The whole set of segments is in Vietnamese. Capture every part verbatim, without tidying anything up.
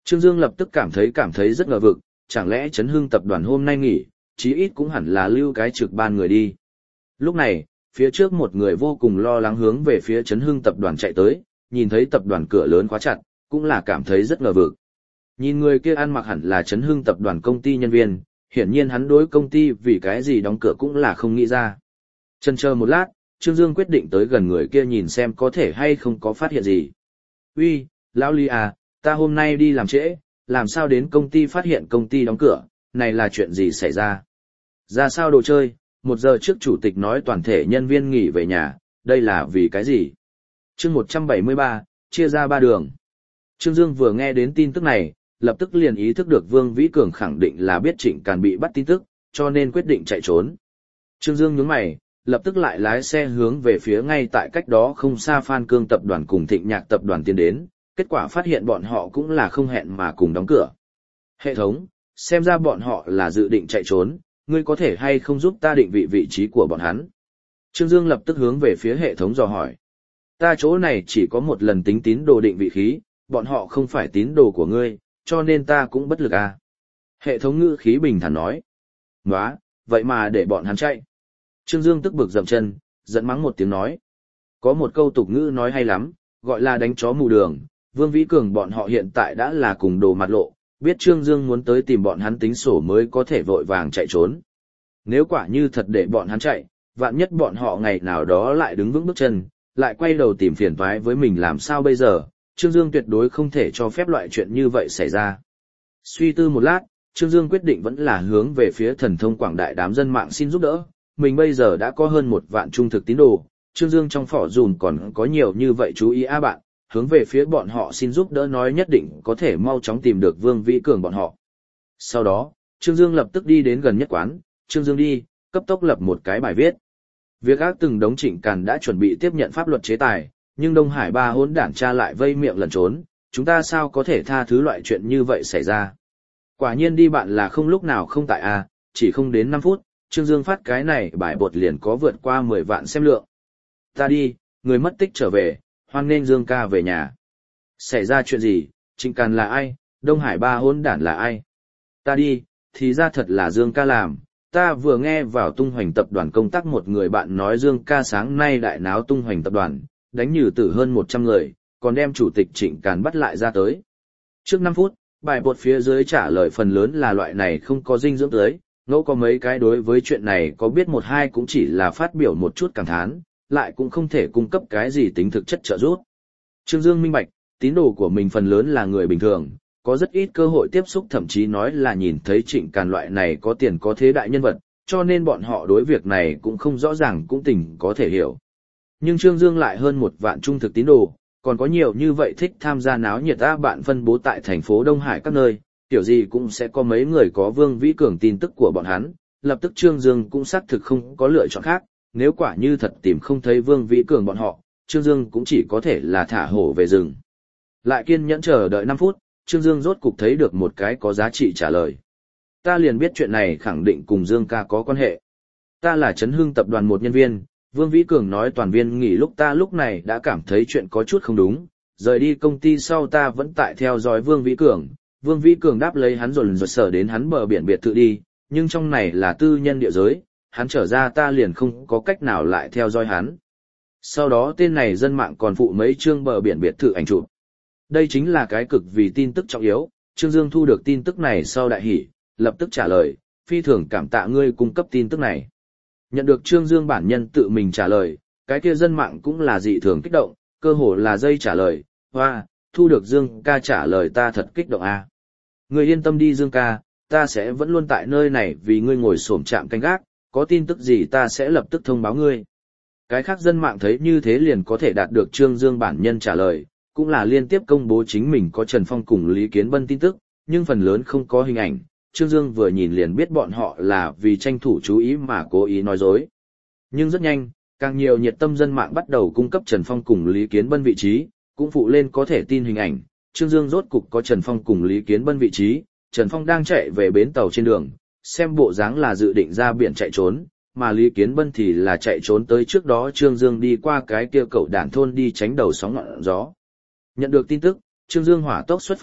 Trương Dương lập tức cảm thấy cảm thấy rất ngờ vực, chẳng lẽ Chấn Hưng tập đoàn hôm nay nghỉ, chí ít cũng hẳn là lưu cái trực ban người đi. Lúc này, phía trước một người vô cùng lo lắng hướng về phía Chấn Hưng tập đoàn chạy tới, nhìn thấy tập đoàn cửa lớn khóa chặt, cũng là cảm thấy rất ngờ vực. Nhìn người kia ăn mặc hẳn là Chấn Hưng tập đoàn công ty nhân viên, hiển nhiên hắn đối công ty vì cái gì đóng cửa cũng là không nghĩ ra. Chần chờ một lát, Trương Dương quyết định tới gần người kia nhìn xem có thể hay không có phát hiện gì. Uy, lão Lý à, ta hôm nay đi làm trễ, làm sao đến công ty phát hiện công ty đóng cửa, này là chuyện gì xảy ra? Ra sao đồ chơi, một giờ trước chủ tịch nói toàn thể nhân viên nghỉ về nhà, đây là vì cái gì? Chương một trăm bảy mươi ba, chia ra ba đường. Trương Dương vừa nghe đến tin tức này, lập tức liền ý thức được Vương Vĩ Cường khẳng định là biết Trịnh Càn bị bắt tin tức, cho nên quyết định chạy trốn. Trương Dương nhướng mày, lập tức lại lái xe hướng về phía ngay tại cách đó không xa Phan Cương tập đoàn cùng Thịnh Nhạc tập đoàn tiến đến, kết quả phát hiện bọn họ cũng là không hẹn mà cùng đóng cửa. Hệ thống, xem ra bọn họ là dự định chạy trốn, ngươi có thể hay không giúp ta định vị vị trí của bọn hắn? Trương Dương lập tức hướng về phía hệ thống dò hỏi. Ta chỗ này chỉ có một lần tính tín đồ định vị khí, bọn họ không phải tín đồ của ngươi, cho nên ta cũng bất lực à. Hệ thống ngữ khí bình thản nói. Nóa, vậy mà để bọn hắn chạy. Trương Dương tức bực dậm chân, giận mắng một tiếng nói. Có một câu tục ngữ nói hay lắm, gọi là đánh chó mù đường. Vương Vĩ Cường bọn họ hiện tại đã là cùng đồ mặt lộ, biết Trương Dương muốn tới tìm bọn hắn tính sổ mới có thể vội vàng chạy trốn. Nếu quả như thật để bọn hắn chạy, vạn nhất bọn họ ngày nào đó lại đứng vững bước chân, lại quay đầu tìm phiền toái với mình làm sao bây giờ, Trương Dương tuyệt đối không thể cho phép loại chuyện như vậy xảy ra. Suy tư một lát, Trương Dương quyết định vẫn là hướng về phía thần thông quảng đại đám dân mạng xin giúp đỡ, mình bây giờ đã có hơn một vạn trung thực tín đồ, Trương Dương trong phỏ dùn còn có nhiều như vậy chú ý a bạn, hướng về phía bọn họ xin giúp đỡ nói nhất định có thể mau chóng tìm được Vương Vĩ Cường bọn họ. Sau đó, Trương Dương lập tức đi đến gần nhất quán, Trương Dương đi, cấp tốc lập một cái bài viết. Việc ác từng đống Trịnh Càn đã chuẩn bị tiếp nhận pháp luật chế tài, nhưng Đông Hải ba hỗn đản cha lại vây miệng lẩn trốn, chúng ta sao có thể tha thứ loại chuyện như vậy xảy ra. Quả nhiên đi bạn là không lúc nào không tại a, chỉ không đến năm phút, Trương Dương phát cái này bài bột liền có vượt qua mười vạn xem lượng. Ta đi, người mất tích trở về, hoan nghênh Dương ca về nhà. Xảy ra chuyện gì, Trịnh Càn là ai, Đông Hải ba hỗn đản là ai? Ta đi, thì ra thật là Dương ca làm. Ta vừa nghe vào Tung Hoành tập đoàn công tác một người bạn nói Dương ca sáng nay đại náo Tung Hoành tập đoàn, đánh nhừ tử hơn một trăm người, còn đem chủ tịch Trịnh Càn bắt lại ra tới. Trước năm phút, bài bột phía dưới trả lời phần lớn là loại này không có dinh dưỡng tới, ngẫu có mấy cái đối với chuyện này có biết một hai cũng chỉ là phát biểu một chút cảm thán, lại cũng không thể cung cấp cái gì tính thực chất trợ giúp. Trương Dương minh bạch, tín đồ của mình phần lớn là người bình thường, có rất ít cơ hội tiếp xúc thậm chí nói là nhìn thấy Trịnh Càn loại này có tiền có thế đại nhân vật, cho nên bọn họ đối việc này cũng không rõ ràng cũng tình có thể hiểu. Nhưng Trương Dương lại hơn một vạn trung thực tín đồ, còn có nhiều như vậy thích tham gia náo nhiệt ta bạn phân bố tại thành phố Đông Hải các nơi, kiểu gì cũng sẽ có mấy người có Vương Vĩ Cường tin tức của bọn hắn, lập tức Trương Dương cũng xác thực không có lựa chọn khác, nếu quả như thật tìm không thấy Vương Vĩ Cường bọn họ, Trương Dương cũng chỉ có thể là thả hổ về rừng. Lại kiên nhẫn chờ đợi năm phút, Trương Dương rốt cục thấy được một cái có giá trị trả lời. Ta liền biết chuyện này khẳng định cùng Dương ca có quan hệ. Ta là Chấn Hưng tập đoàn một nhân viên, Vương Vĩ Cường nói toàn viên nghỉ lúc ta lúc này đã cảm thấy chuyện có chút không đúng, rời đi công ty sau ta vẫn tại theo dõi Vương Vĩ Cường. Vương Vĩ Cường đáp lấy hắn rồi rồi sở đến hắn bờ biển biệt thự đi, nhưng trong này là tư nhân địa giới, hắn trở ra ta liền không có cách nào lại theo dõi hắn. Sau đó tên này dân mạng còn phụ mấy chương bờ biển biệt thự ảnh chụp. Đây chính là cái cực vì tin tức trọng yếu, Trương Dương thu được tin tức này sau đại hỉ, lập tức trả lời, phi thường cảm tạ ngươi cung cấp tin tức này. Nhận được Trương Dương bản nhân tự mình trả lời, cái kia dân mạng cũng là dị thường kích động, cơ hồ là dây trả lời, hoa, thu được Dương ca trả lời ta thật kích động à. Ngươi yên tâm đi Dương ca, ta sẽ vẫn luôn tại nơi này vì ngươi ngồi xổm trạm canh gác, có tin tức gì ta sẽ lập tức thông báo ngươi. Cái khác dân mạng thấy như thế liền có thể đạt được Trương Dương bản nhân trả lời, cũng là liên tiếp công bố chính mình có Trần Phong cùng Lý Kiến Bân tin tức, nhưng phần lớn không có hình ảnh, Trương Dương vừa nhìn liền biết bọn họ là vì tranh thủ chú ý mà cố ý nói dối. Nhưng rất nhanh, càng nhiều nhiệt tâm dân mạng bắt đầu cung cấp Trần Phong cùng Lý Kiến Bân vị trí, cũng phụ lên có thể tin hình ảnh, Trương Dương rốt cục có Trần Phong cùng Lý Kiến Bân vị trí, Trần Phong đang chạy về bến tàu trên đường, xem bộ dáng là dự định ra biển chạy trốn, mà Lý Kiến Bân thì là chạy trốn tới trước đó Trương Dương đi qua cái kia cậu đản thôn đi tránh đầu sóng ngọn gió. Nhận được tin tức, Trương Dương hỏa tốc xuất phát,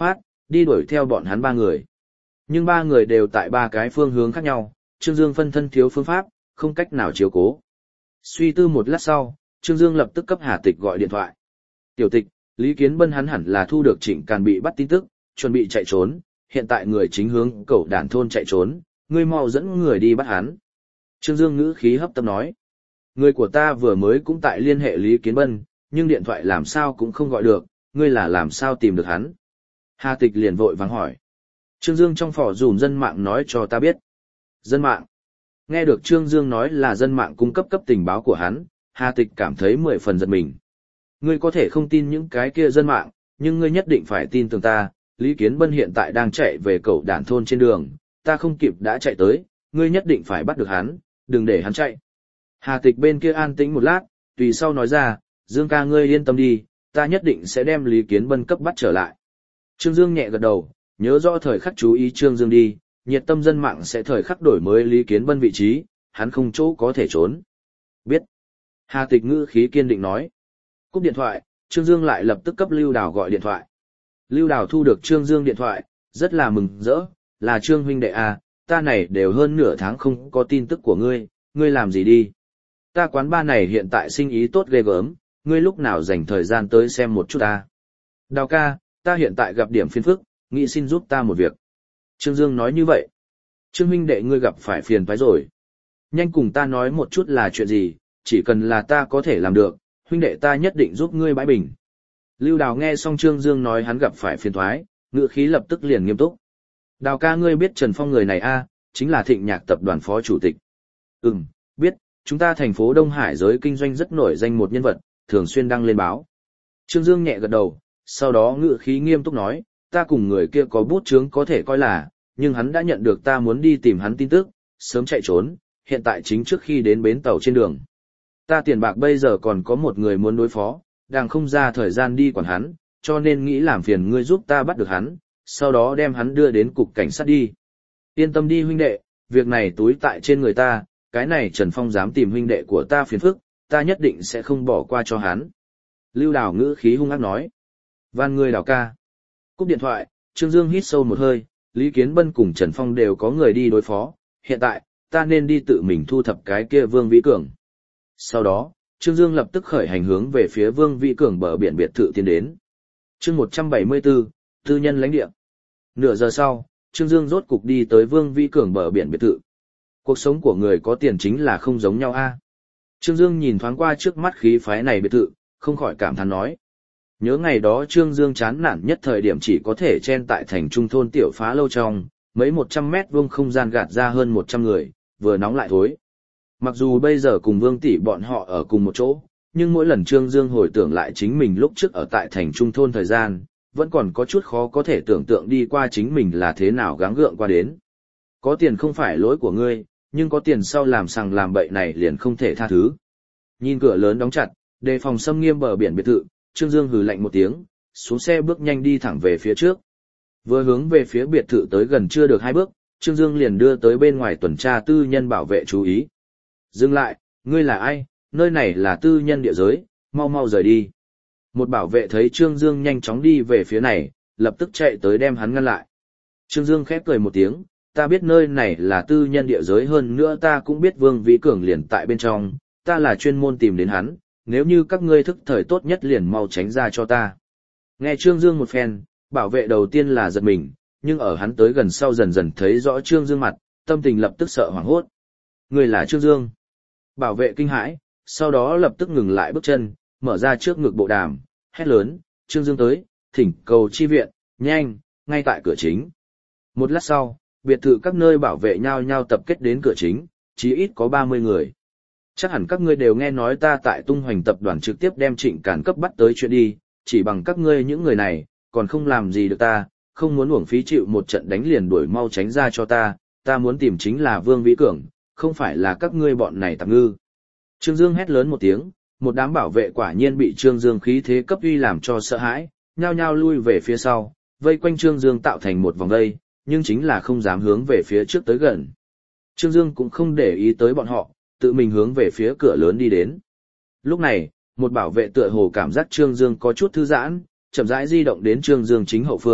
đi đuổi theo bọn hắn ba người. Nhưng ba người đều tại ba cái phương hướng khác nhau, Trương Dương phân thân thiếu phương pháp, không cách nào chiếu cố. Suy tư một lát sau, Trương Dương lập tức cấp Hà Tịch gọi điện thoại. Tiểu Tịch, Lý Kiến Bân hắn hẳn là thu được Trịnh Càn bị bắt tin tức, chuẩn bị chạy trốn, hiện tại người chính hướng Cẩu Đản thôn chạy trốn, ngươi mau dẫn người đi bắt hắn. Trương Dương ngữ khí hấp tấp nói. Người của ta vừa mới cũng tại liên hệ Lý Kiến Bân, nhưng điện thoại làm sao cũng không gọi được, ngươi là làm sao tìm được hắn. Hà Tịch liền vội vàng hỏi. Trương Dương trong phỏ dùm dân mạng nói cho ta biết. Dân mạng. Nghe được Trương Dương nói là dân mạng cung cấp cấp tình báo của hắn, Hà Tịch cảm thấy mười phần giật mình. Ngươi có thể không tin những cái kia dân mạng, nhưng ngươi nhất định phải tin tưởng ta, Lý Kiến Bân hiện tại đang chạy về Cẩu Đản thôn trên đường, ta không kịp đã chạy tới, ngươi nhất định phải bắt được hắn, đừng để hắn chạy. Hà Tịch bên kia an tĩnh một lát, tùy sau nói ra, Dương ca ngươi yên tâm đi, ta nhất định sẽ đem Lý Kiến Bân cấp bắt trở lại. Trương Dương nhẹ gật đầu, nhớ rõ thời khắc chú ý Trương Dương đi, nhiệt tâm dân mạng sẽ thời khắc đổi mới Lý Kiến Bân vị trí, hắn không chỗ có thể trốn. Biết. Hà Tịch ngữ khí kiên định nói. Cúp điện thoại, Trương Dương lại lập tức cấp Lưu Đào gọi điện thoại. Lưu Đào thu được Trương Dương điện thoại, rất là mừng rỡ, là Trương huynh đệ à, ta này đều hơn nửa tháng không có tin tức của ngươi, ngươi làm gì đi. Ta quán ba này hiện tại sinh ý tốt ghê gớm, ngươi lúc nào dành thời gian tới xem một chút ta. Đào ca, ta hiện tại gặp điểm phiền phức, nghĩ xin giúp ta một việc. Trương Dương nói như vậy. Trương huynh đệ ngươi gặp phải phiền toái rồi. Nhanh cùng ta nói một chút là chuyện gì, chỉ cần là ta có thể làm được, huynh đệ ta nhất định giúp ngươi bãi bình. Lưu Đào nghe xong Trương Dương nói hắn gặp phải phiền toái, ngữ khí lập tức liền nghiêm túc. Đào ca ngươi biết Trần Phong người này a, chính là Thịnh Nhạc tập đoàn phó chủ tịch. Ừm, biết, chúng ta thành phố Đông Hải giới kinh doanh rất nổi danh một nhân vật, thường xuyên đăng lên báo. Trương Dương nhẹ gật đầu, sau đó ngữ khí nghiêm túc nói, ta cùng người kia có bút chướng có thể coi là, nhưng hắn đã nhận được ta muốn đi tìm hắn tin tức, sớm chạy trốn, hiện tại chính trước khi đến bến tàu trên đường. Ta tiền bạc bây giờ còn có một người muốn đối phó, đang không ra thời gian đi quản hắn, cho nên nghĩ làm phiền ngươi giúp ta bắt được hắn, sau đó đem hắn đưa đến cục cảnh sát đi. Yên tâm đi huynh đệ, việc này túi tại trên người ta, cái này Trần Phong dám tìm huynh đệ của ta phiền phức, ta nhất định sẽ không bỏ qua cho hắn. Lưu Đào ngữ khí hung ác nói. Van ngươi Đào ca. Cúp điện thoại, Trương Dương hít sâu một hơi, Lý Kiến Bân cùng Trần Phong đều có người đi đối phó, hiện tại, ta nên đi tự mình thu thập cái kia Vương Vĩ Cường. Sau đó, Trương Dương lập tức khởi hành hướng về phía Vương Vĩ Cường bờ biển biệt thự tiến đến. Chương một trăm bảy mươi tư, tư nhân lãnh địa. Nửa giờ sau, Trương Dương rốt cục đi tới Vương Vĩ Cường bờ biển biệt thự. Cuộc sống của người có tiền chính là không giống nhau a. Trương Dương nhìn thoáng qua trước mắt khí phái này biệt thự, không khỏi cảm thán nói. Nhớ ngày đó Trương Dương chán nản nhất thời điểm chỉ có thể chen tại thành trung thôn tiểu phá lâu trong, mấy một trăm mét vuông không gian gạt ra hơn một trăm người, vừa nóng lại thối. Mặc dù bây giờ cùng Vương tỷ bọn họ ở cùng một chỗ, nhưng mỗi lần Trương Dương hồi tưởng lại chính mình lúc trước ở tại thành trung thôn thời gian, vẫn còn có chút khó có thể tưởng tượng đi qua chính mình là thế nào gắng gượng qua đến. Có tiền không phải lỗi của ngươi, nhưng có tiền sau làm sằng làm bậy này liền không thể tha thứ. Nhìn cửa lớn đóng chặt, đề phòng xâm nghiêm bờ biển biệt thự, Trương Dương hừ lạnh một tiếng, xuống xe bước nhanh đi thẳng về phía trước. Vừa hướng về phía biệt thự tới gần chưa được hai bước, Trương Dương liền đưa tới bên ngoài tuần tra tư nhân bảo vệ chú ý. Dừng lại, ngươi là ai, nơi này là tư nhân địa giới, mau mau rời đi. Một bảo vệ thấy Trương Dương nhanh chóng đi về phía này, lập tức chạy tới đem hắn ngăn lại. Trương Dương khép cười một tiếng, ta biết nơi này là tư nhân địa giới hơn nữa ta cũng biết Vương Vĩ Cường liền tại bên trong, ta là chuyên môn tìm đến hắn, nếu như các ngươi thức thời tốt nhất liền mau tránh ra cho ta. Nghe Trương Dương một phen, bảo vệ đầu tiên là giật mình, nhưng ở hắn tới gần sau dần dần thấy rõ Trương Dương mặt, tâm tình lập tức sợ hoảng hốt. Người là Trương Dương. Bảo vệ kinh hãi, sau đó lập tức ngừng lại bước chân, mở ra trước ngực bộ đàm, hét lớn, Trương Dương tới, thỉnh cầu chi viện, nhanh, ngay tại cửa chính. Một lát sau, biệt thự các nơi bảo vệ nhau nhau tập kết đến cửa chính, chí ít có ba mươi người. Chắc hẳn các ngươi đều nghe nói ta tại Tung Hoành tập đoàn trực tiếp đem Trịnh Càn cấp bắt tới chuyện đi, chỉ bằng các ngươi những người này, còn không làm gì được ta, không muốn uổng phí chịu một trận đánh liền đuổi mau tránh ra cho ta, ta muốn tìm chính là Vương Vĩ Cường, không phải là các ngươi bọn này tạp ngư. Trương Dương hét lớn một tiếng, một đám bảo vệ quả nhiên bị Trương Dương khí thế cấp uy làm cho sợ hãi, nhao nhao lui về phía sau, vây quanh Trương Dương tạo thành một vòng vây, nhưng chính là không dám hướng về phía trước tới gần. Trương Dương cũng không để ý tới bọn họ, tự mình hướng về phía cửa lớn đi đến. Lúc này, một bảo vệ tựa hồ cảm giác Trương Dương có chút thư giãn, chậm rãi di động đến Trương Dương chính hậu phương,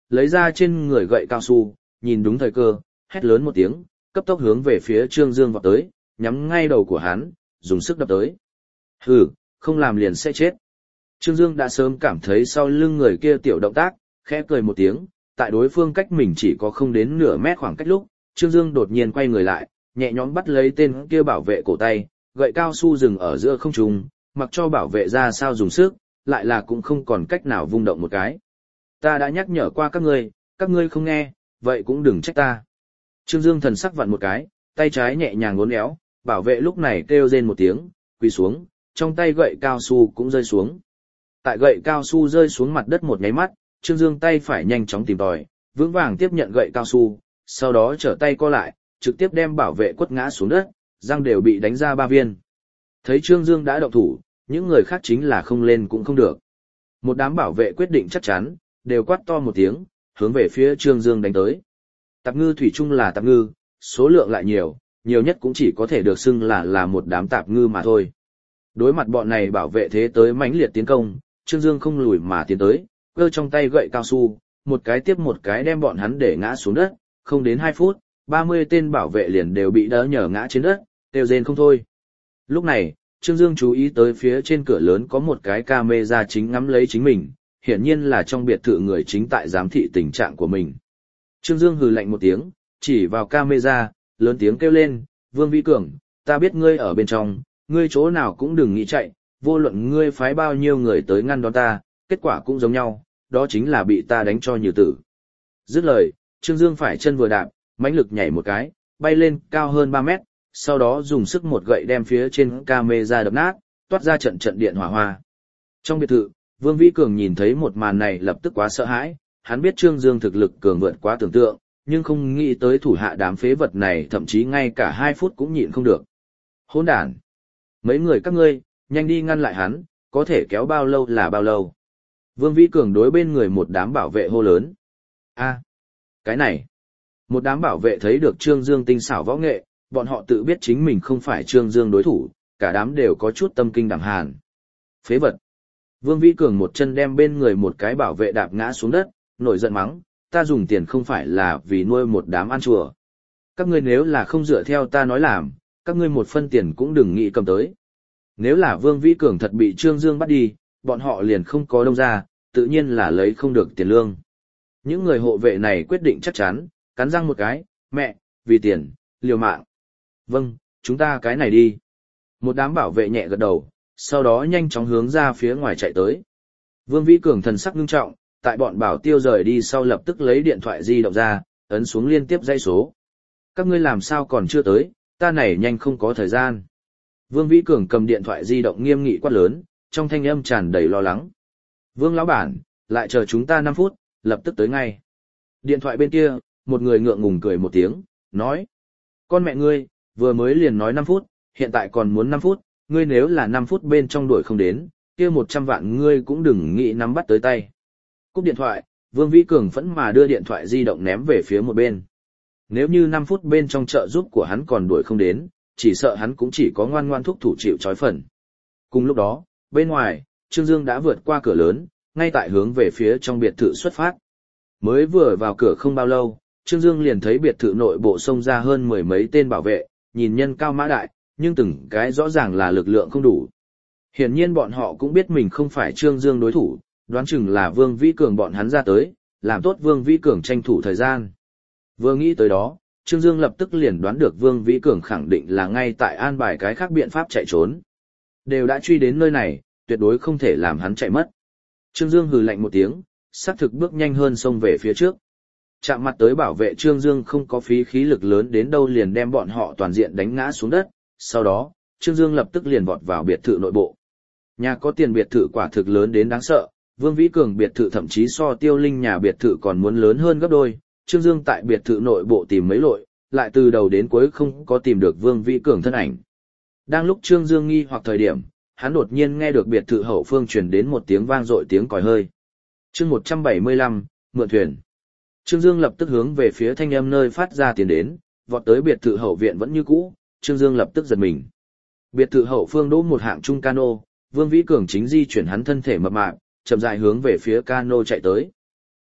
lấy ra trên người gậy cao su, nhìn đúng thời cơ, hét lớn một tiếng, cấp tốc hướng về phía Trương Dương vọt tới, nhắm ngay đầu của hắn, dùng sức đập tới. Hừ, không làm liền sẽ chết. Trương Dương đã sớm cảm thấy sau lưng người kia tiểu động tác, khẽ cười một tiếng, tại đối phương cách mình chỉ có không đến nửa mét khoảng cách lúc, Trương Dương đột nhiên quay người lại, nhẹ nhõm bắt lấy tên kia bảo vệ cổ tay, gậy cao su dừng ở giữa không trung, mặc cho bảo vệ ra sao dùng sức, lại là cũng không còn cách nào vung động một cái. Ta đã nhắc nhở qua các ngươi, các ngươi không nghe, vậy cũng đừng trách ta. Trương Dương thần sắc vặn một cái, tay trái nhẹ nhàng uốn éo, bảo vệ lúc này kêu rên một tiếng, quỳ xuống, trong tay gậy cao su cũng rơi xuống. Tại gậy cao su rơi xuống mặt đất một nháy mắt, Trương Dương tay phải nhanh chóng tìm tòi, vững vàng tiếp nhận gậy cao su, sau đó trở tay co lại, trực tiếp đem bảo vệ quất ngã xuống đất, răng đều bị đánh ra ba viên. Thấy Trương Dương đã động thủ, những người khác chính là không lên cũng không được. Một đám bảo vệ quyết định chắc chắn, đều quát to một tiếng, hướng về phía Trương Dương đánh tới. Tạp ngư thủy chung là tạp ngư, số lượng lại nhiều, nhiều nhất cũng chỉ có thể được xưng là là một đám tạp ngư mà thôi. Đối mặt bọn này bảo vệ thế tới mãnh liệt tiến công, Trương Dương không lùi mà tiến tới, cơ trong tay gậy cao su, một cái tiếp một cái đem bọn hắn để ngã xuống đất, không đến hai phút, ba mươi tên bảo vệ liền đều bị đỡ nhờ ngã trên đất, đều rên không thôi. Lúc này, Trương Dương chú ý tới phía trên cửa lớn có một cái camera chính ngắm lấy chính mình, hiển nhiên là trong biệt thự người chính tại giám thị tình trạng của mình. Trương Dương hừ lạnh một tiếng, chỉ vào camera, lớn tiếng kêu lên, Vương Vĩ Cường, ta biết ngươi ở bên trong, ngươi chỗ nào cũng đừng nghĩ chạy, vô luận ngươi phái bao nhiêu người tới ngăn đón ta, kết quả cũng giống nhau, đó chính là bị ta đánh cho như tử. Dứt lời, Trương Dương phải chân vừa đạp, mãnh lực nhảy một cái, bay lên cao hơn ba mét, sau đó dùng sức một gậy đem phía trên camera đập nát, toát ra trận trận điện hỏa hoa. Trong biệt thự, Vương Vĩ Cường nhìn thấy một màn này lập tức quá sợ hãi, hắn biết Trương Dương thực lực cường vượt quá tưởng tượng, nhưng không nghĩ tới thủ hạ đám phế vật này thậm chí ngay cả hai phút cũng nhịn không được. Hỗn đản! Mấy người các ngươi, nhanh đi ngăn lại hắn, có thể kéo bao lâu là bao lâu. Vương Vĩ Cường đối bên người một đám bảo vệ hô lớn. A, cái này! Một đám bảo vệ thấy được Trương Dương tinh xảo võ nghệ, bọn họ tự biết chính mình không phải Trương Dương đối thủ, cả đám đều có chút tâm kinh đảm hàn. Phế vật! Vương Vĩ Cường một chân đem bên người một cái bảo vệ đạp ngã xuống đất, nổi giận mắng, ta dùng tiền không phải là vì nuôi một đám ăn chùa. Các ngươi nếu là không dựa theo ta nói làm, các ngươi một phân tiền cũng đừng nghĩ cầm tới. Nếu là Vương Vĩ Cường thật bị Trương Dương bắt đi, bọn họ liền không có đông ra, tự nhiên là lấy không được tiền lương. Những người hộ vệ này quyết định chắc chắn, cắn răng một cái, mẹ, vì tiền, liều mạng. Vâng, chúng ta cái này đi. Một đám bảo vệ nhẹ gật đầu, sau đó nhanh chóng hướng ra phía ngoài chạy tới. Vương Vĩ Cường thần sắc nghiêm trọng, tại bọn bảo tiêu rời đi sau lập tức lấy điện thoại di động ra, ấn xuống liên tiếp dãy số. Các ngươi làm sao còn chưa tới, ta này nhanh không có thời gian. Vương Vĩ Cường cầm điện thoại di động nghiêm nghị quát lớn, trong thanh âm tràn đầy lo lắng. Vương lão bản, lại chờ chúng ta năm phút, lập tức tới ngay. Điện thoại bên kia, một người ngượng ngùng cười một tiếng, nói. Con mẹ ngươi, vừa mới liền nói năm phút, hiện tại còn muốn năm phút, ngươi nếu là năm phút bên trong đuổi không đến, kia một trăm vạn ngươi cũng đừng nghĩ nắm bắt tới tay. Cúp điện thoại, Vương Vĩ Cường phẫn mà đưa điện thoại di động ném về phía một bên. Nếu như năm phút bên trong trợ giúp của hắn còn đuổi không đến, chỉ sợ hắn cũng chỉ có ngoan ngoan thúc thủ chịu trói phần. Cùng lúc đó, bên ngoài, Trương Dương đã vượt qua cửa lớn, ngay tại hướng về phía trong biệt thự xuất phát. Mới vừa vào cửa không bao lâu, Trương Dương liền thấy biệt thự nội bộ xông ra hơn mười mấy tên bảo vệ, nhìn nhân cao mã đại, nhưng từng cái rõ ràng là lực lượng không đủ. Hiển nhiên bọn họ cũng biết mình không phải Trương Dương đối thủ, đoán chừng là Vương Vĩ Cường bọn hắn ra tới, làm tốt Vương Vĩ Cường tranh thủ thời gian. Vừa nghĩ tới đó, Trương Dương lập tức liền đoán được Vương Vĩ Cường khẳng định là ngay tại an bài cái khác biện pháp chạy trốn. Đều đã truy đến nơi này, tuyệt đối không thể làm hắn chạy mất. Trương Dương hừ lạnh một tiếng, xác thực bước nhanh hơn xông về phía trước. Chạm mặt tới bảo vệ Trương Dương không có phí khí lực lớn đến đâu liền đem bọn họ toàn diện đánh ngã xuống đất, sau đó, Trương Dương lập tức liền vọt vào biệt thự nội bộ. Nhà có tiền biệt thự quả thực lớn đến đáng sợ, Vương Vĩ Cường biệt thự thậm chí so Tiêu Linh nhà biệt thự còn muốn lớn hơn gấp đôi. Trương Dương tại biệt thự nội bộ tìm mấy lội, lại từ đầu đến cuối không có tìm được Vương Vĩ Cường thân ảnh. Đang lúc Trương Dương nghi hoặc thời điểm, hắn đột nhiên nghe được biệt thự hậu phương truyền đến một tiếng vang dội tiếng còi hơi. Chương một trăm bảy mươi lăm, mượn thuyền. Trương Dương lập tức hướng về phía thanh âm nơi phát ra tiến đến, vọt tới biệt thự hậu viện vẫn như cũ, Trương Dương lập tức giật mình. Biệt thự hậu phương đỗ một hạng trung cano, Vương Vĩ Cường chính di chuyển hắn thân thể mập mạp, chậm rãi hướng về phía cano chạy tới.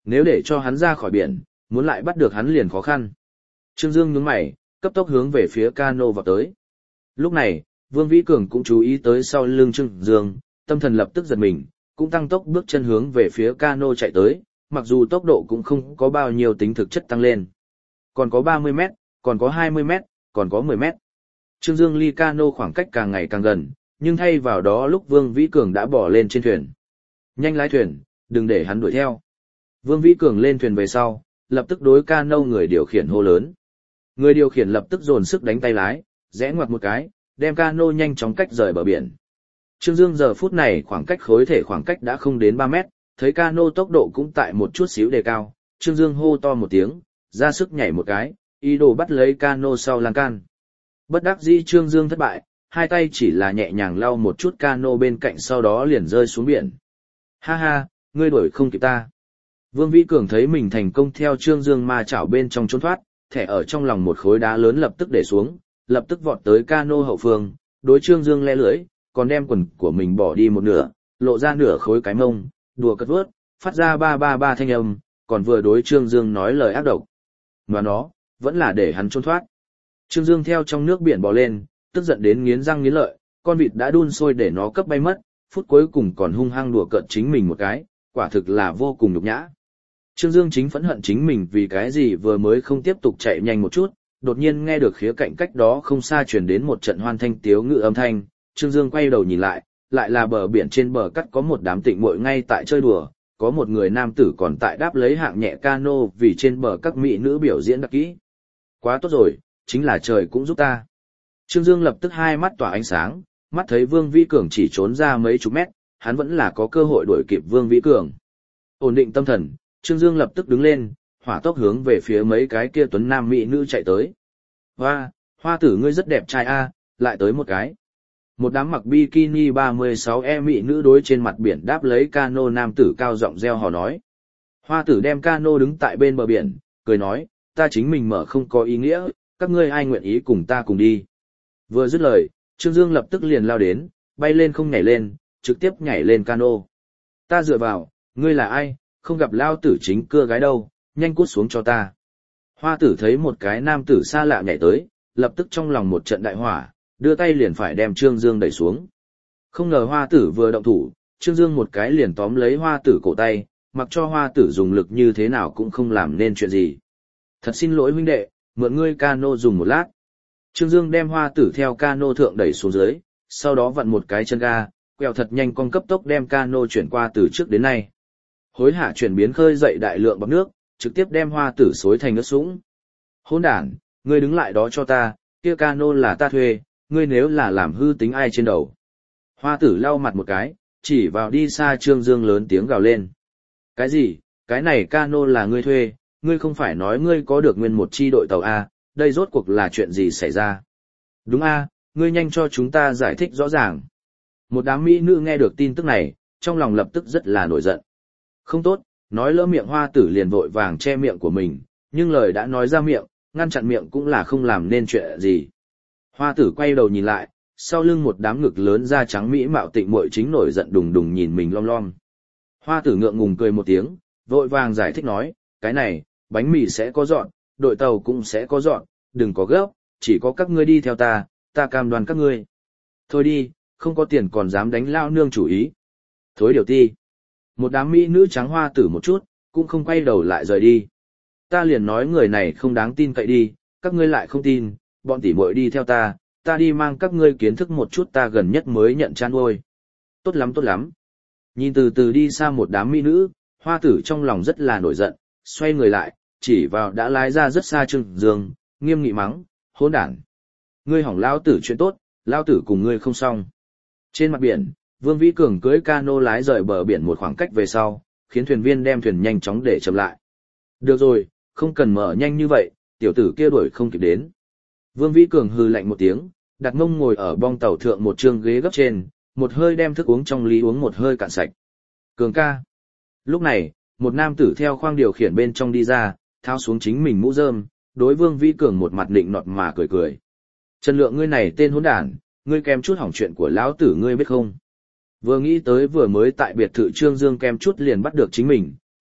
Nếu để cho hắn ra khỏi biển, muốn lại bắt được hắn liền khó khăn. Trương Dương nhướng mày, cấp tốc hướng về phía cano vào tới. Lúc này, Vương Vĩ Cường cũng chú ý tới sau lưng Trương Dương, tâm thần lập tức giật mình, cũng tăng tốc bước chân hướng về phía cano chạy tới, mặc dù tốc độ cũng không có bao nhiêu tính thực chất tăng lên. Còn có ba mươi mét, còn có hai mươi mét, còn có mười mét. Trương Dương ly cano khoảng cách càng ngày càng gần, nhưng thay vào đó lúc Vương Vĩ Cường đã bỏ lên trên thuyền. Nhanh lái thuyền, đừng để hắn đuổi theo. Vương Vĩ Cường lên thuyền về sau, lập tức đối cano người điều khiển hô lớn. Người điều khiển lập tức dồn sức đánh tay lái, rẽ ngoặt một cái, đem cano nhanh chóng cách rời bờ biển. Trương Dương giờ phút này khoảng cách khối thể khoảng cách đã không đến ba mét, thấy cano tốc độ cũng tại một chút xíu đề cao, Trương Dương hô to một tiếng, ra sức nhảy một cái, ý đồ bắt lấy cano sau lan can. Bất đắc dĩ Trương Dương thất bại, hai tay chỉ là nhẹ nhàng lau một chút cano bên cạnh sau đó liền rơi xuống biển. Ha ha, ngươi đuổi không kịp ta. Vương Vĩ Cường thấy mình thành công theo Trương Dương ma chảo bên trong trốn thoát, thẻ ở trong lòng một khối đá lớn lập tức để xuống, lập tức vọt tới cano hậu phương, đối Trương Dương le lưỡi, còn đem quần của mình bỏ đi một nửa, lộ ra nửa khối cái mông, đùa cất vớt, phát ra ba ba ba thanh âm, còn vừa đối Trương Dương nói lời ác độc. Mà nó, vẫn là để hắn trốn thoát. Trương Dương theo trong nước biển bò lên, tức giận đến nghiến răng nghiến lợi, con vịt đã đun sôi để nó cấp bay mất, phút cuối cùng còn hung hăng đùa cợt chính mình một cái, quả thực là vô cùng nhục nhã. Trương Dương chính phẫn hận chính mình vì cái gì vừa mới không tiếp tục chạy nhanh một chút, đột nhiên nghe được khía cạnh cách đó không xa truyền đến một trận hoan thanh tiếu ngự âm thanh, Trương Dương quay đầu nhìn lại, lại là bờ biển trên bờ cắt có một đám tịnh muội ngay tại chơi đùa, có một người nam tử còn tại đáp lấy hạng nhẹ cano vì trên bờ các mỹ nữ biểu diễn đặc kỹ. Quá tốt rồi, chính là trời cũng giúp ta. Trương Dương lập tức hai mắt tỏa ánh sáng, mắt thấy Vương Vĩ Cường chỉ trốn ra mấy chục mét, hắn vẫn là có cơ hội đuổi kịp Vương Vĩ Cường. Ổn định tâm thần, Trương Dương lập tức đứng lên, hỏa tốc hướng về phía mấy cái kia tuấn nam mỹ nữ chạy tới. Hoa, hoa tử ngươi rất đẹp trai a, lại tới một cái. Một đám mặc bikini ba mươi sáu e mỹ nữ đối trên mặt biển đáp lấy cano nam tử cao giọng reo hò nói. Hoa tử đem cano đứng tại bên bờ biển, cười nói, ta chính mình mở không có ý nghĩa, các ngươi ai nguyện ý cùng ta cùng đi. Vừa dứt lời, Trương Dương lập tức liền lao đến, bay lên không nhảy lên, trực tiếp nhảy lên cano. Ta dựa vào, ngươi là ai, không gặp lao tử chính cưa gái đâu, nhanh cút xuống cho ta. Hoa tử thấy một cái nam tử xa lạ nhảy tới, lập tức trong lòng một trận đại hỏa, đưa tay liền phải đem Trương Dương đẩy xuống. Không ngờ hoa tử vừa động thủ, Trương Dương một cái liền tóm lấy hoa tử cổ tay, mặc cho hoa tử dùng lực như thế nào cũng không làm nên chuyện gì. Thật xin lỗi huynh đệ, mượn ngươi cano dùng một lát. Trương Dương đem hoa tử theo cano thượng đẩy xuống dưới, sau đó vặn một cái chân ga, quẹo thật nhanh con cấp tốc đem cano chuyển qua từ trước đến nay. Hối hả chuyển biến khơi dậy đại lượng bọt nước, trực tiếp đem hoa tử xối thành nước sũng. Hỗn đản, ngươi đứng lại đó cho ta, kia cano là ta thuê, ngươi nếu là làm hư tính ai trên đầu. Hoa tử lau mặt một cái, chỉ vào đi xa Trương Dương lớn tiếng gào lên. Cái gì, cái này cano là ngươi thuê, ngươi không phải nói ngươi có được nguyên một chi đội tàu A, đây rốt cuộc là chuyện gì xảy ra? Đúng A, ngươi nhanh cho chúng ta giải thích rõ ràng. Một đám mỹ nữ nghe được tin tức này, trong lòng lập tức rất là nổi giận. Không tốt, nói lỡ miệng hoa tử liền vội vàng che miệng của mình, nhưng lời đã nói ra miệng, ngăn chặn miệng cũng là không làm nên chuyện gì. Hoa tử quay đầu nhìn lại, sau lưng một đám ngực lớn da trắng mỹ mạo tịnh muội chính nổi giận đùng đùng nhìn mình lom lom. Hoa tử ngượng ngùng cười một tiếng, vội vàng giải thích nói, cái này, bánh mì sẽ có dọn, đội tàu cũng sẽ có dọn, đừng có gấp, chỉ có các ngươi đi theo ta, ta cam đoan các ngươi. Thôi đi, không có tiền còn dám đánh lao nương chủ ý. Thối điều ti. Một đám mỹ nữ trắng hoa tử một chút, cũng không quay đầu lại rời đi. Ta liền nói người này không đáng tin cậy đi, các ngươi lại không tin, bọn tỷ muội đi theo ta, ta đi mang các ngươi kiến thức một chút ta gần nhất mới nhận chăn nuôi. Tốt lắm tốt lắm. Nhìn từ từ đi xa một đám mỹ nữ, hoa tử trong lòng rất là nổi giận, xoay người lại, chỉ vào đã lái ra rất xa Trương Dương, nghiêm nghị mắng, hỗn đản. Ngươi hỏng lao tử chuyện tốt, lao tử cùng ngươi không xong. Trên mặt biển, Vương Vĩ Cường cưỡi cano lái rời bờ biển một khoảng cách về sau, khiến thuyền viên đem thuyền nhanh chóng để chậm lại. Được rồi, không cần mở nhanh như vậy, tiểu tử kia đuổi không kịp đến. Vương Vĩ Cường hừ lạnh một tiếng, đặt mông ngồi ở bong tàu thượng một trương ghế gấp trên, một hơi đem thức uống trong ly uống một hơi cạn sạch. Cường ca. Lúc này, một nam tử theo khoang điều khiển bên trong đi ra, tháo xuống chính mình mũ rơm, đối Vương Vĩ Cường một mặt nịnh nọt mà cười cười. Trần Lượng ngươi này tên hỗn đản, ngươi kém chút hỏng chuyện của lão tử ngươi biết không? Vừa nghĩ tới vừa mới tại biệt thự Trương Dương kem chút liền bắt được chính mình,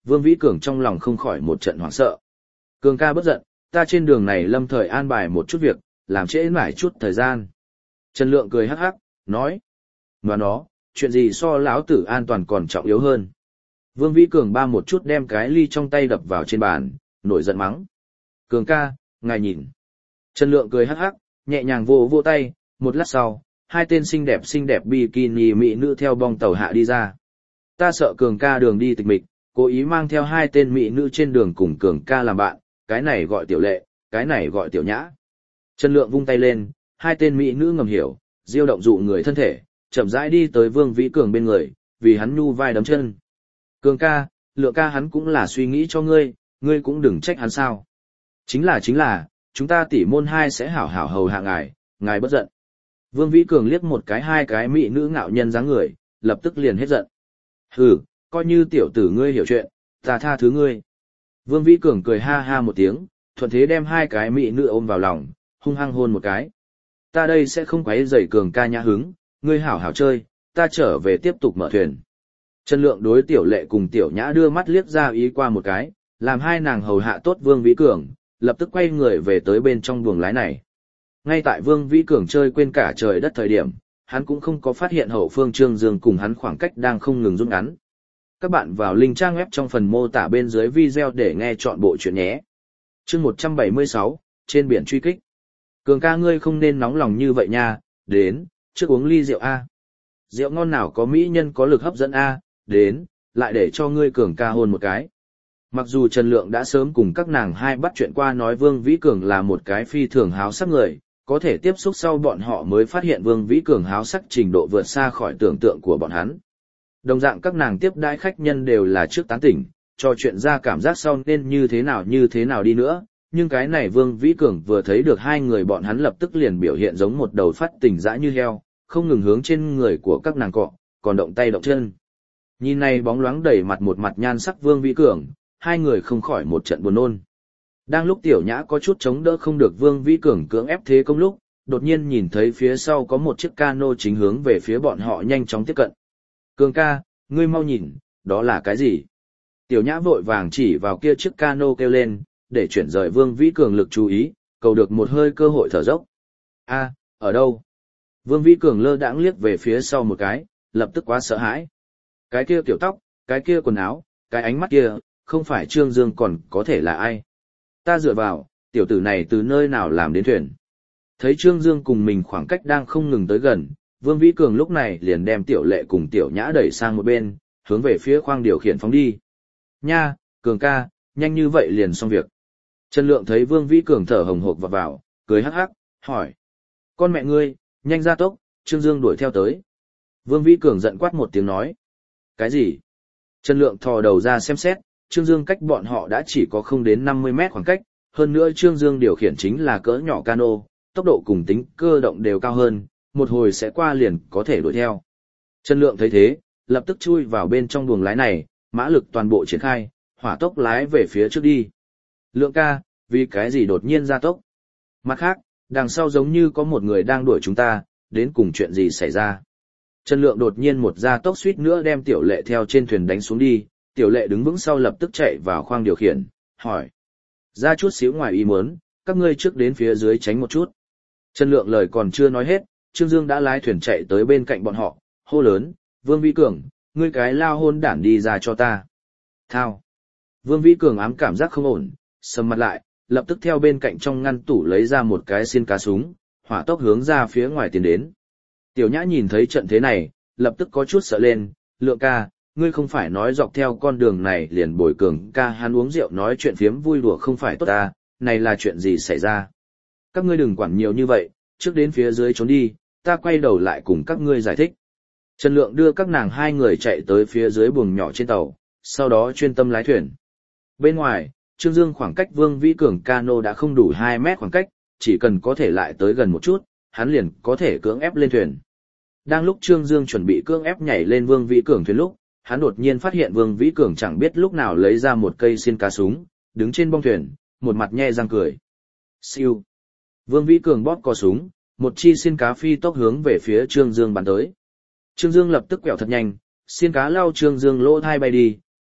Vương Vĩ Cường trong lòng không khỏi một trận hoảng sợ. Cường ca bất giận, ta trên đường này lâm thời an bài một chút việc, làm trễ mãi chút thời gian. Trần Lượng cười hắc hắc, nói. Và nó, chuyện gì so lão tử an toàn còn trọng yếu hơn. Vương Vĩ Cường ba một chút đem cái ly trong tay đập vào trên bàn, nổi giận mắng. Cường ca, ngài nhìn. Trần Lượng cười hắc hắc, nhẹ nhàng vô vô tay, một lát sau, hai tên xinh đẹp xinh đẹp bikini mỹ nữ theo bong tàu hạ đi ra. Ta sợ Cường ca đường đi tịch mịch, cố ý mang theo hai tên mỹ nữ trên đường cùng Cường ca làm bạn, cái này gọi tiểu lệ, cái này gọi tiểu nhã. Trần Lượng vung tay lên, hai tên mỹ nữ ngầm hiểu, diêu động dụ người thân thể, chậm rãi đi tới Vương Vĩ Cường bên người, vì hắn nhu vai đấm chân. Cường ca, Lượng ca hắn cũng là suy nghĩ cho ngươi, ngươi cũng đừng trách hắn sao. Chính là chính là, chúng ta tỷ môn hai sẽ hảo hảo hầu hạ ngài, ngài bất giận. Vương Vĩ Cường liếc một cái hai cái mỹ nữ ngạo nhân dáng người, lập tức liền hết giận. Hừ, coi như tiểu tử ngươi hiểu chuyện, ta tha thứ ngươi. Vương Vĩ Cường cười ha ha một tiếng, thuận thế đem hai cái mỹ nữ ôm vào lòng, hung hăng hôn một cái. Ta đây sẽ không quấy rầy Cường ca nhã hứng, ngươi hảo hảo chơi, ta trở về tiếp tục mở thuyền. Trần Lượng đối tiểu lệ cùng tiểu nhã đưa mắt liếc ra ý qua một cái, làm hai nàng hầu hạ tốt Vương Vĩ Cường, lập tức quay người về tới bên trong buồng lái này. Ngay tại Vương Vĩ Cường chơi quên cả trời đất thời điểm, hắn cũng không có phát hiện hậu phương Trương Dương cùng hắn khoảng cách đang không ngừng rút ngắn. Các bạn vào link trang web trong phần mô tả bên dưới video để nghe chọn bộ chuyện nhé. Chương một trăm bảy mươi sáu, trên biển truy kích. Cường ca ngươi không nên nóng lòng như vậy nha, đến, trước uống ly rượu A. Rượu ngon nào có mỹ nhân có lực hấp dẫn A, đến, lại để cho ngươi Cường ca hôn một cái. Mặc dù Trần Lượng đã sớm cùng các nàng hai bắt chuyện qua nói Vương Vĩ Cường là một cái phi thường háo sắc người, có thể tiếp xúc sau bọn họ mới phát hiện Vương Vĩ Cường háo sắc trình độ vượt xa khỏi tưởng tượng của bọn hắn. Đồng dạng các nàng tiếp đãi khách nhân đều là trước tán tỉnh, trò chuyện ra cảm giác sau nên như thế nào như thế nào đi nữa, nhưng cái này Vương Vĩ Cường vừa thấy được hai người bọn hắn lập tức liền biểu hiện giống một đầu phát tình dã như heo, không ngừng hướng trên người của các nàng cọ, còn động tay động chân. Nhìn này bóng loáng đầy mặt một mặt nhan sắc Vương Vĩ Cường, hai người không khỏi một trận buồn nôn. Đang lúc tiểu nhã có chút chống đỡ không được Vương Vĩ Cường cưỡng ép thế công lúc, đột nhiên nhìn thấy phía sau có một chiếc cano chính hướng về phía bọn họ nhanh chóng tiếp cận. Cường ca, ngươi mau nhìn, đó là cái gì? Tiểu nhã vội vàng chỉ vào kia chiếc cano kêu lên, để chuyển rời Vương Vĩ Cường lực chú ý, cầu được một hơi cơ hội thở dốc. A, ở đâu? Vương Vĩ Cường lơ đãng liếc về phía sau một cái, lập tức quá sợ hãi. Cái kia kiểu tóc, cái kia quần áo, cái ánh mắt kia, không phải Trương Dương còn có thể là ai? Ta dựa vào, tiểu tử này từ nơi nào làm đến thuyền? Thấy Trương Dương cùng mình khoảng cách đang không ngừng tới gần, Vương Vĩ Cường lúc này liền đem tiểu lệ cùng tiểu nhã đẩy sang một bên, hướng về phía khoang điều khiển phóng đi. Nha, Cường ca, nhanh như vậy liền xong việc. Trần Lượng thấy Vương Vĩ Cường thở hồng hộc vào vào, cười hắc hắc, hỏi. Con mẹ ngươi, nhanh ra tốc, Trương Dương đuổi theo tới. Vương Vĩ Cường giận quát một tiếng nói. Cái gì? Trần Lượng thò đầu ra xem xét, Trương Dương cách bọn họ đã chỉ có không đến năm mươi mét khoảng cách, hơn nữa Trương Dương điều khiển chính là cỡ nhỏ cano, tốc độ cùng tính cơ động đều cao hơn, một hồi sẽ qua liền có thể đuổi theo. Trần Lượng thấy thế, lập tức chui vào bên trong buồng lái này, mã lực toàn bộ triển khai, hỏa tốc lái về phía trước đi. Lượng ca, vì cái gì đột nhiên ra tốc? Mặt khác, đằng sau giống như có một người đang đuổi chúng ta, đến cùng chuyện gì xảy ra? Trần Lượng đột nhiên một ra tốc suýt nữa đem tiểu lệ theo trên thuyền đánh xuống đi, tiểu lệ đứng vững sau lập tức chạy vào khoang điều khiển, hỏi. Ra chút xíu ngoài ý muốn, các ngươi trước đến phía dưới tránh một chút. Trần Lượng lời còn chưa nói hết, Trương Dương đã lái thuyền chạy tới bên cạnh bọn họ, hô lớn, Vương Vĩ Cường, ngươi cái lao hôn đản đi ra cho ta. Thao. Vương Vĩ Cường ám cảm giác không ổn, sầm mặt lại, lập tức theo bên cạnh trong ngăn tủ lấy ra một cái xiên cá súng, hỏa tốc hướng ra phía ngoài tiến đến. Tiểu Nhã nhìn thấy trận thế này, lập tức có chút sợ lên, Lượng ca, ngươi không phải nói dọc theo con đường này liền bồi Cường ca hắn uống rượu nói chuyện phiếm vui đùa không phải tốt ta, này là chuyện gì xảy ra? Các ngươi đừng quản nhiều như vậy, trước đến phía dưới trốn đi, ta quay đầu lại cùng các ngươi giải thích. Trần Lượng đưa các nàng hai người chạy tới phía dưới buồng nhỏ trên tàu, sau đó chuyên tâm lái thuyền. Bên ngoài, Trương Dương khoảng cách Vương Vĩ Cường cano đã không đủ hai mét khoảng cách, chỉ cần có thể lại tới gần một chút, hắn liền có thể cưỡng ép lên thuyền. Đang lúc Trương Dương chuẩn bị cưỡng ép nhảy lên Vương Vĩ Cường thuyền lúc, hắn đột nhiên phát hiện Vương Vĩ Cường chẳng biết lúc nào lấy ra một cây xiên cá súng, đứng trên bong thuyền, một mặt nhe răng cười. Siêu. Vương Vĩ Cường bóp cò súng, một chi xiên cá phi tốc hướng về phía Trương Dương bắn tới. Trương Dương lập tức quẹo thật nhanh, xiên cá lao Trương Dương lỗ thai bay đi,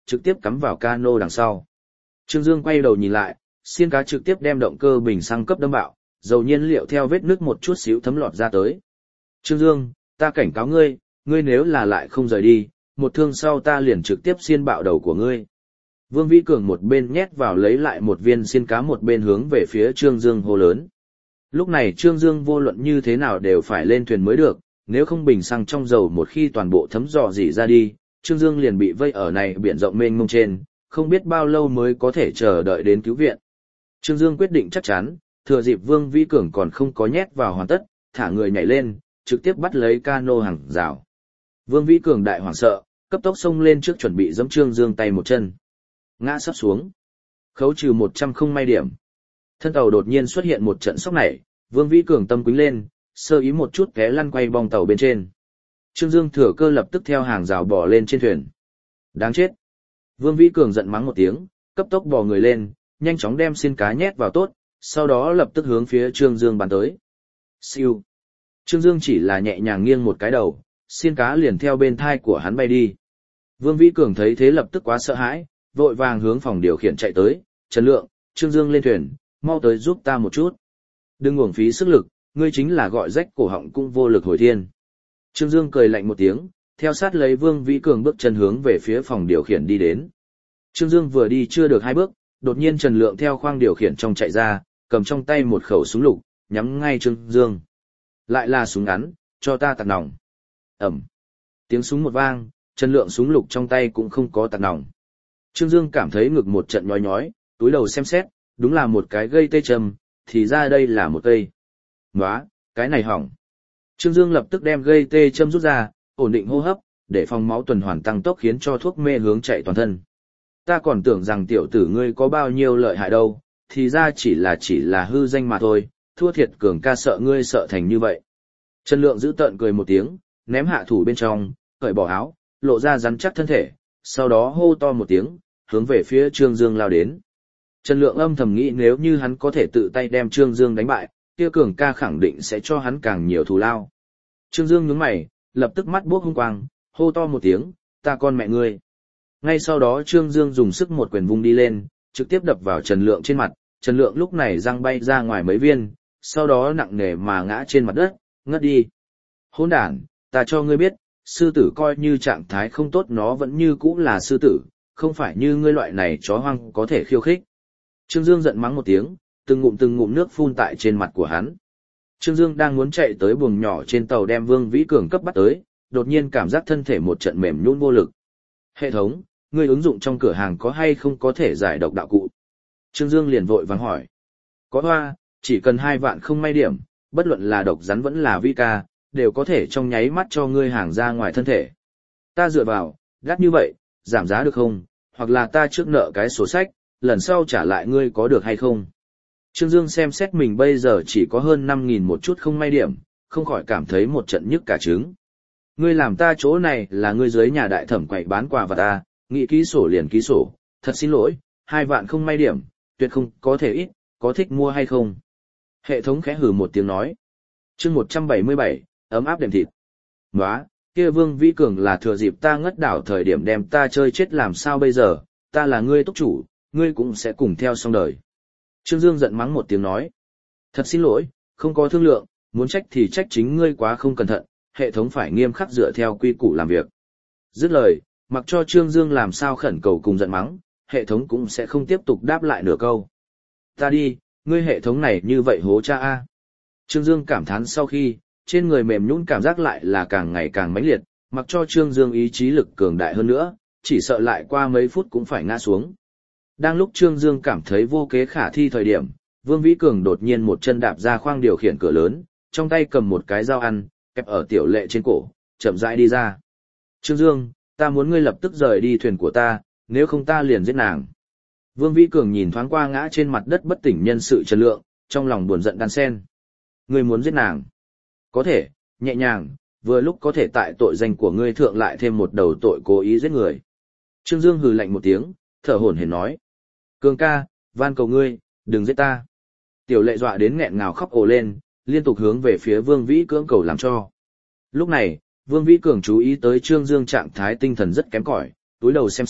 trực tiếp cắm vào cano đằng sau. Trương Dương quay đầu nhìn lại, xiên cá trực tiếp đem động cơ bình xăng cấp đâm bạo, dầu nhiên liệu theo vết nước một chút xíu thấm lọt ra tới. Trương Dương, ta cảnh cáo ngươi, ngươi nếu là lại không rời đi, một thương sau ta liền trực tiếp xiên bạo đầu của ngươi. Vương Vĩ Cường một bên nhét vào lấy lại một viên xiên cá, một bên hướng về phía Trương Dương hô lớn. Lúc này Trương Dương vô luận như thế nào đều phải lên thuyền mới được, nếu không bình xăng trong dầu một khi toàn bộ thấm rò rỉ ra đi, Trương Dương liền bị vây ở này biển rộng mênh mông trên, không biết bao lâu mới có thể chờ đợi đến cứu viện. Trương Dương quyết định chắc chắn, thừa dịp Vương Vĩ Cường còn không có nhét vào hoàn tất, thả người nhảy lên, trực tiếp bắt lấy cano hàng rào. Vương Vĩ Cường đại hoảng sợ, cấp tốc xông lên trước chuẩn bị giẫm Trương Dương tay một chân. Ngã sắp xuống. Khấu trừ một trăm không may điểm. Thân tàu đột nhiên xuất hiện một trận sốc nảy, Vương Vĩ Cường tâm quính lên, sơ ý một chút té lăn quay bong tàu bên trên. Trương Dương thừa cơ lập tức theo hàng rào bò lên trên thuyền. Đáng chết. Vương Vĩ Cường giận mắng một tiếng, cấp tốc bò người lên, nhanh chóng đem xiên cá nhét vào tốt, sau đó lập tức hướng phía Trương Dương bắn tới. Siêu. Trương Dương chỉ là nhẹ nhàng nghiêng một cái đầu, xiên cá liền theo bên thai của hắn bay đi. Vương Vĩ Cường thấy thế lập tức quá sợ hãi, vội vàng hướng phòng điều khiển chạy tới. Trần Lượng, Trương Dương lên thuyền, mau tới giúp ta một chút. Đừng uổng phí sức lực, ngươi chính là gọi rách cổ họng cũng vô lực hồi thiên. Trương Dương cười lạnh một tiếng, theo sát lấy Vương Vĩ Cường bước chân hướng về phía phòng điều khiển đi đến. Trương Dương vừa đi chưa được hai bước, đột nhiên Trần Lượng theo khoang điều khiển trong chạy ra, cầm trong tay một khẩu súng lục, nhắm ngay Trương Dương. Lại là súng ngắn, cho ta tạt nòng. Ẩm. Tiếng súng một vang, Trần Lượng súng lục trong tay cũng không có tạt nòng. Trương Dương cảm thấy ngực một trận nhói nhói, túi đầu xem xét, đúng là một cái gây tê châm, thì ra đây là một cây. Nóa, cái này hỏng. Trương Dương lập tức đem gây tê châm rút ra, ổn định hô hấp, để phòng máu tuần hoàn tăng tốc khiến cho thuốc mê hướng chạy toàn thân. Ta còn tưởng rằng tiểu tử ngươi có bao nhiêu lợi hại đâu, thì ra chỉ là chỉ là hư danh mà thôi, thua thiệt Cường ca sợ ngươi sợ thành như vậy. Trần Lượng giữ tợn cười một tiếng, ném hạ thủ bên trong, cởi bỏ áo, lộ ra rắn chắc thân thể, sau đó hô to một tiếng, hướng về phía Trương Dương lao đến. Trần Lượng âm thầm nghĩ nếu như hắn có thể tự tay đem Trương Dương đánh bại, kia Cường ca khẳng định sẽ cho hắn càng nhiều thù lao. Trương Dương nhướng mày, lập tức mắt buốc hung quang, hô to một tiếng, ta con mẹ ngươi. Ngay sau đó Trương Dương dùng sức một quyền vung đi lên, trực tiếp đập vào Trần Lượng trên mặt, Trần Lượng lúc này răng bay ra ngoài mấy viên, sau đó nặng nề mà ngã trên mặt đất, ngất đi. Hỗn đản, ta cho ngươi biết, sư tử coi như trạng thái không tốt nó vẫn như cũ là sư tử, không phải như ngươi loại này chó hoang có thể khiêu khích. Trương Dương giận mắng một tiếng, từng ngụm từng ngụm nước phun tại trên mặt của hắn. Trương Dương đang muốn chạy tới buồng nhỏ trên tàu đem Vương Vĩ Cường cấp bắt tới, đột nhiên cảm giác thân thể một trận mềm nhũn vô lực. Hệ thống, ngươi ứng dụng trong cửa hàng có hay không có thể giải độc đạo cụ? Trương Dương liền vội vàng hỏi. Có hoa, chỉ cần hai vạn không may điểm, bất luận là độc rắn vẫn là vi ca, đều có thể trong nháy mắt cho ngươi hàng ra ngoài thân thể. Ta dựa vào, đắt như vậy, giảm giá được không? Hoặc là ta trước nợ cái sổ sách, lần sau trả lại ngươi có được hay không? Trương Dương xem xét mình bây giờ chỉ có hơn năm nghìn một chút không may điểm, không khỏi cảm thấy một trận nhức cả trứng. Ngươi làm ta chỗ này là ngươi dưới nhà đại thẩm quậy bán quà vật ta, nghĩ ký sổ liền ký sổ, thật xin lỗi, hai vạn không may điểm, tuyệt không có thể ít, có thích mua hay không? Hệ thống khẽ hừ một tiếng nói. Chương một trăm bảy mươi bảy, ấm áp đệm thịt. Nóa, kia Vương Vĩ Cường là thừa dịp ta ngất đảo thời điểm đem ta chơi chết làm sao bây giờ, ta là ngươi túc chủ, ngươi cũng sẽ cùng theo xong đời. Trương Dương giận mắng một tiếng nói. Thật xin lỗi, không có thương lượng, muốn trách thì trách chính ngươi quá không cẩn thận, hệ thống phải nghiêm khắc dựa theo quy củ làm việc. Dứt lời, mặc cho Trương Dương làm sao khẩn cầu cùng giận mắng, hệ thống cũng sẽ không tiếp tục đáp lại nửa câu. Ta đi, ngươi hệ thống này như vậy hố cha a. Trương Dương cảm thán sau khi, trên người mềm nhũn cảm giác lại là càng ngày càng mãnh liệt, mặc cho Trương Dương ý chí lực cường đại hơn nữa, chỉ sợ lại qua mấy phút cũng phải ngã xuống. Đang lúc Trương Dương cảm thấy vô kế khả thi thời điểm, Vương Vĩ Cường đột nhiên một chân đạp ra khoang điều khiển cửa lớn, trong tay cầm một cái dao ăn, kẹp ở Tiểu Lệ trên cổ, chậm rãi đi ra. Trương Dương, ta muốn ngươi lập tức rời đi thuyền của ta, nếu không ta liền giết nàng. Vương Vĩ Cường nhìn thoáng qua ngã trên mặt đất bất tỉnh nhân sự Trần Lượng, trong lòng buồn giận đan sen. Ngươi muốn giết nàng? Có thể, nhẹ nhàng, vừa lúc có thể tại tội danh của ngươi thượng lại thêm một đầu tội cố ý giết người. Trương Dương hừ lạnh một tiếng, thở hổn hển nói. Cường ca, van cầu ngươi, đừng giết ta. Tiểu Lệ dọa đến nghẹn ngào khóc ồ lên, liên tục hướng về phía Vương Vĩ cưỡng cầu làm cho. Lúc này, Vương Vĩ Cường chú ý tới Trương Dương trạng thái tinh thần rất kém cỏi, túi đầu xem xét,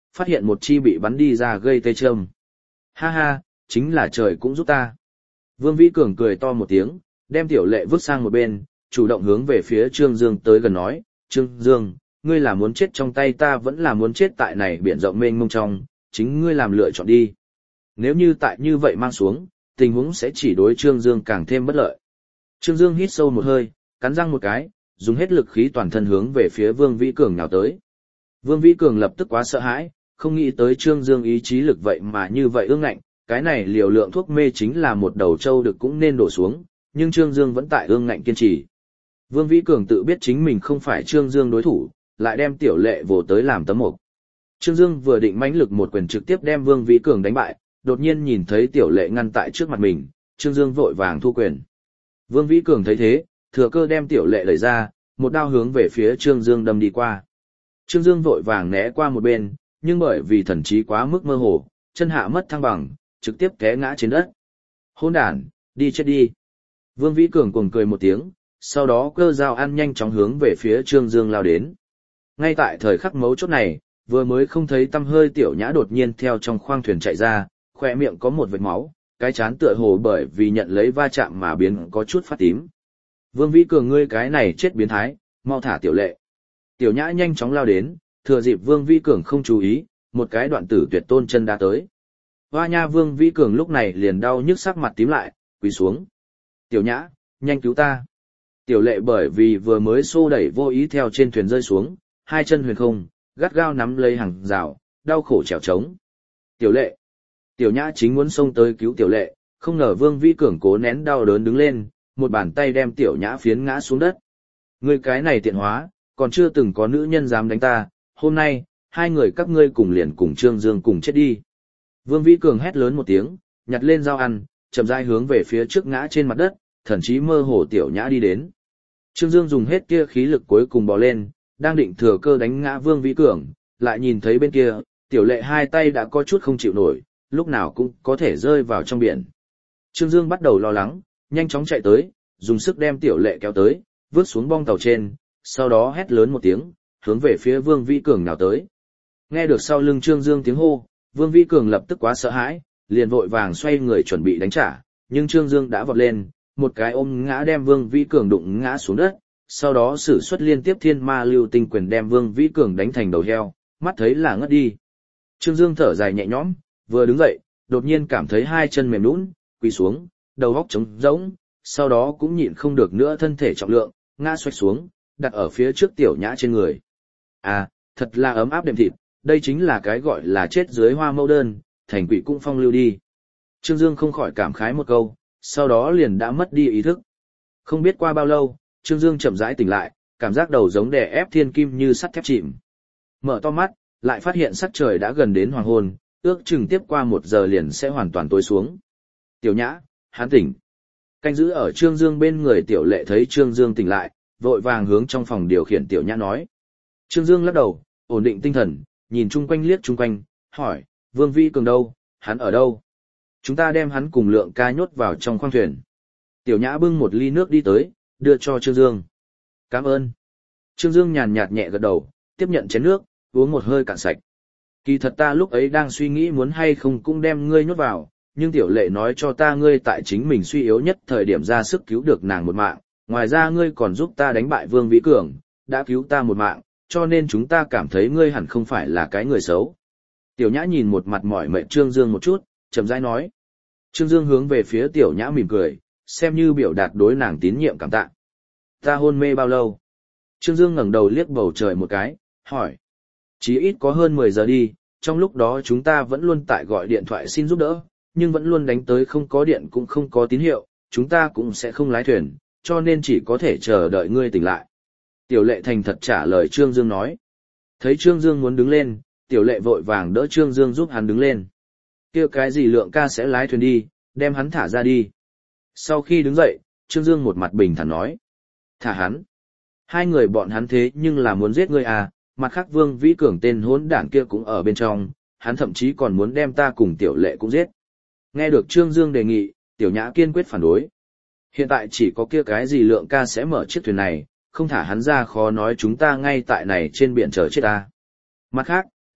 phát hiện một chi bị bắn đi ra gây tê châm. Ha ha, chính là trời cũng giúp ta. Vương Vĩ Cường cười to một tiếng, đem Tiểu Lệ vứt sang một bên, chủ động hướng về phía Trương Dương tới gần nói, Trương Dương, ngươi là muốn chết trong tay ta vẫn là muốn chết tại này biển rộng mênh mông trong, chính ngươi làm lựa chọn đi. Nếu như tại như vậy mang xuống, tình huống sẽ chỉ đối Trương Dương càng thêm bất lợi. Trương Dương hít sâu một hơi, cắn răng một cái, dùng hết lực khí toàn thân hướng về phía Vương Vĩ Cường nhào tới. Vương Vĩ Cường lập tức quá sợ hãi, không nghĩ tới Trương Dương ý chí lực vậy mà như vậy ương ngạnh, cái này liều lượng thuốc mê chính là một đầu trâu được cũng nên đổ xuống, nhưng Trương Dương vẫn tại ương ngạnh kiên trì. Vương Vĩ Cường tự biết chính mình không phải Trương Dương đối thủ, lại đem Tiểu Lệ vồ tới làm tấm mộc. Trương Dương vừa định mãnh lực một quyền trực tiếp đem Vương Vĩ Cường đánh bại, đột nhiên nhìn thấy Tiểu Lệ ngăn tại trước mặt mình, Trương Dương vội vàng thu quyền. Vương Vĩ Cường thấy thế, thừa cơ đem Tiểu Lệ đẩy ra, một đao hướng về phía Trương Dương đâm đi qua. Trương Dương vội vàng né qua một bên, nhưng bởi vì thần trí quá mức mơ hồ, chân hạ mất thăng bằng, trực tiếp té ngã trên đất. Hỗn đản, đi chết đi. Vương Vĩ Cường cuồng cười một tiếng, sau đó cơ dao ăn nhanh chóng hướng về phía Trương Dương lao đến. Ngay tại thời khắc mấu chốt này, vừa mới không thấy tăm hơi Tiểu Nhã đột nhiên theo trong khoang thuyền chạy ra, khỏe miệng có một vệt máu, cái chán tựa hồ bởi vì nhận lấy va chạm mà biến có chút phát tím. Vương Vĩ Cường ngươi cái này chết biến thái, mau thả Tiểu Lệ. Tiểu Nhã nhanh chóng lao đến, thừa dịp Vương Vĩ Cường không chú ý, một cái đoạn tử tuyệt tôn chân đã tới. Hoa nha Vương Vĩ Cường lúc này liền đau nhức sắc mặt tím lại, quỳ xuống. Tiểu Nhã, nhanh cứu ta. Tiểu Lệ bởi vì vừa mới xô đẩy vô ý theo trên thuyền rơi xuống, hai chân huyền không, gắt gao nắm lấy hàng rào, đau khổ trèo trống. Tiểu Lệ. Tiểu Nhã chính muốn xông tới cứu Tiểu Lệ, không ngờ Vương Vĩ Cường cố nén đau đớn đứng lên, một bàn tay đem Tiểu Nhã phiến ngã xuống đất. Ngươi cái này tiện hóa, còn chưa từng có nữ nhân dám đánh ta, hôm nay, hai người các ngươi cùng liền cùng Trương Dương cùng chết đi. Vương Vĩ Cường hét lớn một tiếng, nhặt lên dao ăn, chậm rãi hướng về phía trước ngã trên mặt đất, thần chí mơ hồ Tiểu Nhã đi đến. Trương Dương dùng hết kia khí lực cuối cùng bò lên, đang định thừa cơ đánh ngã Vương Vĩ Cường, lại nhìn thấy bên kia, Tiểu Lệ hai tay đã có chút không chịu nổi, lúc nào cũng có thể rơi vào trong biển. Trương Dương bắt đầu lo lắng, nhanh chóng chạy tới, dùng sức đem Tiểu Lệ kéo tới, vứt xuống bong tàu trên, sau đó hét lớn một tiếng, hướng về phía Vương Vĩ Cường nào tới. Nghe được sau lưng Trương Dương tiếng hô, Vương Vĩ Cường lập tức quá sợ hãi, liền vội vàng xoay người chuẩn bị đánh trả, nhưng Trương Dương đã vọt lên, một cái ôm ngã đem Vương Vĩ Cường đụng ngã xuống đất, sau đó sử xuất liên tiếp thiên ma lưu tinh quyền đem Vương Vĩ Cường đánh thành đầu heo, mắt thấy là ngất đi. Trương Dương thở dài nhẹ nhõm, vừa đứng dậy, đột nhiên cảm thấy hai chân mềm nhũn, quỳ xuống, đầu óc trống rỗng, sau đó cũng nhịn không được nữa thân thể trọng lượng, ngã xoạch xuống, đặt ở phía trước Tiểu Nhã trên người. À, thật là ấm áp đệm thịt, đây chính là cái gọi là chết dưới hoa mẫu đơn, thành quỷ cũng phong lưu đi. Trương Dương không khỏi cảm khái một câu, sau đó liền đã mất đi ý thức. Không biết qua bao lâu, Trương Dương chậm rãi tỉnh lại, cảm giác đầu giống đè ép thiên kim như sắt thép chìm. Mở to mắt, lại phát hiện sắc trời đã gần đến hoàng hôn, ước chừng tiếp qua một giờ liền sẽ hoàn toàn tối xuống. Tiểu Nhã, hắn tỉnh. Canh giữ ở Trương Dương bên người Tiểu Lệ thấy Trương Dương tỉnh lại, vội vàng hướng trong phòng điều khiển Tiểu Nhã nói. Trương Dương lắc đầu, ổn định tinh thần, nhìn chung quanh liếc chung quanh, hỏi, Vương Vĩ Cường đâu, hắn ở đâu? Chúng ta đem hắn cùng Lượng ca nhốt vào trong khoang thuyền. Tiểu Nhã bưng một ly nước đi tới, đưa cho Trương Dương. Cảm ơn. Trương Dương nhàn nhạt nhẹ gật đầu, tiếp nhận chén nước, uống một hơi cạn sạch. Kỳ thật ta lúc ấy đang suy nghĩ muốn hay không cũng đem ngươi nhốt vào, nhưng Tiểu Lệ nói cho ta ngươi tại chính mình suy yếu nhất thời điểm ra sức cứu được nàng một mạng, ngoài ra ngươi còn giúp ta đánh bại Vương Vĩ Cường, đã cứu ta một mạng, cho nên chúng ta cảm thấy ngươi hẳn không phải là cái người xấu. Tiểu Nhã nhìn một mặt mỏi mệt Trương Dương một chút, chậm rãi nói. Trương Dương hướng về phía Tiểu Nhã mỉm cười, xem như biểu đạt đối nàng tín nhiệm cảm tạ. Ta hôn mê bao lâu? Trương Dương ngẩng đầu liếc bầu trời một cái, hỏi. Chí ít có hơn mười giờ đi, trong lúc đó chúng ta vẫn luôn tại gọi điện thoại xin giúp đỡ, nhưng vẫn luôn đánh tới không có điện cũng không có tín hiệu, chúng ta cũng sẽ không lái thuyền, cho nên chỉ có thể chờ đợi ngươi tỉnh lại. Tiểu Lệ thành thật trả lời Trương Dương nói. Thấy Trương Dương muốn đứng lên, Tiểu Lệ vội vàng đỡ Trương Dương giúp hắn đứng lên. Kêu cái gì Lượng ca sẽ lái thuyền đi, đem hắn thả ra đi. Sau khi đứng dậy, Trương Dương một mặt bình thản nói. Thả hắn. Hai người bọn hắn thế nhưng là muốn giết ngươi à, mặt khác Vương Vĩ Cường tên hỗn đản kia cũng ở bên trong, hắn thậm chí còn muốn đem ta cùng Tiểu Lệ cũng giết. Nghe được Trương Dương đề nghị, Tiểu Nhã kiên quyết phản đối. Hiện tại chỉ có kia cái gì Lượng ca sẽ mở chiếc thuyền này, không thả hắn ra khó nói chúng ta ngay tại này trên biển chờ chết ta. Mặt khác,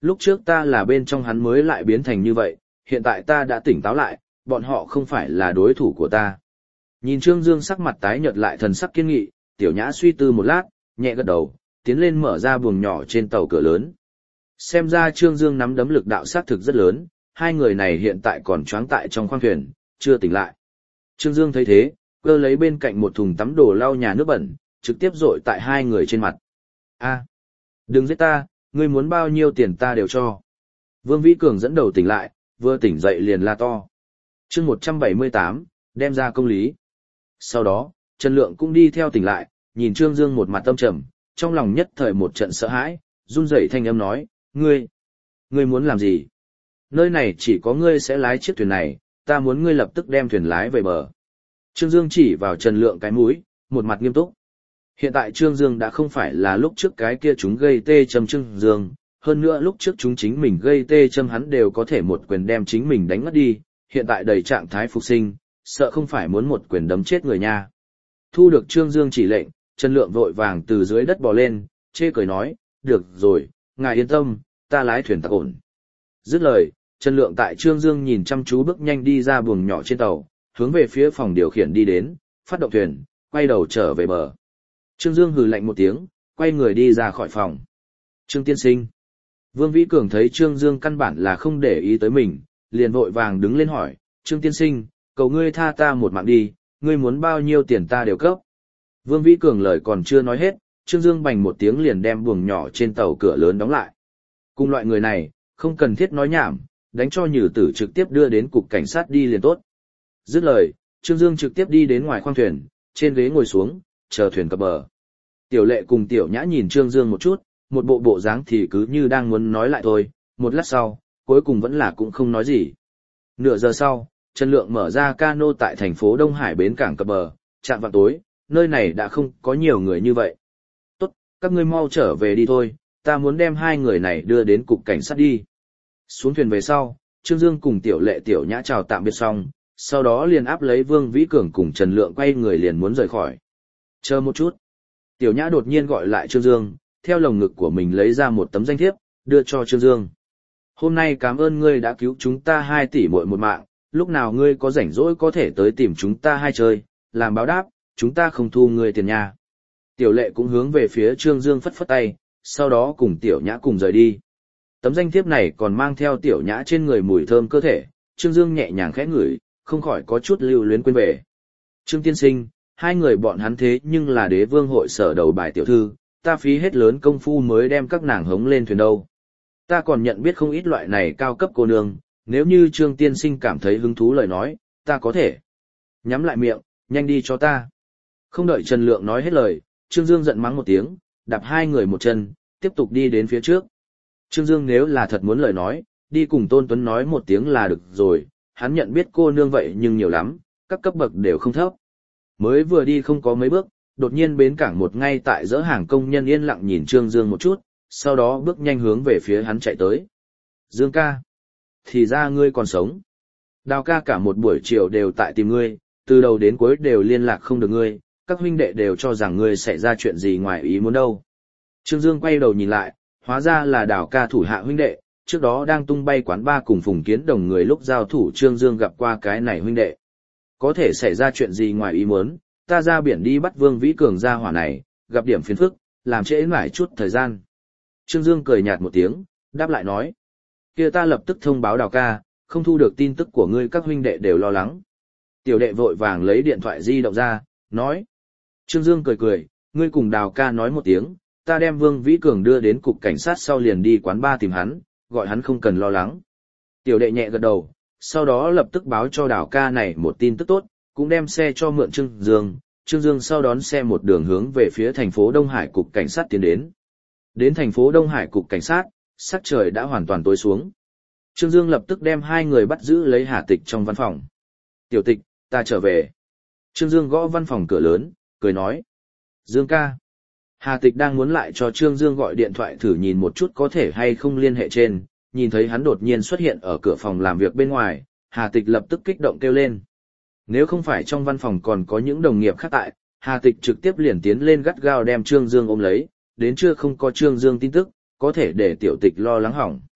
Lúc trước ta là bên trong hắn mới lại biến thành như vậy, hiện tại ta đã tỉnh táo lại, bọn họ không phải là đối thủ của ta. Nhìn Trương Dương sắc mặt tái nhợt lại thần sắc kiên nghị, Tiểu Nhã suy tư một lát, nhẹ gật đầu, tiến lên mở ra buồng nhỏ trên tàu cửa lớn. Xem ra Trương Dương nắm đấm lực đạo sát thực rất lớn, hai người này hiện tại còn choáng tại trong khoang thuyền, chưa tỉnh lại. Trương Dương thấy thế, cơ lấy bên cạnh một thùng tắm đồ lau nhà nước bẩn, trực tiếp dội tại hai người trên mặt. A, đừng giết ta, ngươi muốn bao nhiêu tiền ta đều cho. Vương Vĩ Cường dẫn đầu tỉnh lại, vừa tỉnh dậy liền la to. Chương một trăm bảy mươi tám, đem ra công lý. Sau đó, Trần Lượng cũng đi theo tỉnh lại, nhìn Trương Dương một mặt tâm trầm, trong lòng nhất thời một trận sợ hãi, run rẩy thanh âm nói, ngươi, ngươi muốn làm gì? Nơi này chỉ có ngươi sẽ lái chiếc thuyền này, ta muốn ngươi lập tức đem thuyền lái về bờ. Trương Dương chỉ vào Trần Lượng cái mũi, một mặt nghiêm túc. Hiện tại Trương Dương đã không phải là lúc trước cái kia chúng gây tê châm Trương Dương, hơn nữa lúc trước chúng chính mình gây tê châm hắn đều có thể một quyền đem chính mình đánh ngất đi, hiện tại đầy trạng thái phục sinh, sợ không phải muốn một quyền đấm chết người nha. Thu được Trương Dương chỉ lệnh, Trần Lượng vội vàng từ dưới đất bò lên, chê cười nói, được rồi, ngài yên tâm, ta lái thuyền tặc ổn. Dứt lời, Trần Lượng tại Trương Dương nhìn chăm chú bước nhanh đi ra buồng nhỏ trên tàu, hướng về phía phòng điều khiển đi đến, phát động thuyền, quay đầu trở về bờ. Trương Dương hừ lạnh một tiếng, quay người đi ra khỏi phòng. Trương tiên sinh. Vương Vĩ Cường thấy Trương Dương căn bản là không để ý tới mình, liền vội vàng đứng lên hỏi, Trương tiên sinh, cầu ngươi tha ta một mạng đi, ngươi muốn bao nhiêu tiền ta đều cấp. Vương Vĩ Cường lời còn chưa nói hết, Trương Dương bành một tiếng liền đem buồng nhỏ trên tàu cửa lớn đóng lại. Cùng loại người này, không cần thiết nói nhảm, đánh cho nhử tử trực tiếp đưa đến cục cảnh sát đi liền tốt. Dứt lời, Trương Dương trực tiếp đi đến ngoài khoang thuyền, trên ghế ngồi xuống, chờ thuyền cập bờ. Tiểu Lệ cùng Tiểu Nhã nhìn Trương Dương một chút, một bộ bộ dáng thì cứ như đang muốn nói lại thôi, một lát sau, cuối cùng vẫn là cũng không nói gì. Nửa giờ sau, Trần Lượng mở ra cano tại thành phố Đông Hải bến cảng cập bờ, chạm vào tối, nơi này đã không có nhiều người như vậy. Tốt, các ngươi mau trở về đi thôi, ta muốn đem hai người này đưa đến cục cảnh sát đi. Xuống thuyền về sau, Trương Dương cùng Tiểu Lệ Tiểu Nhã chào tạm biệt xong, sau đó liền áp lấy Vương Vĩ Cường cùng Trần Lượng quay người liền muốn rời khỏi. Chờ một chút. Tiểu Nhã đột nhiên gọi lại Trương Dương, theo lồng ngực của mình lấy ra một tấm danh thiếp, đưa cho Trương Dương. Hôm nay cảm ơn ngươi đã cứu chúng ta hai tỷ muội một mạng, lúc nào ngươi có rảnh rỗi có thể tới tìm chúng ta hai chơi, làm báo đáp, chúng ta không thu ngươi tiền nhà. Tiểu Lệ cũng hướng về phía Trương Dương phất phất tay, sau đó cùng Tiểu Nhã cùng rời đi. Tấm danh thiếp này còn mang theo Tiểu Nhã trên người mùi thơm cơ thể, Trương Dương nhẹ nhàng khẽ ngửi, không khỏi có chút lưu luyến quên về. Trương tiên sinh, hai người bọn hắn thế nhưng là đế vương hội sở đầu bài tiểu thư, ta phí hết lớn công phu mới đem các nàng hống lên thuyền đâu. Ta còn nhận biết không ít loại này cao cấp cô nương, nếu như Trương tiên sinh cảm thấy hứng thú lời nói, ta có thể. Nhắm lại miệng, nhanh đi cho ta. Không đợi Trần Lượng nói hết lời, Trương Dương giận mắng một tiếng, đạp hai người một chân, tiếp tục đi đến phía trước. Trương Dương nếu là thật muốn lời nói, đi cùng Tôn Tuấn nói một tiếng là được rồi, hắn nhận biết cô nương vậy nhưng nhiều lắm, các cấp bậc đều không thấp. Mới vừa đi không có mấy bước, đột nhiên bến cảng một ngay tại dỡ hàng công nhân yên lặng nhìn Trương Dương một chút, sau đó bước nhanh hướng về phía hắn chạy tới. Dương ca, thì ra ngươi còn sống. Đào ca cả một buổi chiều đều tại tìm ngươi, từ đầu đến cuối đều liên lạc không được ngươi, các huynh đệ đều cho rằng ngươi xảy ra chuyện gì ngoài ý muốn đâu. Trương Dương quay đầu nhìn lại, hóa ra là Đào ca thủ hạ huynh đệ, trước đó đang tung bay quán ba cùng Phùng Kiến Đồng người lúc giao thủ Trương Dương gặp qua cái này huynh đệ. Có thể xảy ra chuyện gì ngoài ý muốn, ta ra biển đi bắt Vương Vĩ Cường ra hỏa này, gặp điểm phiền phức, làm trễ mãi chút thời gian. Trương Dương cười nhạt một tiếng, đáp lại nói. Kia ta lập tức thông báo Đào ca, không thu được tin tức của ngươi các huynh đệ đều lo lắng. Tiểu đệ vội vàng lấy điện thoại di động ra, nói. Trương Dương cười cười, ngươi cùng Đào ca nói một tiếng, ta đem Vương Vĩ Cường đưa đến cục cảnh sát sau liền đi quán ba tìm hắn, gọi hắn không cần lo lắng. Tiểu đệ nhẹ gật đầu, sau đó lập tức báo cho Đào ca này một tin tức tốt, cũng đem xe cho mượn Trương Dương. Trương Dương sau đón xe một đường hướng về phía thành phố Đông Hải cục cảnh sát tiến đến. Đến thành phố Đông Hải cục cảnh sát, sắc trời đã hoàn toàn tối xuống. Trương Dương lập tức đem hai người bắt giữ lấy Hà Tịch trong văn phòng. Tiểu Tịch, ta trở về. Trương Dương gõ văn phòng cửa lớn, cười nói. Dương ca. Hà Tịch đang muốn lại cho Trương Dương gọi điện thoại thử nhìn một chút có thể hay không liên hệ trên, nhìn thấy hắn đột nhiên xuất hiện ở cửa phòng làm việc bên ngoài, Hà Tịch lập tức kích động kêu lên. Nếu không phải trong văn phòng còn có những đồng nghiệp khác tại, Hà Tịch trực tiếp liền tiến lên gắt gao đem Trương Dương ôm lấy, đến trưa không có Trương Dương tin tức, có thể để Tiểu Tịch lo lắng hỏng.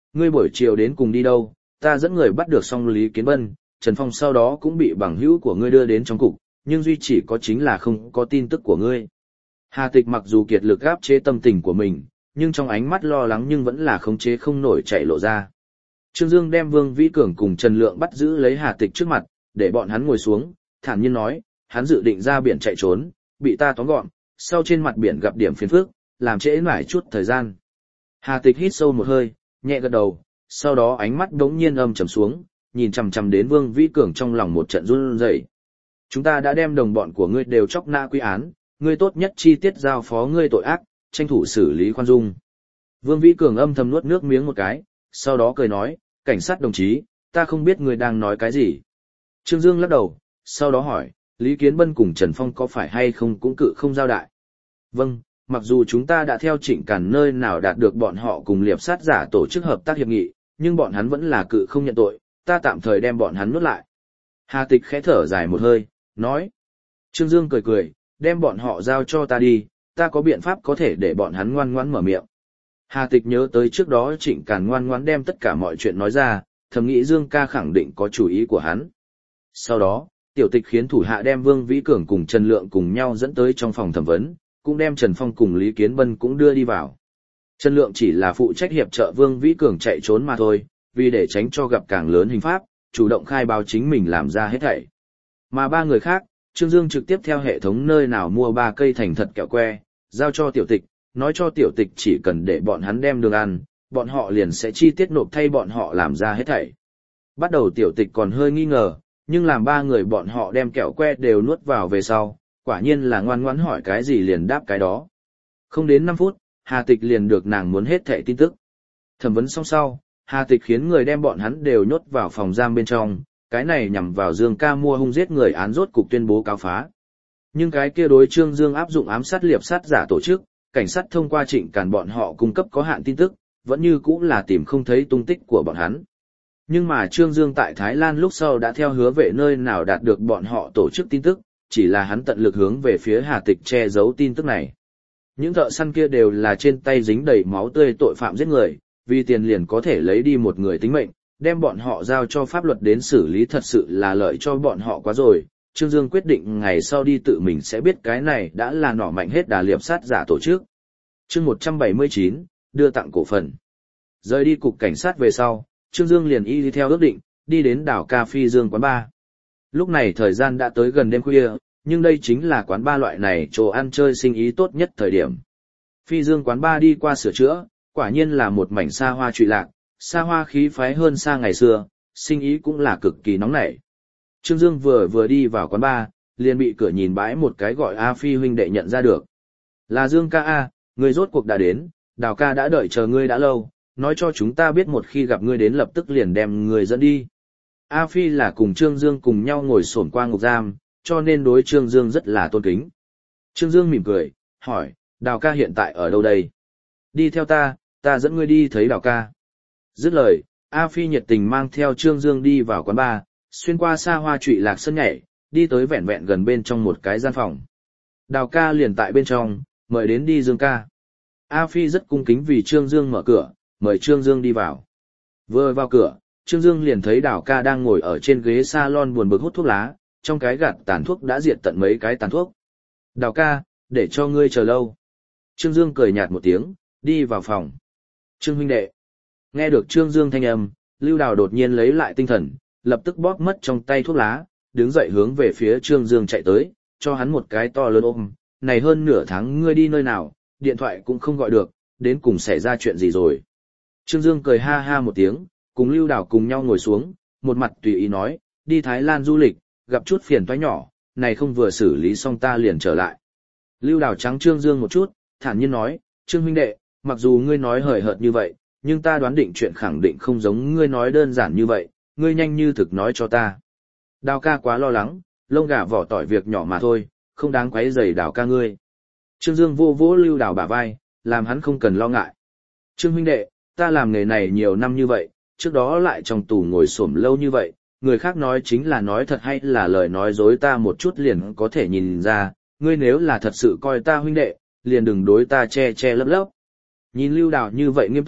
Ngươi buổi chiều đến cùng đi đâu, ta dẫn người bắt được xong Lý Kiến Bân, Trần Phong sau đó cũng bị bằng hữu của ngươi đưa đến trong cục, nhưng duy chỉ có chính là không có tin tức của ngươi. Hà Tịch mặc dù kiệt lực áp chế tâm tình của mình, nhưng trong ánh mắt lo lắng nhưng vẫn là khống chế không nổi chạy lộ ra. Trương Dương đem Vương Vĩ Cường cùng Trần Lượng bắt giữ lấy Hà Tịch trước mặt, để bọn hắn ngồi xuống, thản nhiên nói, hắn dự định ra biển chạy trốn, bị ta tóm gọn, sau trên mặt biển gặp điểm phiền phức, làm trễ nải chút thời gian. Hà Tịch hít sâu một hơi, nhẹ gật đầu, sau đó ánh mắt đống nhiên âm trầm xuống, nhìn chằm chằm đến Vương Vĩ Cường trong lòng một trận run rẩy. Chúng ta đã đem đồng bọn của ngươi đều chóc nã quy án, ngươi tốt nhất chi tiết giao phó ngươi tội ác, tranh thủ xử lý khoan dung. Vương Vĩ Cường âm thầm nuốt nước miếng một cái, sau đó cười nói, cảnh sát đồng chí, ta không biết ngươi đang nói cái gì. Trương Dương lắc đầu, sau đó hỏi, Lý Kiến Bân cùng Trần Phong có phải hay không cũng cự không giao đại. Vâng, mặc dù chúng ta đã theo Trịnh Càn nơi nào đạt được bọn họ cùng liệp sát giả tổ chức hợp tác hiệp nghị, nhưng bọn hắn vẫn là cự không nhận tội, ta tạm thời đem bọn hắn nuốt lại. Hà Tịch khẽ thở dài một hơi, nói. Trương Dương cười cười, đem bọn họ giao cho ta đi, ta có biện pháp có thể để bọn hắn ngoan ngoãn mở miệng. Hà Tịch nhớ tới trước đó Trịnh Càn ngoan ngoãn đem tất cả mọi chuyện nói ra, thầm nghĩ Dương ca khẳng định có chủ ý của hắn. Sau đó, tiểu tịch khiến thủ hạ đem Vương Vĩ Cường cùng Trần Lượng cùng nhau dẫn tới trong phòng thẩm vấn, cũng đem Trần Phong cùng Lý Kiến Bân cũng đưa đi vào. Trần Lượng chỉ là phụ trách hiệp trợ Vương Vĩ Cường chạy trốn mà thôi, vì để tránh cho gặp càng lớn hình pháp, chủ động khai báo chính mình làm ra hết thảy. Mà ba người khác, Trương Dương trực tiếp theo hệ thống nơi nào mua ba cây thành thật kẹo que, giao cho tiểu tịch, nói cho tiểu tịch chỉ cần để bọn hắn đem đường ăn, bọn họ liền sẽ chi tiết nộp thay bọn họ làm ra hết thảy. Bắt đầu tiểu tịch còn hơi nghi ngờ, nhưng làm ba người bọn họ đem kẹo que đều nuốt vào về sau, quả nhiên là ngoan ngoãn hỏi cái gì liền đáp cái đó. Không đến năm phút, Hà Tịch liền được nàng muốn hết thảy tin tức. Thẩm vấn xong sau, Hà Tịch khiến người đem bọn hắn đều nhốt vào phòng giam bên trong, cái này nhằm vào Dương ca mua hung giết người án rốt cục tuyên bố cáo phá. Nhưng cái kia đối Trương Dương áp dụng ám sát liệp sát giả tổ chức, cảnh sát thông qua Trịnh Càn bọn họ cung cấp có hạn tin tức, vẫn như cũ là tìm không thấy tung tích của bọn hắn. Nhưng mà Trương Dương tại Thái Lan lúc sau đã theo hứa vệ nơi nào đạt được bọn họ tổ chức tin tức, chỉ là hắn tận lực hướng về phía Hà Tịch che giấu tin tức này. Những thợ săn kia đều là trên tay dính đầy máu tươi tội phạm giết người, vì tiền liền có thể lấy đi một người tính mệnh, đem bọn họ giao cho pháp luật đến xử lý thật sự là lợi cho bọn họ quá rồi. Trương Dương quyết định ngày sau đi tự mình sẽ biết cái này đã là nỏ mạnh hết đà liệp sát giả tổ chức. Chương một trăm bảy mươi chín, đưa tặng cổ phần. Rời đi cục cảnh sát về sau, Trương Dương liền y đi theo ước định, đi đến đảo Ca Phi Dương quán bar. Lúc này thời gian đã tới gần đêm khuya, nhưng đây chính là quán bar loại này chỗ ăn chơi sinh ý tốt nhất thời điểm. Phi Dương quán bar đi qua sửa chữa, quả nhiên là một mảnh xa hoa trụy lạc, xa hoa khí phái hơn xa ngày xưa, sinh ý cũng là cực kỳ nóng nảy. Trương Dương vừa vừa đi vào quán bar, liền bị cửa nhìn bãi một cái gọi A Phi huynh đệ nhận ra được. Là Dương ca A, người rốt cuộc đã đến, Đào ca đã đợi chờ ngươi đã lâu, nói cho chúng ta biết một khi gặp ngươi đến lập tức liền đem người dẫn đi. A Phi là cùng Trương Dương cùng nhau ngồi xổm qua ngục giam, cho nên đối Trương Dương rất là tôn kính. Trương Dương mỉm cười, hỏi, Đào ca hiện tại ở đâu đây? Đi theo ta, ta dẫn ngươi đi thấy Đào ca. Dứt lời, A Phi nhiệt tình mang theo Trương Dương đi vào quán bar, xuyên qua xa hoa trụy lạc sân nhảy, đi tới vẹn vẹn gần bên trong một cái gian phòng. Đào ca liền tại bên trong, mời đến đi Dương ca. A Phi rất cung kính vì Trương Dương mở cửa, mời Trương Dương đi vào. Vừa vào cửa, Trương Dương liền thấy Đào ca đang ngồi ở trên ghế salon buồn bực hút thuốc lá, trong cái gạt tàn thuốc đã diệt tận mấy cái tàn thuốc. Đào ca, để cho ngươi chờ lâu. Trương Dương cười nhạt một tiếng, đi vào phòng. Trương huynh đệ. Nghe được Trương Dương thanh âm, Lưu Đào đột nhiên lấy lại tinh thần, lập tức bóp mất trong tay thuốc lá, đứng dậy hướng về phía Trương Dương chạy tới, cho hắn một cái to lớn ôm. Này hơn nửa tháng ngươi đi nơi nào, điện thoại cũng không gọi được, đến cùng xảy ra chuyện gì rồi. Trương Dương cười ha ha một tiếng, cùng Lưu Đào cùng nhau ngồi xuống, một mặt tùy ý nói, đi Thái Lan du lịch, gặp chút phiền toái nhỏ, này không vừa xử lý xong ta liền trở lại. Lưu Đào trắng Trương Dương một chút, thản nhiên nói, Trương huynh đệ, mặc dù ngươi nói hời hợt như vậy, nhưng ta đoán định chuyện khẳng định không giống ngươi nói đơn giản như vậy, ngươi nhanh như thực nói cho ta. Đào ca quá lo lắng, lông gà vỏ tỏi việc nhỏ mà thôi, không đáng quấy rầy Đào ca ngươi. Trương Dương vô vỗ Lưu Đào bả vai, làm hắn không cần lo ngại. Trương huynh đệ, ta làm nghề này nhiều năm như vậy, trước đó lại trong tù ngồi xổm lâu như vậy, người khác nói chính là nói thật hay là lời nói dối ta một chút liền có thể nhìn ra, ngươi nếu là thật sự coi ta huynh đệ, liền đừng đối ta che che lấp lấp. Nhìn Lưu Đào như vậy nghiêm túc,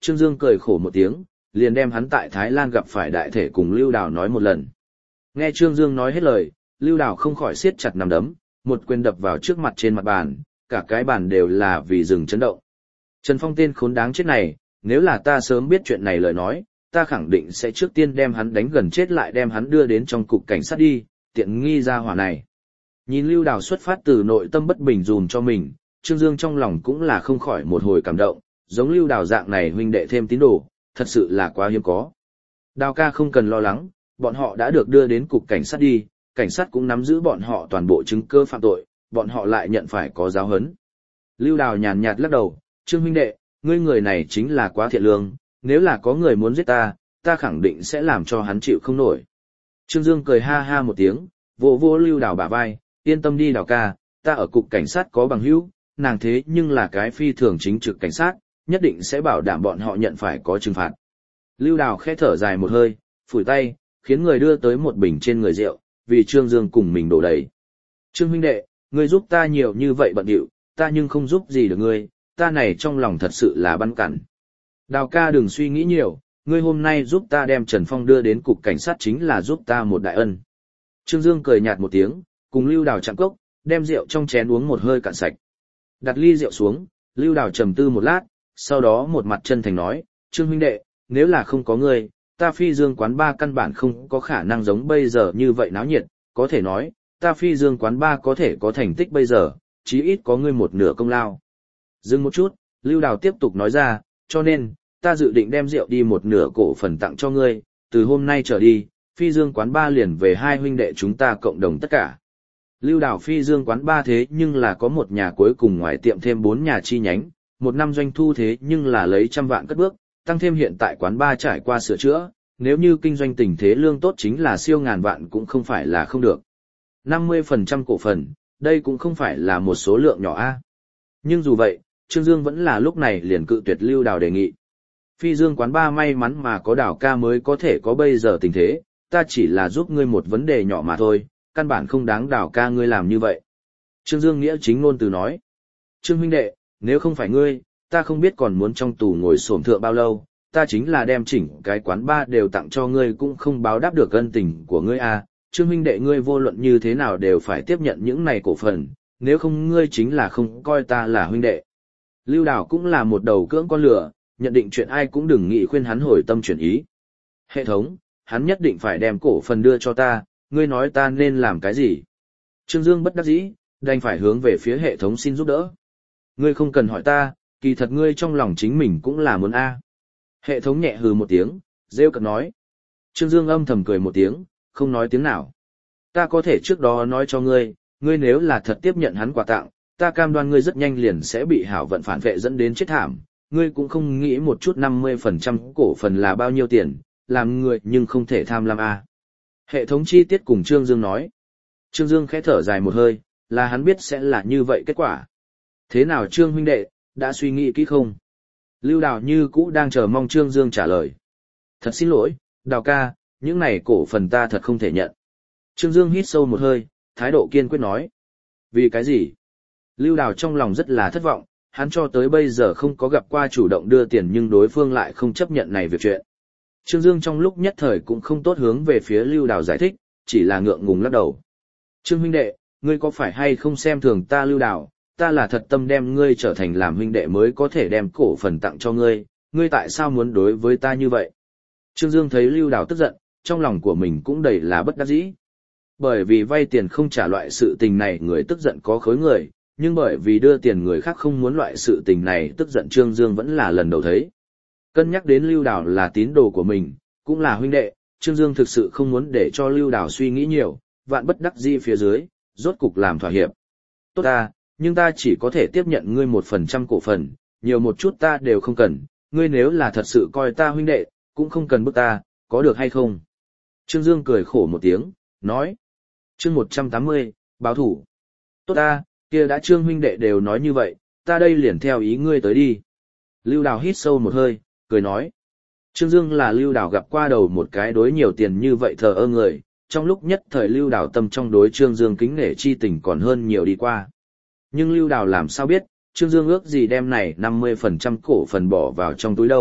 Trương Dương cười khổ một tiếng, liền đem hắn tại Thái Lan gặp phải đại thể cùng Lưu Đào nói một lần. Nghe Trương Dương nói hết lời, Lưu Đào không khỏi siết chặt nắm đấm, một quyền đập vào trước mặt trên mặt bàn, cả cái bàn đều là vì rừng chấn động. Trần Phong tên khốn đáng chết này, nếu là ta sớm biết chuyện này lời nói, ta khẳng định sẽ trước tiên đem hắn đánh gần chết lại đem hắn đưa đến trong cục cảnh sát đi, tiện nghi ra hỏa này. Nhìn Lưu Đào xuất phát từ nội tâm bất bình dùm cho mình, Trương Dương trong lòng cũng là không khỏi một hồi cảm động, giống Lưu Đào dạng này huynh đệ thêm tín đồ, thật sự là quá hiếm có. Đào ca không cần lo lắng, bọn họ đã được đưa đến cục cảnh sát đi, cảnh sát cũng nắm giữ bọn họ toàn bộ chứng cứ phạm tội, bọn họ lại nhận phải có giáo huấn. Lưu Đào nhàn nhạt lắc đầu, Trương huynh đệ, ngươi người này chính là quá thiện lương, nếu là có người muốn giết ta, ta khẳng định sẽ làm cho hắn chịu không nổi. Trương Dương cười ha ha một tiếng, vỗ vỗ Lưu Đào bả vai, yên tâm đi Đào ca, ta ở cục cảnh sát có bằng hữu, nàng thế nhưng là cái phi thường chính trực cảnh sát, nhất định sẽ bảo đảm bọn họ nhận phải có trừng phạt. Lưu Đào khẽ thở dài một hơi, phủi tay, khiến người đưa tới một bình trên người rượu, vì Trương Dương cùng mình đổ đầy. Trương huynh đệ, ngươi giúp ta nhiều như vậy bận điệu, ta nhưng không giúp gì được ngươi, ta này trong lòng thật sự là băn cằn. Đào ca đừng suy nghĩ nhiều, ngươi hôm nay giúp ta đem Trần Phong đưa đến cục cảnh sát chính là giúp ta một đại ân. Trương Dương cười nhạt một tiếng, cùng Lưu Đào chạm cốc, đem rượu trong chén uống một hơi cạn sạch. Đặt ly rượu xuống, Lưu Đào trầm tư một lát, sau đó một mặt chân thành nói, Trương huynh đệ, nếu là không có ngươi, ta Phi Dương quán ba căn bản không có khả năng giống bây giờ như vậy náo nhiệt, có thể nói, ta Phi Dương quán ba có thể có thành tích bây giờ, chí ít có ngươi một nửa công lao. Dừng một chút, Lưu Đào tiếp tục nói ra, cho nên, ta dự định đem rượu đi một nửa cổ phần tặng cho ngươi, từ hôm nay trở đi, Phi Dương quán ba liền về hai huynh đệ chúng ta cộng đồng tất cả. Lưu Đào Phi Dương quán ba thế nhưng là có một nhà cuối cùng ngoài tiệm thêm bốn nhà chi nhánh, một năm doanh thu thế nhưng là lấy trăm vạn cất bước, tăng thêm hiện tại quán ba trải qua sửa chữa, nếu như kinh doanh tình thế lương tốt chính là siêu ngàn vạn cũng không phải là không được. năm mươi phần trăm cổ phần, đây cũng không phải là một số lượng nhỏ a. Nhưng dù vậy, Trương Dương vẫn là lúc này liền cự tuyệt Lưu Đào đề nghị. Phi Dương quán ba may mắn mà có Đào ca mới có thể có bây giờ tình thế, ta chỉ là giúp ngươi một vấn đề nhỏ mà thôi, căn bản không đáng Đào ca ngươi làm như vậy. Trương Dương nghĩa chính ngôn từ nói. Trương huynh đệ, nếu không phải ngươi, ta không biết còn muốn trong tù ngồi xổm thượng bao lâu, ta chính là đem chỉnh cái quán ba đều tặng cho ngươi cũng không báo đáp được ân tình của ngươi à. Trương huynh đệ ngươi vô luận như thế nào đều phải tiếp nhận những này cổ phần, nếu không ngươi chính là không coi ta là huynh đệ. Lưu Đào cũng là một đầu cưỡng con lửa, nhận định chuyện ai cũng đừng nghĩ khuyên hắn hồi tâm chuyển ý. Hệ thống, hắn nhất định phải đem cổ phần đưa cho ta, ngươi nói ta nên làm cái gì? Trương Dương bất đắc dĩ, đành phải hướng về phía hệ thống xin giúp đỡ. Ngươi không cần hỏi ta, kỳ thật ngươi trong lòng chính mình cũng là muốn A. Hệ thống nhẹ hừ một tiếng, rêu cợt nói. Trương Dương âm thầm cười một tiếng, không nói tiếng nào. Ta có thể trước đó nói cho ngươi, ngươi nếu là thật tiếp nhận hắn quà tặng, ta cam đoan ngươi rất nhanh liền sẽ bị hảo vận phản vệ dẫn đến chết thảm. Ngươi cũng không nghĩ một chút năm mươi phần trăm cổ phần là bao nhiêu tiền, làm người nhưng không thể tham lam A. Hệ thống chi tiết cùng Trương Dương nói. Trương Dương khẽ thở dài một hơi, là hắn biết sẽ là như vậy kết quả. Thế nào Trương huynh đệ, đã suy nghĩ kỹ không? Lưu Đào như cũ đang chờ mong Trương Dương trả lời. Thật xin lỗi, Đào ca, những này cổ phần ta thật không thể nhận. Trương Dương hít sâu một hơi, thái độ kiên quyết nói. Vì cái gì? Lưu Đào trong lòng rất là thất vọng, hắn cho tới bây giờ không có gặp qua chủ động đưa tiền nhưng đối phương lại không chấp nhận này việc chuyện. Trương Dương trong lúc nhất thời cũng không tốt hướng về phía Lưu Đào giải thích, chỉ là ngượng ngùng lắc đầu. Trương huynh đệ, ngươi có phải hay không xem thường ta Lưu Đào, ta là thật tâm đem ngươi trở thành làm huynh đệ mới có thể đem cổ phần tặng cho ngươi, ngươi tại sao muốn đối với ta như vậy? Trương Dương thấy Lưu Đào tức giận, trong lòng của mình cũng đầy là bất đắc dĩ. Bởi vì vay tiền không trả loại sự tình này người tức giận có khối người, nhưng bởi vì đưa tiền người khác không muốn loại sự tình này tức giận Trương Dương vẫn là lần đầu thấy. Cân nhắc đến Lưu Đào là tín đồ của mình, cũng là huynh đệ, Trương Dương thực sự không muốn để cho Lưu Đào suy nghĩ nhiều, vạn bất đắc dĩ phía dưới, rốt cục làm thỏa hiệp. Tốt ta, nhưng ta chỉ có thể tiếp nhận ngươi một phần trăm cổ phần, nhiều một chút ta đều không cần, ngươi nếu là thật sự coi ta huynh đệ, cũng không cần bức ta, có được hay không? Trương Dương cười khổ một tiếng, nói. Chương một trăm tám mươi, báo thủ. Tốt ta, kia đã Trương huynh đệ đều nói như vậy, ta đây liền theo ý ngươi tới đi. Lưu Đào hít sâu một hơi, cười nói. Trương Dương là Lưu Đào gặp qua đầu một cái đối nhiều tiền như vậy thờ ơ người, trong lúc nhất thời Lưu Đào tâm trong đối Trương Dương kính nể chi tình còn hơn nhiều đi qua. Nhưng Lưu Đào làm sao biết, Trương Dương ước gì đem này năm mươi phần trăm cổ phần bỏ vào trong túi đâu,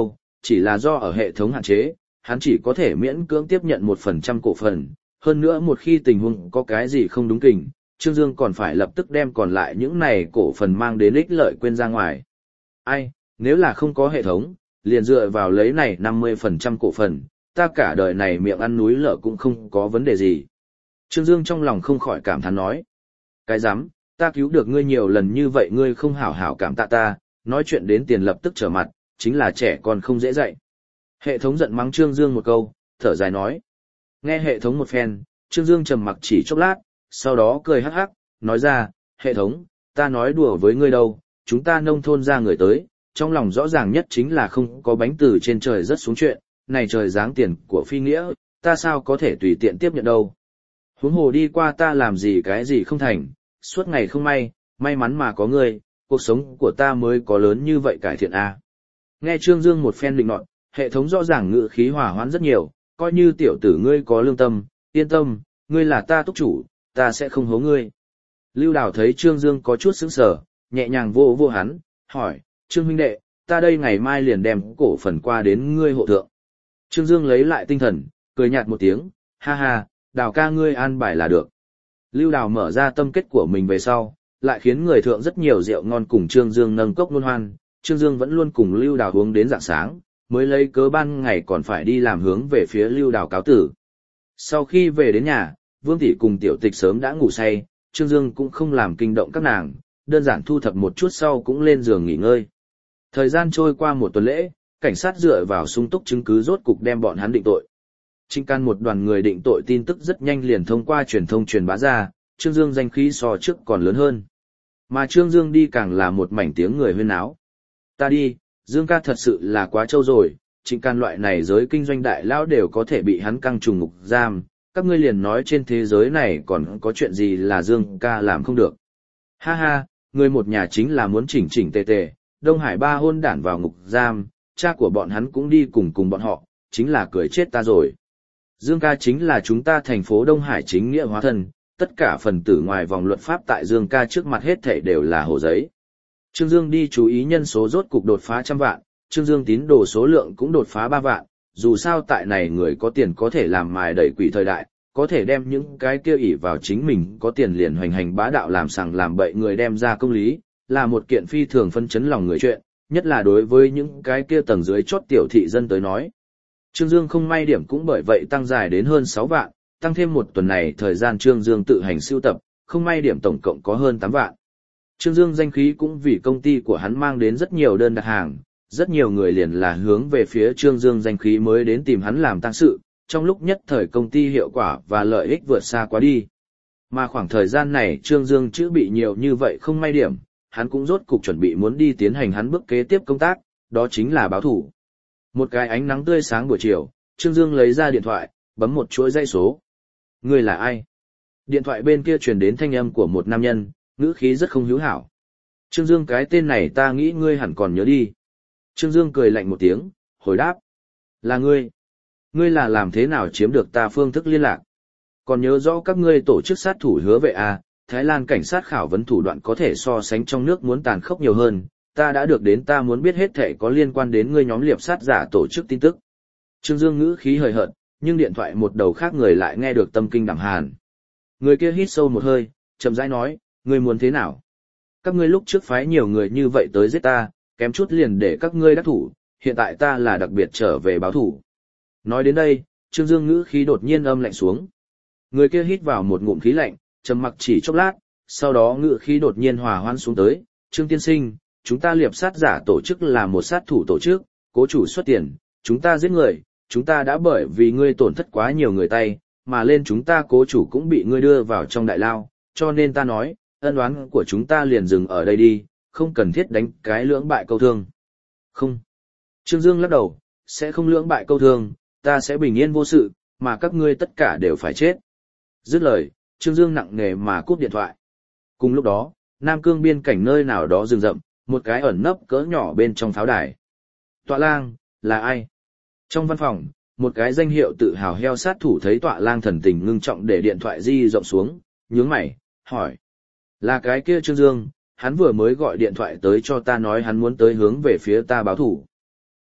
chỉ là do ở hệ thống hạn chế, hắn chỉ có thể miễn cưỡng tiếp nhận một phần trăm cổ phần, hơn nữa một khi tình huống có cái gì không đúng kình, Trương Dương còn phải lập tức đem còn lại những này cổ phần mang đến ích lợi quên ra ngoài. Ai, nếu là không có hệ thống, liền dựa vào lấy này năm mươi phần trăm cổ phần, ta cả đời này miệng ăn núi lở cũng không có vấn đề gì. Trương Dương trong lòng không khỏi cảm thán nói. Cái dám, ta cứu được ngươi nhiều lần như vậy ngươi không hảo hảo cảm tạ ta, nói chuyện đến tiền lập tức trở mặt, chính là trẻ con không dễ dạy. Hệ thống giận mắng Trương Dương một câu, thở dài nói. Nghe hệ thống một phen, Trương Dương trầm mặc chỉ chốc lát, sau đó cười hắc hắc, nói ra, hệ thống, ta nói đùa với ngươi đâu, chúng ta nông thôn ra người tới, trong lòng rõ ràng nhất chính là không có bánh từ trên trời rớt xuống chuyện, này trời giáng tiền của phi nghĩa, ta sao có thể tùy tiện tiếp nhận đâu. Huống hồ đi qua ta làm gì cái gì không thành, suốt ngày không may, may mắn mà có ngươi, cuộc sống của ta mới có lớn như vậy cải thiện a. Nghe Trương Dương một phen định nọt, hệ thống rõ ràng ngữ khí hòa hoãn rất nhiều, coi như tiểu tử ngươi có lương tâm, yên tâm, ngươi là ta túc chủ, ta sẽ không hố ngươi. Lưu Đào thấy Trương Dương có chút sững sờ, nhẹ nhàng vô vô hắn, hỏi, Trương huynh đệ, ta đây ngày mai liền đem cổ phần qua đến ngươi hộ thượng. Trương Dương lấy lại tinh thần, cười nhạt một tiếng, ha ha, Đào ca ngươi an bài là được. Lưu Đào mở ra tâm kết của mình về sau, lại khiến người thượng rất nhiều rượu ngon cùng Trương Dương nâng cốc luân hoan, Trương Dương vẫn luôn cùng Lưu Đào uống đến rạng sáng, mới lấy cớ ban ngày còn phải đi làm hướng về phía Lưu Đào cáo tử. Sau khi về đến nhà, Vương Tỷ cùng Tiểu Tịch sớm đã ngủ say, Trương Dương cũng không làm kinh động các nàng, đơn giản thu thập một chút sau cũng lên giường nghỉ ngơi. Thời gian trôi qua một tuần lễ, cảnh sát dựa vào sung túc chứng cứ rốt cục đem bọn hắn định tội. Trinh can một đoàn người định tội tin tức rất nhanh liền thông qua truyền thông truyền bá ra, Trương Dương danh khí so trước còn lớn hơn. Mà Trương Dương đi càng là một mảnh tiếng người huyên náo. Ta đi, Dương ca thật sự là quá trâu rồi, Trịnh can loại này giới kinh doanh đại lão đều có thể bị hắn căng trùng ngục giam, các ngươi liền nói trên thế giới này còn có chuyện gì là Dương ca làm không được. Ha ha, người một nhà chính là muốn chỉnh chỉnh tề tề, Đông Hải ba hôn đản vào ngục giam, cha của bọn hắn cũng đi cùng cùng bọn họ, chính là cười chết ta rồi. Dương ca chính là chúng ta thành phố Đông Hải chính nghĩa hóa thân, tất cả phần tử ngoài vòng luật pháp tại Dương ca trước mặt hết thảy đều là hồ giấy. Trương Dương đi chú ý nhân số rốt cục đột phá trăm vạn, Trương Dương tín đồ số lượng cũng đột phá ba vạn, dù sao tại này người có tiền có thể làm mài đẩy quỷ thời đại, có thể đem những cái kia ỷ vào chính mình có tiền liền hoành hành bá đạo làm sằng làm bậy người đem ra công lý, là một kiện phi thường phân chấn lòng người chuyện, nhất là đối với những cái kia tầng dưới chót tiểu thị dân tới nói. Trương Dương không may điểm cũng bởi vậy tăng dài đến hơn sáu vạn, tăng thêm một tuần này thời gian Trương Dương tự hành sưu tập, không may điểm tổng cộng có hơn tám vạn. Trương Dương danh khí cũng vì công ty của hắn mang đến rất nhiều đơn đặt hàng, rất nhiều người liền là hướng về phía Trương Dương danh khí mới đến tìm hắn làm tăng sự, trong lúc nhất thời công ty hiệu quả và lợi ích vượt xa quá đi. Mà khoảng thời gian này Trương Dương chữ bị nhiều như vậy không may điểm, hắn cũng rốt cục chuẩn bị muốn đi tiến hành hắn bước kế tiếp công tác, đó chính là báo thủ. Một cái ánh nắng tươi sáng buổi chiều, Trương Dương lấy ra điện thoại, bấm một chuỗi dãy số. Người là ai? Điện thoại bên kia truyền đến thanh âm của một nam nhân, ngữ khí rất không hữu hảo. Trương Dương cái tên này ta nghĩ ngươi hẳn còn nhớ đi. Trương Dương cười lạnh một tiếng, hồi đáp. Là ngươi. Ngươi là làm thế nào chiếm được ta phương thức liên lạc? Còn nhớ rõ các ngươi tổ chức sát thủ hứa vệ à, Thái Lan cảnh sát khảo vấn thủ đoạn có thể so sánh trong nước muốn tàn khốc nhiều hơn, ta đã được đến ta muốn biết hết thể có liên quan đến ngươi nhóm liệp sát giả tổ chức tin tức. Trương Dương ngữ khí hời hợt, nhưng điện thoại một đầu khác người lại nghe được tâm kinh đảm hàn. Người kia hít sâu một hơi, chậm rãi nói, ngươi muốn thế nào? Các ngươi lúc trước phái nhiều người như vậy tới giết ta, kém chút liền để các ngươi đắc thủ, hiện tại ta là đặc biệt trở về báo thủ. Nói đến đây, Trương Dương ngữ khí đột nhiên âm lạnh xuống. Người kia hít vào một ngụm khí lạnh, trầm mặc chỉ chốc lát, sau đó ngữ khí đột nhiên hòa hoãn xuống tới, Trương tiên sinh, chúng ta liệp sát giả tổ chức là một sát thủ tổ chức, cố chủ xuất tiền, chúng ta giết người, chúng ta đã bởi vì ngươi tổn thất quá nhiều người tay, mà lên chúng ta cố chủ cũng bị ngươi đưa vào trong đại lao, cho nên ta nói, ân oán của chúng ta liền dừng ở đây đi, không cần thiết đánh cái lưỡng bại câu thương. Không. Trương Dương lắc đầu, sẽ không lưỡng bại câu thương, ta sẽ bình yên vô sự, mà các ngươi tất cả đều phải chết. Dứt lời, Trương Dương nặng nề mà cúp điện thoại. Cùng lúc đó, Nam Cương biên cảnh nơi nào đó rừng rậm, một cái ẩn nấp cỡ nhỏ bên trong pháo đài. Tọa lang, là ai? Trong văn phòng, một cái danh hiệu tự hào heo sát thủ thấy Tọa lang thần tình ngưng trọng để điện thoại di rộng xuống, nhướng mày, hỏi. Là cái kia Trương Dương, hắn vừa mới gọi điện thoại tới cho ta nói hắn muốn tới hướng về phía ta báo thủ.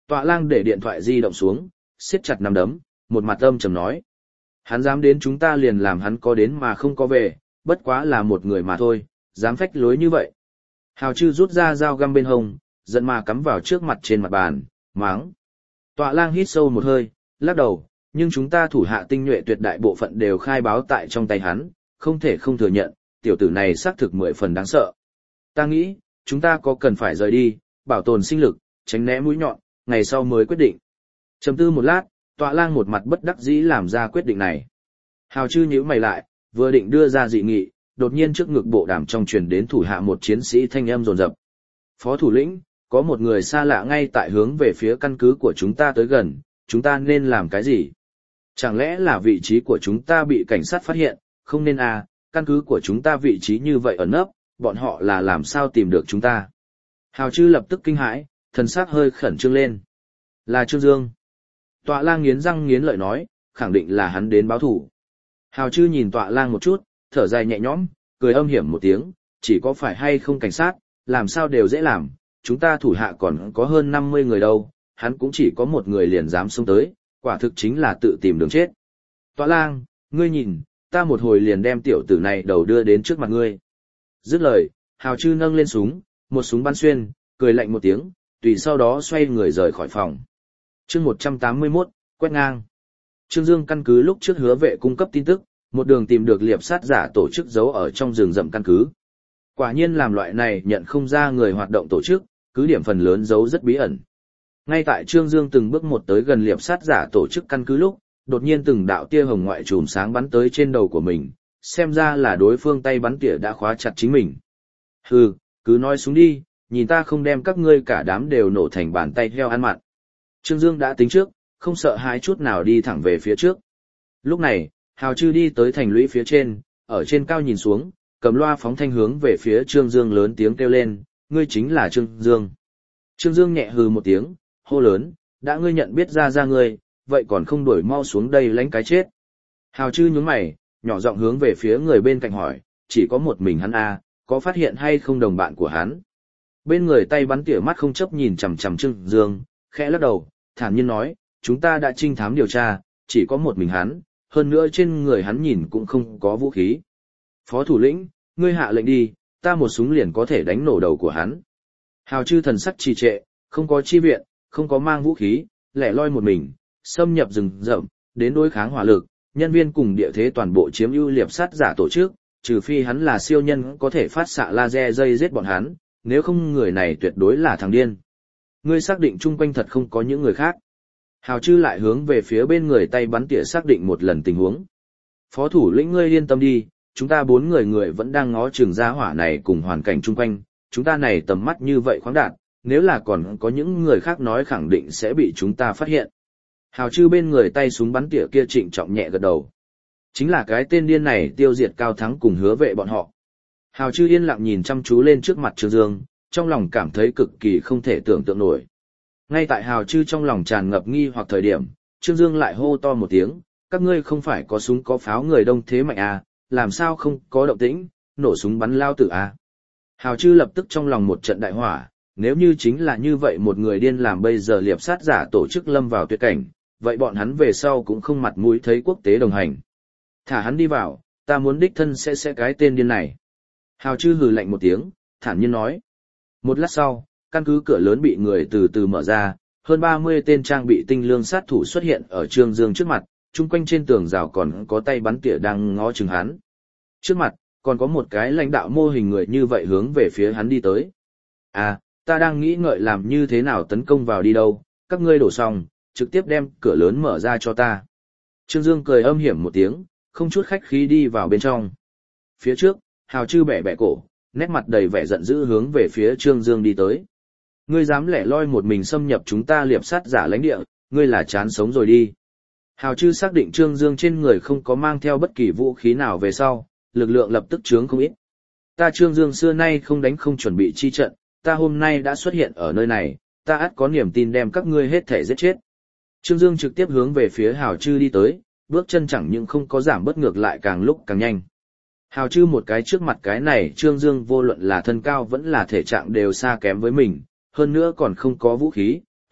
Tọa lang để điện thoại di động xuống, siết chặt nắm đấm, một mặt âm trầm nói. Hắn dám đến chúng ta liền làm hắn có đến mà không có về, bất quá là một người mà thôi, dám phách lối như vậy. Hào Chư rút ra dao găm bên hông, giận mà cắm vào trước mặt trên mặt bàn, máng. Tọa lang hít sâu một hơi, lắc đầu, nhưng chúng ta thủ hạ tinh nhuệ tuyệt đại bộ phận đều khai báo tại trong tay hắn, không thể không thừa nhận, tiểu tử này xác thực mười phần đáng sợ. Ta nghĩ, chúng ta có cần phải rời đi, bảo tồn sinh lực, tránh né mũi nhọn, ngày sau mới quyết định. Trầm tư một lát, Tọa lang một mặt bất đắc dĩ làm ra quyết định này. Hào Chư nhíu mày lại, vừa định đưa ra dị nghị, đột nhiên trước ngực bộ đàm trong truyền đến thủ hạ một chiến sĩ thanh âm rồn rập. Phó thủ lĩnh, có một người xa lạ ngay tại hướng về phía căn cứ của chúng ta tới gần, chúng ta nên làm cái gì? Chẳng lẽ là vị trí của chúng ta bị cảnh sát phát hiện, không nên à, căn cứ của chúng ta vị trí như vậy ẩn nấp, bọn họ là làm sao tìm được chúng ta? Hào Chư lập tức kinh hãi, thần sắc hơi khẩn trương lên. Là Trương Dương. Tọa lang nghiến răng nghiến lợi nói, khẳng định là hắn đến báo thủ. Hào Chư nhìn Tọa lang một chút, thở dài nhẹ nhõm, cười âm hiểm một tiếng, chỉ có phải hay không cảnh sát, làm sao đều dễ làm, chúng ta thủ hạ còn có hơn năm mươi người đâu, hắn cũng chỉ có một người liền dám xông tới, quả thực chính là tự tìm đường chết. Tọa lang, ngươi nhìn, ta một hồi liền đem tiểu tử này đầu đưa đến trước mặt ngươi. Dứt lời, Hào Chư nâng lên súng, một súng bắn xuyên, cười lạnh một tiếng, tùy sau đó xoay người rời khỏi phòng. Chương một trăm tám mươi mốt, quét ngang. Trương Dương căn cứ lúc trước hứa vệ cung cấp tin tức, một đường tìm được liệp sát giả tổ chức giấu ở trong rừng rậm căn cứ. Quả nhiên làm loại này nhận không ra người hoạt động tổ chức, cứ điểm phần lớn giấu rất bí ẩn. Ngay tại Trương Dương từng bước một tới gần liệp sát giả tổ chức căn cứ lúc, đột nhiên từng đạo tia hồng ngoại chùm sáng bắn tới trên đầu của mình, xem ra là đối phương tay bắn tỉa đã khóa chặt chính mình. Hừ, cứ nói xuống đi, nhìn ta không đem các ngươi cả đám đều nổ thành bàn tay heo ăn mặn. Trương Dương đã tính trước, không sợ hãi chút nào đi thẳng về phía trước. Lúc này, Hào Chư đi tới thành lũy phía trên, ở trên cao nhìn xuống, cầm loa phóng thanh hướng về phía Trương Dương lớn tiếng kêu lên, ngươi chính là Trương Dương. Trương Dương nhẹ hừ một tiếng, hô lớn, đã ngươi nhận biết ra ra ngươi, vậy còn không đuổi mau xuống đây lánh cái chết. Hào Chư nhướng mày, nhỏ giọng hướng về phía người bên cạnh hỏi, chỉ có một mình hắn à, có phát hiện hay không đồng bạn của hắn. Bên người tay bắn tỉa mắt không chấp nhìn chằm chằm Trương Dương, khẽ lắc đầu, thản nhiên nói, chúng ta đã trinh thám điều tra, chỉ có một mình hắn, hơn nữa trên người hắn nhìn cũng không có vũ khí. Phó thủ lĩnh, ngươi hạ lệnh đi, ta một súng liền có thể đánh nổ đầu của hắn. Hào Chư thần sắc trì trệ, không có chi viện, không có mang vũ khí, lẻ loi một mình, xâm nhập rừng rậm, đến đối kháng hỏa lực, nhân viên cùng địa thế toàn bộ chiếm ưu liệp sát giả tổ chức, trừ phi hắn là siêu nhân có thể phát xạ laser dây giết bọn hắn, nếu không người này tuyệt đối là thằng điên. Ngươi xác định chung quanh thật không có những người khác. Hào Chư lại hướng về phía bên người tay bắn tỉa xác định một lần tình huống. Phó thủ lĩnh ngươi yên tâm đi, chúng ta bốn người người vẫn đang ngó chừng ra hỏa này cùng hoàn cảnh chung quanh, chúng ta này tầm mắt như vậy khoáng đạt, nếu là còn có những người khác nói khẳng định sẽ bị chúng ta phát hiện. Hào Chư bên người tay súng bắn tỉa kia trịnh trọng nhẹ gật đầu. Chính là cái tên điên này tiêu diệt Cao Thắng cùng hứa vệ bọn họ. Hào Chư yên lặng nhìn chăm chú lên trước mặt Trương Dương, trong lòng cảm thấy cực kỳ không thể tưởng tượng nổi. Ngay tại Hào Chư trong lòng tràn ngập nghi hoặc thời điểm, Trương Dương lại hô to một tiếng, các ngươi không phải có súng có pháo người đông thế mạnh à, làm sao không có động tĩnh, nổ súng bắn lao tử à. Hào Chư lập tức trong lòng một trận đại hỏa, nếu như chính là như vậy một người điên làm bây giờ liệp sát giả tổ chức lâm vào tuyệt cảnh, vậy bọn hắn về sau cũng không mặt mũi thấy quốc tế đồng hành. Thả hắn đi vào, ta muốn đích thân sẽ sẽ cái tên điên này. Hào Chư hừ lạnh một tiếng, thản nhiên nói. Một lát sau, căn cứ cửa lớn bị người từ từ mở ra, hơn ba mươi tên trang bị tinh lương sát thủ xuất hiện ở Trương Dương trước mặt, chung quanh trên tường rào còn có tay bắn tỉa đang ngó chừng hắn. Trước mặt, còn có một cái lãnh đạo mô hình người như vậy hướng về phía hắn đi tới. À, ta đang nghĩ ngợi làm như thế nào tấn công vào đi đâu, các ngươi đổ xong, trực tiếp đem cửa lớn mở ra cho ta. Trương Dương cười âm hiểm một tiếng, không chút khách khí đi vào bên trong. Phía trước, Hào Chư bẻ bẻ cổ, nét mặt đầy vẻ giận dữ hướng về phía Trương Dương đi tới. Ngươi dám lẻ loi một mình xâm nhập chúng ta liệp sát giả lãnh địa, ngươi là chán sống rồi đi. Hào Chư xác định Trương Dương trên người không có mang theo bất kỳ vũ khí nào về sau, lực lượng lập tức trướng không ít. Ta Trương Dương xưa nay không đánh không chuẩn bị chi trận, ta hôm nay đã xuất hiện ở nơi này, ta ắt có niềm tin đem các ngươi hết thể giết chết. Trương Dương trực tiếp hướng về phía Hào Chư đi tới, bước chân chẳng những không có giảm bất ngược lại càng lúc càng nhanh. Hào Chư một cái trước mặt cái này Trương Dương vô luận là thân cao vẫn là thể trạng đều xa kém với mình, hơn nữa còn không có vũ khí,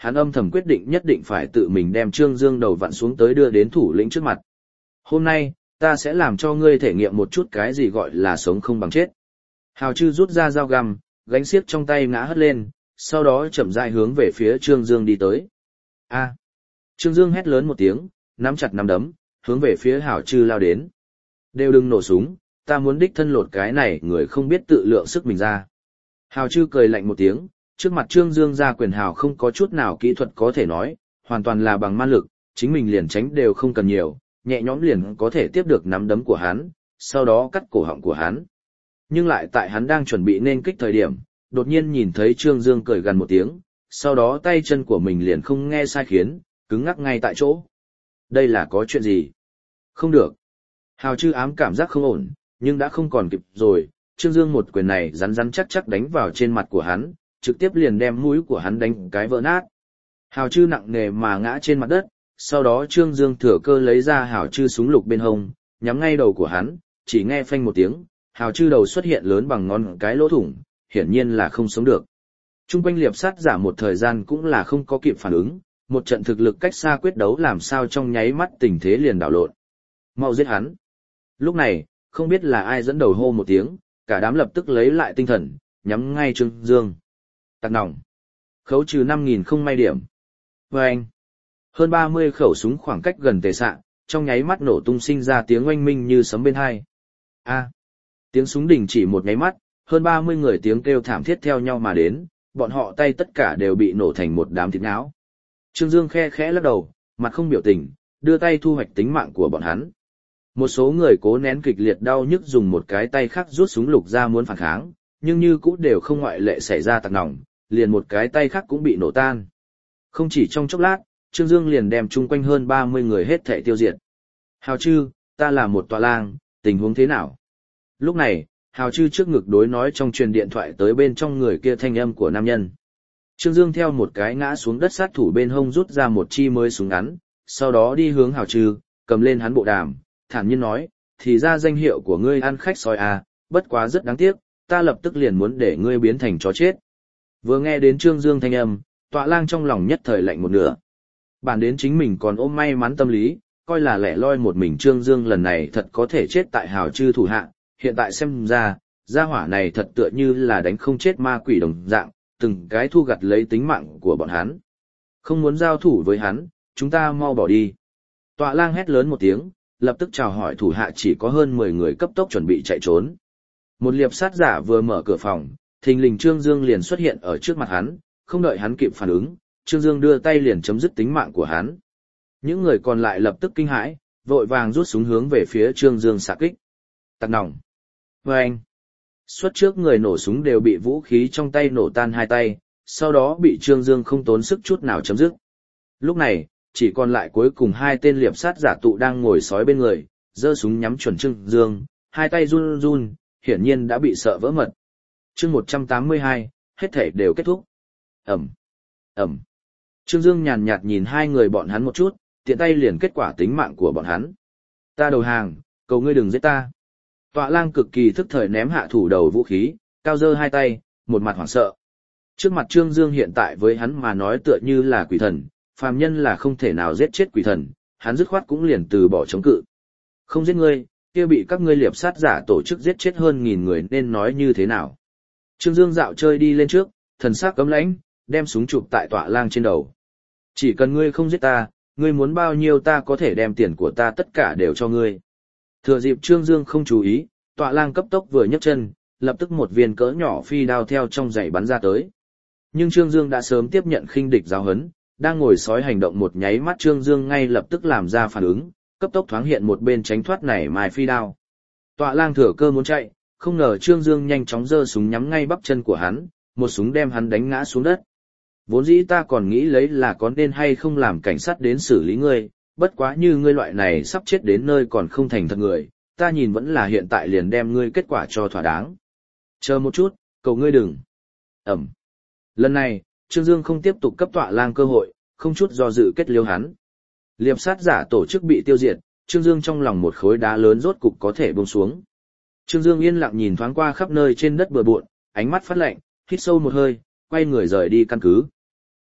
hắn âm thầm quyết định nhất định phải tự mình đem Trương Dương đầu vặn xuống tới đưa đến thủ lĩnh trước mặt. Hôm nay, ta sẽ làm cho ngươi thể nghiệm một chút cái gì gọi là sống không bằng chết. Hào Chư rút ra dao găm, gánh xiếc trong tay ngã hất lên, sau đó chậm rãi hướng về phía Trương Dương đi tới. A! Trương Dương hét lớn một tiếng, nắm chặt nắm đấm, hướng về phía Hào Chư lao đến. Đều đừng nổ súng, ta muốn đích thân lột cái này người không biết tự lượng sức mình ra. Hào Chư cười lạnh một tiếng, trước mặt Trương Dương ra quyền hào không có chút nào kỹ thuật có thể nói, hoàn toàn là bằng man lực, chính mình liền tránh đều không cần nhiều, nhẹ nhõm liền có thể tiếp được nắm đấm của hắn, sau đó cắt cổ họng của hắn. Nhưng lại tại hắn đang chuẩn bị nên kích thời điểm, đột nhiên nhìn thấy Trương Dương cười gần một tiếng, sau đó tay chân của mình liền không nghe sai khiến, cứng ngắc ngay tại chỗ. Đây là có chuyện gì? Không được. Hào Chư ám cảm giác không ổn, nhưng đã không còn kịp rồi, Trương Dương một quyền này rắn rắn chắc chắc đánh vào trên mặt của hắn, trực tiếp liền đem mũi của hắn đánh cái vỡ nát. Hào Chư nặng nề mà ngã trên mặt đất, sau đó Trương Dương thừa cơ lấy ra Hào Chư súng lục bên hông, nhắm ngay đầu của hắn, chỉ nghe phanh một tiếng, Hào Chư đầu xuất hiện lớn bằng ngón cái lỗ thủng, hiển nhiên là không sống được. Trung quanh liệp sát giả một thời gian cũng là không có kịp phản ứng, một trận thực lực cách xa quyết đấu làm sao trong nháy mắt tình thế liền đảo lộn. Mau giết hắn. Lúc này, không biết là ai dẫn đầu hô một tiếng, cả đám lập tức lấy lại tinh thần, nhắm ngay Trương Dương. Tạc nòng. Khấu trừ năm nghìn không may điểm. Và anh. Hơn ba mươi khẩu súng khoảng cách gần tề xạ, trong nháy mắt nổ tung sinh ra tiếng oanh minh như sấm bên hai. A. Tiếng súng đình chỉ một nháy mắt, hơn ba mươi người tiếng kêu thảm thiết theo nhau mà đến, bọn họ tay tất cả đều bị nổ thành một đám thịt nhão. Trương Dương khe khẽ lắc đầu, mặt không biểu tình, đưa tay thu hoạch tính mạng của bọn hắn. Một số người cố nén kịch liệt đau nhức dùng một cái tay khác rút súng lục ra muốn phản kháng, nhưng như cũ đều không ngoại lệ xảy ra tạc nòng, liền một cái tay khác cũng bị nổ tan. Không chỉ trong chốc lát, Trương Dương liền đem chung quanh hơn ba mươi người hết thảy tiêu diệt. Hào Chư, ta là một tọa lang, tình huống thế nào? Lúc này, Hào Chư trước ngực đối nói trong truyền điện thoại tới bên trong người kia thanh âm của nam nhân. Trương Dương theo một cái ngã xuống đất sát thủ bên hông rút ra một chi mới súng ngắn, sau đó đi hướng Hào Chư, cầm lên hắn bộ đàm, thản nhiên nói, thì ra danh hiệu của ngươi ăn khách sói à, bất quá rất đáng tiếc, ta lập tức liền muốn để ngươi biến thành chó chết. Vừa nghe đến Trương Dương thanh âm, tọa lang trong lòng nhất thời lạnh một nửa. Bản đến chính mình còn ôm may mắn tâm lý, coi là lẻ loi một mình Trương Dương lần này thật có thể chết tại Hào Chư thủ hạ, hiện tại xem ra, gia hỏa này thật tựa như là đánh không chết ma quỷ đồng dạng, từng cái thu gặt lấy tính mạng của bọn hắn. Không muốn giao thủ với hắn, chúng ta mau bỏ đi. Tọa lang hét lớn một tiếng, lập tức chào hỏi thủ hạ chỉ có hơn mười người cấp tốc chuẩn bị chạy trốn. Một liệp sát giả vừa mở cửa phòng, thình lình Trương Dương liền xuất hiện ở trước mặt hắn, không đợi hắn kịp phản ứng, Trương Dương đưa tay liền chấm dứt tính mạng của hắn. Những người còn lại lập tức kinh hãi, vội vàng rút súng hướng về phía Trương Dương xạ kích. Tạc nòng. Và anh. Suốt trước người nổ súng đều bị vũ khí trong tay nổ tan hai tay, sau đó bị Trương Dương không tốn sức chút nào chấm dứt. Lúc này, chỉ còn lại cuối cùng hai tên liệp sát giả tụ đang ngồi sói bên người, giơ súng nhắm chuẩn Trương Dương, hai tay run run, hiển nhiên đã bị sợ vỡ mật. Chương một trăm tám mươi hai, hết thể đều kết thúc. Ẩm. Ẩm. Trương Dương nhàn nhạt nhìn hai người bọn hắn một chút, tiện tay liền kết quả tính mạng của bọn hắn. Ta đầu hàng, cầu ngươi đừng giết ta. Tọa lang cực kỳ thức thời ném hạ thủ đầu vũ khí, cao giơ hai tay, một mặt hoảng sợ. Trước mặt Trương Dương hiện tại với hắn mà nói tựa như là quỷ thần, phàm nhân là không thể nào giết chết quỷ thần, hắn dứt khoát cũng liền từ bỏ chống cự. Không giết ngươi, kia bị các ngươi liệp sát giả tổ chức giết chết hơn nghìn người nên nói như thế nào. Trương Dương dạo chơi đi lên trước, thần sắc cấm lãnh, đem súng chụp tại tọa lang trên đầu. Chỉ cần ngươi không giết ta, ngươi muốn bao nhiêu ta có thể đem tiền của ta tất cả đều cho ngươi. Thừa dịp Trương Dương không chú ý, tọa lang cấp tốc vừa nhấc chân, lập tức một viên cỡ nhỏ phi đao theo trong giày bắn ra tới. Nhưng Trương Dương đã sớm tiếp nhận khinh địch giáo huấn, đang ngồi sói hành động một nháy mắt Trương Dương ngay lập tức làm ra phản ứng, cấp tốc thoáng hiện một bên tránh thoát này mài phi đao. Tọa lang thừa cơ muốn chạy, không ngờ Trương Dương nhanh chóng giơ súng nhắm ngay bắp chân của hắn, một súng đem hắn đánh ngã xuống đất. Vốn dĩ ta còn nghĩ lấy là có nên hay không làm cảnh sát đến xử lý ngươi, bất quá như ngươi loại này sắp chết đến nơi còn không thành thật người, ta nhìn vẫn là hiện tại liền đem ngươi kết quả cho thỏa đáng. Chờ một chút, cầu ngươi đừng. Ẩm. Lần này, Trương Dương không tiếp tục cấp tọa lang cơ hội, không chút do dự kết liễu hắn. Liệp sát giả tổ chức bị tiêu diệt, Trương Dương trong lòng một khối đá lớn rốt cục có thể buông xuống. Trương Dương yên lặng nhìn thoáng qua khắp nơi trên đất bừa bộn, ánh mắt phát lạnh, hít sâu một hơi, quay người rời đi căn cứ.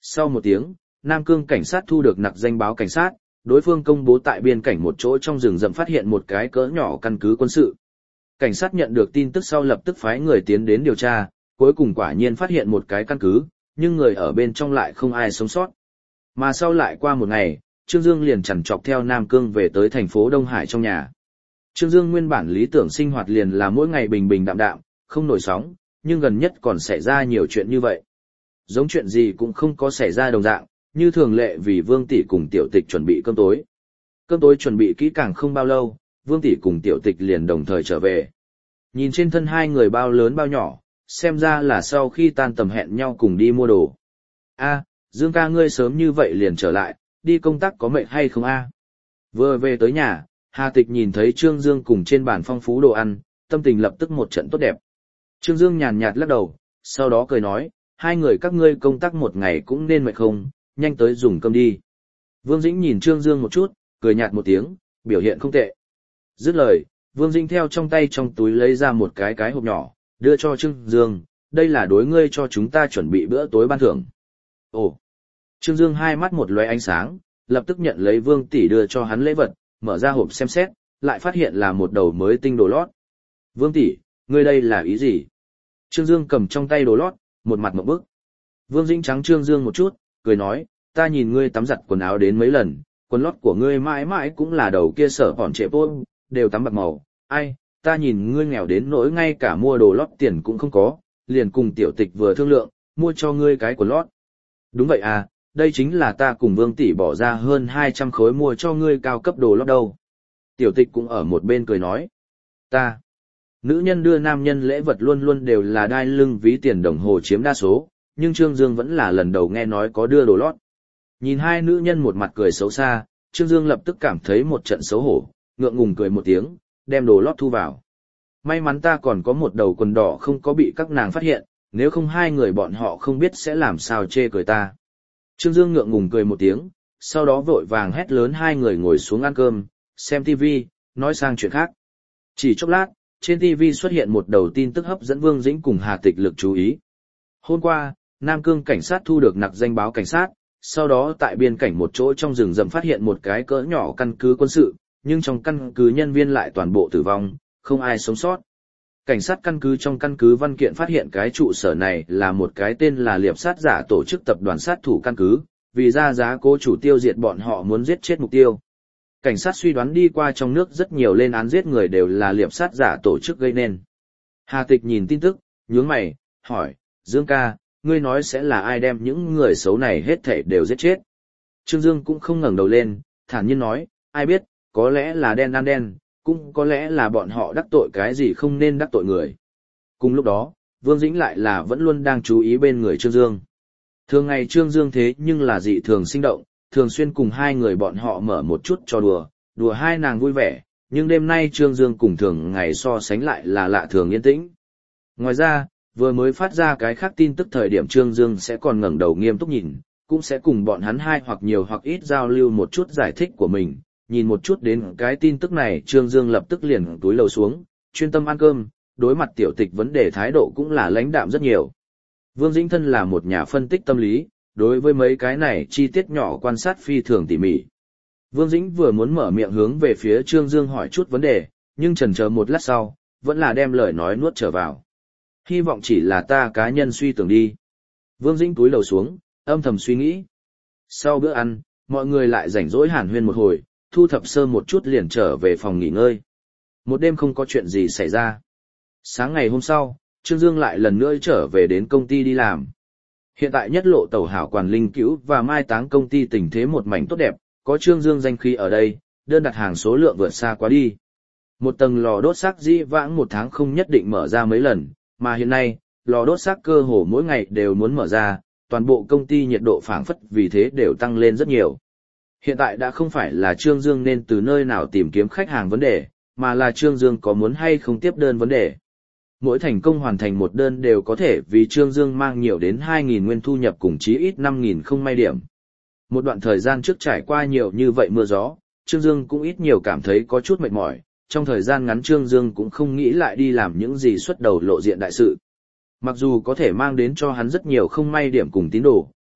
Sau một tiếng, Nam Cương cảnh sát thu được nặc danh báo cảnh sát, đối phương công bố tại biên cảnh một chỗ trong rừng rậm phát hiện một cái cỡ nhỏ căn cứ quân sự. Cảnh sát nhận được tin tức sau lập tức phái người tiến đến điều tra, cuối cùng quả nhiên phát hiện một cái căn cứ, nhưng người ở bên trong lại không ai sống sót. Mà sau lại qua một ngày, Trương Dương liền chằn chọc theo Nam Cương về tới thành phố Đông Hải trong nhà. Trương Dương nguyên bản lý tưởng sinh hoạt liền là mỗi ngày bình bình đạm đạm, không nổi sóng, nhưng gần nhất còn xảy ra nhiều chuyện như vậy. Giống chuyện gì cũng không có xảy ra đồng dạng, như thường lệ vì Vương Tỷ cùng Tiểu Tịch chuẩn bị cơm tối. Cơm tối chuẩn bị kỹ càng không bao lâu, Vương Tỷ cùng Tiểu Tịch liền đồng thời trở về. Nhìn trên thân hai người bao lớn bao nhỏ, xem ra là sau khi tan tầm hẹn nhau cùng đi mua đồ. A, Dương ca ngươi sớm như vậy liền trở lại, đi công tác có mệt hay không a? Vừa về tới nhà, Hà Tịch nhìn thấy Trương Dương cùng trên bàn phong phú đồ ăn, tâm tình lập tức một trận tốt đẹp. Trương Dương nhàn nhạt lắc đầu, sau đó cười nói, hai người các ngươi công tác một ngày cũng nên mệt không, nhanh tới dùng cơm đi. Vương Dĩnh nhìn Trương Dương một chút, cười nhạt một tiếng, biểu hiện không tệ. Dứt lời, Vương Dĩnh theo trong tay trong túi lấy ra một cái cái hộp nhỏ, đưa cho Trương Dương, đây là đối ngươi cho chúng ta chuẩn bị bữa tối ban thưởng. Ồ! Trương Dương hai mắt một lóe ánh sáng, lập tức nhận lấy Vương Tỷ đưa cho hắn lễ vật, mở ra hộp xem xét, lại phát hiện là một đầu mới tinh đồ lót. Vương Tỷ, ngươi đây là ý gì? Trương Dương cầm trong tay đồ lót, một mặt ngộp bức. Vương Dĩnh trắng Trương Dương một chút, cười nói, ta nhìn ngươi tắm giặt quần áo đến mấy lần, quần lót của ngươi mãi mãi cũng là đầu kia sở hòn trệ bôn, đều tắm bạc màu. Ai, ta nhìn ngươi nghèo đến nỗi ngay cả mua đồ lót tiền cũng không có, liền cùng Tiểu Tịch vừa thương lượng, mua cho ngươi cái quần lót. Đúng vậy à, đây chính là ta cùng Vương Tỷ bỏ ra hơn hai trăm khối mua cho ngươi cao cấp đồ lót đâu. Tiểu Tịch cũng ở một bên cười nói, ta, nữ nhân đưa nam nhân lễ vật luôn luôn đều là đai lưng ví tiền đồng hồ chiếm đa số, nhưng Trương Dương vẫn là lần đầu nghe nói có đưa đồ lót. Nhìn hai nữ nhân một mặt cười xấu xa, Trương Dương lập tức cảm thấy một trận xấu hổ, ngượng ngùng cười một tiếng, đem đồ lót thu vào. May mắn ta còn có một đầu quần đỏ không có bị các nàng phát hiện, nếu không hai người bọn họ không biết sẽ làm sao chê cười ta. Trương Dương ngượng ngùng cười một tiếng, sau đó vội vàng hét lớn hai người ngồi xuống ăn cơm, xem tivi, nói sang chuyện khác. Chỉ chốc lát, trên tivi xuất hiện một đầu tin tức hấp dẫn Vương Dĩnh cùng Hà Tịch lực chú ý. Hôm qua, Nam Cương cảnh sát thu được nặc danh báo cảnh sát, sau đó tại biên cảnh một chỗ trong rừng rậm phát hiện một cái cỡ nhỏ căn cứ quân sự, nhưng trong căn cứ nhân viên lại toàn bộ tử vong, không ai sống sót. Cảnh sát căn cứ trong căn cứ văn kiện phát hiện cái trụ sở này là một cái tên là Liệp sát giả tổ chức tập đoàn sát thủ căn cứ, vì ra giá cố chủ tiêu diệt bọn họ muốn giết chết mục tiêu. Cảnh sát suy đoán đi qua trong nước rất nhiều lên án giết người đều là liệp sát giả tổ chức gây nên. Hà Tịch nhìn tin tức, nhướng mày, hỏi, Dương ca, ngươi nói sẽ là ai đem những người xấu này hết thảy đều giết chết? Trương Dương cũng không ngẩng đầu lên, thản nhiên nói, ai biết, có lẽ là đen ăn đen, cũng có lẽ là bọn họ đắc tội cái gì không nên đắc tội người. Cùng lúc đó, Vương Dĩnh lại là vẫn luôn đang chú ý bên người Trương Dương. Thường ngày Trương Dương thế nhưng là dị thường sinh động, thường xuyên cùng hai người bọn họ mở một chút trò đùa, đùa hai nàng vui vẻ, nhưng đêm nay Trương Dương cùng thường ngày so sánh lại là lạ thường yên tĩnh. Ngoài ra, vừa mới phát ra cái khác tin tức thời điểm Trương Dương sẽ còn ngẩng đầu nghiêm túc nhìn, cũng sẽ cùng bọn hắn hai hoặc nhiều hoặc ít giao lưu một chút giải thích của mình, nhìn một chút đến cái tin tức này Trương Dương lập tức liền túi lầu xuống, chuyên tâm ăn cơm, đối mặt Tiểu Tịch vấn đề thái độ cũng là lãnh đạm rất nhiều. Vương Dĩnh thân là một nhà phân tích tâm lý, đối với mấy cái này chi tiết nhỏ quan sát phi thường tỉ mỉ. Vương Dĩnh vừa muốn mở miệng hướng về phía Trương Dương hỏi chút vấn đề, nhưng chần chờ một lát sau, vẫn là đem lời nói nuốt trở vào. Hy vọng chỉ là ta cá nhân suy tưởng đi. Vương Dĩnh túi lầu xuống, âm thầm suy nghĩ. Sau bữa ăn, mọi người lại rảnh rỗi hàn huyên một hồi, thu thập sơ một chút liền trở về phòng nghỉ ngơi. Một đêm không có chuyện gì xảy ra. Sáng ngày hôm sau, Trương Dương lại lần nữa trở về đến công ty đi làm. Hiện tại nhất lộ tàu hảo quản linh cứu và mai táng công ty tình thế một mảnh tốt đẹp, có Trương Dương danh khí ở đây, đơn đặt hàng số lượng vượt xa quá đi. Một tầng lò đốt xác dĩ vãng một tháng không nhất định mở ra mấy lần, mà hiện nay, lò đốt xác cơ hồ mỗi ngày đều muốn mở ra, toàn bộ công ty nhiệt độ phảng phất vì thế đều tăng lên rất nhiều. Hiện tại đã không phải là Trương Dương nên từ nơi nào tìm kiếm khách hàng vấn đề, mà là Trương Dương có muốn hay không tiếp đơn vấn đề. Mỗi thành công hoàn thành một đơn đều có thể vì Trương Dương mang nhiều đến hai nghìn nguyên thu nhập cùng chí ít năm nghìn không may điểm. Một đoạn thời gian trước trải qua nhiều như vậy mưa gió, Trương Dương cũng ít nhiều cảm thấy có chút mệt mỏi, trong thời gian ngắn Trương Dương cũng không nghĩ lại đi làm những gì xuất đầu lộ diện đại sự. Mặc dù có thể mang đến cho hắn rất nhiều không may điểm cùng tín đồ,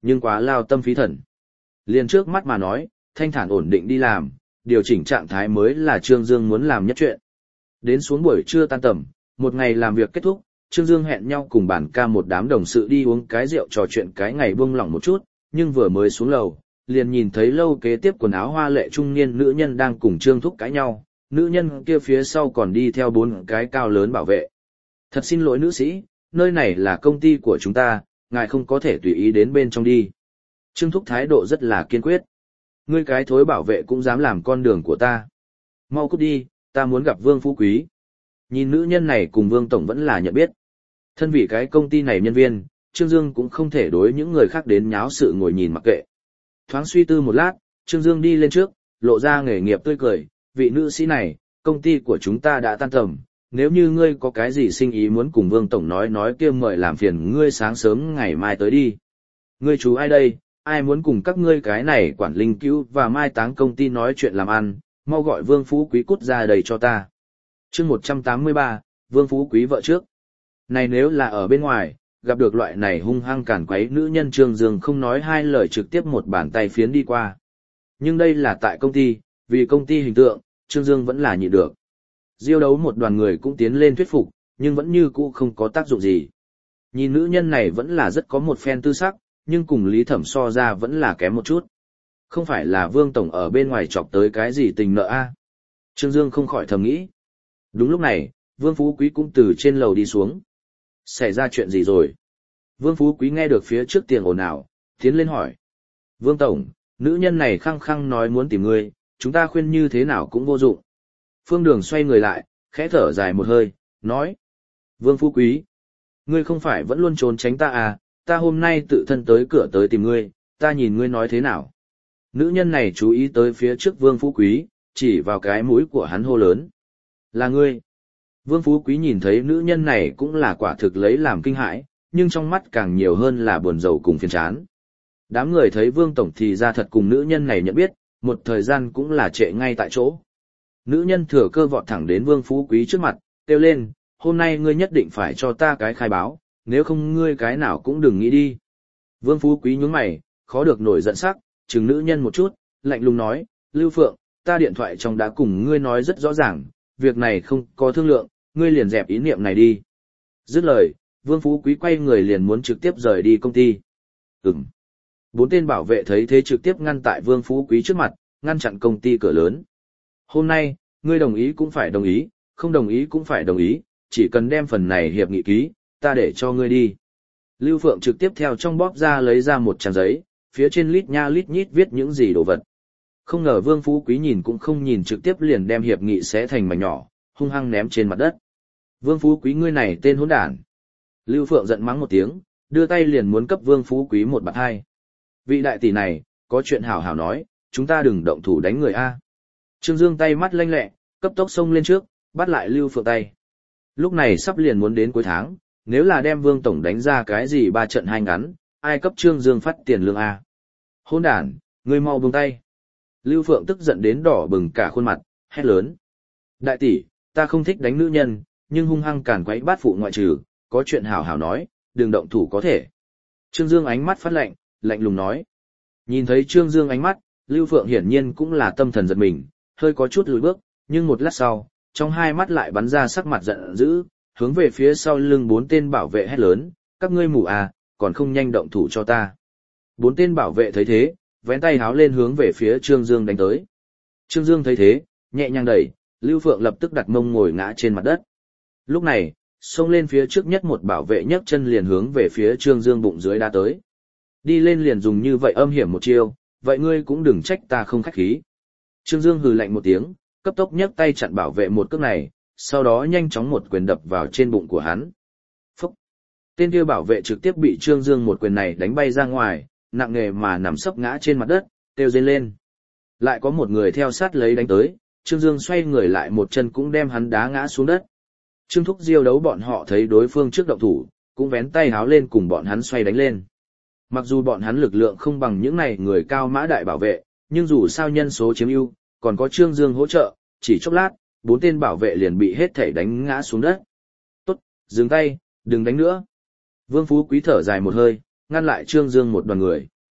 nhưng quá lao tâm phí thần. Liền trước mắt mà nói, thanh thản ổn định đi làm, điều chỉnh trạng thái mới là Trương Dương muốn làm nhất chuyện. Đến xuống buổi trưa tan tầm, một ngày làm việc kết thúc, Trương Dương hẹn nhau cùng bản ca một đám đồng sự đi uống cái rượu trò chuyện cái ngày buông lỏng một chút, nhưng vừa mới xuống lầu, liền nhìn thấy lâu kế tiếp quần áo hoa lệ trung niên nữ nhân đang cùng Trương Thúc cãi nhau, nữ nhân kia phía sau còn đi theo bốn cái cao lớn bảo vệ. Thật xin lỗi nữ sĩ, nơi này là công ty của chúng ta, ngài không có thể tùy ý đến bên trong đi. Trương Thúc thái độ rất là kiên quyết. Ngươi cái thối bảo vệ cũng dám làm con đường của ta. Mau cút đi, ta muốn gặp Vương Phú Quý. Nhìn nữ nhân này cùng Vương Tổng vẫn là nhận biết. Thân vì cái công ty này nhân viên, Trương Dương cũng không thể đối những người khác đến nháo sự ngồi nhìn mặc kệ. Thoáng suy tư một lát, Trương Dương đi lên trước, lộ ra nghề nghiệp tươi cười. Vị nữ sĩ này, công ty của chúng ta đã tan tầm. Nếu như ngươi có cái gì sinh ý muốn cùng Vương Tổng nói nói kia mời làm phiền ngươi sáng sớm ngày mai tới đi. Ngươi chú ai đây, ai muốn cùng các ngươi cái này quản linh cứu và mai táng công ty nói chuyện làm ăn, mau gọi Vương Phú Quý cút ra đầy cho ta. Chương một trăm tám mươi ba, Vương Phú Quý vợ trước. Này nếu là ở bên ngoài, gặp được loại này hung hăng cản quấy nữ nhân Trương Dương không nói hai lời trực tiếp một bàn tay phiến đi qua. Nhưng đây là tại công ty, vì công ty hình tượng, Trương Dương vẫn là nhịn được. Diêu đấu một đoàn người cũng tiến lên thuyết phục, nhưng vẫn như cũ không có tác dụng gì. Nhìn nữ nhân này vẫn là rất có một phen tư sắc, nhưng cùng Lý Thẩm so ra vẫn là kém một chút. Không phải là Vương Tổng ở bên ngoài chọc tới cái gì tình nợ a? Trương Dương không khỏi thầm nghĩ. Đúng lúc này, Vương Phú Quý cũng từ trên lầu đi xuống. Xảy ra chuyện gì rồi? Vương Phú Quý nghe được phía trước tiền ồn ào, tiến lên hỏi. Vương Tổng, nữ nhân này khăng khăng nói muốn tìm ngươi, chúng ta khuyên như thế nào cũng vô dụng. Phương Đường xoay người lại, khẽ thở dài một hơi, nói. Vương Phú Quý, ngươi không phải vẫn luôn trốn tránh ta à, ta hôm nay tự thân tới cửa tới tìm ngươi, ta nhìn ngươi nói thế nào. Nữ nhân này chú ý tới phía trước Vương Phú Quý, chỉ vào cái mũi của hắn hô lớn. Là ngươi. Vương Phú Quý nhìn thấy nữ nhân này cũng là quả thực lấy làm kinh hãi, nhưng trong mắt càng nhiều hơn là buồn rầu cùng phiền chán. Đám người thấy Vương Tổng thì ra thật cùng nữ nhân này nhận biết, một thời gian cũng là trệ ngay tại chỗ. Nữ nhân thừa cơ vọt thẳng đến Vương Phú Quý trước mặt, kêu lên, hôm nay ngươi nhất định phải cho ta cái khai báo, nếu không ngươi cái nào cũng đừng nghĩ đi. Vương Phú Quý nhướng mày, khó được nổi giận sắc, chừng nữ nhân một chút, lạnh lùng nói, Lưu Phượng, ta điện thoại trong đã cùng ngươi nói rất rõ ràng, việc này không có thương lượng, ngươi liền dẹp ý niệm này đi. Dứt lời, Vương Phú Quý quay người liền muốn trực tiếp rời đi công ty. Ừm. Bốn tên bảo vệ thấy thế trực tiếp ngăn tại Vương Phú Quý trước mặt, ngăn chặn công ty cửa lớn. Hôm nay, ngươi đồng ý cũng phải đồng ý, không đồng ý cũng phải đồng ý, chỉ cần đem phần này hiệp nghị ký, ta để cho ngươi đi. Lưu Phượng trực tiếp theo trong bóp ra lấy ra một trang giấy, phía trên lít nha lít nhít viết những gì đồ vật. Không ngờ Vương Phú Quý nhìn cũng không nhìn trực tiếp liền đem hiệp nghị xé thành mảnh nhỏ, hung hăng ném trên mặt đất. Vương Phú Quý ngươi này tên hỗn đản. Lưu Phượng giận mắng một tiếng, đưa tay liền muốn cấp Vương Phú Quý một bạt hai. Vị đại tỷ này, có chuyện hảo hảo nói, chúng ta đừng động thủ đánh người a. Trương Dương tay mắt lanh lẹ, cấp tốc xông lên trước, bắt lại Lưu Phượng tay. Lúc này sắp liền muốn đến cuối tháng, nếu là đem Vương Tổng đánh ra cái gì ba trận hai ngắn, ai cấp Trương Dương phát tiền lương a? Hỗn đản, ngươi mau buông tay. Lưu Phượng tức giận đến đỏ bừng cả khuôn mặt, hét lớn. Đại tỷ, ta không thích đánh nữ nhân, nhưng hung hăng cản quấy bát phụ ngoại trừ, có chuyện hảo hảo nói, đừng động thủ có thể. Trương Dương ánh mắt phát lạnh, lạnh lùng nói. Nhìn thấy Trương Dương ánh mắt, Lưu Phượng hiển nhiên cũng là tâm thần giật mình, hơi có chút lùi bước, nhưng một lát sau, trong hai mắt lại bắn ra sắc mặt giận dữ, hướng về phía sau lưng bốn tên bảo vệ hét lớn, các ngươi mù à, còn không nhanh động thủ cho ta. Bốn tên bảo vệ thấy thế, vén tay háo lên hướng về phía Trương Dương đánh tới. Trương Dương thấy thế, nhẹ nhàng đẩy, Lưu Phượng lập tức đặt mông ngồi ngã trên mặt đất. Lúc này, xông lên phía trước nhất một bảo vệ nhấc chân liền hướng về phía Trương Dương bụng dưới đá tới. Đi lên liền dùng như vậy âm hiểm một chiêu, vậy ngươi cũng đừng trách ta không khách khí. Trương Dương hừ lạnh một tiếng, cấp tốc nhấc tay chặn bảo vệ một cước này, sau đó nhanh chóng một quyền đập vào trên bụng của hắn. Phúc! Tên kia bảo vệ trực tiếp bị Trương Dương một quyền này đánh bay ra ngoài, nặng nề mà nằm sấp ngã trên mặt đất, kêu rên lên. Lại có một người theo sát lấy đánh tới, Trương Dương xoay người lại một chân cũng đem hắn đá ngã xuống đất. Trương Thúc Diêu đấu bọn họ thấy đối phương trước động thủ, cũng vén tay háo lên cùng bọn hắn xoay đánh lên. Mặc dù bọn hắn lực lượng không bằng những này người cao mã đại bảo vệ, nhưng dù sao nhân số chiếm ưu, còn có Trương Dương hỗ trợ, chỉ chốc lát, bốn tên bảo vệ liền bị hết thảy đánh ngã xuống đất. Tốt, dừng tay, đừng đánh nữa. Vương Phú Quý thở dài một hơi, ngăn lại Trương Dương một đoàn người,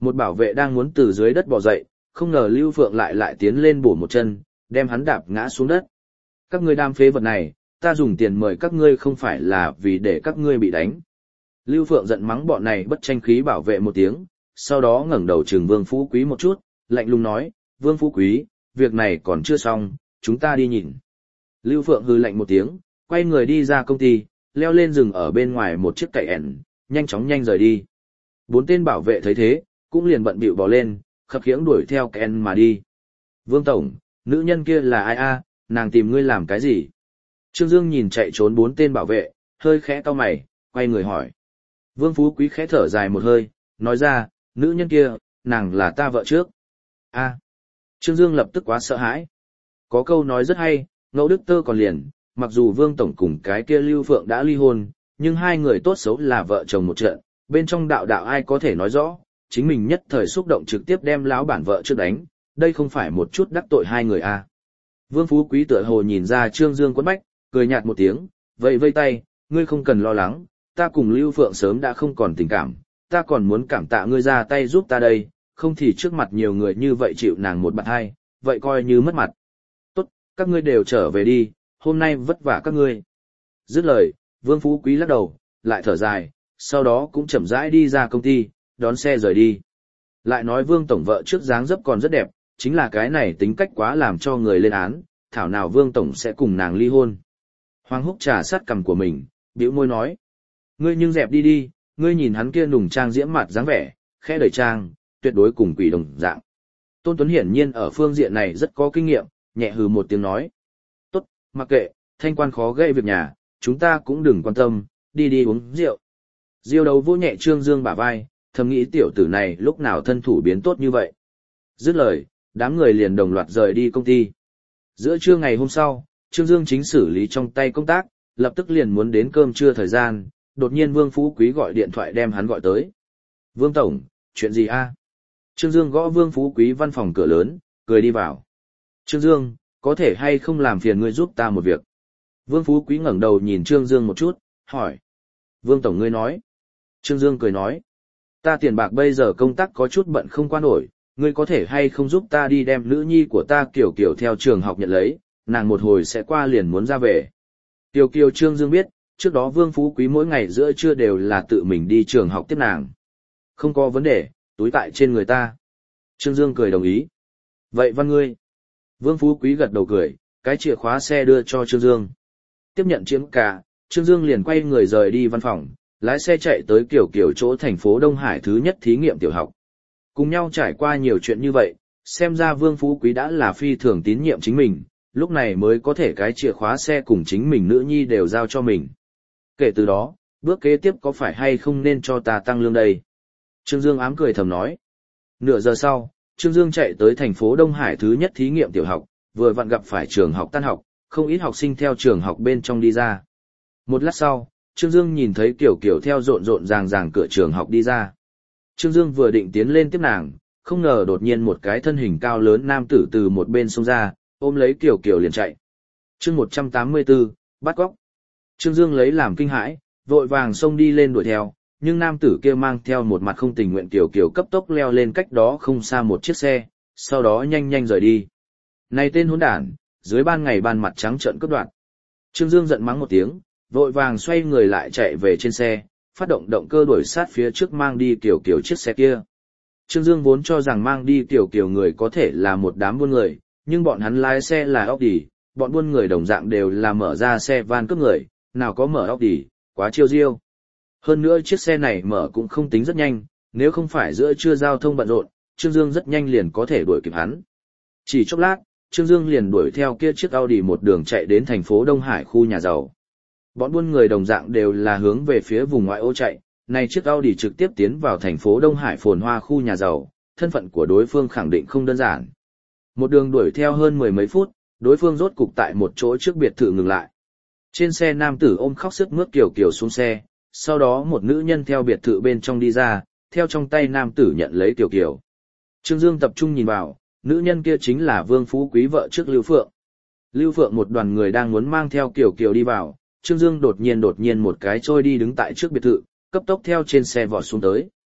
Một bảo vệ đang muốn từ dưới đất bò dậy, không ngờ Lưu Phượng lại lại tiến lên bổ một chân, đem hắn đạp ngã xuống đất. Các ngươi đam phế vật này, ta dùng tiền mời các ngươi không phải là vì để các ngươi bị đánh. Lưu Phượng giận mắng bọn này bất tranh khí bảo vệ một tiếng, sau đó ngẩng đầu trừng Vương Phú Quý một chút, lạnh lùng nói, Vương Phú Quý, việc này còn chưa xong, chúng ta đi nhìn. Lưu Phượng hừ lạnh một tiếng, quay người đi ra công ty, leo lên rừng ở bên ngoài một chiếc cày ẻn, nhanh chóng nhanh rời đi. Bốn tên bảo vệ thấy thế, cũng liền bận bịu bỏ lên, khập khiễng đuổi theo Ken mà đi. Vương Tổng, nữ nhân kia là ai a? Nàng tìm ngươi làm cái gì? Trương Dương nhìn chạy trốn bốn tên bảo vệ, hơi khẽ cau mày, quay người hỏi. Vương Phú Quý khẽ thở dài một hơi, nói ra, nữ nhân kia, nàng là ta vợ trước. A. Trương Dương lập tức quá sợ hãi. Có câu nói rất hay, ngẫu đức tơ còn liền, mặc dù Vương Tổng cùng cái kia Lưu Phượng đã ly hôn, nhưng hai người tốt xấu là vợ chồng một trận, bên trong đạo đạo ai có thể nói rõ, chính mình nhất thời xúc động trực tiếp đem lão bản vợ trước đánh, đây không phải một chút đắc tội hai người à. Vương Phú Quý tựa hồ nhìn ra Trương Dương quấn bách, cười nhạt một tiếng, vẫy vây tay, ngươi không cần lo lắng, ta cùng Lưu Phượng sớm đã không còn tình cảm, ta còn muốn cảm tạ ngươi ra tay giúp ta đây, không thì trước mặt nhiều người như vậy chịu nàng một bạn hai, vậy coi như mất mặt. Tốt, các ngươi đều trở về đi, hôm nay vất vả các ngươi. Dứt lời, Vương Phú Quý lắc đầu, lại thở dài, sau đó cũng chậm rãi đi ra công ty, đón xe rời đi. Lại nói Vương Tổng vợ trước dáng dấp còn rất đẹp, chính là cái này tính cách quá làm cho người lên án, thảo nào Vương Tổng sẽ cùng nàng ly hôn. Hoàng Húc trà sát cằm của mình, bĩu môi nói. Ngươi nhưng dẹp đi đi, ngươi nhìn hắn kia nùng trang diễm mặt dáng vẻ, khẽ đẩy trang, tuyệt đối cùng quỷ đồng dạng. Tôn Tuấn hiển nhiên ở phương diện này rất có kinh nghiệm, nhẹ hừ một tiếng nói. Tốt, mặc kệ, thanh quan khó gây việc nhà, chúng ta cũng đừng quan tâm, đi đi uống rượu. Diêu Đấu vỗ nhẹ Trương Dương bả vai, thầm nghĩ tiểu tử này lúc nào thân thủ biến tốt như vậy. Dứt lời, đám người liền đồng loạt rời đi công ty. Giữa trưa ngày hôm sau, Trương Dương chính xử lý trong tay công tác, lập tức liền muốn đến cơm trưa thời gian, đột nhiên Vương Phú Quý gọi điện thoại đem hắn gọi tới. Vương Tổng, chuyện gì a? Trương Dương gõ Vương Phú Quý văn phòng cửa lớn, cười đi vào. Trương Dương, có thể hay không làm phiền ngươi giúp ta một việc? Vương Phú Quý ngẩng đầu nhìn Trương Dương một chút, hỏi. Vương Tổng ngươi nói. Trương Dương cười nói. Ta tiền bạc bây giờ công tác có chút bận không qua nổi, ngươi có thể hay không giúp ta đi đem nữ nhi của ta Kiều Kiều theo trường học nhận lấy, nàng một hồi sẽ qua liền muốn ra về. Kiều Kiều Trương Dương biết, trước đó Vương Phú Quý mỗi ngày giữa trưa đều là tự mình đi trường học tiếp nàng. Không có vấn đề, túi tại trên người ta. Trương Dương cười đồng ý. Vậy văn ngươi. Vương Phú Quý gật đầu cười, cái chìa khóa xe đưa cho Trương Dương. Tiếp nhận chiếc cả, Trương Dương liền quay người rời đi văn phòng, lái xe chạy tới Kiều Kiều chỗ thành phố Đông Hải thứ nhất thí nghiệm tiểu học. Cùng nhau trải qua nhiều chuyện như vậy, xem ra Vương Phú Quý đã là phi thường tín nhiệm chính mình, lúc này mới có thể cái chìa khóa xe cùng chính mình nữ nhi đều giao cho mình. Kể từ đó, bước kế tiếp có phải hay không nên cho ta tăng lương đây? Trương Dương ám cười thầm nói. Nửa giờ sau, Trương Dương chạy tới thành phố Đông Hải thứ nhất thí nghiệm tiểu học, vừa vặn gặp phải trường học tan học, không ít học sinh theo trường học bên trong đi ra. Một lát sau, Trương Dương nhìn thấy Kiều Kiều theo rộn rộn ràng ràng cửa trường học đi ra. Trương Dương vừa định tiến lên tiếp nàng, không ngờ đột nhiên một cái thân hình cao lớn nam tử từ một bên xông ra, ôm lấy Kiều Kiều liền chạy. Chương một trăm tám mươi tư, bắt cóc. Trương Dương lấy làm kinh hãi, vội vàng xông đi lên đuổi theo, nhưng nam tử kia mang theo một mặt không tình nguyện Kiều Kiều cấp tốc leo lên cách đó không xa một chiếc xe, sau đó nhanh nhanh rời đi. Này tên hỗn đản, dưới ban ngày ban mặt trắng trợn cướp đoạt. Trương Dương giận mắng một tiếng, vội vàng xoay người lại chạy về trên xe, phát động động cơ đuổi sát phía trước mang đi Kiều Kiều chiếc xe kia. Trương Dương vốn cho rằng mang đi Kiều Kiều người có thể là một đám buôn người, nhưng bọn hắn lái xe là Audi, bọn buôn người đồng dạng đều là mở ra xe van cướp người, nào có mở Audi, quá chiêu diêu. Hơn nữa chiếc xe này mở cũng không tính rất nhanh, nếu không phải giữa trưa giao thông bận rộn, Trương Dương rất nhanh liền có thể đuổi kịp hắn. Chỉ chốc lát, Trương Dương liền đuổi theo kia chiếc Audi một đường chạy đến thành phố Đông Hải khu nhà giàu. Bọn buôn người đồng dạng đều là hướng về phía vùng ngoại ô chạy, này chiếc Audi trực tiếp tiến vào thành phố Đông Hải phồn hoa khu nhà giàu, thân phận của đối phương khẳng định không đơn giản. Một đường đuổi theo hơn mười mấy phút, đối phương rốt cục tại một chỗ trước biệt thự ngừng lại. Trên xe nam tử ôm khóc sức mướt Kiều Kiều xuống xe, sau đó một nữ nhân theo biệt thự bên trong đi ra, theo trong tay nam tử nhận lấy Kiều Kiều. Trương Dương tập trung nhìn vào, nữ nhân kia chính là Vương Phú Quý vợ trước Lưu Phượng. Lưu Phượng một đoàn người đang muốn mang theo Kiều Kiều đi vào, Trương Dương đột nhiên đột nhiên một cái trôi đi đứng tại trước biệt thự, cấp tốc theo trên xe vọt xuống tới.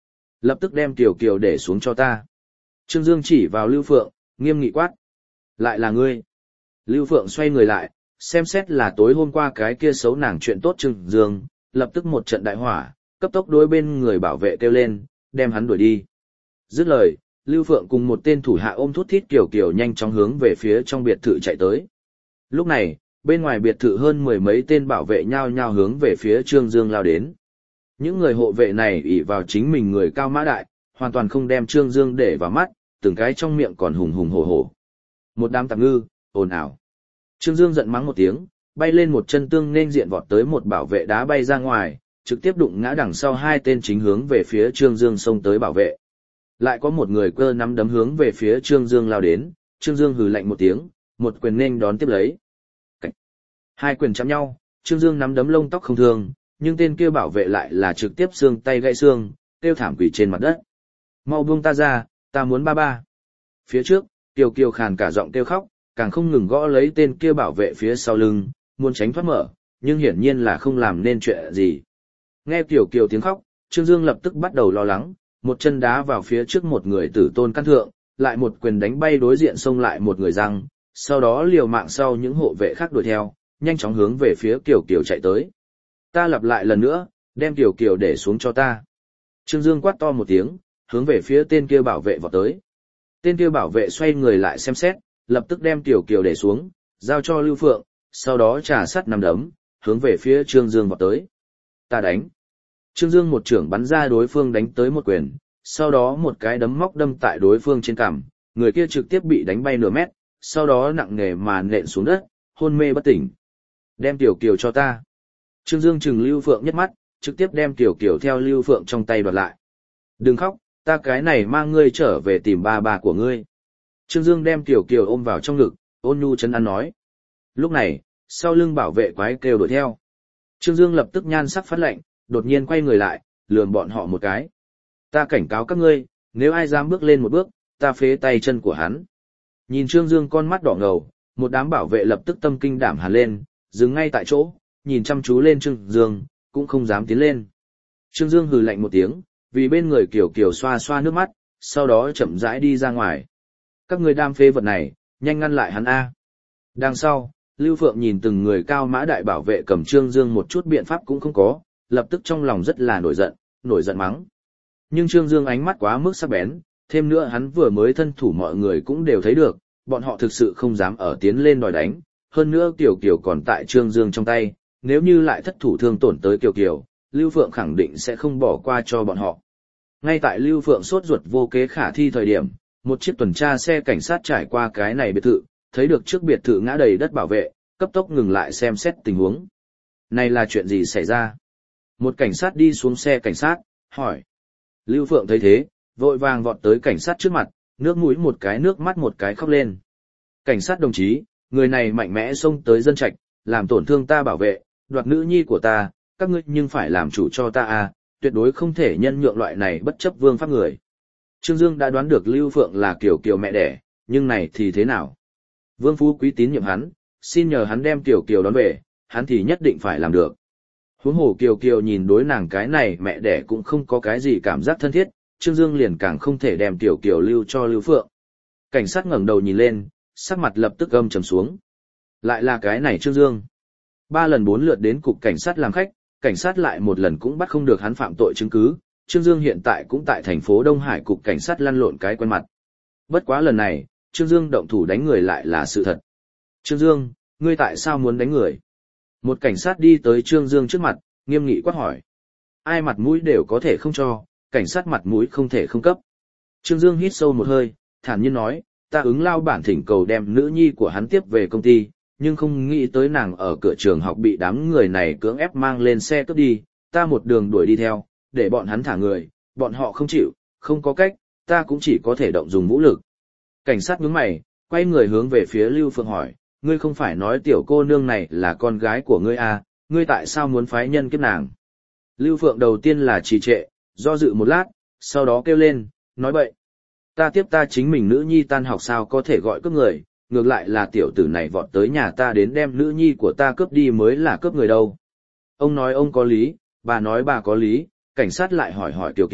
Lập tức đem Kiều Kiều để xuống cho ta. Trương Dương chỉ vào Lưu Phượng, nghiêm nghị quát. Lại là ngươi. Lưu Phượng xoay người lại, xem xét là tối hôm qua cái kia xấu nàng chuyện tốt Trương Dương, lập tức một trận đại hỏa, cấp tốc đối bên người bảo vệ kêu lên, đem hắn đuổi đi. Dứt lời, Lưu Phượng cùng một tên thủ hạ ôm thút thít Kiều Kiều nhanh chóng hướng về phía trong biệt thự chạy tới. Lúc này, bên ngoài biệt thự hơn mười mấy tên bảo vệ nhao nhao hướng về phía Trương Dương lao đến. Những người hộ vệ này ỷ vào chính mình người cao mã đại, hoàn toàn không đem Trương Dương để vào mắt, từng cái trong miệng còn hùng hùng hổ hổ. Một đám tạp ngư, ồn ào. Trương Dương giận mắng một tiếng, bay lên một chân tương nên diện vọt tới một bảo vệ đá bay ra ngoài, trực tiếp đụng ngã đằng sau hai tên chính hướng về phía Trương Dương xông tới bảo vệ. Lại có một người cơ nắm đấm hướng về phía Trương Dương lao đến, Trương Dương hừ lạnh một tiếng, một quyền nên đón tiếp lấy. Cảnh. Hai quyền chạm nhau, Trương Dương nắm đấm lông tóc không thương, nhưng tên kia bảo vệ lại là trực tiếp xương tay gãy xương, kêu thảm quỷ trên mặt đất. Mau buông ta ra, ta muốn ba ba. Phía trước, Kiều Kiều khàn cả giọng kêu khóc, càng không ngừng gõ lấy tên kia bảo vệ phía sau lưng, muốn tránh thoát mở, nhưng hiển nhiên là không làm nên chuyện gì. Nghe Kiều Kiều tiếng khóc, Trương Dương lập tức bắt đầu lo lắng, một chân đá vào phía trước một người tử tôn căn thượng, lại một quyền đánh bay đối diện xông lại một người răng, sau đó liều mạng sau những hộ vệ khác đuổi theo, nhanh chóng hướng về phía Kiều Kiều chạy tới. Ta lặp lại lần nữa, đem Kiều Kiều để xuống cho ta. Trương Dương quát to một tiếng, hướng về phía tên kia bảo vệ vọt tới. Tên kia bảo vệ xoay người lại xem xét, lập tức đem Kiều Kiều để xuống, giao cho Lưu Phượng, sau đó trà sắt nằm đấm, hướng về phía Trương Dương vọt tới. Ta đánh. Trương Dương một trưởng bắn ra đối phương đánh tới một quyền, sau đó một cái đấm móc đâm tại đối phương trên cằm, người kia trực tiếp bị đánh bay nửa mét, sau đó nặng nề mà nện xuống đất, hôn mê bất tỉnh. Đem Tiểu Kiều cho ta. Trương Dương chừng Lưu Phượng nhất mắt, trực tiếp đem Tiểu Kiều theo Lưu Phượng trong tay đoạt lại. Đừng khóc, ta cái này mang ngươi trở về tìm ba bà của ngươi. Trương Dương đem Tiểu Kiều ôm vào trong ngực, ôn nhu trấn an nói. Lúc này, sau lưng bảo vệ quái kêu đuổi theo. Trương Dương lập tức nhan sắc phát lạnh, đột nhiên quay người lại, lườm bọn họ một cái. Ta cảnh cáo các ngươi, nếu ai dám bước lên một bước, ta phế tay chân của hắn. Nhìn Trương Dương con mắt đỏ ngầu, một đám bảo vệ lập tức tâm kinh đảm hàn lên, dừng ngay tại chỗ, nhìn chăm chú lên Trương Dương, cũng không dám tiến lên. Trương Dương hừ lạnh một tiếng, vì bên người Kiều Kiều xoa xoa nước mắt, sau đó chậm rãi đi ra ngoài. Các người đam phê vật này, nhanh ngăn lại hắn a. Đằng sau, Lưu Phượng nhìn từng người cao mã đại bảo vệ cầm Trương Dương một chút biện pháp cũng không có, lập tức trong lòng rất là nổi giận, nổi giận mắng. Nhưng Trương Dương ánh mắt quá mức sắc bén, thêm nữa hắn vừa mới thân thủ mọi người cũng đều thấy được, bọn họ thực sự không dám ở tiến lên đòi đánh, hơn nữa Kiều Kiều còn tại Trương Dương trong tay, nếu như lại thất thủ thương tổn tới Kiều Kiều, Lưu Phượng khẳng định sẽ không bỏ qua cho bọn họ. Ngay tại Lưu Phượng sốt ruột vô kế khả thi thời điểm, một chiếc tuần tra xe cảnh sát trải qua cái này biệt thự, thấy được trước biệt thự ngã đầy đất bảo vệ, cấp tốc ngừng lại xem xét tình huống. Này là chuyện gì xảy ra? Một cảnh sát đi xuống xe cảnh sát, hỏi. Lưu Phượng thấy thế, vội vàng vọt tới cảnh sát trước mặt, nước mũi một cái nước mắt một cái khóc lên. Cảnh sát đồng chí, người này mạnh mẽ xông tới dân trạch, làm tổn thương ta bảo vệ, đoạt nữ nhi của ta, các ngươi nhưng phải làm chủ cho ta à, tuyệt đối không thể nhân nhượng loại này bất chấp vương pháp người. Trương Dương đã đoán được Lưu Phượng là Kiều Kiều mẹ đẻ, nhưng này thì thế nào? Vương Phú Quý tín nhiệm hắn, xin nhờ hắn đem Kiều Kiều đón về, hắn thì nhất định phải làm được. Huống hồ Kiều Kiều nhìn đối nàng cái này mẹ đẻ cũng không có cái gì cảm giác thân thiết, Trương Dương liền càng không thể đem Kiều Kiều lưu cho Lưu Phượng. Cảnh sát ngẩng đầu nhìn lên, sắc mặt lập tức âm trầm xuống. Lại là cái này Trương Dương. Ba lần bốn lượt đến cục cảnh sát làm khách, cảnh sát lại một lần cũng bắt không được hắn phạm tội chứng cứ, Trương Dương hiện tại cũng tại thành phố Đông Hải cục cảnh sát lăn lộn cái quen mặt. Bất quá lần này, Trương Dương động thủ đánh người lại là sự thật. Trương Dương, ngươi tại sao muốn đánh người? Một cảnh sát đi tới Trương Dương trước mặt, nghiêm nghị quát hỏi. Ai mặt mũi đều có thể không cho, cảnh sát mặt mũi không thể không cấp. Trương Dương hít sâu một hơi, thản nhiên nói, ta ứng lao bản thỉnh cầu đem nữ nhi của hắn tiếp về công ty, nhưng không nghĩ tới nàng ở cửa trường học bị đám người này cưỡng ép mang lên xe cướp đi, ta một đường đuổi đi theo, để bọn hắn thả người, bọn họ không chịu, không có cách, ta cũng chỉ có thể động dùng vũ lực. Cảnh sát nhướng mày, quay người hướng về phía Lưu Phượng hỏi, ngươi không phải nói tiểu cô nương này là con gái của ngươi à, ngươi tại sao muốn phái nhân kiếp nàng? Lưu Phượng đầu tiên là trì trệ, do dự một lát, sau đó kêu lên, nói bậy. Ta tiếp ta chính mình nữ nhi tan học sao có thể gọi cướp người, ngược lại là tiểu tử này vọt tới nhà ta đến đem nữ nhi của ta cướp đi mới là cướp người đâu. Ông nói ông có lý, bà nói bà có lý, cảnh sát lại hỏi hỏi Kiều Kiều,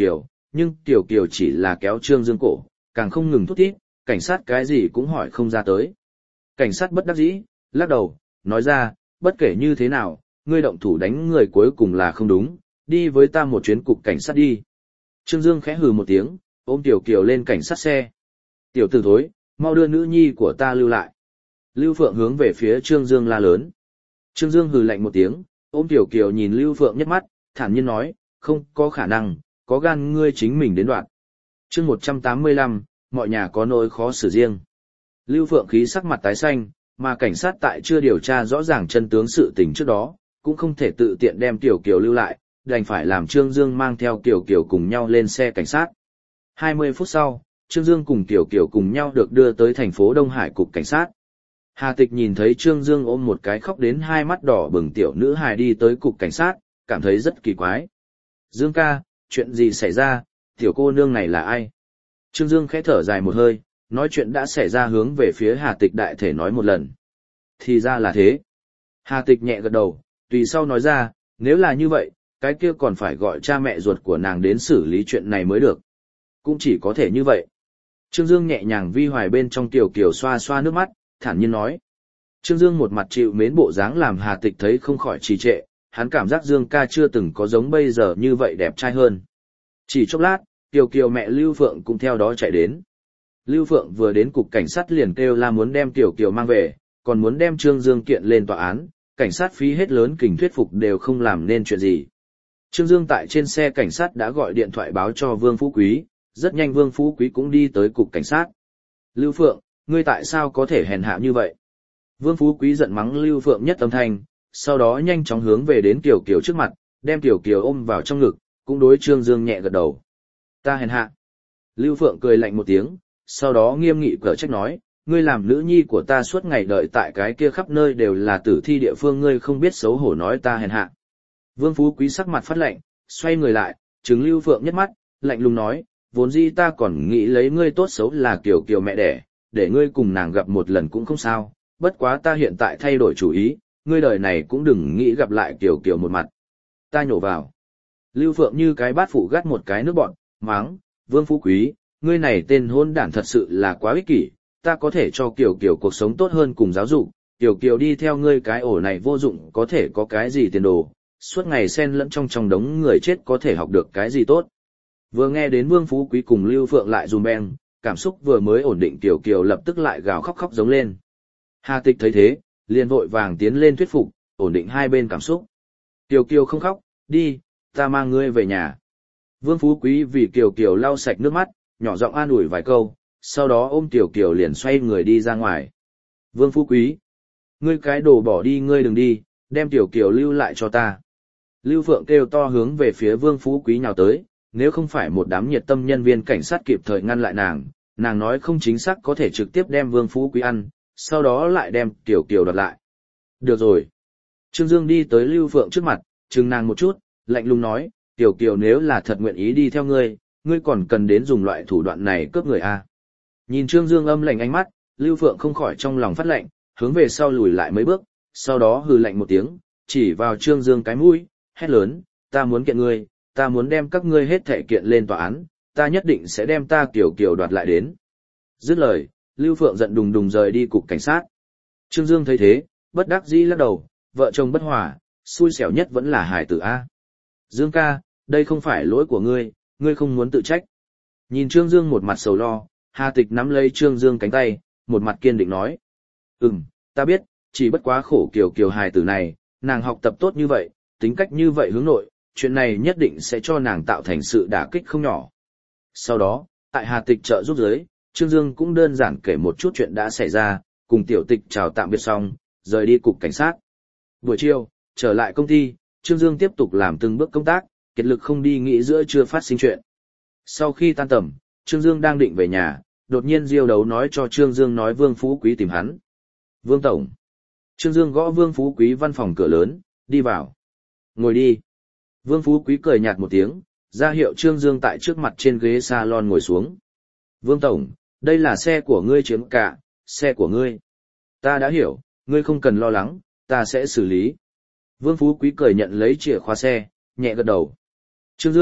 nhưng Tiểu Kiều chỉ là kéo Trương Dương cổ, càng không ngừng thút thít, cảnh sát cái gì cũng hỏi không ra tới. Cảnh sát bất đắc dĩ, lắc đầu, nói ra, bất kể như thế nào, ngươi động thủ đánh người cuối cùng là không đúng, đi với ta một chuyến cục cảnh sát đi. Trương Dương khẽ hừ một tiếng, ôm Tiểu Kiều lên cảnh sát xe. Tiểu tử thối, mau đưa nữ nhi của ta lưu lại. Lưu Phượng hướng về phía Trương Dương la lớn. Trương Dương hừ lạnh một tiếng, ôm Tiểu Kiều nhìn Lưu Phượng nhất mắt, thản nhiên nói, không có khả năng, có gan ngươi chính mình đến đoạn. Chương một trăm tám mươi lăm, mọi nhà có nỗi khó xử riêng. Lưu Phượng khí sắc mặt tái xanh, mà cảnh sát tại chưa điều tra rõ ràng chân tướng sự tình trước đó, cũng không thể tự tiện đem Tiểu Kiều lưu lại, đành phải làm Trương Dương mang theo Tiểu Kiều cùng nhau lên xe cảnh sát. hai mươi phút sau, Trương Dương cùng Tiểu Kiều cùng nhau được đưa tới thành phố Đông Hải cục cảnh sát. Hà Tịch nhìn thấy Trương Dương ôm một cái khóc đến hai mắt đỏ bừng tiểu nữ hài đi tới cục cảnh sát, cảm thấy rất kỳ quái. Dương ca, chuyện gì xảy ra, tiểu cô nương này là ai? Trương Dương khẽ thở dài một hơi, nói chuyện đã xảy ra hướng về phía Hà Tịch đại thể nói một lần. Thì ra là thế. Hà Tịch nhẹ gật đầu, tùy sau nói ra, nếu là như vậy, cái kia còn phải gọi cha mẹ ruột của nàng đến xử lý chuyện này mới được. Cũng chỉ có thể như vậy. Trương Dương nhẹ nhàng vi hoài bên trong Tiểu Kiều xoa xoa nước mắt, thản nhiên nói. Trương Dương một mặt chịu mến bộ dáng làm Hà Tịch thấy không khỏi trì trệ, hắn cảm giác Dương ca chưa từng có giống bây giờ như vậy đẹp trai hơn. Chỉ chốc lát, Tiểu Kiều mẹ Lưu Phượng cũng theo đó chạy đến. Lưu Phượng vừa đến cục cảnh sát liền kêu la muốn đem Tiểu Kiều mang về, còn muốn đem Trương Dương kiện lên tòa án, cảnh sát phí hết lớn kình thuyết phục đều không làm nên chuyện gì. Trương Dương tại trên xe cảnh sát đã gọi điện thoại báo cho Vương Phú Quý, rất nhanh Vương Phú Quý cũng đi tới cục cảnh sát. Lưu Phượng, ngươi tại sao có thể hèn hạ như vậy? Vương Phú Quý giận mắng Lưu Phượng nhất âm thanh, sau đó nhanh chóng hướng về đến Tiểu Kiều trước mặt, đem Tiểu Kiều ôm vào trong ngực, cũng đối Trương Dương nhẹ gật đầu. Ta hèn hạ. Lưu Phượng cười lạnh một tiếng, sau đó nghiêm nghị cở trách nói, ngươi làm nữ nhi của ta suốt ngày đợi tại cái kia khắp nơi đều là tử thi địa phương, ngươi không biết xấu hổ nói ta hèn hạ. Vương Phú Quý sắc mặt phát lạnh, xoay người lại, trừng Lưu Phượng nhất mắt, lạnh lùng nói, vốn dĩ ta còn nghĩ lấy ngươi tốt xấu là Kiều Kiều mẹ đẻ, để ngươi cùng nàng gặp một lần cũng không sao, bất quá ta hiện tại thay đổi chủ ý, ngươi đời này cũng đừng nghĩ gặp lại Kiều Kiều một mặt. Ta nhổ vào. Lưu Phượng như cái bát phụ gắt một cái nước bọn, mắng, Vương Phú Quý, ngươi này tên hôn đản thật sự là quá ích kỷ, ta có thể cho Kiều Kiều cuộc sống tốt hơn cùng giáo dục, Kiều Kiều đi theo ngươi cái ổ này vô dụng có thể có cái gì tiền đồ, suốt ngày xen lẫn trong trong đống người chết có thể học được cái gì tốt. Vừa nghe đến Vương Phú Quý cùng Lưu Phượng lại dùm beng, cảm xúc vừa mới ổn định Kiều Kiều lập tức lại gào khóc khóc giống lên. Hà Tịch thấy thế, liền vội vàng tiến lên thuyết phục, ổn định hai bên cảm xúc. Kiều Kiều không khóc, đi, ta mang ngươi về nhà. Vương Phú Quý vì Kiều Kiều lau sạch nước mắt, nhỏ giọng an ủi vài câu, sau đó ôm Kiều Kiều liền xoay người đi ra ngoài. Vương Phú Quý, ngươi cái đồ bỏ đi ngươi đừng đi, đem Kiều Kiều lưu lại cho ta. Lưu Phượng kêu to hướng về phía Vương Phú Quý nhào tới, nếu không phải một đám nhiệt tâm nhân viên cảnh sát kịp thời ngăn lại nàng, nàng nói không chính xác có thể trực tiếp đem Vương Phú Quý ăn, sau đó lại đem Kiều Kiều đoạt lại. Được rồi. Trương Dương đi tới Lưu Phượng trước mặt, chừng nàng một chút, lạnh lùng nói, Kiều Kiều nếu là thật nguyện ý đi theo ngươi, ngươi còn cần đến dùng loại thủ đoạn này cướp người à. Nhìn Trương Dương âm lạnh ánh mắt, Lưu Phượng không khỏi trong lòng phát lạnh, hướng về sau lùi lại mấy bước, sau đó hừ lạnh một tiếng, chỉ vào Trương Dương cái mũi, hét lớn, ta muốn kiện ngươi, ta muốn đem các ngươi hết thảy kiện lên tòa án, ta nhất định sẽ đem ta Kiều Kiều đoạt lại đến. Dứt lời, Lưu Phượng giận đùng đùng rời đi cục cảnh sát. Trương Dương thấy thế, bất đắc dĩ lắc đầu, vợ chồng bất hòa, xui xẻo nhất vẫn là hải tử A. Dương ca, đây không phải lỗi của ngươi, ngươi không muốn tự trách. Nhìn Trương Dương một mặt sầu lo, Hà Tịch nắm lấy Trương Dương cánh tay, một mặt kiên định nói. Ừm, ta biết, chỉ bất quá khổ Kiều Kiều hài tử này, nàng học tập tốt như vậy, tính cách như vậy hướng nội, chuyện này nhất định sẽ cho nàng tạo thành sự đả kích không nhỏ. Sau đó, tại Hà Tịch trợ giúp giới, Trương Dương cũng đơn giản kể một chút chuyện đã xảy ra, cùng Tiểu Tịch chào tạm biệt xong, rời đi cục cảnh sát. Buổi chiều, trở lại công ty, Trương Dương tiếp tục làm từng bước công tác, kiệt lực không đi nghĩ giữa chưa phát sinh chuyện. Sau khi tan tầm, Trương Dương đang định về nhà, đột nhiên Diêu Đấu nói cho Trương Dương nói Vương Phú Quý tìm hắn. Vương Tổng. Trương Dương gõ Vương Phú Quý văn phòng cửa lớn, đi vào. Ngồi đi. Vương Phú Quý cười nhạt một tiếng, ra hiệu Trương Dương tại trước mặt trên ghế salon ngồi xuống. Vương Tổng, đây là xe của ngươi chiếm cả, xe của ngươi. Ta đã hiểu, ngươi không cần lo lắng, ta sẽ xử lý. Vương Phú Quý cười nhận lấy chìa khóa xe, nhẹ gật đầu. Trương Dương,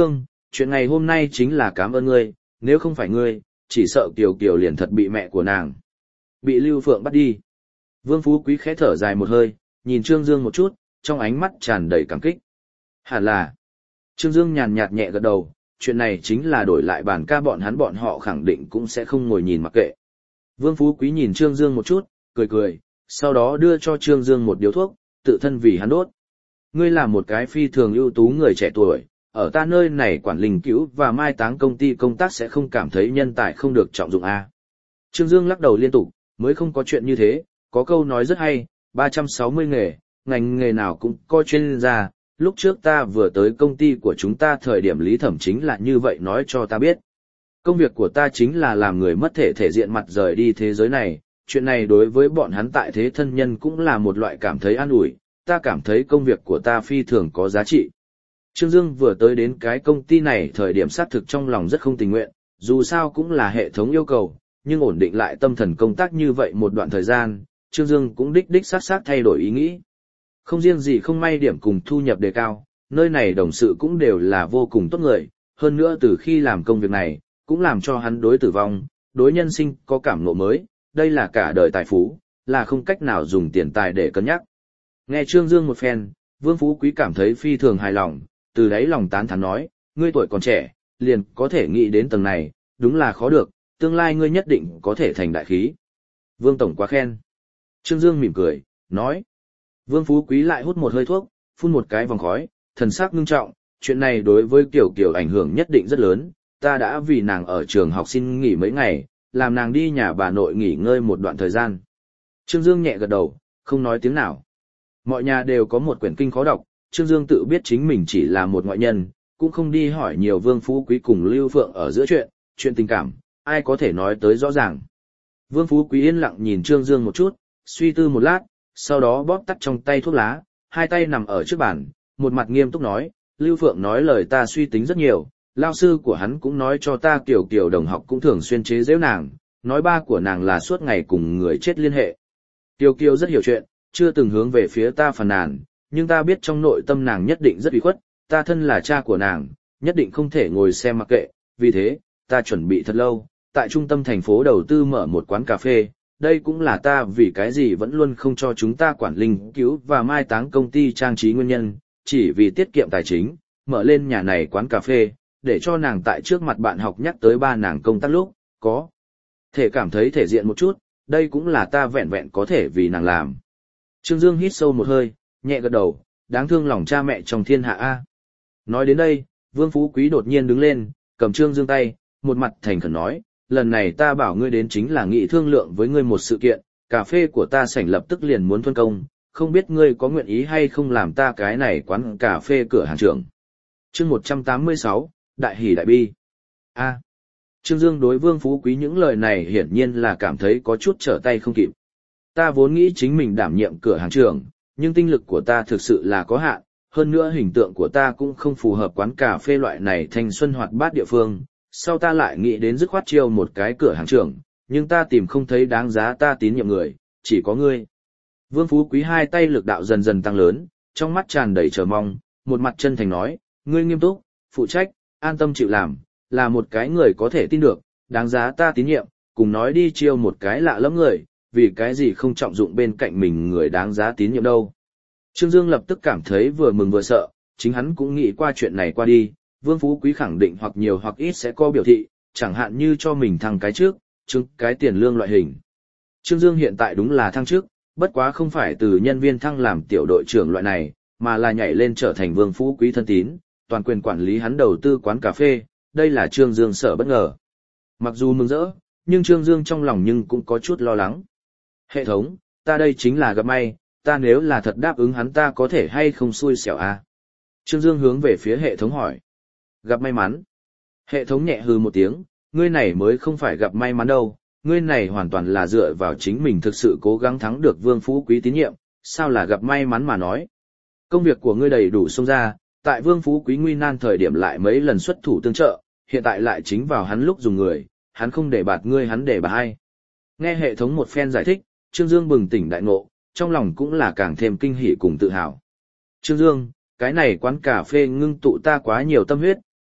chuyện ngày hôm nay chính là cảm ơn ngươi, nếu không phải ngươi, chỉ sợ Kiều Kiều liền thật bị mẹ của nàng bị Lưu Phượng bắt đi. Vương Phú Quý khẽ thở dài một hơi, nhìn Trương Dương một chút, trong ánh mắt tràn đầy cảm kích. Hẳn là. Trương Dương nhàn nhạt nhẹ gật đầu, chuyện này chính là đổi lại bản ca bọn hắn bọn họ khẳng định cũng sẽ không ngồi nhìn mặc kệ. Vương Phú Quý nhìn Trương Dương một chút, cười cười, sau đó đưa cho Trương Dương một điếu thuốc, tự thân vì hắn đốt. Ngươi là một cái phi thường ưu tú người trẻ tuổi, ở ta nơi này quản linh cứu và mai táng công ty công tác sẽ không cảm thấy nhân tài không được trọng dụng a. Trương Dương lắc đầu liên tục, mới không có chuyện như thế, có câu nói rất hay, ba trăm sáu mươi nghề, ngành nghề nào cũng có chuyên gia, lúc trước ta vừa tới công ty của chúng ta thời điểm Lý Thẩm chính là như vậy nói cho ta biết. Công việc của ta chính là làm người mất thể thể diện mặt rời đi thế giới này, chuyện này đối với bọn hắn tại thế thân nhân cũng là một loại cảm thấy an ủi, ta cảm thấy công việc của ta phi thường có giá trị. Trương Dương vừa tới đến cái công ty này thời điểm xác thực trong lòng rất không tình nguyện, dù sao cũng là hệ thống yêu cầu, nhưng ổn định lại tâm thần công tác như vậy một đoạn thời gian, Trương Dương cũng đích đích xác xác thay đổi ý nghĩ. Không riêng gì không may điểm cùng thu nhập đề cao, nơi này đồng sự cũng đều là vô cùng tốt người, hơn nữa từ khi làm công việc này, cũng làm cho hắn đối tử vong, đối nhân sinh có cảm ngộ mới, đây là cả đời tài phú, là không cách nào dùng tiền tài để cân nhắc. Nghe Trương Dương một phen, Vương Phú Quý cảm thấy phi thường hài lòng, từ đấy lòng tán thán nói, ngươi tuổi còn trẻ, liền có thể nghĩ đến tầng này, đúng là khó được, tương lai ngươi nhất định có thể thành đại khí. Vương Tổng quá khen. Trương Dương mỉm cười, nói. Vương Phú Quý lại hút một hơi thuốc, phun một cái vòng khói, thần sắc ngưng trọng, chuyện này đối với Kiều Kiều ảnh hưởng nhất định rất lớn, ta đã vì nàng ở trường học xin nghỉ mấy ngày, làm nàng đi nhà bà nội nghỉ ngơi một đoạn thời gian. Trương Dương nhẹ gật đầu, không nói tiếng nào. Mọi nhà đều có một quyển kinh khó đọc, Trương Dương tự biết chính mình chỉ là một ngoại nhân, cũng không đi hỏi nhiều Vương Phú Quý cùng Lưu Phượng ở giữa chuyện, chuyện tình cảm, ai có thể nói tới rõ ràng. Vương Phú Quý yên lặng nhìn Trương Dương một chút, suy tư một lát, sau đó bóp tắt trong tay thuốc lá, hai tay nằm ở trước bàn, một mặt nghiêm túc nói, Lưu Phượng nói lời ta suy tính rất nhiều, lao sư của hắn cũng nói cho ta Kiều Kiều đồng học cũng thường xuyên chế giễu nàng, nói ba của nàng là suốt ngày cùng người chết liên hệ. Kiều Kiều rất hiểu chuyện, chưa từng hướng về phía ta phàn nàn, nhưng ta biết trong nội tâm nàng nhất định rất ủy khuất, ta thân là cha của nàng, nhất định không thể ngồi xem mặc kệ, vì thế, ta chuẩn bị thật lâu, tại trung tâm thành phố đầu tư mở một quán cà phê, đây cũng là ta vì cái gì vẫn luôn không cho chúng ta quản linh cứu và mai táng công ty trang trí nguyên nhân, chỉ vì tiết kiệm tài chính, mở lên nhà này quán cà phê, để cho nàng tại trước mặt bạn học nhắc tới ba nàng công tác lúc, có thể cảm thấy thể diện một chút, đây cũng là ta vẹn vẹn có thể vì nàng làm. Trương Dương hít sâu một hơi, nhẹ gật đầu, đáng thương lòng cha mẹ trong thiên hạ A. Nói đến đây, Vương Phú Quý đột nhiên đứng lên, cầm Trương Dương tay, một mặt thành khẩn nói, lần này ta bảo ngươi đến chính là nghị thương lượng với ngươi một sự kiện, cà phê của ta sảnh lập tức liền muốn thuân công, không biết ngươi có nguyện ý hay không làm ta cái này quán cà phê cửa hàng trưởng. Chương một trăm tám mươi sáu, Đại hỷ đại bi. A. Trương Dương đối Vương Phú Quý những lời này hiển nhiên là cảm thấy có chút trở tay không kịp. Ta vốn nghĩ chính mình đảm nhiệm cửa hàng trưởng, nhưng tinh lực của ta thực sự là có hạn, hơn nữa hình tượng của ta cũng không phù hợp quán cà phê loại này thanh xuân hoạt bát địa phương. Sau ta lại nghĩ đến dứt khoát chiêu một cái cửa hàng trưởng, nhưng ta tìm không thấy đáng giá ta tín nhiệm người, chỉ có ngươi. Vương Phú Quý hai tay lực đạo dần dần tăng lớn, trong mắt tràn đầy chờ mong, một mặt chân thành nói, ngươi nghiêm túc, phụ trách, an tâm chịu làm, là một cái người có thể tin được, đáng giá ta tín nhiệm, cùng nói đi chiêu một cái lạ lẫm người, vì cái gì không trọng dụng bên cạnh mình người đáng giá tín nhiệm đâu. Trương Dương lập tức cảm thấy vừa mừng vừa sợ, chính hắn cũng nghĩ qua chuyện này qua đi. Vương Phú Quý khẳng định hoặc nhiều hoặc ít sẽ có biểu thị, chẳng hạn như cho mình thăng cái trước, chứng cái tiền lương loại hình. Trương Dương hiện tại đúng là thăng trước, bất quá không phải từ nhân viên thăng làm tiểu đội trưởng loại này, mà là nhảy lên trở thành Vương Phú Quý thân tín, toàn quyền quản lý hắn đầu tư quán cà phê, đây là Trương Dương sợ bất ngờ. Mặc dù mừng rỡ, nhưng Trương Dương trong lòng nhưng cũng có chút lo lắng. Hệ thống, ta đây chính là gặp may, ta nếu là thật đáp ứng hắn ta có thể hay không xui xẻo à? Trương Dương hướng về phía hệ thống hỏi. Gặp may mắn. Hệ thống nhẹ hừ một tiếng, ngươi này mới không phải gặp may mắn đâu, ngươi này hoàn toàn là dựa vào chính mình thực sự cố gắng thắng được Vương Phú Quý tín nhiệm, sao là gặp may mắn mà nói. Công việc của ngươi đầy đủ xông ra, tại Vương Phú Quý nguy nan thời điểm lại mấy lần xuất thủ tương trợ, hiện tại lại chính vào hắn lúc dùng người, hắn không để bạt ngươi hắn để bạt ai. Nghe hệ thống một phen giải thích, Trương Dương bừng tỉnh đại ngộ, trong lòng cũng là càng thêm kinh hỉ cùng tự hào. Trương Dương, cái này quán cà phê ngưng tụ ta quá nhiều tâm huyết,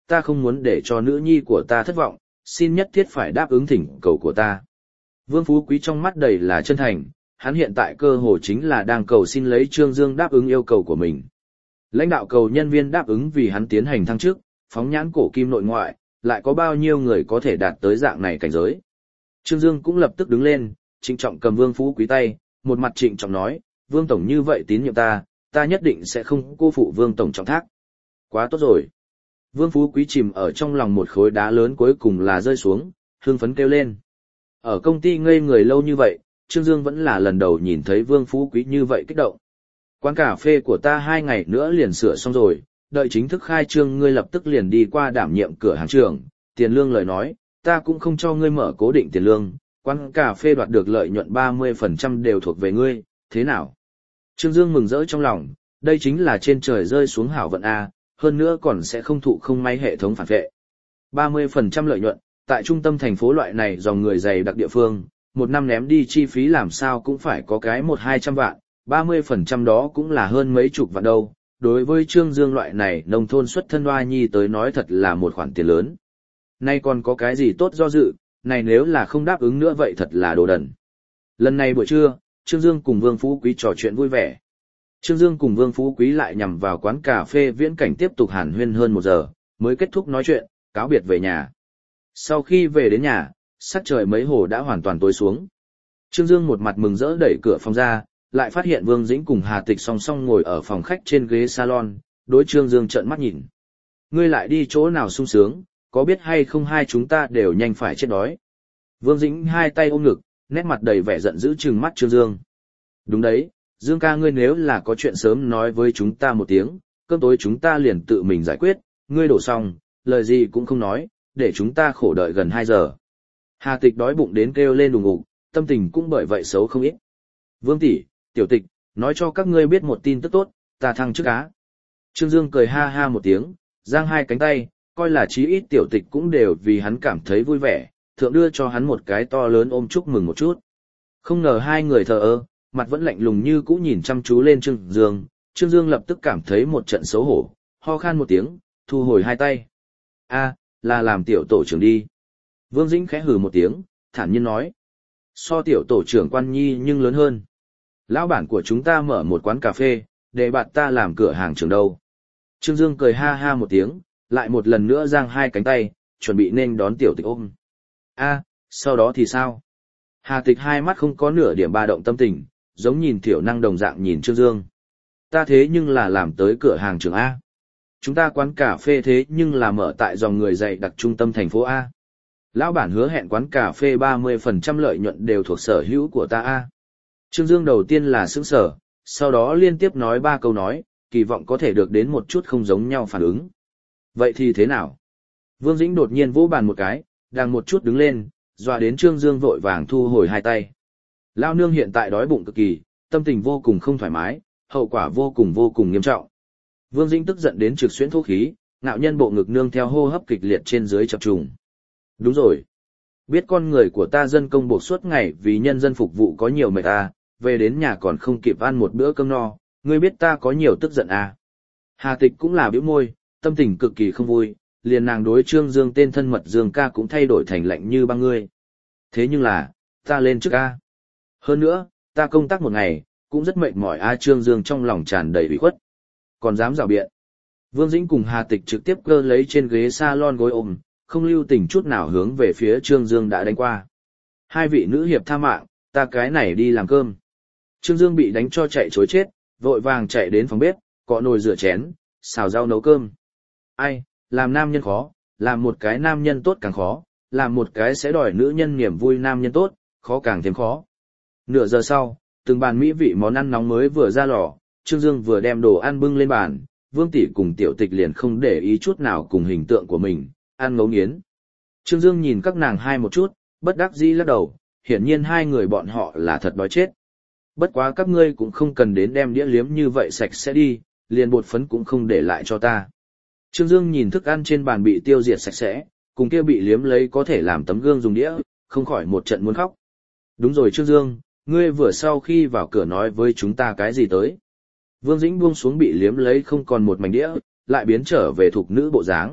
ta không muốn để cho nữ nhi của ta thất vọng, xin nhất thiết phải đáp ứng thỉnh cầu của ta. Vương Phú Quý trong mắt đầy là chân thành, hắn hiện tại cơ hồ chính là đang cầu xin lấy Trương Dương đáp ứng yêu cầu của mình. Lãnh đạo cầu nhân viên đáp ứng vì hắn tiến hành thăng chức, phóng nhãn cổ kim nội ngoại, lại có bao nhiêu người có thể đạt tới dạng này cảnh giới. Trương Dương cũng lập tức đứng lên, trịnh trọng cầm Vương Phú Quý tay, một mặt trịnh trọng nói, Vương Tổng như vậy tín nhiệm ta, ta nhất định sẽ không cô phụ Vương Tổng trọng thác. Quá tốt rồi. Vương Phú Quý chìm ở trong lòng một khối đá lớn cuối cùng là rơi xuống, hưng phấn kêu lên. Ở công ty ngây người lâu như vậy, Trương Dương vẫn là lần đầu nhìn thấy Vương Phú Quý như vậy kích động. Quán cà phê của ta hai ngày nữa liền sửa xong rồi, đợi chính thức khai trương ngươi lập tức liền đi qua đảm nhiệm cửa hàng trưởng, tiền lương lời nói, ta cũng không cho ngươi mở cố định tiền lương, quán cà phê đoạt được lợi nhuận ba mươi phần trăm đều thuộc về ngươi, thế nào? Trương Dương mừng rỡ trong lòng, đây chính là trên trời rơi xuống hảo vận A, hơn nữa còn sẽ không thụ không may hệ thống phản vệ. ba mươi phần trăm lợi nhuận, tại trung tâm thành phố loại này dòng người dày đặc địa phương, một năm ném đi chi phí làm sao cũng phải có cái một hai trăm vạn, ba mươi phần trăm đó cũng là hơn mấy chục vạn đâu. Đối với Trương Dương loại này nông thôn xuất thân hoa nhi tới nói thật là một khoản tiền lớn. Nay còn có cái gì tốt do dự, này nếu là không đáp ứng nữa vậy thật là đồ đần. Lần này buổi trưa, Trương Dương cùng Vương Phú Quý trò chuyện vui vẻ. Trương Dương cùng Vương Phú Quý lại nhằm vào quán cà phê Viễn Cảnh tiếp tục hàn huyên hơn một giờ, mới kết thúc nói chuyện, cáo biệt về nhà. Sau khi về đến nhà, sắc trời mấy hồ đã hoàn toàn tối xuống. Trương Dương một mặt mừng rỡ đẩy cửa phòng ra, lại phát hiện Vương Dĩnh cùng Hà Tịch song song ngồi ở phòng khách trên ghế salon, đối Trương Dương trợn mắt nhìn. Ngươi lại đi chỗ nào sung sướng, có biết hay không hai chúng ta đều nhanh phải chết đói. Vương Dĩnh hai tay ôm ngực, nét mặt đầy vẻ giận dữ trừng mắt Trương Dương. Đúng đấy, Dương ca ngươi nếu là có chuyện sớm nói với chúng ta một tiếng, cơm tối chúng ta liền tự mình giải quyết, ngươi đổ xong, lời gì cũng không nói, để chúng ta khổ đợi gần hai giờ. Hà Tịch đói bụng đến kêu lên đùng ục, tâm tình cũng bởi vậy xấu không ít. Vương tỷ, Tiểu Tịch, nói cho các ngươi biết một tin tức tốt, ta thăng chức á. Trương Dương cười ha ha một tiếng, giang hai cánh tay, coi là chí ít Tiểu Tịch cũng đều vì hắn cảm thấy vui vẻ, thượng đưa cho hắn một cái to lớn ôm chúc mừng một chút. Không ngờ hai người thờ ơ, mặt vẫn lạnh lùng như cũ nhìn chăm chú lên Trương Dương, Trương Dương lập tức cảm thấy một trận xấu hổ, ho khan một tiếng, thu hồi hai tay. A, là làm tiểu tổ trưởng đi. Vương Dĩnh khẽ hừ một tiếng, thản nhiên nói. So tiểu tổ trưởng Quan Nhi nhưng lớn hơn. Lão bản của chúng ta mở một quán cà phê, để bạn ta làm cửa hàng trưởng đâu. Trương Dương cười ha ha một tiếng, lại một lần nữa giang hai cánh tay, chuẩn bị nên đón Tiểu Tịch ôm. A, sau đó thì sao? Hà Tịch hai mắt không có nửa điểm ba động tâm tình, giống nhìn thiểu năng đồng dạng nhìn Trương Dương. Ta thế nhưng là làm tới cửa hàng trưởng A. Chúng ta quán cà phê thế nhưng là mở tại dòng người dày đặc trung tâm thành phố A. Lão bản hứa hẹn quán cà phê ba mươi phần trăm lợi nhuận đều thuộc sở hữu của ta A. Trương Dương đầu tiên là sững sở, sau đó liên tiếp nói ba câu nói, kỳ vọng có thể được đến một chút không giống nhau phản ứng. Vậy thì thế nào? Vương Dĩnh đột nhiên vỗ bàn một cái, đang một chút đứng lên, dọa đến Trương Dương vội vàng thu hồi hai tay. Lao nương hiện tại đói bụng cực kỳ, tâm tình vô cùng không thoải mái, hậu quả vô cùng vô cùng nghiêm trọng. Vương Dĩnh tức giận đến trực xuyễn thô khí, ngạo nhân bộ ngực nương theo hô hấp kịch liệt trên dưới chập trùng. Đúng rồi. Biết con người của ta dân công buộc suốt ngày vì nhân dân phục vụ có nhiều mệt ta, về đến nhà còn không kịp ăn một bữa cơm no, ngươi biết ta có nhiều tức giận à. Hà Tịch cũng là bĩu môi, tâm tình cực kỳ không vui, liền nàng đối Trương Dương tên thân mật Dương ca cũng thay đổi thành lạnh như băng ngươi. Thế nhưng là, ta lên trước a. Hơn nữa, ta công tác một ngày, cũng rất mệt mỏi a. Trương Dương trong lòng tràn đầy ủy khuất. Còn dám rào biện. Vương Dĩnh cùng Hà Tịch trực tiếp cơ lấy trên ghế salon gối ôm, không lưu tình chút nào hướng về phía Trương Dương đã đánh qua. Hai vị nữ hiệp tha mạng, ta cái này đi làm cơm. Trương Dương bị đánh cho chạy chối chết, vội vàng chạy đến phòng bếp, cọ nồi rửa chén, xào rau nấu cơm. Ai, làm nam nhân khó, làm một cái nam nhân tốt càng khó, làm một cái sẽ đòi nữ nhân niềm vui nam nhân tốt, khó càng thêm khó. Nửa giờ sau, từng bàn mỹ vị món ăn nóng mới vừa ra lò, Trương Dương vừa đem đồ ăn bưng lên bàn, Vương Tỷ cùng Tiểu Tịch liền không để ý chút nào cùng hình tượng của mình, ăn ngấu nghiến. Trương Dương nhìn các nàng hai một chút, bất đắc dĩ lắc đầu, hiển nhiên hai người bọn họ là thật đói chết. Bất quá các ngươi cũng không cần đến đem đĩa liếm như vậy sạch sẽ đi, liền bột phấn cũng không để lại cho ta. Trương Dương nhìn thức ăn trên bàn bị tiêu diệt sạch sẽ, cùng kia bị liếm lấy có thể làm tấm gương dùng đĩa, không khỏi một trận muốn khóc. Đúng rồi Trương Dương, ngươi vừa sau khi vào cửa nói với chúng ta cái gì tới. Vương Dĩnh buông xuống bị liếm lấy không còn một mảnh đĩa, lại biến trở về thục nữ bộ dáng,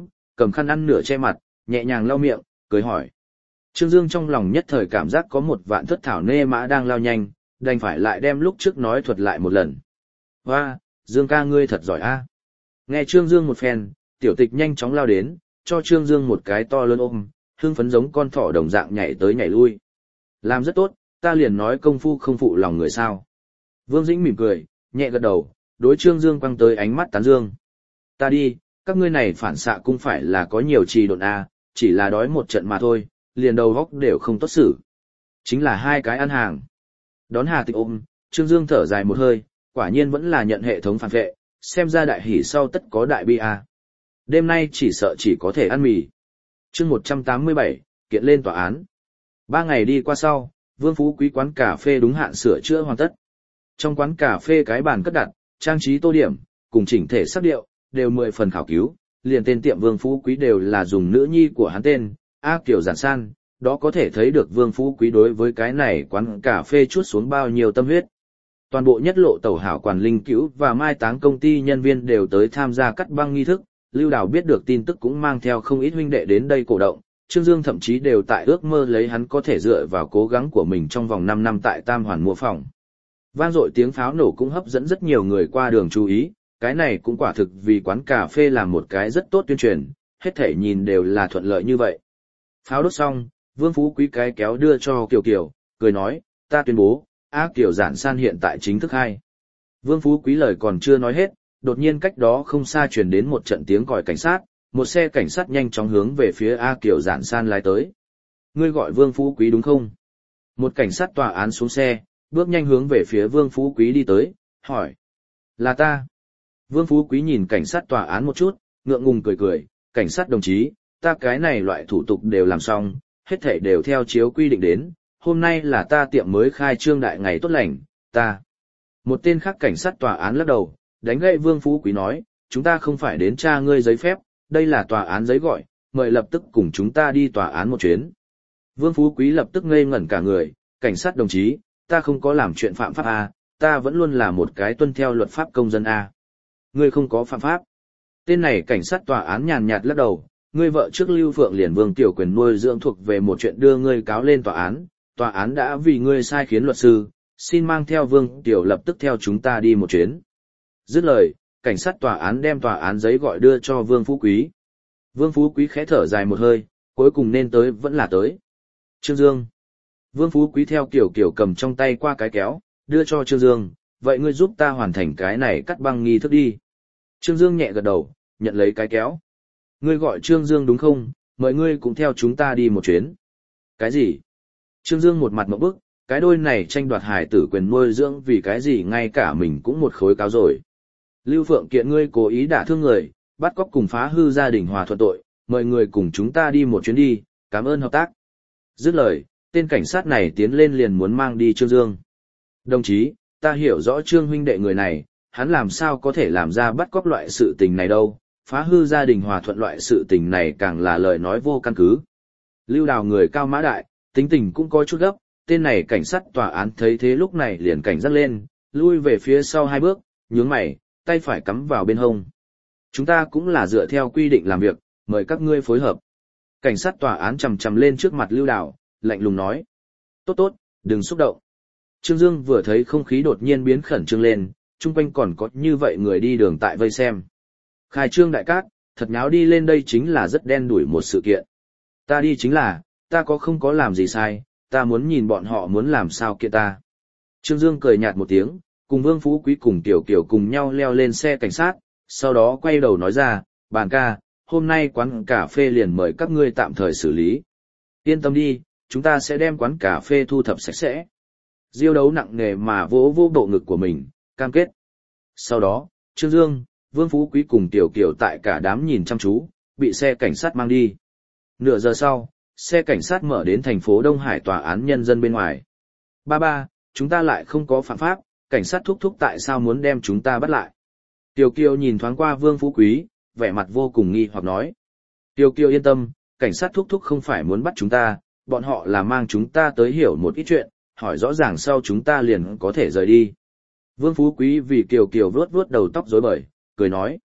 cầm khăn ăn nửa che mặt, nhẹ nhàng lau miệng, cười hỏi. Trương Dương trong lòng nhất thời cảm giác có một vạn thất thảo nê mã đang lao nhanh, đành phải lại đem lúc trước nói thuật lại một lần. Hoa, Dương ca ngươi thật giỏi a. Nghe Trương Dương một phen, tiểu tịch nhanh chóng lao đến, cho Trương Dương một cái to lớn ôm, hưng phấn giống con thỏ đồng dạng nhảy tới nhảy lui. Làm rất tốt, ta liền nói công phu không phụ lòng người sao. Vương Dĩnh mỉm cười, nhẹ gật đầu, đối Trương Dương quăng tới ánh mắt tán dương. Ta đi, các ngươi này phản xạ cũng phải là có nhiều trì độn a, chỉ là đói một trận mà thôi, liền đầu góc đều không tốt xử. Chính là hai cái ăn hàng. Đón Hà Tịch ôm, Trương Dương thở dài một hơi, quả nhiên vẫn là nhận hệ thống phản vệ, xem ra đại hỉ sau tất có đại bi a. Đêm nay chỉ sợ chỉ có thể ăn mì. Chương một trăm tám mươi bảy, kiện lên tòa án. Ba ngày đi qua sau, Vương Phú Quý quán cà phê đúng hạn sửa chữa hoàn tất. Trong quán cà phê cái bàn cất đặt, trang trí tô điểm, cùng chỉnh thể sắc điệu, đều mười phần khảo cứu, liền tên tiệm Vương Phú Quý đều là dùng nữ nhi của hắn tên, A Kiều Giản San, đó có thể thấy được Vương Phú Quý đối với cái này quán cà phê chuốt xuống bao nhiêu tâm huyết. Toàn bộ nhất lộ tẩu hảo quản linh cứu và mai táng công ty nhân viên đều tới tham gia cắt băng nghi thức, Lưu Đào biết được tin tức cũng mang theo không ít huynh đệ đến đây cổ động, Trương Dương thậm chí đều tại ước mơ lấy hắn có thể dựa vào cố gắng của mình trong vòng năm năm tại Tam Hoàn mua phòng. Vang dội tiếng pháo nổ cũng hấp dẫn rất nhiều người qua đường chú ý, cái này cũng quả thực vì quán cà phê làm một cái rất tốt tuyên truyền, hết thể nhìn đều là thuận lợi như vậy. Pháo đốt xong, Vương Phú Quý cái kéo đưa cho Kiều Kiều, cười nói, ta tuyên bố, A Kiều Giản San hiện tại chính thức hai. Vương Phú Quý lời còn chưa nói hết, đột nhiên cách đó không xa truyền đến một trận tiếng còi cảnh sát, một xe cảnh sát nhanh chóng hướng về phía A Kiều Giản San lái tới. Ngươi gọi Vương Phú Quý đúng không? Một cảnh sát tòa án xuống xe, bước nhanh hướng về phía Vương Phú Quý đi tới, hỏi. Là ta. Vương Phú Quý nhìn cảnh sát tòa án một chút, ngượng ngùng cười cười, cảnh sát đồng chí, ta cái này loại thủ tục đều làm xong, hết thảy đều theo chiếu quy định đến, hôm nay là ta tiệm mới khai trương đại ngày tốt lành, ta. Một tên khác cảnh sát tòa án lắc đầu, đánh gậy Vương Phú Quý nói, chúng ta không phải đến tra ngươi giấy phép, đây là tòa án giấy gọi, mời lập tức cùng chúng ta đi tòa án một chuyến. Vương Phú Quý lập tức ngây ngẩn cả người, cảnh sát đồng chí, ta không có làm chuyện phạm pháp A, ta vẫn luôn là một cái tuân theo luật pháp công dân A. Ngươi không có phạm pháp. Tên này cảnh sát tòa án nhàn nhạt lắc đầu, ngươi vợ trước Lưu Phượng liền Vương Tiểu Quyền nuôi dưỡng thuộc về một chuyện đưa ngươi cáo lên tòa án, tòa án đã vì ngươi sai khiến luật sư, xin mang theo Vương Tiểu lập tức theo chúng ta đi một chuyến. Dứt lời, cảnh sát tòa án đem tòa án giấy gọi đưa cho Vương Phú Quý. Vương Phú Quý khẽ thở dài một hơi, cuối cùng nên tới vẫn là tới. Trương Dương. Vương Phú Quý theo kiểu kiểu cầm trong tay qua cái kéo, đưa cho Trương Dương, vậy ngươi giúp ta hoàn thành cái này cắt băng nghi thức đi. Trương Dương nhẹ gật đầu, nhận lấy cái kéo. Ngươi gọi Trương Dương đúng không, mời ngươi cũng theo chúng ta đi một chuyến. Cái gì? Trương Dương một mặt ngộp bức, cái đôi này tranh đoạt hải tử quyền nuôi dưỡng vì cái gì ngay cả mình cũng một khối cáo rồi. Lưu Phượng kiện ngươi cố ý đả thương người, bắt cóc cùng phá hư gia đình hòa thuận tội, mời người cùng chúng ta đi một chuyến đi, cảm ơn hợp tác. Dứt lời, tên cảnh sát này tiến lên liền muốn mang đi Trương Dương. Đồng chí, ta hiểu rõ Trương huynh đệ người này, hắn làm sao có thể làm ra bắt cóc loại sự tình này đâu, phá hư gia đình hòa thuận loại sự tình này càng là lời nói vô căn cứ. Lưu Đào người cao mã đại, tính tình cũng có chút gấp, tên này cảnh sát tòa án thấy thế lúc này liền cảnh giác lên, lui về phía sau hai bước, nhướng mày, tay phải cắm vào bên hông. Chúng ta cũng là dựa theo quy định làm việc, mời các ngươi phối hợp. Cảnh sát tòa án chầm chầm lên trước mặt Lưu Đào, lạnh lùng nói. Tốt tốt, đừng xúc động. Trương Dương vừa thấy không khí đột nhiên biến khẩn trương lên, chung quanh còn có như vậy người đi đường tại vây xem. Khai trương đại cát, thật nháo đi lên đây chính là rất đen đủi một sự kiện. Ta đi chính là, ta có không có làm gì sai, ta muốn nhìn bọn họ muốn làm sao kiện ta. Trương Dương cười nhạt một tiếng, cùng Vương Phú Quý cùng Tiểu Kiều cùng nhau leo lên xe cảnh sát, sau đó quay đầu nói ra, bàn ca, hôm nay quán cà phê liền mời các ngươi tạm thời xử lý. Yên tâm đi, chúng ta sẽ đem quán cà phê thu thập sạch sẽ. Diêu đấu nặng nề mà vỗ vỗ bộ ngực của mình, cam kết. Sau đó, Trương Dương, Vương Phú Quý cùng Tiểu Kiều tại cả đám nhìn chăm chú, bị xe cảnh sát mang đi. Nửa giờ sau, xe cảnh sát mở đến thành phố Đông Hải tòa án nhân dân bên ngoài. Ba ba, chúng ta lại không có phạm pháp, cảnh sát thúc thúc tại sao muốn đem chúng ta bắt lại? Tiểu Kiều nhìn thoáng qua Vương Phú Quý, vẻ mặt vô cùng nghi hoặc nói. Tiểu Kiều yên tâm, cảnh sát thúc thúc không phải muốn bắt chúng ta, bọn họ là mang chúng ta tới hiểu một ít chuyện, hỏi rõ ràng sau chúng ta liền có thể rời đi. Vương Phú Quý vì Kiều Kiều vuốt vuốt đầu tóc rối bời, cười nói.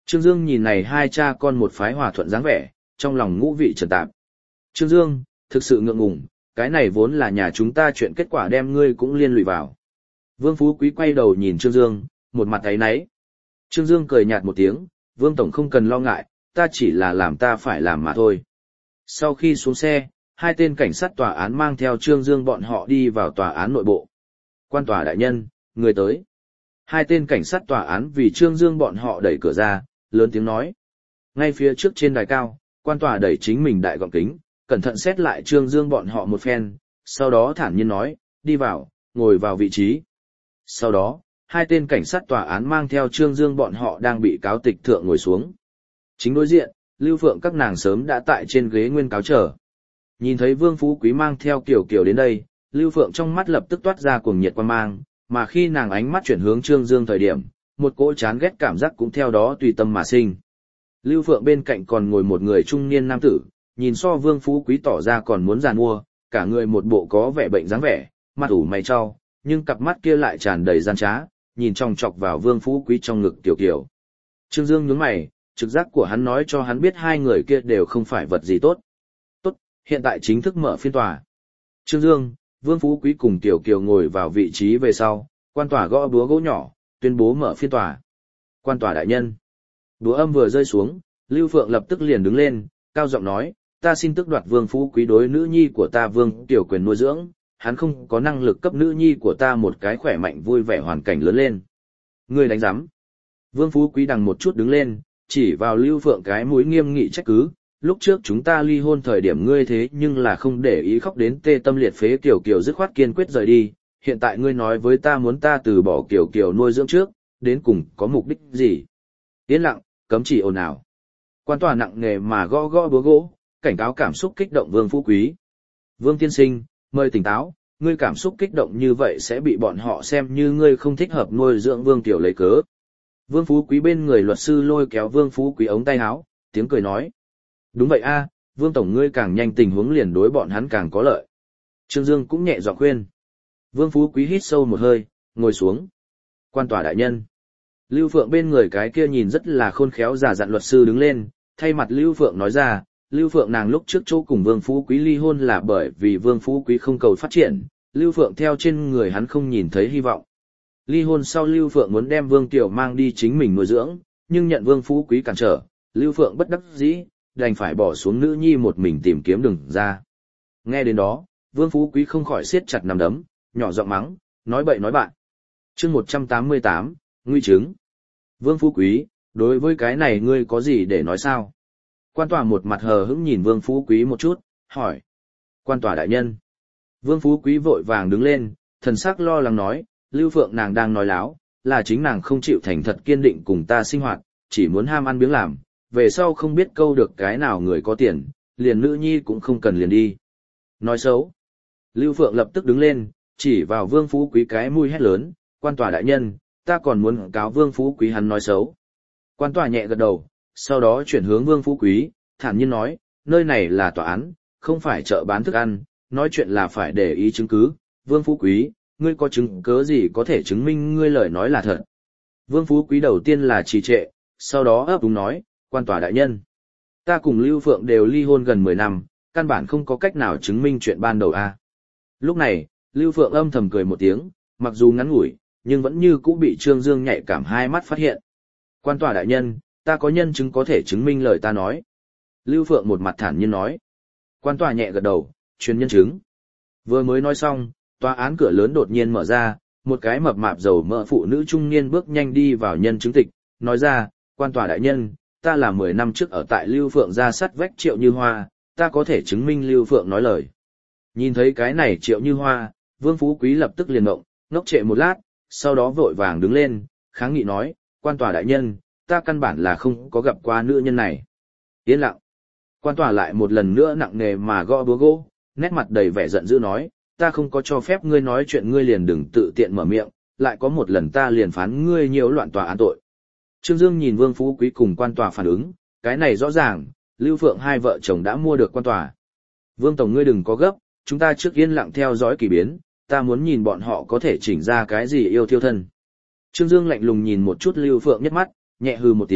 Trương Dương nhìn này hai cha con một phái hòa thuận dáng vẻ, trong lòng ngũ vị trần tạp. Trương Dương, thực sự ngượng ngùng, cái này vốn là nhà chúng ta chuyện kết quả đem ngươi cũng liên lụy vào. Vương Phú Quý quay đầu nhìn Trương Dương, một mặt áy náy. Trương Dương cười nhạt một tiếng, Vương Tổng không cần lo ngại, ta chỉ là làm ta phải làm mà thôi. Sau khi xuống xe, hai tên cảnh sát tòa án mang theo Trương Dương bọn họ đi vào tòa án nội bộ. Quan tòa đại nhân, người tới. Hai tên cảnh sát tòa án vì Trương Dương bọn họ đẩy cửa ra, lớn tiếng nói. Ngay phía trước trên đài cao, quan tòa đẩy chính mình đại gọng kính, cẩn thận xét lại Trương Dương bọn họ một phen, sau đó thản nhiên nói, đi vào, ngồi vào vị trí. Sau đó, hai tên cảnh sát tòa án mang theo Trương Dương bọn họ đang bị cáo tịch thượng ngồi xuống. Chính đối diện, Lưu Phượng các nàng sớm đã tại trên ghế nguyên cáo chờ. Nhìn thấy Vương Phú Quý mang theo Kiều Kiều đến đây, Lưu Phượng trong mắt lập tức toát ra cuồng nhiệt quan mang, mà khi nàng ánh mắt chuyển hướng Trương Dương thời điểm, một cỗ chán ghét cảm giác cũng theo đó tùy tâm mà sinh. Lưu Phượng bên cạnh còn ngồi một người trung niên nam tử, nhìn so Vương Phú Quý tỏ ra còn muốn giàn mua, cả người một bộ có vẻ bệnh dáng vẻ, mặt ủ mày trao, nhưng cặp mắt kia lại tràn đầy gian trá, nhìn chòng chọc vào Vương Phú Quý trong ngực Kiều Kiều. Trương Dương nhướng mày, trực giác của hắn nói cho hắn biết hai người kia đều không phải vật gì tốt. Tốt, hiện tại chính thức mở phiên tòa. Trương Dương, Vương Phú Quý cùng Kiều Kiều ngồi vào vị trí về sau, quan tòa gõ búa gỗ nhỏ, tuyên bố mở phiên tòa. Quan tòa đại nhân. Búa âm vừa rơi xuống, Lưu Phượng lập tức liền đứng lên, cao giọng nói, ta xin tước đoạt Vương Phú Quý đối nữ nhi của ta Vương Tiểu quyền nuôi dưỡng, hắn không có năng lực cấp nữ nhi của ta một cái khỏe mạnh vui vẻ hoàn cảnh lớn lên. Ngươi đánh giám. Vương Phú Quý đằng một chút đứng lên, chỉ vào Lưu Phượng cái mũi nghiêm nghị trách cứ, lúc trước chúng ta ly hôn thời điểm ngươi thế nhưng là không để ý khóc đến tê tâm liệt phế Kiều Kiều dứt khoát kiên quyết rời đi, hiện tại ngươi nói với ta muốn ta từ bỏ Kiều Kiều nuôi dưỡng trước, đến cùng có mục đích gì? Yên lặng, cấm chỉ ồn ào. Quan tòa nặng nề mà gõ gõ búa gỗ, cảnh cáo cảm xúc kích động Vương Phú Quý. Vương tiên sinh, mời tỉnh táo, ngươi cảm xúc kích động như vậy sẽ bị bọn họ xem như ngươi không thích hợp nuôi dưỡng Vương Tiểu lấy cớ. Vương Phú Quý bên người luật sư lôi kéo Vương Phú Quý ống tay áo, tiếng cười nói. Đúng vậy a, Vương Tổng ngươi càng nhanh tình huống liền đối bọn hắn càng có lợi. Trương Dương cũng nhẹ giọng khuyên. Vương Phú Quý hít sâu một hơi, ngồi xuống. Quan tòa đại nhân. Lưu Phượng bên người cái kia nhìn rất là khôn khéo già dặn luật sư đứng lên, thay mặt Lưu Phượng nói ra, Lưu Phượng nàng lúc trước chỗ cùng Vương Phú Quý ly hôn là bởi vì Vương Phú Quý không cầu phát triển, Lưu Phượng theo trên người hắn không nhìn thấy hy vọng. Ly hôn sau Lưu Phượng muốn đem Vương Tiểu mang đi chính mình nuôi dưỡng, nhưng nhận Vương Phú Quý cản trở, Lưu Phượng bất đắc dĩ, đành phải bỏ xuống nữ nhi một mình tìm kiếm đường ra. Nghe đến đó, Vương Phú Quý không khỏi siết chặt nắm đấm, nhỏ giọng mắng, nói bậy nói bạn. Chương một trăm tám mươi tám, nguy chứng. Vương Phú Quý, đối với cái này ngươi có gì để nói sao? Quan tòa một mặt hờ hững nhìn Vương Phú Quý một chút, hỏi. Quan tòa đại nhân. Vương Phú Quý vội vàng đứng lên, thần sắc lo lắng nói, Lưu Phượng nàng đang nói láo, là chính nàng không chịu thành thật kiên định cùng ta sinh hoạt, chỉ muốn ham ăn biếng làm, về sau không biết câu được cái nào người có tiền, liền nữ nhi cũng không cần liền đi. Nói xấu. Lưu Phượng lập tức đứng lên, chỉ vào Vương Phú Quý cái mũi hét lớn, quan tòa đại nhân, ta còn muốn cáo Vương Phú Quý hắn nói xấu. Quan tòa nhẹ gật đầu, sau đó chuyển hướng Vương Phú Quý, thản nhiên nói, nơi này là tòa án, không phải chợ bán thức ăn, nói chuyện là phải để ý chứng cứ. Vương Phú Quý, ngươi có chứng cứ gì có thể chứng minh ngươi lời nói là thật? Vương Phú Quý đầu tiên là trì trệ, sau đó ấp úng nói, quan tòa đại nhân, ta cùng Lưu Phượng đều ly hôn gần mười năm, căn bản không có cách nào chứng minh chuyện ban đầu a. Lúc này, Lưu Phượng âm thầm cười một tiếng, mặc dù ngắn ngủi, nhưng vẫn như cũ bị Trương Dương nhạy cảm hai mắt phát hiện. Quan tòa đại nhân, ta có nhân chứng có thể chứng minh lời ta nói. Lưu Phượng một mặt thản nhiên nói. Quan tòa nhẹ gật đầu, truyền nhân chứng. Vừa mới nói xong, tòa án cửa lớn đột nhiên mở ra, một cái mập mạp dầu mỡ phụ nữ trung niên bước nhanh đi vào nhân chứng tịch, nói ra, quan tòa đại nhân, ta là mười năm trước ở tại Lưu Phượng gia sắt vách Triệu Như Hoa, ta có thể chứng minh Lưu Phượng nói lời. Nhìn thấy cái này Triệu Như Hoa, Vương Phú Quý lập tức liền động, ngốc trệ một lát, sau đó vội vàng đứng lên, kháng nghị nói, quan tòa đại nhân, ta căn bản là không có gặp qua nữ nhân này. Yên lặng. Quan tòa lại một lần nữa nặng nề mà gõ búa gỗ, nét mặt đầy vẻ giận dữ nói, ta không có cho phép ngươi nói chuyện ngươi liền đừng tự tiện mở miệng, lại có một lần ta liền phán ngươi nhiễu loạn tòa án tội. Trương Dương nhìn Vương Phú Quý cùng quan tòa phản ứng, cái này rõ ràng, Lưu Phượng hai vợ chồng đã mua được quan tòa. Vương Tổng ngươi đừng có gấp, chúng ta trước yên lặng theo dõi kỳ biến, ta muốn nhìn bọn họ có thể chỉnh ra cái gì yêu thiêu thân. Trương Dương lạnh lùng nhìn một chút Lưu Phượng nhất mắt, nhẹ hừ một tiếng,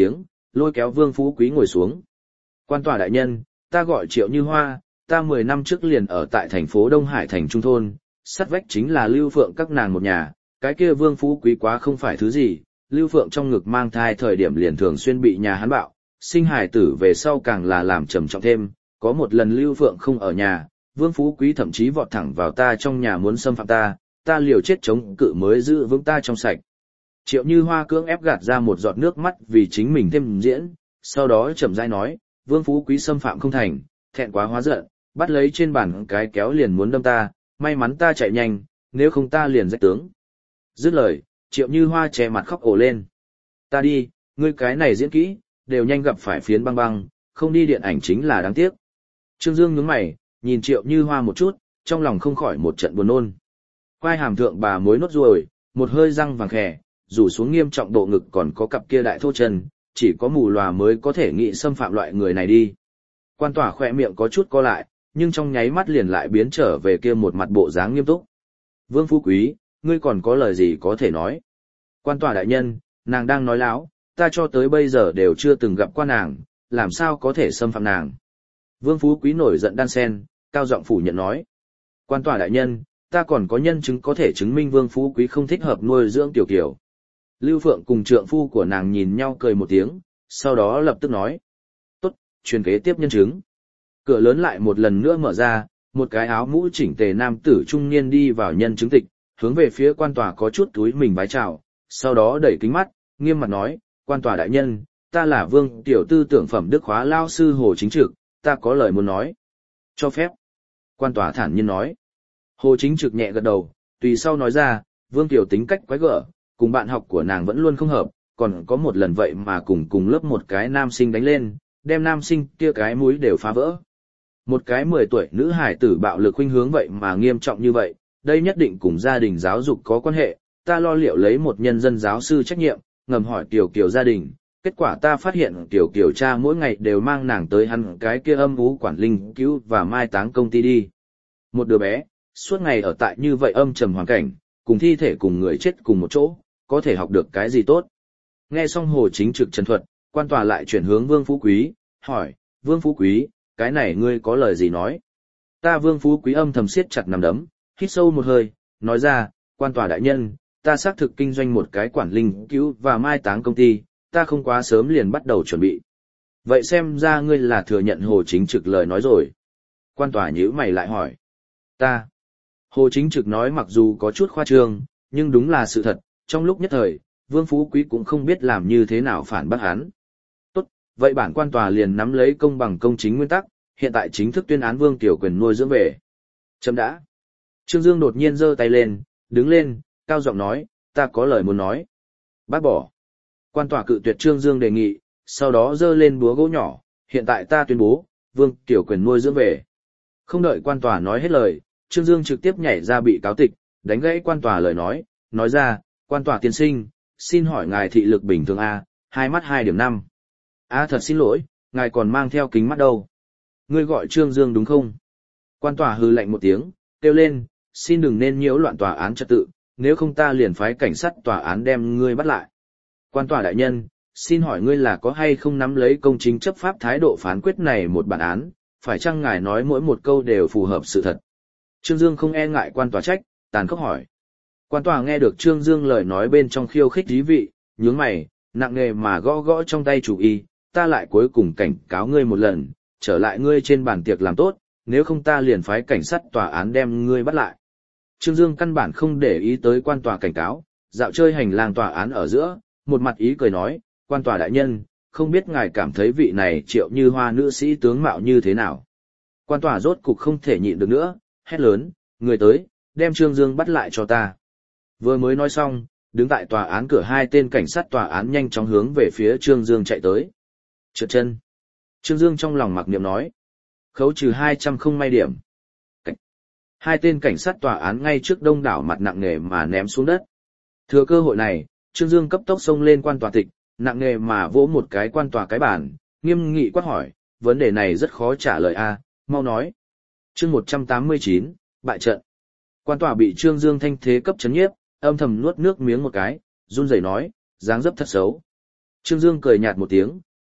lôi kéo Vương Phú Quý ngồi xuống. Quan tòa đại nhân, ta gọi Triệu Như Hoa, ta mười năm trước liền ở tại thành phố Đông Hải thành Trung Thôn, sát vách chính là Lưu Phượng các nàng một nhà, cái kia Vương Phú Quý quá không phải thứ gì, Lưu Phượng trong ngực mang thai thời điểm liền thường xuyên bị nhà hắn bạo, sinh hài tử về sau càng là làm trầm trọng thêm, có một lần Lưu Phượng không ở nhà, Vương Phú Quý thậm chí vọt thẳng vào ta trong nhà muốn xâm phạm ta, ta liều chết chống cự mới giữ vững ta trong sạch. Triệu Như Hoa cưỡng ép gạt ra một giọt nước mắt vì chính mình thêm diễn, sau đó chậm rãi nói, Vương Phú Quý xâm phạm không thành, thẹn quá hóa giận, bắt lấy trên bàn cái kéo liền muốn đâm ta, may mắn ta chạy nhanh, nếu không ta liền rách tướng. Dứt lời, Triệu Như Hoa che mặt khóc ồ lên. Ta đi, ngươi cái này diễn kỹ, đều nhanh gặp phải phiến băng băng, không đi điện ảnh chính là đáng tiếc. Trương Dương nhướng mày, nhìn Triệu Như Hoa một chút, trong lòng không khỏi một trận buồn nôn. Quai hàm thượng bà mối nốt ruồi, một hơi răng vàng khè, rủ xuống nghiêm trọng bộ ngực còn có cặp kia đại thô chân, chỉ có mù lòa mới có thể nghĩ xâm phạm loại người này đi. Quan tòa khỏe miệng có chút co lại, nhưng trong nháy mắt liền lại biến trở về kia một mặt bộ dáng nghiêm túc. Vương Phú Quý, ngươi còn có lời gì có thể nói? Quan tòa đại nhân, nàng đang nói láo, ta cho tới bây giờ đều chưa từng gặp qua nàng, làm sao có thể xâm phạm nàng? Vương Phú Quý nổi giận đan sen, cao giọng phủ nhận nói. Quan tòa đại nhân, ta còn có nhân chứng có thể chứng minh Vương Phú Quý không thích hợp nuôi dưỡng Tiểu Kiều. Lưu Phượng cùng trượng phu của nàng nhìn nhau cười một tiếng, sau đó lập tức nói. Tốt, truyền kế tiếp nhân chứng. Cửa lớn lại một lần nữa mở ra, một cái áo mũ chỉnh tề nam tử trung niên đi vào nhân chứng tịch, hướng về phía quan tòa có chút túi mình vái chào, sau đó đẩy kính mắt, nghiêm mặt nói, quan tòa đại nhân, ta là Vương tiểu tư tưởng phẩm đức khóa lao sư Hồ Chính Trực, ta có lời muốn nói. Cho phép. Quan tòa thản nhiên nói. Hồ Chính Trực nhẹ gật đầu, tùy sau nói ra, Vương tiểu tính cách quái gở, cùng bạn học của nàng vẫn luôn không hợp, còn có một lần vậy mà cùng cùng lớp một cái nam sinh đánh lên, đem nam sinh kia cái mũi đều phá vỡ. Một cái mười tuổi nữ hải tử bạo lực khuynh hướng vậy mà nghiêm trọng như vậy, đây nhất định cùng gia đình giáo dục có quan hệ, ta lo liệu lấy một nhân dân giáo sư trách nhiệm, ngầm hỏi Tiểu Kiều gia đình, kết quả ta phát hiện Tiểu Kiều cha mỗi ngày đều mang nàng tới hắn cái kia âm ú quản linh cứu và mai táng công ty đi. Một đứa bé, suốt ngày ở tại như vậy âm trầm hoàn cảnh, cùng thi thể cùng người chết cùng một chỗ, có thể học được cái gì tốt. Nghe xong Hồ Chính Trực trần thuật, quan tòa lại chuyển hướng Vương Phú Quý, hỏi, Vương Phú Quý, cái này ngươi có lời gì nói? Ta Vương Phú Quý âm thầm siết chặt nắm đấm, hít sâu một hơi, nói ra, quan tòa đại nhân, ta xác thực kinh doanh một cái quản linh cứu và mai táng công ty, ta không quá sớm liền bắt đầu chuẩn bị. Vậy xem ra ngươi là thừa nhận Hồ Chính Trực lời nói rồi. Quan tòa nhíu mày lại hỏi. Ta. Hồ Chính Trực nói mặc dù có chút khoa trương, nhưng đúng là sự thật, trong lúc nhất thời, Vương Phú Quý cũng không biết làm như thế nào phản bác hắn. Tốt, vậy bản quan tòa liền nắm lấy công bằng công chính nguyên tắc, hiện tại chính thức tuyên án Vương Tiểu Quyền nuôi dưỡng về. Chấm đã. Trương Dương đột nhiên giơ tay lên, đứng lên, cao giọng nói, ta có lời muốn nói. Bác bỏ. Quan tòa cự tuyệt Trương Dương đề nghị, sau đó giơ lên búa gỗ nhỏ, hiện tại ta tuyên bố, Vương Tiểu Quyền nuôi dưỡng về. Không đợi quan tòa nói hết lời, Trương Dương trực tiếp nhảy ra bị cáo tịch, đánh gãy quan tòa lời nói, nói ra, quan tòa tiên sinh, xin hỏi ngài thị lực bình thường A, hai mắt hai điểm năm. A thật xin lỗi, ngài còn mang theo kính mắt đâu. Ngươi gọi Trương Dương đúng không? Quan tòa hừ lạnh một tiếng, kêu lên, xin đừng nên nhiễu loạn tòa án trật tự, nếu không ta liền phái cảnh sát tòa án đem ngươi bắt lại. Quan tòa đại nhân, xin hỏi ngươi là có hay không nắm lấy công chính chấp pháp thái độ phán quyết này một bản án, phải chăng ngài nói mỗi một câu đều phù hợp sự thật? Trương Dương không e ngại quan tòa trách, tàn khốc hỏi. Quan tòa nghe được Trương Dương lời nói bên trong khiêu khích dí vị, nhướng mày, nặng nề mà gõ gõ trong tay chủ y, ta lại cuối cùng cảnh cáo ngươi một lần, trở lại ngươi trên bàn tiệc làm tốt, nếu không ta liền phái cảnh sát tòa án đem ngươi bắt lại. Trương Dương căn bản không để ý tới quan tòa cảnh cáo, dạo chơi hành lang tòa án ở giữa, một mặt ý cười nói, quan tòa đại nhân, không biết ngài cảm thấy vị này Triệu Như Hoa nữ sĩ tướng mạo như thế nào. Quan tòa rốt cục không thể nhịn được nữa, hét lớn, người tới, đem Trương Dương bắt lại cho ta. Vừa mới nói xong, đứng tại tòa án cửa hai tên cảnh sát tòa án nhanh chóng hướng về phía Trương Dương chạy tới. Trượt chân. Trương Dương trong lòng mặc niệm nói. Khấu trừ hai trăm không may điểm. Cảnh. Hai tên cảnh sát tòa án ngay trước đông đảo mặt nặng nề mà ném xuống đất. Thừa cơ hội này, Trương Dương cấp tốc xông lên quan tòa tịch, nặng nề mà vỗ một cái quan tòa cái bàn, nghiêm nghị quát hỏi, vấn đề này rất khó trả lời a, mau nói. Chương một trăm tám mươi chín, bại trận. Quan tòa bị Trương Dương thanh thế cấp chấn nhiếp, âm thầm nuốt nước miếng một cái, run rẩy nói, dáng dấp thật xấu. Trương Dương cười nhạt một tiếng,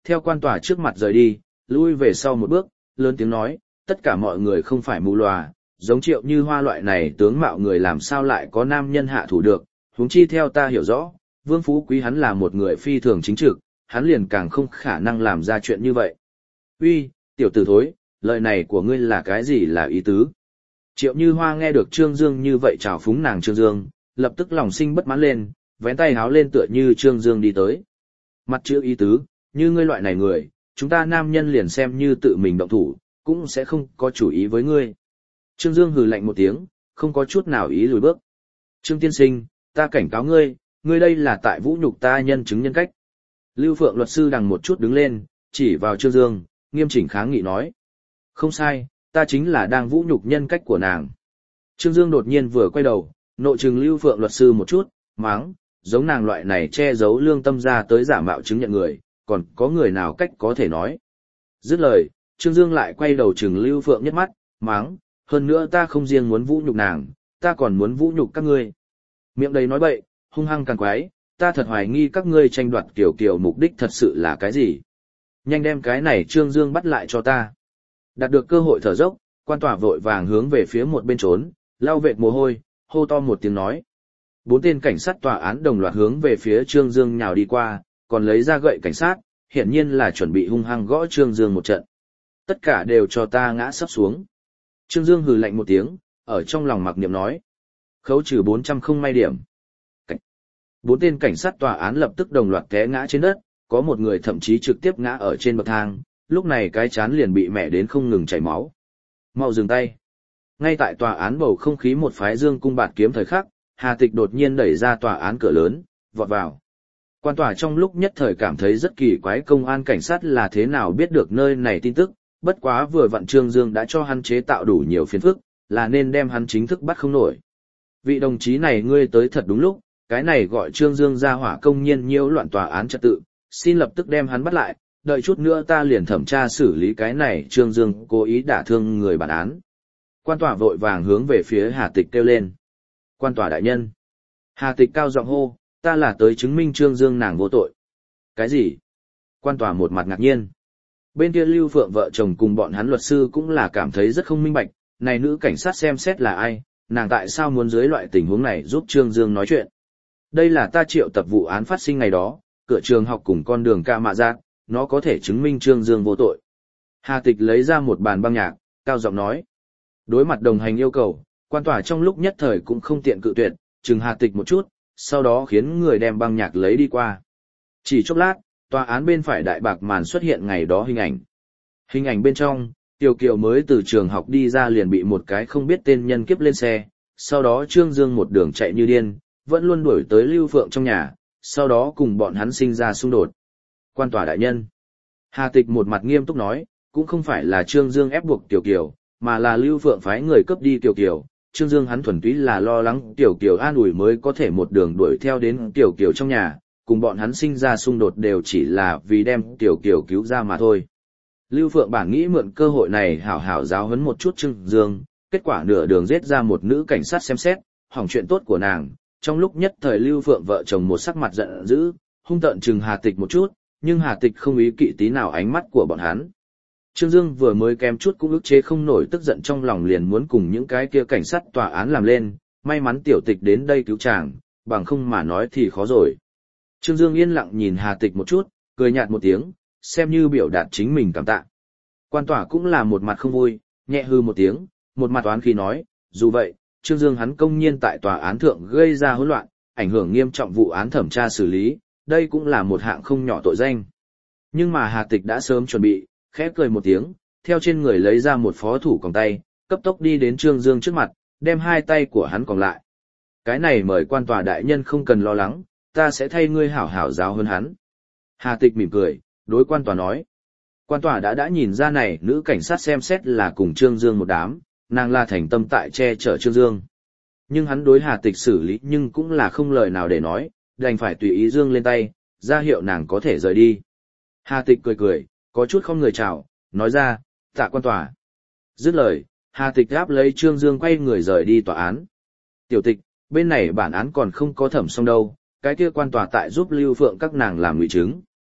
Theo quan tòa trước mặt rời đi, lui về sau một bước, lớn tiếng nói, tất cả mọi người không phải mù lòa, giống Triệu Như Hoa loại này tướng mạo người làm sao lại có nam nhân hạ thủ được, huống chi theo ta hiểu rõ, Vương Phú Quý hắn là một người phi thường chính trực, hắn liền càng không khả năng làm ra chuyện như vậy. Uy, tiểu tử thối, lời này của ngươi là cái gì là ý tứ? Triệu Như Hoa nghe được Trương Dương như vậy chào phúng nàng Trương Dương, lập tức lòng sinh bất mãn lên, vén tay háo lên tựa như Trương Dương đi tới. Mặt chữ ý tứ, như ngươi loại này người, chúng ta nam nhân liền xem như tự mình động thủ, cũng sẽ không có chủ ý với ngươi. Trương Dương hừ lạnh một tiếng, không có chút nào ý lùi bước. Trương tiên sinh, ta cảnh cáo ngươi, ngươi đây là tại vũ nhục ta nhân chứng nhân cách. Lưu Phượng luật sư đằng một chút đứng lên, chỉ vào Trương Dương, nghiêm chỉnh kháng nghị nói. Không sai, ta chính là đang vũ nhục nhân cách của nàng. Trương Dương đột nhiên vừa quay đầu, nội trừng Lưu Phượng luật sư một chút, mắng, giống nàng loại này che giấu lương tâm ra tới giả mạo chứng nhận người, còn có người nào cách có thể nói. Dứt lời, Trương Dương lại quay đầu trừng Lưu Phượng nhất mắt, mắng, hơn nữa ta không riêng muốn vũ nhục nàng, ta còn muốn vũ nhục các ngươi. Miệng đầy nói bậy, hung hăng càng quái, ta thật hoài nghi các ngươi tranh đoạt Kiều Kiều mục đích thật sự là cái gì. Nhanh đem cái này Trương Dương bắt lại cho ta. Đạt được cơ hội thở dốc, quan tòa vội vàng hướng về phía một bên trốn, lau vệt mồ hôi, hô to một tiếng nói. Bốn tên cảnh sát tòa án đồng loạt hướng về phía Trương Dương nhào đi qua, còn lấy ra gậy cảnh sát, hiển nhiên là chuẩn bị hung hăng gõ Trương Dương một trận. Tất cả đều cho ta ngã sấp xuống. Trương Dương hừ lạnh một tiếng, ở trong lòng mặc niệm nói. Khấu trừ bốn trăm không may điểm. Cảnh. Bốn tên cảnh sát tòa án lập tức đồng loạt té ngã trên đất, có một người thậm chí trực tiếp ngã ở trên bậc thang, lúc này cái chán liền bị mẹ đến không ngừng chảy máu. Mau dừng tay. Ngay tại tòa án bầu không khí một phái dương cung bạt kiếm thời khắc, Hà Tịch đột nhiên đẩy ra tòa án cửa lớn, vọt vào. Quan tòa trong lúc nhất thời cảm thấy rất kỳ quái công an cảnh sát là thế nào biết được nơi này tin tức, bất quá vừa vặn Trương Dương đã cho hắn chế tạo đủ nhiều phiền phức, là nên đem hắn chính thức bắt không nổi. Vị đồng chí này ngươi tới thật đúng lúc, cái này gọi Trương Dương ra hỏa công nhiên nhiễu loạn tòa án trật tự, xin lập tức đem hắn bắt lại, đợi chút nữa ta liền thẩm tra xử lý cái này Trương Dương cố ý đả thương người bản án. Quan tòa vội vàng hướng về phía Hà Tịch kêu lên. Quan tòa đại nhân. Hà Tịch cao giọng hô, ta là tới chứng minh Trương Dương nàng vô tội. Cái gì? Quan tòa một mặt ngạc nhiên. Bên kia Lưu Phượng vợ chồng cùng bọn hắn luật sư cũng là cảm thấy rất không minh bạch, này nữ cảnh sát xem xét là ai, nàng tại sao muốn dưới loại tình huống này giúp Trương Dương nói chuyện. Đây là ta triệu tập vụ án phát sinh ngày đó, cửa trường học cùng con đường ca mạ giác, nó có thể chứng minh Trương Dương vô tội. Hà Tịch lấy ra một bàn băng nhạc, cao giọng nói. Đối mặt đồng hành yêu cầu, quan tòa trong lúc nhất thời cũng không tiện cự tuyệt, chừng Hà Tịch một chút, sau đó khiến người đem băng nhạc lấy đi qua. Chỉ chốc lát, tòa án bên phải đại bạc màn xuất hiện ngày đó hình ảnh. Hình ảnh bên trong, Tiểu Kiều mới từ trường học đi ra liền bị một cái không biết tên nhân kiếp lên xe, sau đó Trương Dương một đường chạy như điên, vẫn luôn đuổi tới Lưu Phượng trong nhà, sau đó cùng bọn hắn sinh ra xung đột. Quan tòa đại nhân. Hà Tịch một mặt nghiêm túc nói, cũng không phải là Trương Dương ép buộc Tiểu Kiều, mà là Lưu Phượng phái người cướp đi Tiểu Kiều. Trương Dương hắn thuần túy là lo lắng Tiểu Kiều an ủi mới có thể một đường đuổi theo đến Tiểu Kiều trong nhà, cùng bọn hắn sinh ra xung đột đều chỉ là vì đem Tiểu Kiều cứu ra mà thôi. Lưu Phượng bản nghĩ mượn cơ hội này hảo hảo giáo huấn một chút Trương Dương, kết quả nửa đường giết ra một nữ cảnh sát xem xét, hỏng chuyện tốt của nàng. Trong lúc nhất thời Lưu Phượng vợ chồng một sắc mặt giận dữ, hung tợn chừng Hà Tịch một chút, nhưng Hà Tịch không ý kỵ tí nào ánh mắt của bọn hắn. Trương Dương vừa mới kém chút cũng ức chế không nổi tức giận trong lòng liền muốn cùng những cái kia cảnh sát tòa án làm lên, may mắn Tiểu Tịch đến đây cứu chàng, bằng không mà nói thì khó rồi. Trương Dương yên lặng nhìn Hà Tịch một chút, cười nhạt một tiếng, xem như biểu đạt chính mình cảm tạ. Quan tòa cũng là một mặt không vui, nhẹ hư một tiếng, một mặt oán khí nói, dù vậy, Trương Dương hắn công nhiên tại tòa án thượng gây ra hỗn loạn, ảnh hưởng nghiêm trọng vụ án thẩm tra xử lý, đây cũng là một hạng không nhỏ tội danh. Nhưng mà Hà Tịch đã sớm chuẩn bị, khẽ cười một tiếng, theo trên người lấy ra một phó thủ còng tay, cấp tốc đi đến Trương Dương trước mặt, đem hai tay của hắn còn lại. Cái này mời quan tòa đại nhân không cần lo lắng, ta sẽ thay ngươi hảo hảo giáo hơn hắn. Hà Tịch mỉm cười, đối quan tòa nói. Quan tòa đã đã nhìn ra này nữ cảnh sát xem xét là cùng Trương Dương một đám, nàng là thành tâm tại che chở Trương Dương. Nhưng hắn đối Hà Tịch xử lý nhưng cũng là không lời nào để nói, đành phải tùy ý dương lên tay, ra hiệu nàng có thể rời đi. Hà Tịch cười cười, có chút không người chào, nói ra, tạ quan tòa. Dứt lời, Hà Tịch áp lấy Trương Dương quay người rời đi tòa án. Tiểu Tịch, bên này bản án còn không có thẩm xong đâu, cái kia quan tòa tại giúp Lưu Phượng các nàng làm ngụy chứng.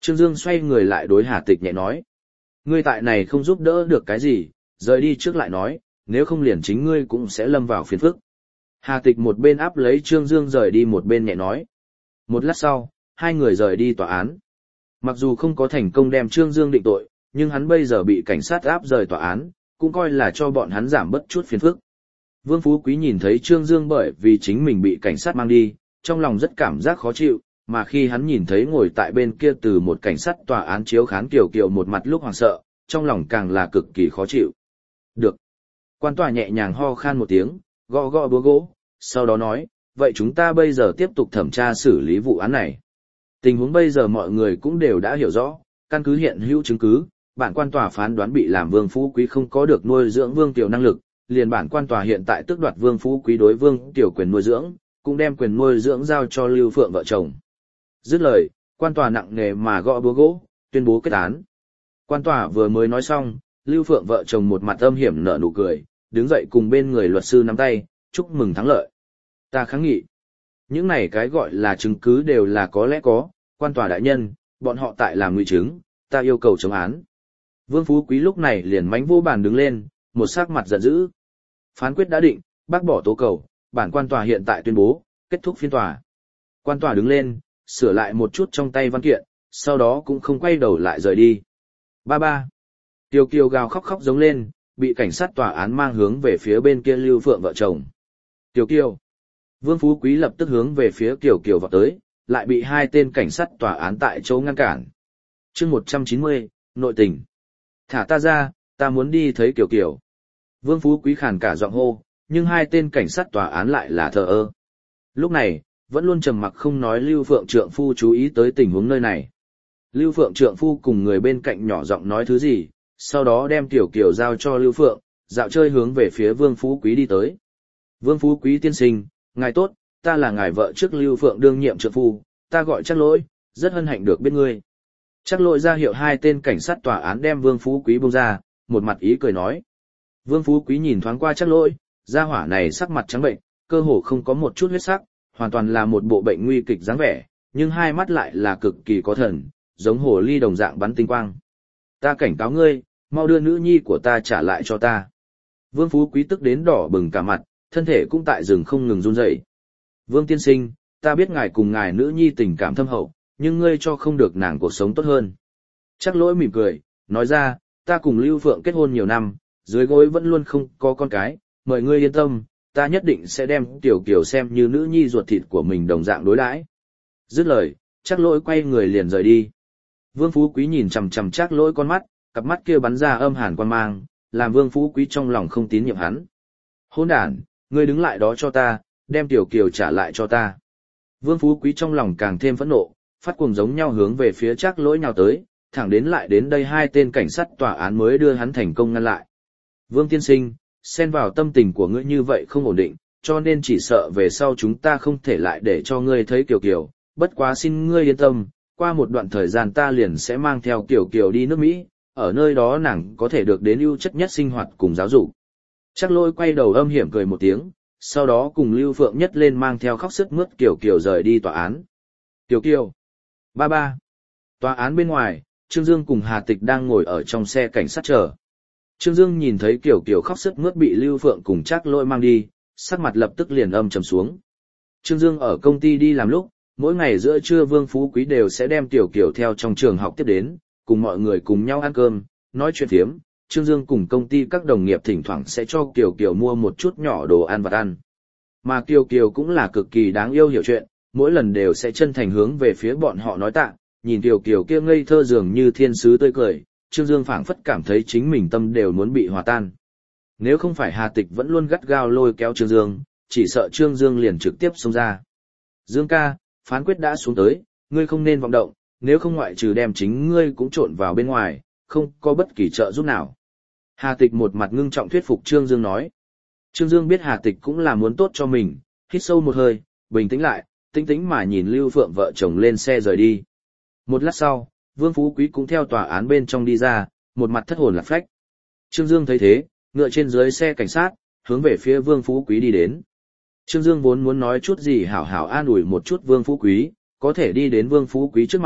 Trương Dương xoay người lại đối Hà Tịch nhẹ nói. Ngươi tại này không giúp đỡ được cái gì, rời đi trước lại nói, nếu không liền chính ngươi cũng sẽ lâm vào phiền phức. Hà Tịch một bên áp lấy Trương Dương rời đi một bên nhẹ nói. Một lát sau, hai người rời đi tòa án. Mặc dù không có thành công đem Trương Dương định tội, nhưng hắn bây giờ bị cảnh sát áp rời tòa án, cũng coi là cho bọn hắn giảm bớt chút phiền phức. Vương Phú Quý nhìn thấy Trương Dương bởi vì chính mình bị cảnh sát mang đi, trong lòng rất cảm giác khó chịu, mà khi hắn nhìn thấy ngồi tại bên kia từ một cảnh sát tòa án chiếu khán Kiều Kiều một mặt lúc hoảng sợ, trong lòng càng là cực kỳ khó chịu. Được. Quan tòa nhẹ nhàng ho khan một tiếng, gõ gõ búa gỗ, sau đó nói, vậy chúng ta bây giờ tiếp tục thẩm tra xử lý vụ án này. Tình huống bây giờ mọi người cũng đều đã hiểu rõ, căn cứ hiện hữu chứng cứ, bản quan tòa phán đoán bị làm Vương Phú Quý không có được nuôi dưỡng Vương Tiểu năng lực, liền bản quan tòa hiện tại tước đoạt Vương Phú Quý đối Vương Tiểu quyền nuôi dưỡng, cũng đem quyền nuôi dưỡng giao cho Lưu Phượng vợ chồng. Dứt lời, quan tòa nặng nề mà gõ búa gỗ, tuyên bố kết án. Quan tòa vừa mới nói xong, Lưu Phượng vợ chồng một mặt âm hiểm nở nụ cười, đứng dậy cùng bên người luật sư nắm tay, chúc mừng thắng lợi. Ta kháng nghị. Những này cái gọi là chứng cứ đều là có lẽ có, quan tòa đại nhân, bọn họ tại làm ngụy chứng, ta yêu cầu chống án. Vương Phú Quý lúc này liền mánh vô bàn đứng lên, một sắc mặt giận dữ. Phán quyết đã định, bác bỏ tố cầu, bản quan tòa hiện tại tuyên bố, kết thúc phiên tòa. Quan tòa đứng lên, sửa lại một chút trong tay văn kiện, sau đó cũng không quay đầu lại rời đi. Ba ba. Tiêu Kiều gào khóc khóc giống lên, bị cảnh sát tòa án mang hướng về phía bên kia Lưu Phượng vợ chồng. Tiêu Kiều. Vương Phú Quý lập tức hướng về phía Kiều Kiều vọt tới, lại bị hai tên cảnh sát tòa án tại chỗ ngăn cản. Chương một trăm chín mươi, nội tình. Thả ta ra, ta muốn đi thấy Kiều Kiều. Vương Phú Quý khàn cả giọng hô, nhưng hai tên cảnh sát tòa án lại là thờ ơ. Lúc này, vẫn luôn trầm mặc không nói Lưu Phượng trượng phu chú ý tới tình huống nơi này. Lưu Phượng trượng phu cùng người bên cạnh nhỏ giọng nói thứ gì, sau đó đem Kiều Kiều giao cho Lưu Phượng, dạo chơi hướng về phía Vương Phú Quý đi tới. Vương Phú Quý tiên sinh, ngài tốt, ta là ngài vợ trước Lưu Phượng đương nhiệm trượng phu, ta gọi Trác Lỗi, rất hân hạnh được biết ngươi. Trác Lỗi ra hiệu hai tên cảnh sát tòa án đem Vương Phú Quý buông ra, một mặt ý cười nói. Vương Phú Quý nhìn thoáng qua Trác Lỗi, gia hỏa này sắc mặt trắng bệnh, cơ hồ không có một chút huyết sắc, hoàn toàn là một bộ bệnh nguy kịch dáng vẻ, nhưng hai mắt lại là cực kỳ có thần, giống hồ ly đồng dạng bắn tinh quang. Ta cảnh cáo ngươi, mau đưa nữ nhi của ta trả lại cho ta. Vương Phú Quý tức đến đỏ bừng cả mặt, thân thể cũng tại rừng không ngừng run rẩy. Vương tiên sinh, ta biết ngài cùng ngài nữ nhi tình cảm thâm hậu, nhưng ngươi cho không được nàng cuộc sống tốt hơn. Trác Lỗi mỉm cười, nói ra, ta cùng Lưu Phượng kết hôn nhiều năm, dưới gối vẫn luôn không có con cái, mời ngươi yên tâm, ta nhất định sẽ đem Tiểu Kiều xem như nữ nhi ruột thịt của mình đồng dạng đối đãi. Dứt lời, Trác Lỗi quay người liền rời đi. Vương Phú Quý nhìn chằm chằm Trác Lỗi con mắt, cặp mắt kia bắn ra âm hàn quan mang, làm Vương Phú Quý trong lòng không tín nhiệm hắn. Hỗn đản, ngươi đứng lại đó cho ta, đem Tiểu Kiều trả lại cho ta. Vương Phú Quý trong lòng càng thêm phẫn nộ, phát cuồng giống nhau hướng về phía Trác Lỗi nhào tới, thẳng đến lại đến đây hai tên cảnh sát tòa án mới đưa hắn thành công ngăn lại. Vương tiên sinh, xen vào tâm tình của ngươi như vậy không ổn định, cho nên chỉ sợ về sau chúng ta không thể lại để cho ngươi thấy Kiều Kiều, bất quá xin ngươi yên tâm, qua một đoạn thời gian ta liền sẽ mang theo Kiều Kiều đi nước Mỹ, ở nơi đó nàng có thể được đến ưu chất nhất sinh hoạt cùng giáo dục. Trác Lỗi quay đầu âm hiểm cười một tiếng, sau đó cùng Lưu Phượng nhất lên mang theo khóc sướt mướt Kiều Kiều rời đi tòa án. Kiều Kiều. Ba ba. Tòa án bên ngoài, Trương Dương cùng Hà Tịch đang ngồi ở trong xe cảnh sát chờ. Trương Dương nhìn thấy Kiều Kiều khóc sướt mướt bị Lưu Phượng cùng Trác Lỗi mang đi, sắc mặt lập tức liền âm trầm xuống. Trương Dương ở công ty đi làm lúc, mỗi ngày giữa trưa Vương Phú Quý đều sẽ đem Kiều Kiều theo trong trường học tiếp đến, cùng mọi người cùng nhau ăn cơm, nói chuyện phiếm. Trương Dương cùng công ty các đồng nghiệp thỉnh thoảng sẽ cho Kiều Kiều mua một chút nhỏ đồ ăn vặt ăn. Mà Kiều Kiều cũng là cực kỳ đáng yêu hiểu chuyện, mỗi lần đều sẽ chân thành hướng về phía bọn họ nói tạ, nhìn Kiều Kiều kia ngây thơ dường như thiên sứ tươi cười, Trương Dương phảng phất cảm thấy chính mình tâm đều muốn bị hòa tan. Nếu không phải Hà Tịch vẫn luôn gắt gao lôi kéo Trương Dương, chỉ sợ Trương Dương liền trực tiếp xông ra. Dương ca, phán quyết đã xuống tới, ngươi không nên vọng động, nếu không ngoại trừ đem chính ngươi cũng trộn vào bên ngoài, không có bất kỳ trợ giúp nào. Hà Tịch một mặt ngưng trọng thuyết phục Trương Dương nói. Trương Dương biết Hà Tịch cũng là muốn tốt cho mình, hít sâu một hơi, bình tĩnh lại, tĩnh tĩnh mà nhìn Lưu Phượng vợ chồng lên xe rời đi. Một lát sau, Vương Phú Quý cũng theo tòa án bên trong đi ra, một mặt thất hồn lạc phách. Trương Dương thấy thế, ngựa trên dưới xe cảnh sát, hướng về phía Vương Phú Quý đi đến. Trương Dương vốn muốn nói chút gì hảo hảo an ủi một chút Vương Phú Quý, có thể đi đến Vương Phú Quý trước mặt,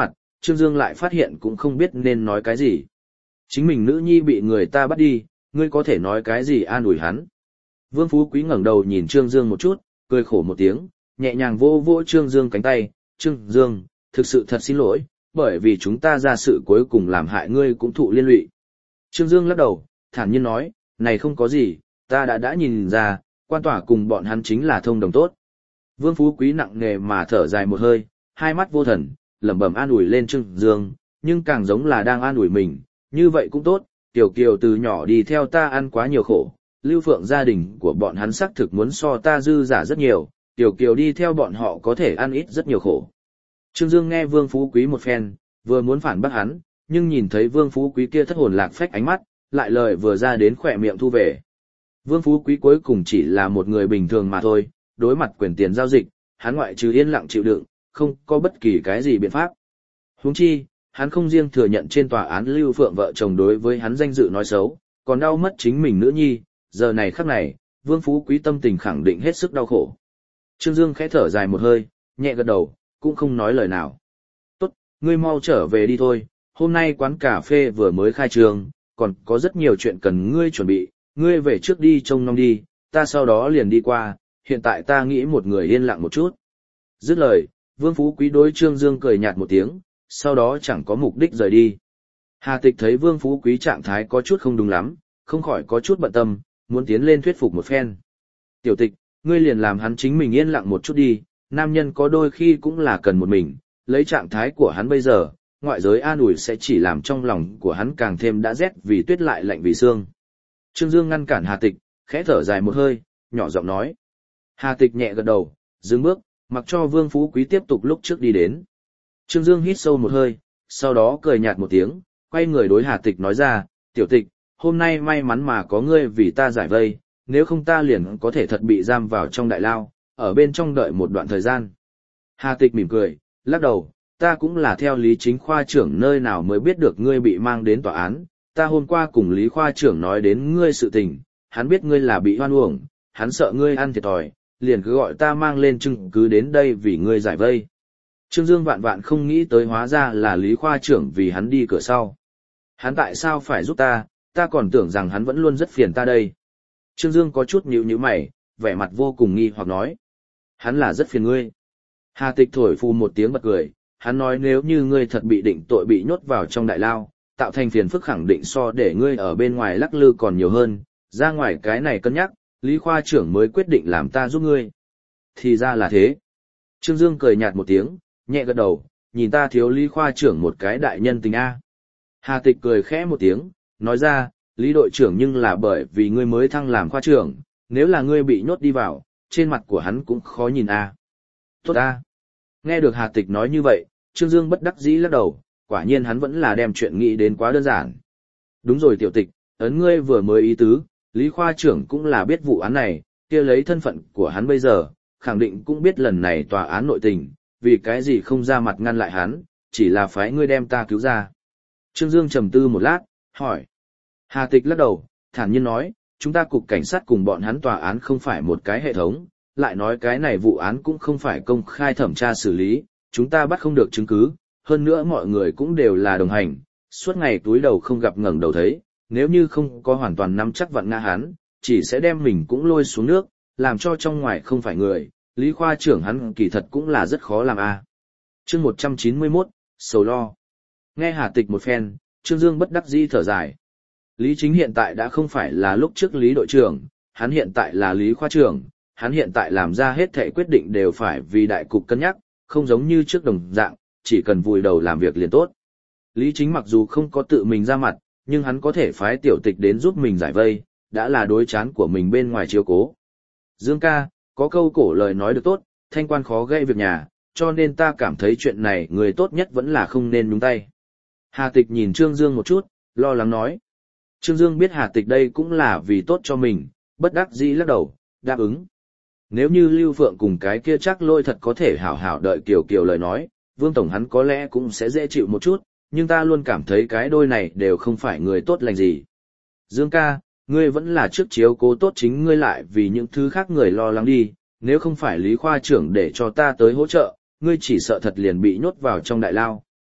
Trương Dương lại phát hiện cũng không biết nên nói cái gì. Chính mình nữ nhi bị người ta bắt đi, ngươi có thể nói cái gì an ủi hắn. Vương Phú Quý ngẩng đầu nhìn Trương Dương một chút, cười khổ một tiếng, nhẹ nhàng vô vô Trương Dương cánh tay, Trương Dương, thực sự thật xin lỗi, bởi vì chúng ta ra sự cuối cùng làm hại ngươi cũng thụ liên lụy. Trương Dương lắc đầu, thản nhiên nói, này không có gì, ta đã đã nhìn ra, quan tỏa cùng bọn hắn chính là thông đồng tốt. Vương Phú Quý nặng nề mà thở dài một hơi, hai mắt vô thần, lẩm bẩm an ủi lên Trương Dương, nhưng càng giống là đang an ủi mình, như vậy cũng tốt, Tiểu Kiều từ nhỏ đi theo ta ăn quá nhiều khổ, Lưu Phượng gia đình của bọn hắn xác thực muốn so ta dư giả rất nhiều, Tiểu Kiều đi theo bọn họ có thể ăn ít rất nhiều khổ. Trương Dương nghe Vương Phú Quý một phen, vừa muốn phản bác hắn, nhưng nhìn thấy Vương Phú Quý kia thất hồn lạc phách ánh mắt, lại lời vừa ra đến khỏe miệng thu về. Vương Phú Quý cuối cùng chỉ là một người bình thường mà thôi, đối mặt quyền tiền giao dịch, hắn ngoại trừ yên lặng chịu đựng, không có bất kỳ cái gì biện pháp. Huống chi, hắn không riêng thừa nhận trên tòa án Lưu Phượng vợ chồng đối với hắn danh dự nói xấu, còn đau mất chính mình nữ nhi, giờ này khắc này, Vương Phú Quý tâm tình khẳng định hết sức đau khổ. Trương Dương khẽ thở dài một hơi, nhẹ gật đầu, cũng không nói lời nào. Tốt, ngươi mau trở về đi thôi, hôm nay quán cà phê vừa mới khai trương, còn có rất nhiều chuyện cần ngươi chuẩn bị, ngươi về trước đi trông nom đi, ta sau đó liền đi qua, hiện tại ta nghĩ một người yên lặng một chút. Dứt lời, Vương Phú Quý đối Trương Dương cười nhạt một tiếng, sau đó chẳng có mục đích rời đi. Hà Tịch thấy Vương Phú Quý trạng thái có chút không đúng lắm, không khỏi có chút bận tâm, muốn tiến lên thuyết phục một phen. Tiểu Tịch, ngươi liền làm hắn chính mình yên lặng một chút đi, nam nhân có đôi khi cũng là cần một mình, lấy trạng thái của hắn bây giờ, ngoại giới an ủi sẽ chỉ làm trong lòng của hắn càng thêm đã rét vì tuyết lại lạnh vì xương. Trương Dương ngăn cản Hà Tịch, khẽ thở dài một hơi, nhỏ giọng nói. Hà Tịch nhẹ gật đầu, dừng bước, mặc cho Vương Phú Quý tiếp tục lúc trước đi đến. Trương Dương hít sâu một hơi, sau đó cười nhạt một tiếng, quay người đối Hà Tịch nói ra, Tiểu Tịch, hôm nay may mắn mà có ngươi vì ta giải vây, nếu không ta liền có thể thật bị giam vào trong đại lao, ở bên trong đợi một đoạn thời gian. Hà Tịch mỉm cười, lắc đầu, ta cũng là theo Lý Chính khoa trưởng nơi nào mới biết được ngươi bị mang đến tòa án, ta hôm qua cùng Lý khoa trưởng nói đến ngươi sự tình, hắn biết ngươi là bị hoan uổng, hắn sợ ngươi ăn thiệt thòi, liền cứ gọi ta mang lên chứng cứ đến đây vì ngươi giải vây. Trương Dương vạn vạn không nghĩ tới hóa ra là Lý khoa trưởng vì hắn đi cửa sau. Hắn tại sao phải giúp ta, ta còn tưởng rằng hắn vẫn luôn rất phiền ta đây. Trương Dương có chút nhíu nhíu mày, vẻ mặt vô cùng nghi hoặc nói. Hắn là rất phiền ngươi. Hà Tịch thổi phù một tiếng bật cười, hắn nói nếu như ngươi thật bị định tội bị nhốt vào trong đại lao, tạo thành phiền phức khẳng định so để ngươi ở bên ngoài lắc lư còn nhiều hơn, ra ngoài cái này cân nhắc, Lý khoa trưởng mới quyết định làm ta giúp ngươi. Thì ra là thế. Trương Dương cười nhạt một tiếng, nhẹ gật đầu, nhìn ta thiếu Lý khoa trưởng một cái đại nhân tình A. Hà Tịch cười khẽ một tiếng, nói ra, Lý đội trưởng nhưng là bởi vì ngươi mới thăng làm khoa trưởng, nếu là ngươi bị nhốt đi vào, trên mặt của hắn cũng khó nhìn A. Tốt A. Nghe được Hà Tịch nói như vậy, Trương Dương bất đắc dĩ lắc đầu, quả nhiên hắn vẫn là đem chuyện nghĩ đến quá đơn giản. Đúng rồi Tiểu Tịch, ấn ngươi vừa mới ý tứ, Lý khoa trưởng cũng là biết vụ án này, kia lấy thân phận của hắn bây giờ, khẳng định cũng biết lần này tòa án nội tình, vì cái gì không ra mặt ngăn lại hắn, chỉ là phái ngươi đem ta cứu ra. Trương Dương trầm tư một lát, hỏi. Hà Tịch lắc đầu, thản nhiên nói, chúng ta cục cảnh sát cùng bọn hắn tòa án không phải một cái hệ thống, lại nói cái này vụ án cũng không phải công khai thẩm tra xử lý, chúng ta bắt không được chứng cứ, hơn nữa mọi người cũng đều là đồng hành, suốt ngày túi đầu không gặp ngẩng đầu thấy, nếu như không có hoàn toàn nắm chắc vặn ngã hắn, chỉ sẽ đem mình cũng lôi xuống nước, làm cho trong ngoài không phải người, Lý khoa trưởng hắn kỳ thật cũng là rất khó làm a. À. Chương một trăm chín mươi mốt, sầu lo. Nghe Hà Tịch một phen, Trương Dương bất đắc dĩ thở dài. Lý Chính hiện tại đã không phải là lúc trước Lý đội trưởng, hắn hiện tại là Lý khoa trưởng, hắn hiện tại làm ra hết thảy quyết định đều phải vì đại cục cân nhắc, không giống như trước đồng dạng, chỉ cần vùi đầu làm việc liền tốt. Lý Chính mặc dù không có tự mình ra mặt, nhưng hắn có thể phái Tiểu Tịch đến giúp mình giải vây, đã là đối chán của mình bên ngoài chiếu cố. Dương ca, có câu cổ lời nói được tốt, thanh quan khó gây việc nhà, cho nên ta cảm thấy chuyện này người tốt nhất vẫn là không nên nhúng tay. Hà Tịch nhìn Trương Dương một chút, lo lắng nói. Trương Dương biết Hà Tịch đây cũng là vì tốt cho mình, bất đắc dĩ lắc đầu, đáp ứng. Nếu như Lưu Phượng cùng cái kia chắc lôi thật có thể hảo hảo đợi Kiều Kiều lời nói, Vương Tổng hắn có lẽ cũng sẽ dễ chịu một chút, nhưng ta luôn cảm thấy cái đôi này đều không phải người tốt lành gì. Dương ca, ngươi vẫn là trước chiếu cố tốt chính ngươi lại vì những thứ khác người lo lắng đi, nếu không phải Lý khoa trưởng để cho ta tới hỗ trợ, ngươi chỉ sợ thật liền bị nhốt vào trong đại lao,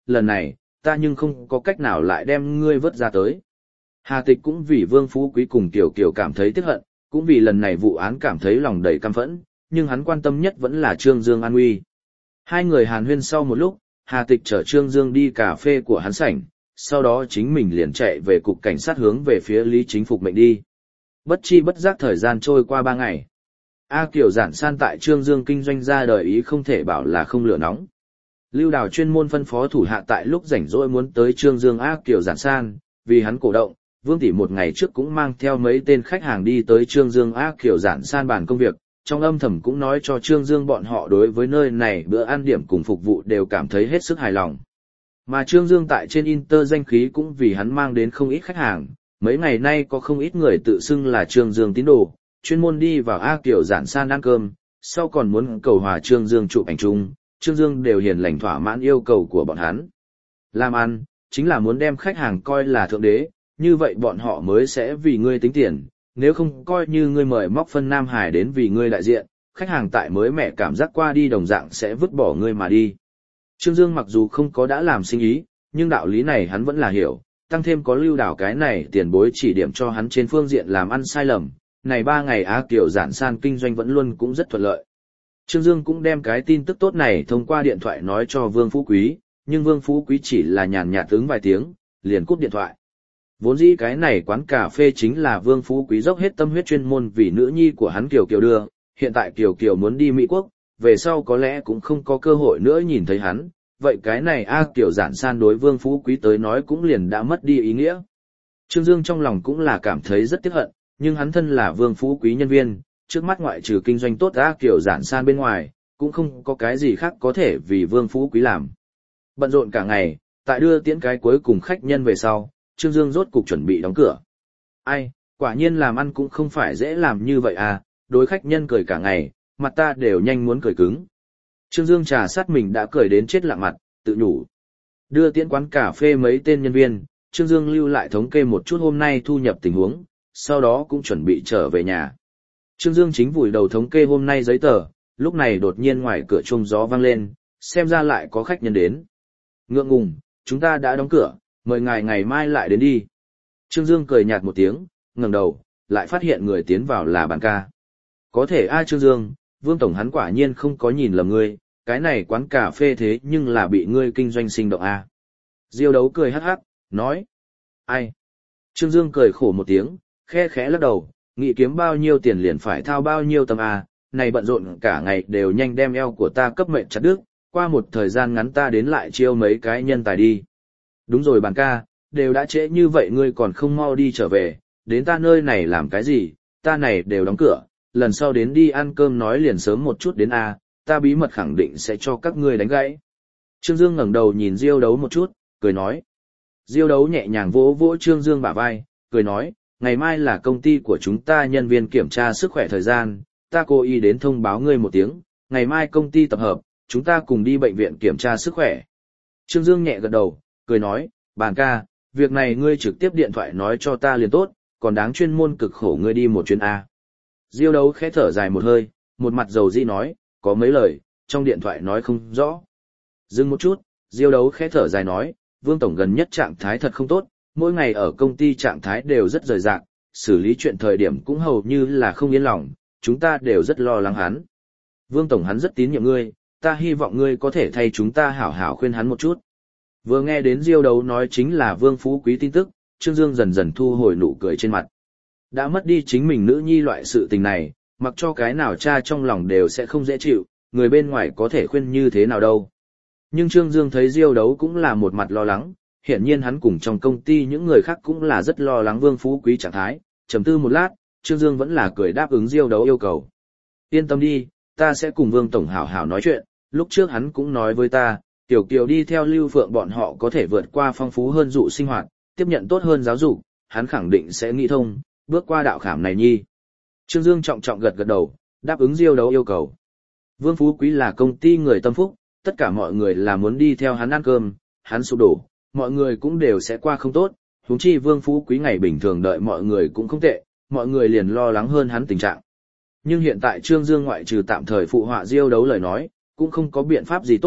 lần này, ta nhưng không có cách nào lại đem ngươi vớt ra tới. Hà Tịch cũng vì Vương Phú Quý cùng Kiều Kiều cảm thấy tiếc hận, cũng vì lần này vụ án cảm thấy lòng đầy căm phẫn, nhưng hắn quan tâm nhất vẫn là Trương Dương an nguy. Hai người hàn huyên sau một lúc, Hà Tịch chở Trương Dương đi cà phê của hắn sảnh, sau đó chính mình liền chạy về cục cảnh sát hướng về phía Lý Chính Phục mệnh đi. Bất chi bất giác thời gian trôi qua ba ngày. A Kiều Giản San tại Trương Dương kinh doanh ra đời ý không thể bảo là không lửa nóng. Lưu Đào chuyên môn phân phó thủ hạ tại lúc rảnh rỗi muốn tới Trương Dương A Kiều Giản San, vì hắn cổ động, Vương Tỷ một ngày trước cũng mang theo mấy tên khách hàng đi tới Trương Dương A Kiều Giản San bàn công việc, trong âm thầm cũng nói cho Trương Dương bọn họ đối với nơi này bữa ăn điểm cùng phục vụ đều cảm thấy hết sức hài lòng. Mà Trương Dương tại trên Inter danh khí cũng vì hắn mang đến không ít khách hàng, mấy ngày nay có không ít người tự xưng là Trương Dương tín đồ, chuyên môn đi vào A Kiều Giản San ăn cơm, sau còn muốn cầu hòa Trương Dương chụp ảnh chung, Trương Dương đều hiền lành thỏa mãn yêu cầu của bọn hắn. Làm ăn, chính là muốn đem khách hàng coi là thượng đế, như vậy bọn họ mới sẽ vì ngươi tính tiền, nếu không coi như ngươi mời móc phân Nam Hải đến vì ngươi đại diện, khách hàng tại mới mẻ cảm giác qua đi đồng dạng sẽ vứt bỏ ngươi mà đi. Trương Dương mặc dù không có đã làm sinh ý, nhưng đạo lý này hắn vẫn là hiểu, tăng thêm có Lưu Đào cái này tiền bối chỉ điểm cho hắn trên phương diện làm ăn sai lầm, này ba ngày Á Kiều Giản San kinh doanh vẫn luôn cũng rất thuận lợi. Trương Dương cũng đem cái tin tức tốt này thông qua điện thoại nói cho Vương Phú Quý, nhưng Vương Phú Quý chỉ là nhàn nhạt ứng vài tiếng, liền cúp điện thoại. Vốn dĩ cái này quán cà phê chính là Vương Phú Quý dốc hết tâm huyết chuyên môn vì nữ nhi của hắn Kiều Kiều đưa, hiện tại Kiều Kiều muốn đi Mỹ Quốc, về sau có lẽ cũng không có cơ hội nữa nhìn thấy hắn, vậy cái này A Kiều Giản San đối Vương Phú Quý tới nói cũng liền đã mất đi ý nghĩa. Trương Dương trong lòng cũng là cảm thấy rất tiếc hận, nhưng hắn thân là Vương Phú Quý nhân viên, trước mắt ngoại trừ kinh doanh tốt A Kiều Giản San bên ngoài, cũng không có cái gì khác có thể vì Vương Phú Quý làm. Bận rộn cả ngày, tại đưa tiễn cái cuối cùng khách nhân về sau, Trương Dương rốt cục chuẩn bị đóng cửa. Ai, quả nhiên làm ăn cũng không phải dễ làm như vậy à, đối khách nhân cười cả ngày, mặt ta đều nhanh muốn cười cứng. Trương Dương trà sát mình đã cười đến chết lặng mặt, tự nhủ. Đưa tiễn quán cà phê mấy tên nhân viên, Trương Dương lưu lại thống kê một chút hôm nay thu nhập tình huống, sau đó cũng chuẩn bị trở về nhà. Trương Dương chính vùi đầu thống kê hôm nay giấy tờ, lúc này đột nhiên ngoài cửa chuông gió vang lên, xem ra lại có khách nhân đến. Ngượng ngùng, chúng ta đã đóng cửa, mời ngài ngày mai lại đến đi. Trương Dương cười nhạt một tiếng, ngẩng đầu, lại phát hiện người tiến vào là bàn ca. Có thể ai Trương Dương, Vương Tổng hắn quả nhiên không có nhìn lầm ngươi, cái này quán cà phê thế nhưng là bị ngươi kinh doanh sinh động à. Diêu Đấu cười hắc hắc, nói. Ai? Trương Dương cười khổ một tiếng, khe khẽ lắc đầu, nghĩ kiếm bao nhiêu tiền liền phải thao bao nhiêu tầm à, này bận rộn cả ngày đều nhanh đem eo của ta cấp mệnh chặt đứt, qua một thời gian ngắn ta đến lại chiêu mấy cái nhân tài đi. Đúng rồi bàn ca, đều đã trễ như vậy ngươi còn không mau đi trở về, đến ta nơi này làm cái gì, ta này đều đóng cửa, lần sau đến đi ăn cơm nói liền sớm một chút đến a, ta bí mật khẳng định sẽ cho các ngươi đánh gãy. Trương Dương ngẩng đầu nhìn Diêu Đấu một chút, cười nói. Diêu Đấu nhẹ nhàng vỗ vỗ Trương Dương bả vai, cười nói, ngày mai là công ty của chúng ta nhân viên kiểm tra sức khỏe thời gian, ta cố ý đến thông báo ngươi một tiếng, ngày mai công ty tập hợp, chúng ta cùng đi bệnh viện kiểm tra sức khỏe. Trương Dương nhẹ gật đầu, cười nói, bàn ca, việc này ngươi trực tiếp điện thoại nói cho ta liền tốt, còn đáng chuyên môn cực khổ ngươi đi một chuyến A. Diêu Đấu khẽ thở dài một hơi, một mặt dầu dĩ nói, có mấy lời, trong điện thoại nói không rõ. Dừng một chút, Diêu Đấu khẽ thở dài nói, Vương Tổng gần nhất trạng thái thật không tốt, mỗi ngày ở công ty trạng thái đều rất rời rạc, xử lý chuyện thời điểm cũng hầu như là không yên lòng, chúng ta đều rất lo lắng hắn. Vương Tổng hắn rất tín nhiệm ngươi, ta hy vọng ngươi có thể thay chúng ta hảo hảo khuyên hắn một chút. Vừa nghe đến Diêu Đấu nói chính là Vương Phú Quý tin tức, Trương Dương dần dần thu hồi nụ cười trên mặt. Đã mất đi chính mình nữ nhi loại sự tình này, mặc cho cái nào cha trong lòng đều sẽ không dễ chịu, người bên ngoài có thể khuyên như thế nào đâu. Nhưng Trương Dương thấy Diêu Đấu cũng là một mặt lo lắng, hiển nhiên hắn cùng trong công ty những người khác cũng là rất lo lắng Vương Phú Quý trạng thái, trầm tư một lát, Trương Dương vẫn là cười đáp ứng Diêu Đấu yêu cầu. Yên tâm đi, ta sẽ cùng Vương Tổng hảo hảo nói chuyện, lúc trước hắn cũng nói với ta, Tiểu Kiều đi theo Lưu Phượng bọn họ có thể vượt qua phong phú hơn dụ sinh hoạt, tiếp nhận tốt hơn giáo dục, hắn khẳng định sẽ nghĩ thông, bước qua đạo khảm này nhi. Trương Dương trọng trọng gật gật đầu, đáp ứng Diêu Đấu yêu cầu. Vương Phú Quý là công ty người tâm phúc, tất cả mọi người là muốn đi theo hắn ăn cơm, hắn sụp đổ, mọi người cũng đều sẽ qua không tốt, huống chi Vương Phú Quý ngày bình thường đợi mọi người cũng không tệ, mọi người liền lo lắng hơn hắn tình trạng. Nhưng hiện tại Trương Dương ngoại trừ tạm thời phụ họa Diêu Đấu lời nói, cũng không có biện pháp gì tốt,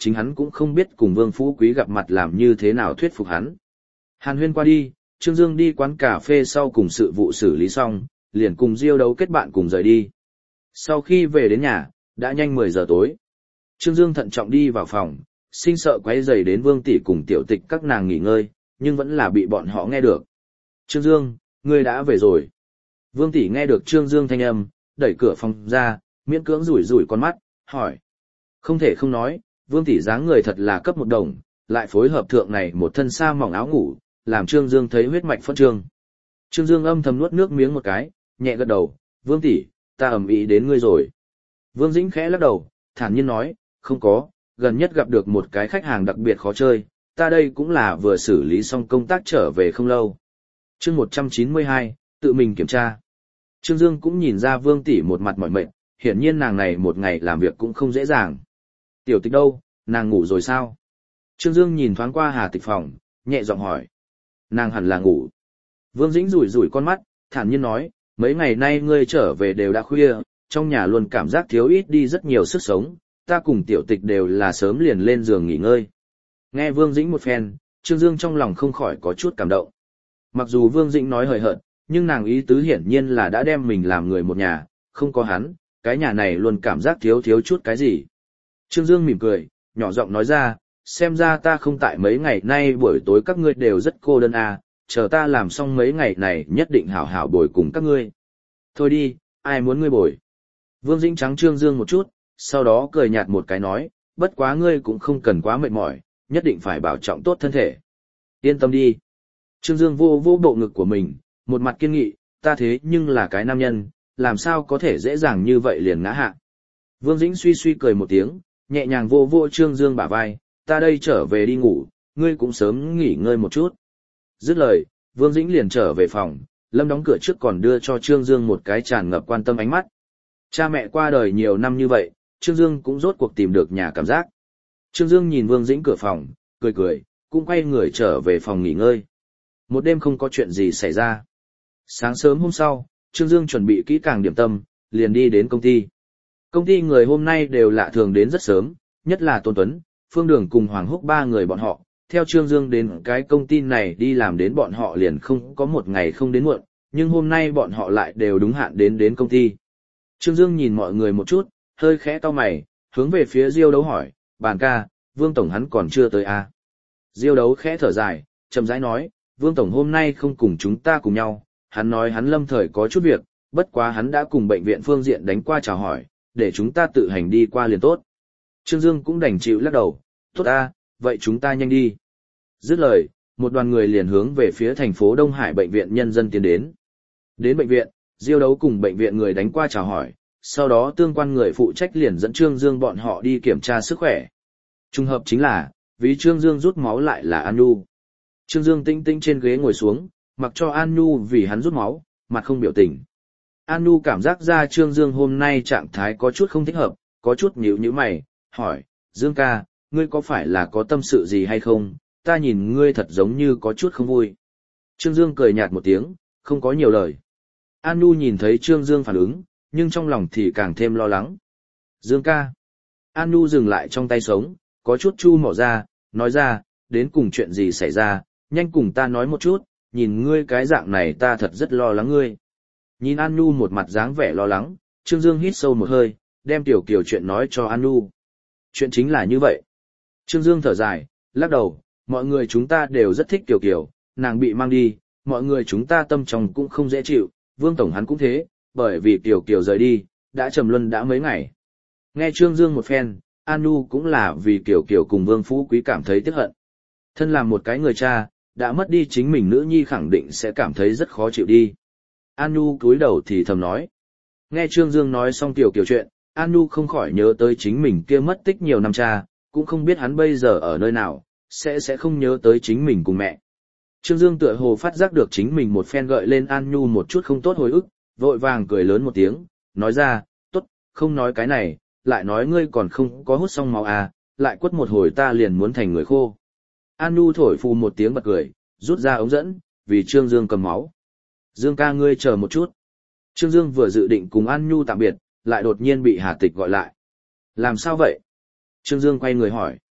chính hắn cũng không biết cùng Vương Phú Quý gặp mặt làm như thế nào thuyết phục hắn. Hàn huyên qua đi, Trương Dương đi quán cà phê sau cùng sự vụ xử lý xong, liền cùng Diêu Đấu kết bạn cùng rời đi. Sau khi về đến nhà, đã nhanh mười giờ tối. Trương Dương thận trọng đi vào phòng, sinh sợ quấy rầy đến Vương tỷ cùng tiểu tịch các nàng nghỉ ngơi, nhưng vẫn là bị bọn họ nghe được. Trương Dương, ngươi đã về rồi. Vương tỷ nghe được Trương Dương thanh âm, đẩy cửa phòng ra, miễn cưỡng rủi rủi con mắt, hỏi. Không thể không nói, Vương tỷ dáng người thật là cấp một đồng, lại phối hợp thượng này một thân sa mỏng áo ngủ, làm Trương Dương thấy huyết mạch phân trương. Trương Dương âm thầm nuốt nước miếng một cái, nhẹ gật đầu, Vương tỷ, ta ầm ĩ đến ngươi rồi. Vương Dĩnh khẽ lắc đầu, thản nhiên nói, không có, gần nhất gặp được một cái khách hàng đặc biệt khó chơi, ta đây cũng là vừa xử lý xong công tác trở về không lâu. Chương một trăm chín mươi hai, tự mình kiểm tra. Trương Dương cũng nhìn ra Vương tỷ một mặt mỏi mệt, hiển nhiên nàng này một ngày làm việc cũng không dễ dàng. Tiểu tịch đâu, nàng ngủ rồi sao? Trương Dương nhìn thoáng qua Hà Tịch phòng, nhẹ giọng hỏi. Nàng hẳn là ngủ. Vương Dĩnh rủi rủi con mắt, thản nhiên nói, mấy ngày nay ngươi trở về đều đã khuya, trong nhà luôn cảm giác thiếu ít đi rất nhiều sức sống, ta cùng tiểu tịch đều là sớm liền lên giường nghỉ ngơi. Nghe Vương Dĩnh một phen, Trương Dương trong lòng không khỏi có chút cảm động. Mặc dù Vương Dĩnh nói hời hợt, nhưng nàng ý tứ hiển nhiên là đã đem mình làm người một nhà, không có hắn, cái nhà này luôn cảm giác thiếu thiếu chút cái gì. Trương Dương mỉm cười, nhỏ giọng nói ra, xem ra ta không tại mấy ngày nay buổi tối các ngươi đều rất cô đơn à, chờ ta làm xong mấy ngày này nhất định hảo hảo bồi cùng các ngươi. Thôi đi, ai muốn ngươi bồi. Vương Dĩnh trắng Trương Dương một chút, sau đó cười nhạt một cái nói, bất quá ngươi cũng không cần quá mệt mỏi, nhất định phải bảo trọng tốt thân thể. Yên tâm đi. Trương Dương vô vô bộ ngực của mình, một mặt kiên nghị, ta thế nhưng là cái nam nhân, làm sao có thể dễ dàng như vậy liền ngã hạ. Vương Dĩnh suy suy cười một tiếng, nhẹ nhàng vô vô Trương Dương bả vai, ta đây trở về đi ngủ, ngươi cũng sớm nghỉ ngơi một chút. Dứt lời, Vương Dĩnh liền trở về phòng, Lâm đóng cửa trước còn đưa cho Trương Dương một cái tràn ngập quan tâm ánh mắt. Cha mẹ qua đời nhiều năm như vậy, Trương Dương cũng rốt cuộc tìm được nhà cảm giác. Trương Dương nhìn Vương Dĩnh cửa phòng, cười cười, cũng quay người trở về phòng nghỉ ngơi. Một đêm không có chuyện gì xảy ra. Sáng sớm hôm sau, Trương Dương chuẩn bị kỹ càng điểm tâm, liền đi đến công ty. Công ty người hôm nay đều lạ thường đến rất sớm, nhất là Tôn Tuấn, Phương Đường cùng Hoàng Húc ba người bọn họ. Theo Trương Dương đến cái công ty này đi làm đến bọn họ liền không có một ngày không đến muộn, nhưng hôm nay bọn họ lại đều đúng hạn đến đến công ty. Trương Dương nhìn mọi người một chút, hơi khẽ cau mày, hướng về phía Diêu Đấu hỏi, bàn ca, Vương Tổng hắn còn chưa tới à? Diêu Đấu khẽ thở dài, chậm rãi nói, Vương Tổng hôm nay không cùng chúng ta cùng nhau, hắn nói hắn lâm thời có chút việc, bất quá hắn đã cùng bệnh viện phương diện đánh qua chào hỏi, để chúng ta tự hành đi qua liền tốt. Trương Dương cũng đành chịu lắc đầu, tốt à, vậy chúng ta nhanh đi. Dứt lời, một đoàn người liền hướng về phía thành phố Đông Hải bệnh viện nhân dân tiến đến. Đến bệnh viện, Diêu Đấu cùng bệnh viện người đánh qua chào hỏi, sau đó tương quan người phụ trách liền dẫn Trương Dương bọn họ đi kiểm tra sức khỏe. Trùng hợp chính là, vì Trương Dương rút máu lại là An Nhu. Trương Dương tĩnh tĩnh trên ghế ngồi xuống, mặc cho An Nhu vì hắn rút máu, mặt không biểu tình. An Nhu cảm giác ra Trương Dương hôm nay trạng thái có chút không thích hợp, có chút nhíu nhíu mày, hỏi, Dương ca, ngươi có phải là có tâm sự gì hay không, ta nhìn ngươi thật giống như có chút không vui. Trương Dương cười nhạt một tiếng, không có nhiều lời. An Nhu nhìn thấy Trương Dương phản ứng, nhưng trong lòng thì càng thêm lo lắng. Dương ca. An Nhu dừng lại trong tay sống, có chút chu mỏ ra, nói ra, đến cùng chuyện gì xảy ra, nhanh cùng ta nói một chút, nhìn ngươi cái dạng này ta thật rất lo lắng ngươi. Nhìn An Nhu một mặt dáng vẻ lo lắng, Trương Dương hít sâu một hơi, đem Tiểu Kiều chuyện nói cho An Nhu. Chuyện chính là như vậy. Trương Dương thở dài, lắc đầu, mọi người chúng ta đều rất thích Tiểu Kiều, nàng bị mang đi, mọi người chúng ta tâm trong cũng không dễ chịu, Vương Tổng hắn cũng thế, bởi vì Tiểu Kiều rời đi, đã trầm luân đã mấy ngày. Nghe Trương Dương một phen, An Nhu cũng là vì Tiểu Kiều cùng Vương Phú Quý cảm thấy tiếc hận. Thân làm một cái người cha, đã mất đi chính mình nữ nhi khẳng định sẽ cảm thấy rất khó chịu đi. An Nhu cúi đầu thì thầm nói. Nghe Trương Dương nói xong Tiểu Kiều chuyện, An Nhu không khỏi nhớ tới chính mình kia mất tích nhiều năm cha, cũng không biết hắn bây giờ ở nơi nào, sẽ sẽ không nhớ tới chính mình cùng mẹ. Trương Dương tựa hồ phát giác được chính mình một phen gợi lên An Nhu một chút không tốt hồi ức, vội vàng cười lớn một tiếng, nói ra, tốt, không nói cái này, lại nói ngươi còn không có hút xong máu à, lại quất một hồi ta liền muốn thành người khô. An Nhu thổi phù một tiếng bật cười, rút ra ống dẫn, vì Trương Dương cầm máu. Dương ca ngươi chờ một chút. Trương Dương vừa dự định cùng An Nhu tạm biệt, lại đột nhiên bị Hà Tịch gọi lại. Làm sao vậy? Trương Dương quay người hỏi.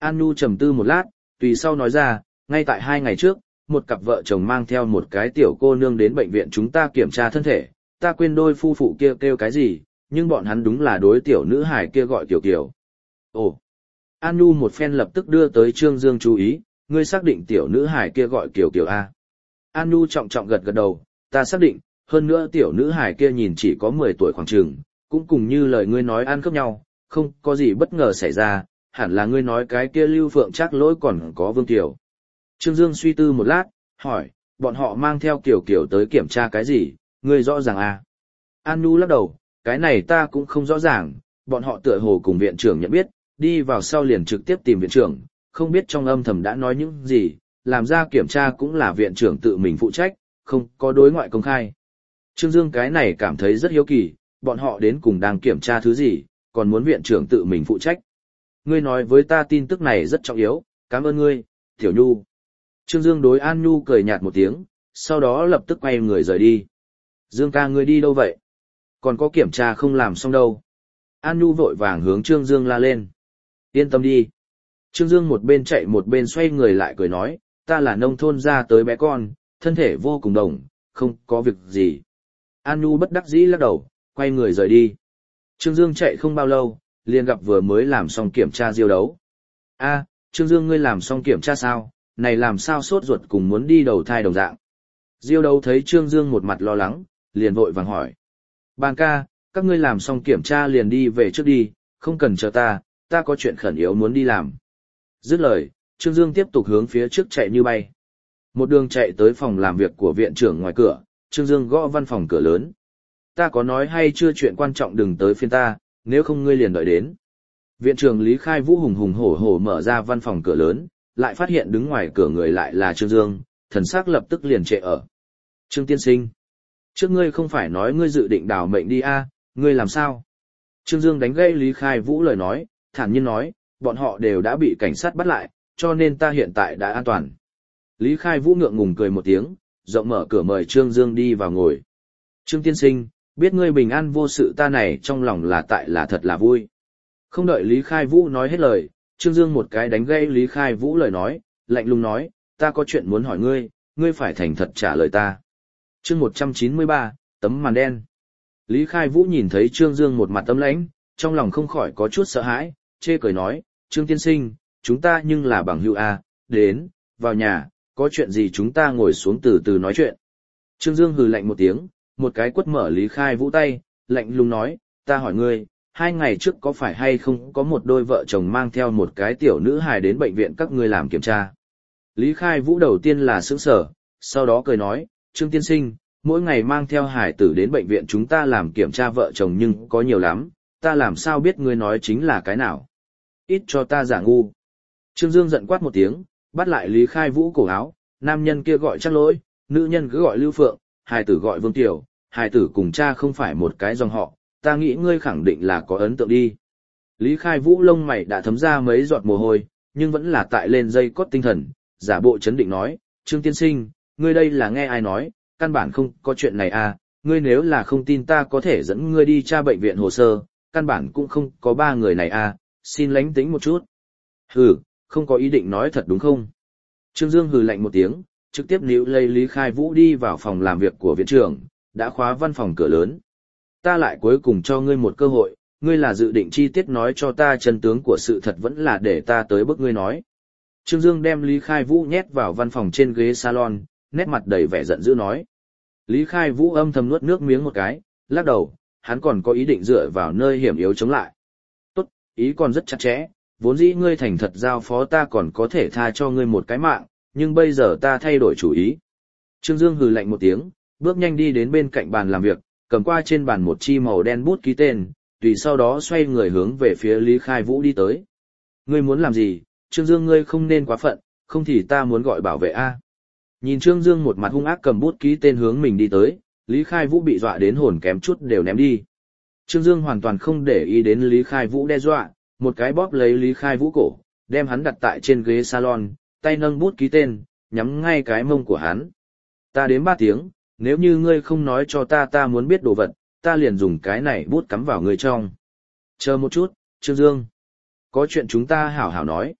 An Nhu trầm tư một lát, tùy sau nói ra, ngay tại hai ngày trước, một cặp vợ chồng mang theo một cái tiểu cô nương đến bệnh viện chúng ta kiểm tra thân thể, ta quên đôi phu phụ kia kêu, kêu cái gì, nhưng bọn hắn đúng là đối tiểu nữ hài kia gọi Kiều Kiều. Ồ! An Nhu một phen lập tức đưa tới Trương Dương chú ý, ngươi xác định tiểu nữ hài kia gọi Kiều Kiều A. An Nhu trọng trọng gật gật đầu, ta xác định, hơn nữa tiểu nữ hài kia nhìn chỉ có mười tuổi khoảng chừng, cũng cùng như lời ngươi nói ăn khớp nhau, không có gì bất ngờ xảy ra, hẳn là ngươi nói cái kia Lưu Phượng Trác lỗi còn có Vương Kiều. Trương Dương suy tư một lát, hỏi, bọn họ mang theo Kiều Kiều tới kiểm tra cái gì, ngươi rõ ràng à? An Nhu lắc đầu, cái này ta cũng không rõ ràng, bọn họ tựa hồ cùng viện trưởng nhận biết, đi vào sau liền trực tiếp tìm viện trưởng, không biết trong âm thầm đã nói những gì, làm ra kiểm tra cũng là viện trưởng tự mình phụ trách, không có đối ngoại công khai. Trương Dương cái này cảm thấy rất hiếu kỳ, bọn họ đến cùng đang kiểm tra thứ gì, còn muốn viện trưởng tự mình phụ trách. Ngươi nói với ta tin tức này rất trọng yếu, cảm ơn ngươi, Tiểu Nhu. Trương Dương đối An Nhu cười nhạt một tiếng, sau đó lập tức quay người rời đi. Dương ca ngươi đi đâu vậy? Còn có kiểm tra không làm xong đâu. An Nhu vội vàng hướng Trương Dương la lên. Yên tâm đi. Trương Dương một bên chạy một bên xoay người lại cười nói, ta là nông thôn ra tới bé con, thân thể vô cùng đồng, không có việc gì. An Nhu bất đắc dĩ lắc đầu, quay người rời đi. Trương Dương chạy không bao lâu, liền gặp vừa mới làm xong kiểm tra diêu đấu. A, Trương Dương ngươi làm xong kiểm tra sao, này làm sao sốt ruột cùng muốn đi đầu thai đồng dạng. Diêu đấu thấy Trương Dương một mặt lo lắng, liền vội vàng hỏi. Bàn ca, các ngươi làm xong kiểm tra liền đi về trước đi, không cần chờ ta, ta có chuyện khẩn yếu muốn đi làm. Dứt lời, Trương Dương tiếp tục hướng phía trước chạy như bay. Một đường chạy tới phòng làm việc của viện trưởng ngoài cửa, Trương Dương gõ văn phòng cửa lớn. Ta có nói hay chưa chuyện quan trọng đừng tới phiên ta, nếu không ngươi liền đợi đến. Viện trưởng Lý Khai Vũ hùng hùng hổ hổ mở ra văn phòng cửa lớn, lại phát hiện đứng ngoài cửa người lại là Trương Dương, thần sắc lập tức liền trệ ở. Trương tiên sinh, trước ngươi không phải nói ngươi dự định đào mệnh đi a, ngươi làm sao? Trương Dương đánh gây Lý Khai Vũ lời nói, thản nhiên nói, bọn họ đều đã bị cảnh sát bắt lại, cho nên ta hiện tại đã an toàn. Lý Khai Vũ ngượng ngùng cười một tiếng, rộng mở cửa mời Trương Dương đi vào ngồi. Trương tiên sinh, biết ngươi bình an vô sự ta này trong lòng là tại là thật là vui. Không đợi Lý Khai Vũ nói hết lời, Trương Dương một cái đánh gây Lý Khai Vũ lời nói, lạnh lùng nói, ta có chuyện muốn hỏi ngươi, ngươi phải thành thật trả lời ta. Chương một trăm chín mươi ba, tấm màn đen. Lý Khai Vũ nhìn thấy Trương Dương một mặt tấm lãnh, trong lòng không khỏi có chút sợ hãi, chê cười nói, Trương tiên sinh, chúng ta nhưng là bằng hữu a, đến, vào nhà, có chuyện gì chúng ta ngồi xuống từ từ nói chuyện. Trương Dương hừ lạnh một tiếng, một cái quất mở Lý Khai Vũ tay, lạnh lùng nói, ta hỏi ngươi, hai ngày trước có phải hay không có một đôi vợ chồng mang theo một cái tiểu nữ hài đến bệnh viện các ngươi làm kiểm tra. Lý Khai Vũ đầu tiên là sững sờ, sau đó cười nói, Trương tiên sinh, mỗi ngày mang theo hài tử đến bệnh viện chúng ta làm kiểm tra vợ chồng nhưng có nhiều lắm, ta làm sao biết ngươi nói chính là cái nào. Ít cho ta giả ngu. Trương Dương giận quát một tiếng, bắt lại Lý Khai Vũ cổ áo, nam nhân kia gọi Trác Lỗi, nữ nhân cứ gọi Lưu Phượng, hài tử gọi Vương Tiểu, hài tử cùng cha không phải một cái dòng họ, ta nghĩ ngươi khẳng định là có ấn tượng đi. Lý Khai Vũ lông mày đã thấm ra mấy giọt mồ hôi, nhưng vẫn là tại lên dây cót tinh thần, giả bộ chấn định nói, Trương tiên sinh, ngươi đây là nghe ai nói, căn bản không có chuyện này à, ngươi nếu là không tin ta có thể dẫn ngươi đi tra bệnh viện hồ sơ, căn bản cũng không có ba người này à, xin lánh tính một chút. Hừ, không có ý định nói thật đúng không? Trương Dương hừ lạnh một tiếng, trực tiếp níu lấy Lý Khai Vũ đi vào phòng làm việc của viện trưởng, đã khóa văn phòng cửa lớn. Ta lại cuối cùng cho ngươi một cơ hội, ngươi là dự định chi tiết nói cho ta chân tướng của sự thật vẫn là để ta tới bức ngươi nói. Trương Dương đem Lý Khai Vũ nhét vào văn phòng trên ghế salon, nét mặt đầy vẻ giận dữ nói. Lý Khai Vũ âm thầm nuốt nước miếng một cái, lắc đầu, hắn còn có ý định dựa vào nơi hiểm yếu chống lại. Tốt, ý còn rất chặt chẽ, vốn dĩ ngươi thành thật giao phó ta còn có thể tha cho ngươi một cái mạng, nhưng bây giờ ta thay đổi chủ ý. Trương Dương hừ lạnh một tiếng, bước nhanh đi đến bên cạnh bàn làm việc, cầm qua trên bàn một chi màu đen bút ký tên, tùy sau đó xoay người hướng về phía Lý Khai Vũ đi tới. Ngươi muốn làm gì, Trương Dương ngươi không nên quá phận, không thì ta muốn gọi bảo vệ A. Nhìn Trương Dương một mặt hung ác cầm bút ký tên hướng mình đi tới, Lý Khai Vũ bị dọa đến hồn kém chút đều ném đi. Trương Dương hoàn toàn không để ý đến Lý Khai Vũ đe dọa, một cái bóp lấy Lý Khai Vũ cổ, đem hắn đặt tại trên ghế salon, tay nâng bút ký tên, nhắm ngay cái mông của hắn. Ta đếm ba tiếng, nếu như ngươi không nói cho ta ta muốn biết đồ vật, ta liền dùng cái này bút cắm vào ngươi trong. Chờ một chút, Trương Dương. Có chuyện chúng ta hảo hảo nói.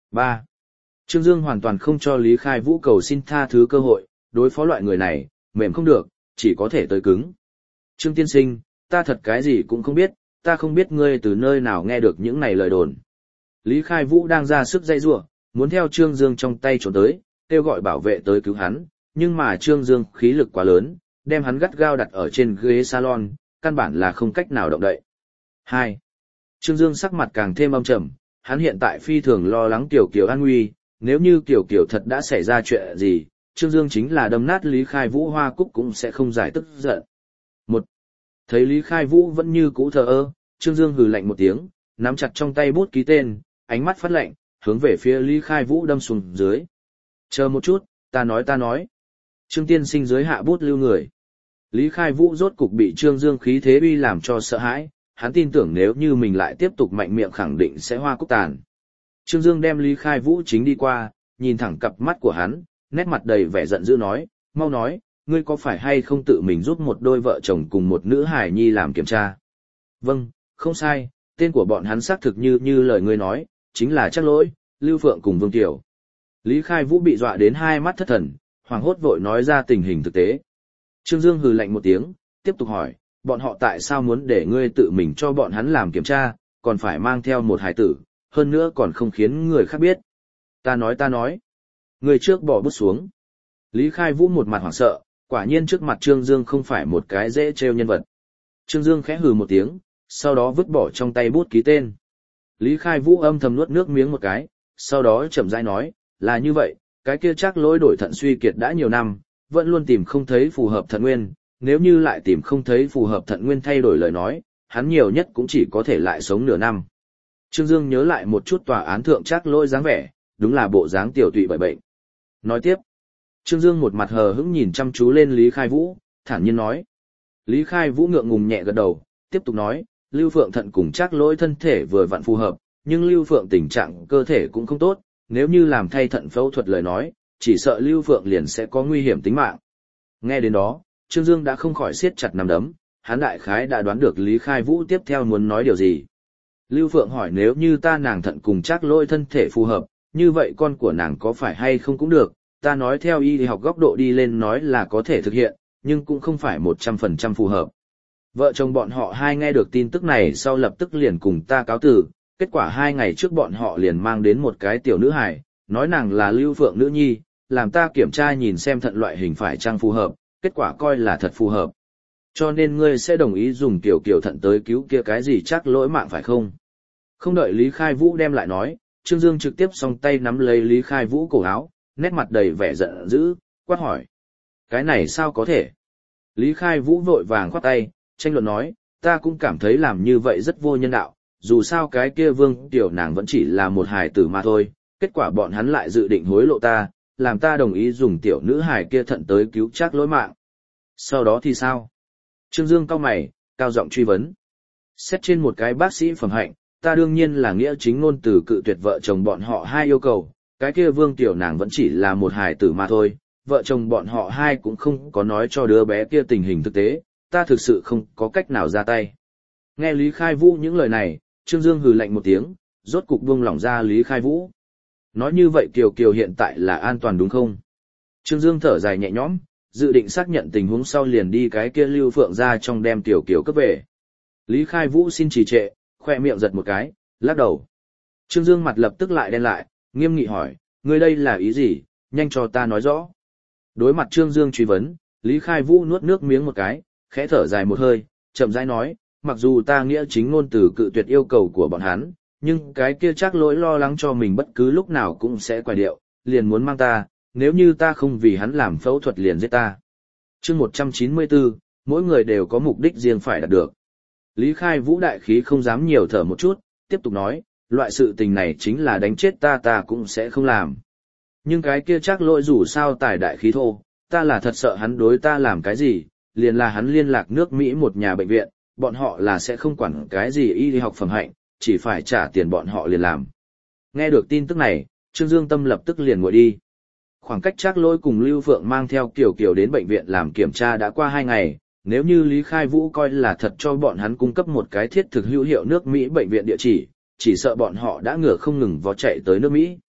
ba. Trương Dương hoàn toàn không cho Lý Khai Vũ cầu xin tha thứ cơ hội, đối phó loại người này, mềm không được, chỉ có thể tới cứng. Trương tiên sinh, ta thật cái gì cũng không biết, ta không biết ngươi từ nơi nào nghe được những này lời đồn. Lý Khai Vũ đang ra sức dây rủa, muốn theo Trương Dương trong tay trốn tới, kêu gọi bảo vệ tới cứu hắn, nhưng mà Trương Dương khí lực quá lớn, đem hắn gắt gao đặt ở trên ghế salon, căn bản là không cách nào động đậy. hai. Trương Dương sắc mặt càng thêm âm trầm, hắn hiện tại phi thường lo lắng Tiểu Kiều an nguy, nếu như Tiểu Kiều thật đã xảy ra chuyện gì, Trương Dương chính là đâm nát Lý Khai Vũ hoa cúc cũng sẽ không giải tức giận. Một. Thấy Lý Khai Vũ vẫn như cũ thờ ơ, Trương Dương hừ lạnh một tiếng, nắm chặt trong tay bút ký tên, ánh mắt phát lạnh, hướng về phía Lý Khai Vũ đâm xuống dưới. Chờ một chút, ta nói ta nói. Trương tiên sinh dưới hạ bút lưu người. Lý Khai Vũ rốt cục bị Trương Dương khí thế uy làm cho sợ hãi, hắn tin tưởng nếu như mình lại tiếp tục mạnh miệng khẳng định sẽ hoa cúc tàn. Trương Dương đem Lý Khai Vũ chính đi qua, nhìn thẳng cặp mắt của hắn, nét mặt đầy vẻ giận dữ nói, mau nói, ngươi có phải hay không tự mình giúp một đôi vợ chồng cùng một nữ hài nhi làm kiểm tra? Vâng, không sai, tên của bọn hắn xác thực như như lời ngươi nói, chính là Trác Lỗi, Lưu Phượng cùng Vương Tiểu. Lý Khai Vũ bị dọa đến hai mắt thất thần, hoảng hốt vội nói ra tình hình thực tế. Trương Dương hừ lạnh một tiếng, tiếp tục hỏi, bọn họ tại sao muốn để ngươi tự mình cho bọn hắn làm kiểm tra, còn phải mang theo một hài tử, hơn nữa còn không khiến người khác biết. Ta nói ta nói. Ngươi trước bỏ bút xuống. Lý Khai Vũ một mặt hoảng sợ, quả nhiên trước mặt Trương Dương không phải một cái dễ trêu nhân vật. Trương Dương khẽ hừ một tiếng, sau đó vứt bỏ trong tay bút ký tên. Lý Khai Vũ âm thầm nuốt nước miếng một cái, sau đó chậm rãi nói, là như vậy, cái kia Trác Lỗi đổi thận suy kiệt đã nhiều năm, vẫn luôn tìm không thấy phù hợp thận nguyên, nếu như lại tìm không thấy phù hợp thận nguyên thay đổi lời nói, hắn nhiều nhất cũng chỉ có thể lại sống nửa năm. Trương Dương nhớ lại một chút tòa án thượng Trác Lỗi dáng vẻ, đúng là bộ dáng tiểu tụy bởi bệnh. Nói tiếp, Trương Dương một mặt hờ hững nhìn chăm chú lên Lý Khai Vũ, thản nhiên nói. Lý Khai Vũ ngượng ngùng nhẹ gật đầu, tiếp tục nói, Lưu Phượng thận cùng Trác Lỗi thân thể vừa vặn phù hợp, nhưng Lưu Phượng tình trạng cơ thể cũng không tốt, nếu như làm thay thận phẫu thuật lời nói, chỉ sợ Lưu Phượng liền sẽ có nguy hiểm tính mạng. Nghe đến đó, Trương Dương đã không khỏi siết chặt nắm đấm, hắn đại khái đã đoán được Lý Khai Vũ tiếp theo muốn nói điều gì. Lưu Phượng hỏi nếu như ta nàng thận cùng Trác Lỗi thân thể phù hợp, như vậy con của nàng có phải hay không cũng được, ta nói theo y học góc độ đi lên nói là có thể thực hiện, nhưng cũng không phải một trăm phần trăm phù hợp. Vợ chồng bọn họ hai nghe được tin tức này sau lập tức liền cùng ta cáo từ, kết quả hai ngày trước bọn họ liền mang đến một cái tiểu nữ hài, nói nàng là Lưu Phượng nữ nhi, làm ta kiểm tra nhìn xem thận loại hình phải chăng phù hợp, kết quả coi là thật phù hợp. Cho nên ngươi sẽ đồng ý dùng tiểu kiểu thận tới cứu kia cái gì Trác Lỗi mạng phải không? Không đợi Lý Khai Vũ đem lại nói, Trương Dương trực tiếp song tay nắm lấy Lý Khai Vũ cổ áo, nét mặt đầy vẻ giận dữ, quát hỏi. Cái này sao có thể? Lý Khai Vũ vội vàng khoát tay, tranh luận nói, ta cũng cảm thấy làm như vậy rất vô nhân đạo, dù sao cái kia Vương Tiểu nàng vẫn chỉ là một hài tử mà thôi, kết quả bọn hắn lại dự định hối lộ ta, làm ta đồng ý dùng tiểu nữ hài kia thận tới cứu Trác Lỗi mạng. Sau đó thì sao? Trương Dương cau mày, cao giọng truy vấn. Xét trên một cái bác sĩ phẩm hạnh, ta đương nhiên là nghĩa chính ngôn từ cự tuyệt vợ chồng bọn họ hai yêu cầu, cái kia Vương Tiểu nàng vẫn chỉ là một hài tử mà thôi, vợ chồng bọn họ hai cũng không có nói cho đứa bé kia tình hình thực tế, ta thực sự không có cách nào ra tay. Nghe Lý Khai Vũ những lời này, Trương Dương hừ lạnh một tiếng, rốt cục buông lỏng ra Lý Khai Vũ. Nói như vậy Kiều Kiều hiện tại là an toàn đúng không? Trương Dương thở dài nhẹ nhõm, dự định xác nhận tình huống sau liền đi cái kia Lưu Phượng ra trong đem Tiểu Kiều cấp về. Lý Khai Vũ xin trì trệ, khoe miệng giật một cái, lắc đầu. Trương Dương mặt lập tức lại đen lại, nghiêm nghị hỏi, ngươi đây là ý gì, nhanh cho ta nói rõ. Đối mặt Trương Dương truy vấn, Lý Khai Vũ nuốt nước miếng một cái, khẽ thở dài một hơi, chậm rãi nói, mặc dù ta nghĩa chính ngôn từ cự tuyệt yêu cầu của bọn hắn, nhưng cái kia Trác Lỗi lo lắng cho mình bất cứ lúc nào cũng sẽ quay điệu, liền muốn mang ta, nếu như ta không vì hắn làm phẫu thuật liền giết ta. Chương một trăm chín mươi tư, mỗi người đều có mục đích riêng phải đạt được. Lý Khai Vũ đại khí không dám nhiều thở một chút, tiếp tục nói, loại sự tình này chính là đánh chết ta ta cũng sẽ không làm. Nhưng cái kia Trác Lỗi dù sao tài đại khí thô, ta là thật sợ hắn đối ta làm cái gì, liền là hắn liên lạc nước Mỹ một nhà bệnh viện, bọn họ là sẽ không quản cái gì y học phẩm hạnh, chỉ phải trả tiền bọn họ liền làm. Nghe được tin tức này, Trương Dương tâm lập tức liền nguội đi. Khoảng cách Trác Lỗi cùng Lưu Phượng mang theo Kiều Kiều đến bệnh viện làm kiểm tra đã qua hai ngày, nếu như Lý Khai Vũ coi là thật cho bọn hắn cung cấp một cái thiết thực hữu hiệu nước Mỹ bệnh viện địa chỉ, chỉ sợ bọn họ đã ngửa không ngừng vó chạy tới nước Mỹ.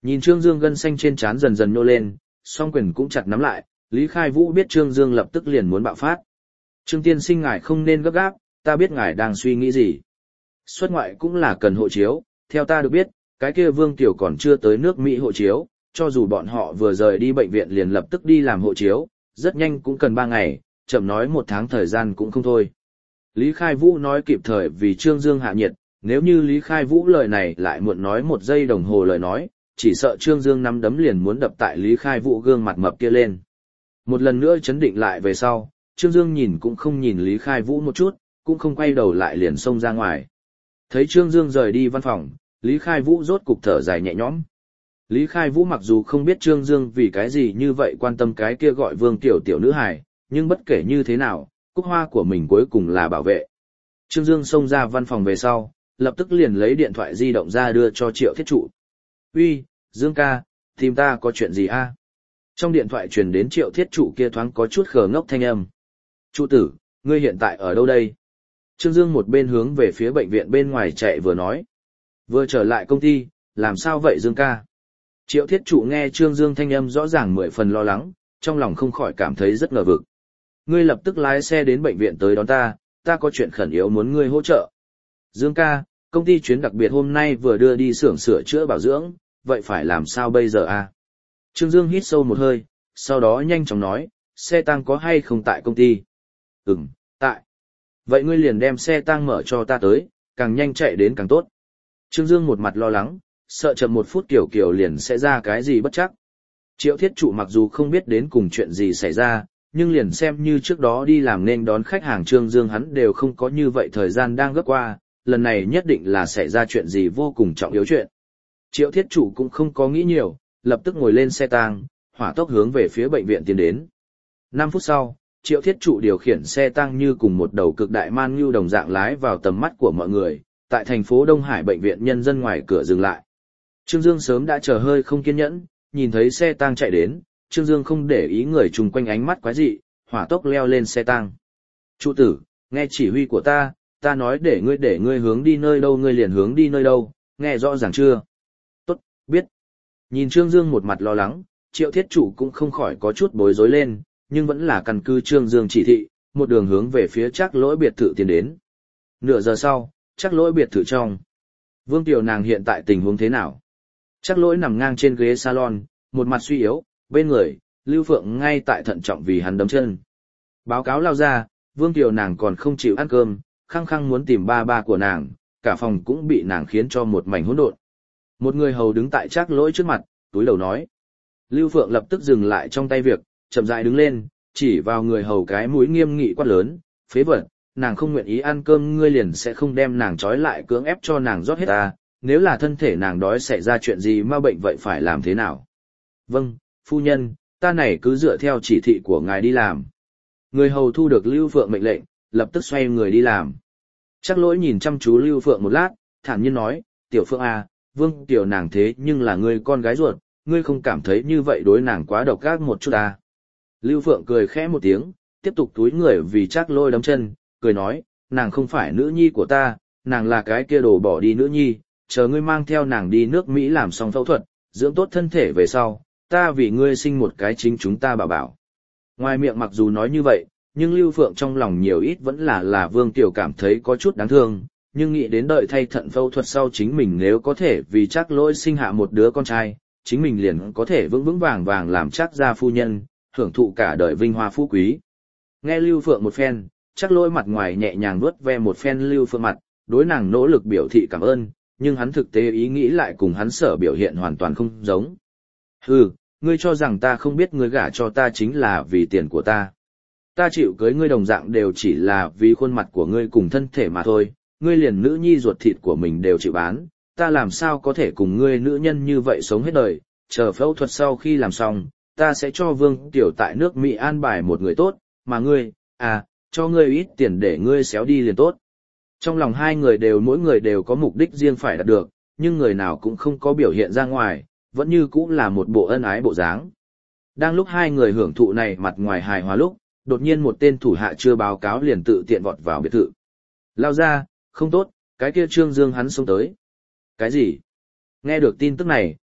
Nhìn Trương Dương gân xanh trên trán dần dần nô lên, song quyền cũng chặt nắm lại, Lý Khai Vũ biết Trương Dương lập tức liền muốn bạo phát. Trương tiên sinh ngài không nên gấp gáp, ta biết ngài đang suy nghĩ gì. Xuất ngoại cũng là cần hộ chiếu, theo ta được biết, cái kia Vương Tiểu còn chưa tới nước Mỹ hộ chiếu, cho dù bọn họ vừa rời đi bệnh viện liền lập tức đi làm hộ chiếu, rất nhanh cũng cần ba ngày, chậm nói một tháng thời gian cũng không thôi. Lý Khai Vũ nói kịp thời vì Trương Dương hạ nhiệt, nếu như Lý Khai Vũ lời này lại muộn nói một giây đồng hồ lời nói, chỉ sợ Trương Dương nắm đấm liền muốn đập tại Lý Khai Vũ gương mặt mập kia lên. Một lần nữa chấn định lại về sau, Trương Dương nhìn cũng không nhìn Lý Khai Vũ một chút, cũng không quay đầu lại liền xông ra ngoài. Thấy Trương Dương rời đi văn phòng, Lý Khai Vũ rốt cục thở dài nhẹ nhõm. Lý Khai Vũ mặc dù không biết Trương Dương vì cái gì như vậy quan tâm cái kia gọi Vương Tiểu tiểu nữ hài, nhưng bất kể như thế nào, cúc hoa của mình cuối cùng là bảo vệ. Trương Dương xông ra văn phòng về sau, lập tức liền lấy điện thoại di động ra đưa cho Triệu Thiết Trụ. Uy, Dương ca, tìm ta có chuyện gì a? Trong điện thoại truyền đến Triệu Thiết Trụ kia thoáng có chút khờ ngốc thanh âm. Trụ tử, ngươi hiện tại ở đâu đây? Trương Dương một bên hướng về phía bệnh viện bên ngoài chạy vừa nói. Vừa trở lại công ty, làm sao vậy Dương ca? Triệu Thiết Trụ nghe Trương Dương thanh âm rõ ràng mười phần lo lắng, trong lòng không khỏi cảm thấy rất ngờ vực. Ngươi lập tức lái xe đến bệnh viện tới đón ta, ta có chuyện khẩn yếu muốn ngươi hỗ trợ. Dương ca, công ty chuyến đặc biệt hôm nay vừa đưa đi xưởng sửa chữa bảo dưỡng, vậy phải làm sao bây giờ a? Trương Dương hít sâu một hơi, sau đó nhanh chóng nói, xe tăng có hay không tại công ty? Ừm, tại. Vậy ngươi liền đem xe tăng mở cho ta tới, càng nhanh chạy đến càng tốt. Trương Dương một mặt lo lắng, sợ chậm một phút kiểu kiểu liền sẽ ra cái gì bất chắc. Triệu Thiết Trụ mặc dù không biết đến cùng chuyện gì xảy ra, nhưng liền xem như trước đó đi làm nên đón khách hàng Trương Dương hắn đều không có như vậy thời gian đang gấp qua, lần này nhất định là xảy ra chuyện gì vô cùng trọng yếu chuyện. Triệu Thiết Trụ cũng không có nghĩ nhiều, lập tức ngồi lên xe tang, hỏa tốc hướng về phía bệnh viện tiến đến. năm phút sau, Triệu Thiết Trụ điều khiển xe tang như cùng một đầu cực đại man ngưu đồng dạng lái vào tầm mắt của mọi người, tại thành phố Đông Hải bệnh viện nhân dân ngoài cửa dừng lại. Trương Dương sớm đã chờ hơi không kiên nhẫn, nhìn thấy xe tang chạy đến, Trương Dương không để ý người chung quanh ánh mắt quái dị, hỏa tốc leo lên xe tang. Trụ tử, nghe chỉ huy của ta, ta nói để ngươi để ngươi hướng đi nơi đâu ngươi liền hướng đi nơi đâu, nghe rõ ràng chưa? Tốt, biết. Nhìn Trương Dương một mặt lo lắng, Triệu Thiết Trụ cũng không khỏi có chút bối rối lên, nhưng vẫn là căn cứ Trương Dương chỉ thị, một đường hướng về phía Trác Lỗi biệt thự tiến đến. Nửa giờ sau, Trác Lỗi biệt thự trong. Vương Tiểu nàng hiện tại tình huống thế nào? Trác Lỗi nằm ngang trên ghế salon, một mặt suy yếu, bên người, Lưu Phượng ngay tại thận trọng vì hắn đấm chân. Báo cáo lao ra, Vương Tiểu nàng còn không chịu ăn cơm, khăng khăng muốn tìm ba ba của nàng, cả phòng cũng bị nàng khiến cho một mảnh hỗn độn. Một người hầu đứng tại Trác Lỗi trước mặt, túi đầu nói. Lưu Phượng lập tức dừng lại trong tay việc, chậm rãi đứng lên, chỉ vào người hầu cái mũi nghiêm nghị quát lớn, phế vật, nàng không nguyện ý ăn cơm ngươi liền sẽ không đem nàng trói lại cưỡng ép cho nàng rót hết ta, nếu là thân thể nàng đói xảy ra chuyện gì ma bệnh vậy phải làm thế nào? Vâng, phu nhân, ta này cứ dựa theo chỉ thị của ngài đi làm. Người hầu thu được Lưu Phượng mệnh lệnh, lập tức xoay người đi làm. Trác Lỗi nhìn chăm chú Lưu Phượng một lát, thản nhiên nói, Tiểu Phượng à, Vương Tiểu nàng thế nhưng là người con gái ruột, ngươi không cảm thấy như vậy đối nàng quá độc ác một chút à? Lưu Phượng cười khẽ một tiếng, tiếp tục túi người vì Trác Lỗi đấm chân, cười nói, nàng không phải nữ nhi của ta, nàng là cái kia đồ bỏ đi nữ nhi, chờ ngươi mang theo nàng đi nước Mỹ làm xong phẫu thuật, dưỡng tốt thân thể về sau, ta vì ngươi sinh một cái chính chúng ta bảo bảo. Ngoài miệng mặc dù nói như vậy, nhưng Lưu Phượng trong lòng nhiều ít vẫn là là Vương Tiểu cảm thấy có chút đáng thương, nhưng nghĩ đến đợi thay thận phẫu thuật sau chính mình nếu có thể vì Trác Lỗi sinh hạ một đứa con trai, chính mình liền có thể vững vững vàng vàng làm Trác gia phu nhân, hưởng thụ cả đời vinh hoa phú quý. Nghe Lưu Phượng một phen, Trác Lỗi mặt ngoài nhẹ nhàng vuốt ve một phen Lưu Phượng mặt, đối nàng nỗ lực biểu thị cảm ơn, nhưng hắn thực tế ý nghĩ lại cùng hắn sở biểu hiện hoàn toàn không giống. Hừ, ngươi cho rằng ta không biết ngươi gả cho ta chính là vì tiền của ta. Ta chịu cưới ngươi đồng dạng đều chỉ là vì khuôn mặt của ngươi cùng thân thể mà thôi, ngươi liền nữ nhi ruột thịt của mình đều chịu bán, ta làm sao có thể cùng ngươi nữ nhân như vậy sống hết đời, chờ phẫu thuật sau khi làm xong, ta sẽ cho Vương Tiểu tại nước Mỹ an bài một người tốt, mà ngươi, à, cho ngươi ít tiền để ngươi xéo đi liền tốt. Trong lòng hai người đều mỗi người đều có mục đích riêng phải đạt được, nhưng người nào cũng không có biểu hiện ra ngoài, vẫn như cũng là một bộ ân ái bộ dáng. Đang lúc hai người hưởng thụ này mặt ngoài hài hòa lúc, đột nhiên một tên thủ hạ chưa báo cáo liền tự tiện vọt vào biệt thự. Lao ra, không tốt, cái kia Trương Dương hắn xông tới. Cái gì? Nghe được tin tức này,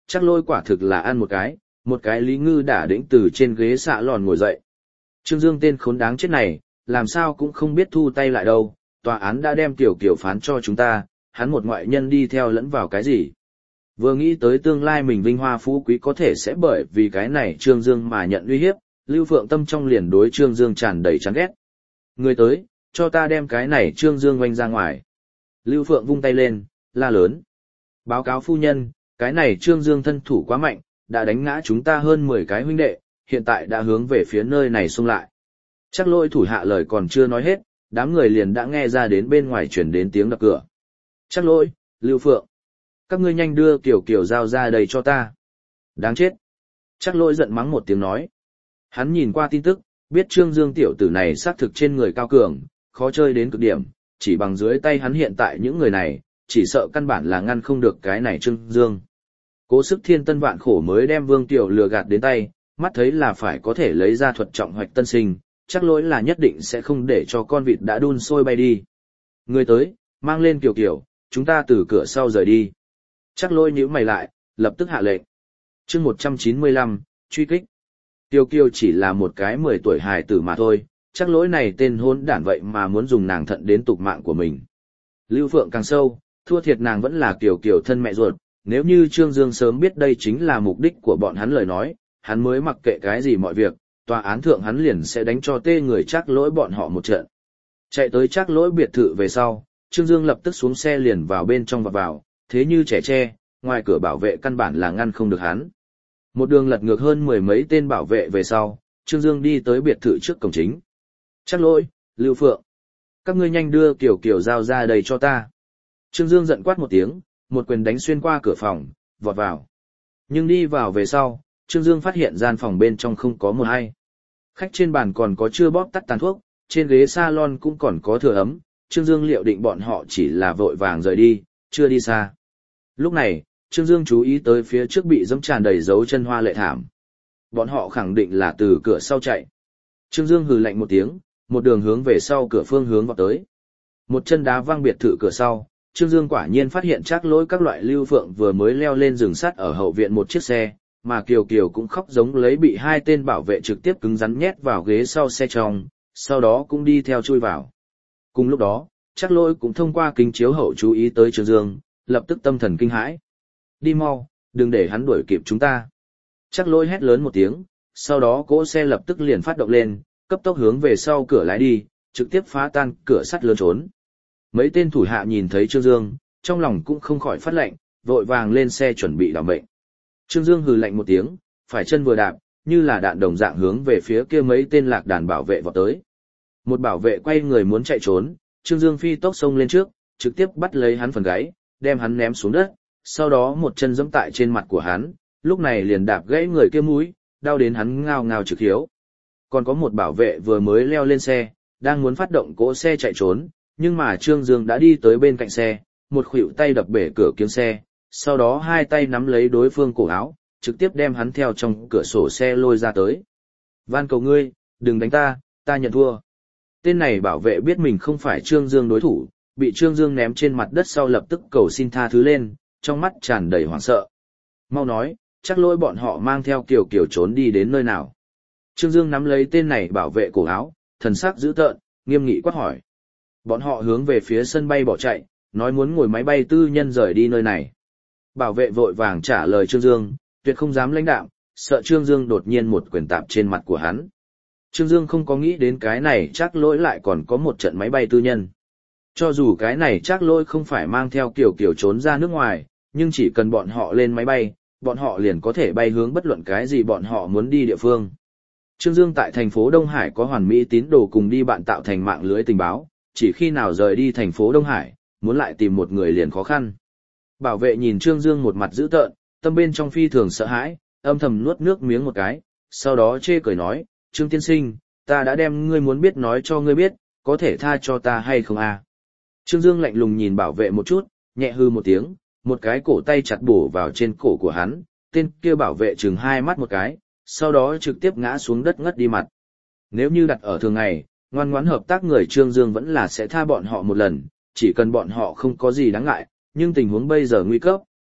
Chắc Lỗi quả thực là ăn một cái, một cái Lý Ngư đã đĩnh từ trên ghế xạ lòn ngồi dậy. Trương Dương tên khốn đáng chết này, làm sao cũng không biết thu tay lại đâu, tòa án đã đem Kiều Kiều phán cho chúng ta, hắn một ngoại nhân đi theo lẫn vào cái gì. Vừa nghĩ tới tương lai mình vinh hoa phú quý có thể sẽ bởi vì cái này Trương Dương mà nhận uy hiếp, Lưu Phượng Tâm trong liền đối Trương Dương tràn đầy chán ghét. Người tới, cho ta đem cái này Trương Dương oanh ra ngoài. Lưu Phượng vung tay lên, la lớn. Báo cáo phu nhân, cái này Trương Dương thân thủ quá mạnh, đã đánh ngã chúng ta hơn mười cái huynh đệ, hiện tại đã hướng về phía nơi này xung lại. Chắc Lỗi thủ hạ lời còn chưa nói hết, đám người liền đã nghe ra đến bên ngoài chuyển đến tiếng đập cửa. Chắc Lỗi, Lưu Phượng, các ngươi nhanh đưa Kiều Kiều giao ra đây cho ta. Đáng chết. Chắc Lỗi giận mắng một tiếng nói. Hắn nhìn qua tin tức, biết Trương Dương tiểu tử này xác thực trên người cao cường, khó chơi đến cực điểm, chỉ bằng dưới tay hắn hiện tại những người này, chỉ sợ căn bản là ngăn không được cái này Trương Dương. Cố sức thiên tân vạn khổ mới đem Vương Tiểu lừa gạt đến tay, mắt thấy là phải có thể lấy ra thuật trọng hoạch tân sinh, Chắc Lỗi là nhất định sẽ không để cho con vịt đã đun sôi bay đi. Người tới, mang lên Kiều Kiều, chúng ta từ cửa sau rời đi. Chắc Lỗi nhíu mày lại, lập tức hạ lệnh. Chương một trăm chín mươi lăm, truy kích. Kiều Kiều chỉ là một cái mười tuổi hài tử mà thôi, Chắc Lỗi này tên hôn đản vậy mà muốn dùng nàng thận đến tục mạng của mình. Lưu Phượng càng sâu, thua thiệt nàng vẫn là Kiều Kiều thân mẹ ruột, nếu như Trương Dương sớm biết đây chính là mục đích của bọn hắn lời nói, hắn mới mặc kệ cái gì mọi việc, tòa án thượng hắn liền sẽ đánh cho tê người Chắc Lỗi bọn họ một trận. Chạy tới Chắc Lỗi biệt thự về sau, Trương Dương lập tức xuống xe liền vào bên trong và vào, thế như trẻ tre, ngoài cửa bảo vệ căn bản là ngăn không được hắn. Một đường lật ngược hơn mười mấy tên bảo vệ về sau, Trương Dương đi tới biệt thự trước cổng chính. Chắc Lỗi, Lưu Phượng, các ngươi nhanh đưa Kiều Kiều giao ra đây cho ta. Trương Dương giận quát một tiếng, một quyền đánh xuyên qua cửa phòng, vọt vào. Nhưng đi vào về sau, Trương Dương phát hiện gian phòng bên trong không có một ai. Khách trên bàn còn có chưa bóp tắt tàn thuốc, trên ghế salon cũng còn có thừa ấm, Trương Dương liệu định bọn họ chỉ là vội vàng rời đi, chưa đi xa. Lúc này, Trương Dương chú ý tới phía trước bị dẫm tràn đầy dấu chân hoa lệ thảm. Bọn họ khẳng định là từ cửa sau chạy. Trương Dương hừ lạnh một tiếng, một đường hướng về sau cửa phương hướng vào tới. Một chân đá văng biệt thự cửa sau, Trương Dương quả nhiên phát hiện Chắc Lỗi các loại Lưu Phượng vừa mới leo lên rừng sắt ở hậu viện một chiếc xe, mà Kiều Kiều cũng khóc giống lấy bị hai tên bảo vệ trực tiếp cứng rắn nhét vào ghế sau xe trong, sau đó cũng đi theo chui vào. Cùng lúc đó, Chắc Lỗi cũng thông qua kính chiếu hậu chú ý tới Trương Dương, lập tức tâm thần kinh hãi. Đi mau, đừng để hắn đuổi kịp chúng ta. Chắc Lỗi hét lớn một tiếng, sau đó cỗ xe lập tức liền phát động lên, cấp tốc hướng về sau cửa lái đi, trực tiếp phá tan cửa sắt lớn trốn. Mấy tên thủ hạ nhìn thấy Trương Dương, trong lòng cũng không khỏi phát lệnh, vội vàng lên xe chuẩn bị đảm mệnh. Trương Dương hừ lạnh một tiếng, phải chân vừa đạp, như là đạn đồng dạng hướng về phía kia mấy tên lạc đàn bảo vệ vọt tới. Một bảo vệ quay người muốn chạy trốn, Trương Dương phi tốc xông lên trước, trực tiếp bắt lấy hắn phần gáy, đem hắn ném xuống đất, sau đó một chân giẫm tại trên mặt của hắn, lúc này liền đạp gãy người kia mũi, đau đến hắn ngao ngao trực hiếu. Còn có một bảo vệ vừa mới leo lên xe, đang muốn phát động cỗ xe chạy trốn, nhưng mà Trương Dương đã đi tới bên cạnh xe, một khuỷu tay đập bể cửa kiếng xe, sau đó hai tay nắm lấy đối phương cổ áo, trực tiếp đem hắn theo trong cửa sổ xe lôi ra tới. Van cầu ngươi, đừng đánh ta, ta nhận thua. Tên này bảo vệ biết mình không phải Trương Dương đối thủ, bị Trương Dương ném trên mặt đất sau lập tức cầu xin tha thứ lên, trong mắt tràn đầy hoảng sợ. Mau nói, Chắc Lỗi bọn họ mang theo Kiều Kiều trốn đi đến nơi nào. Trương Dương nắm lấy tên này bảo vệ cổ áo, thần sắc dữ tợn, nghiêm nghị quát hỏi. Bọn họ hướng về phía sân bay bỏ chạy, nói muốn ngồi máy bay tư nhân rời đi nơi này. Bảo vệ vội vàng trả lời Trương Dương, tuyệt không dám lãnh đạm, sợ Trương Dương đột nhiên một quyền tạp trên mặt của hắn. Trương Dương không có nghĩ đến cái này Chắc Lỗi lại còn có một trận máy bay tư nhân. Cho dù cái này Chắc Lỗi không phải mang theo Kiều Kiều trốn ra nước ngoài, nhưng chỉ cần bọn họ lên máy bay, bọn họ liền có thể bay hướng bất luận cái gì bọn họ muốn đi địa phương. Trương Dương tại thành phố Đông Hải có hoàn mỹ tín đồ cùng đi bạn tạo thành mạng lưới tình báo, chỉ khi nào rời đi thành phố Đông Hải, muốn lại tìm một người liền khó khăn. Bảo vệ nhìn Trương Dương một mặt dữ tợn, tâm bên trong phi thường sợ hãi, âm thầm nuốt nước miếng một cái, sau đó chê cười nói, Trương tiên sinh, ta đã đem ngươi muốn biết nói cho ngươi biết, có thể tha cho ta hay không à? Trương Dương lạnh lùng nhìn bảo vệ một chút, nhẹ hư một tiếng, một cái cổ tay chặt bổ vào trên cổ của hắn, tên kia bảo vệ chừng hai mắt một cái, sau đó trực tiếp ngã xuống đất ngất đi mặt. Nếu như đặt ở thường ngày, ngoan ngoãn hợp tác người Trương Dương vẫn là sẽ tha bọn họ một lần, chỉ cần bọn họ không có gì đáng ngại, nhưng tình huống bây giờ nguy cấp,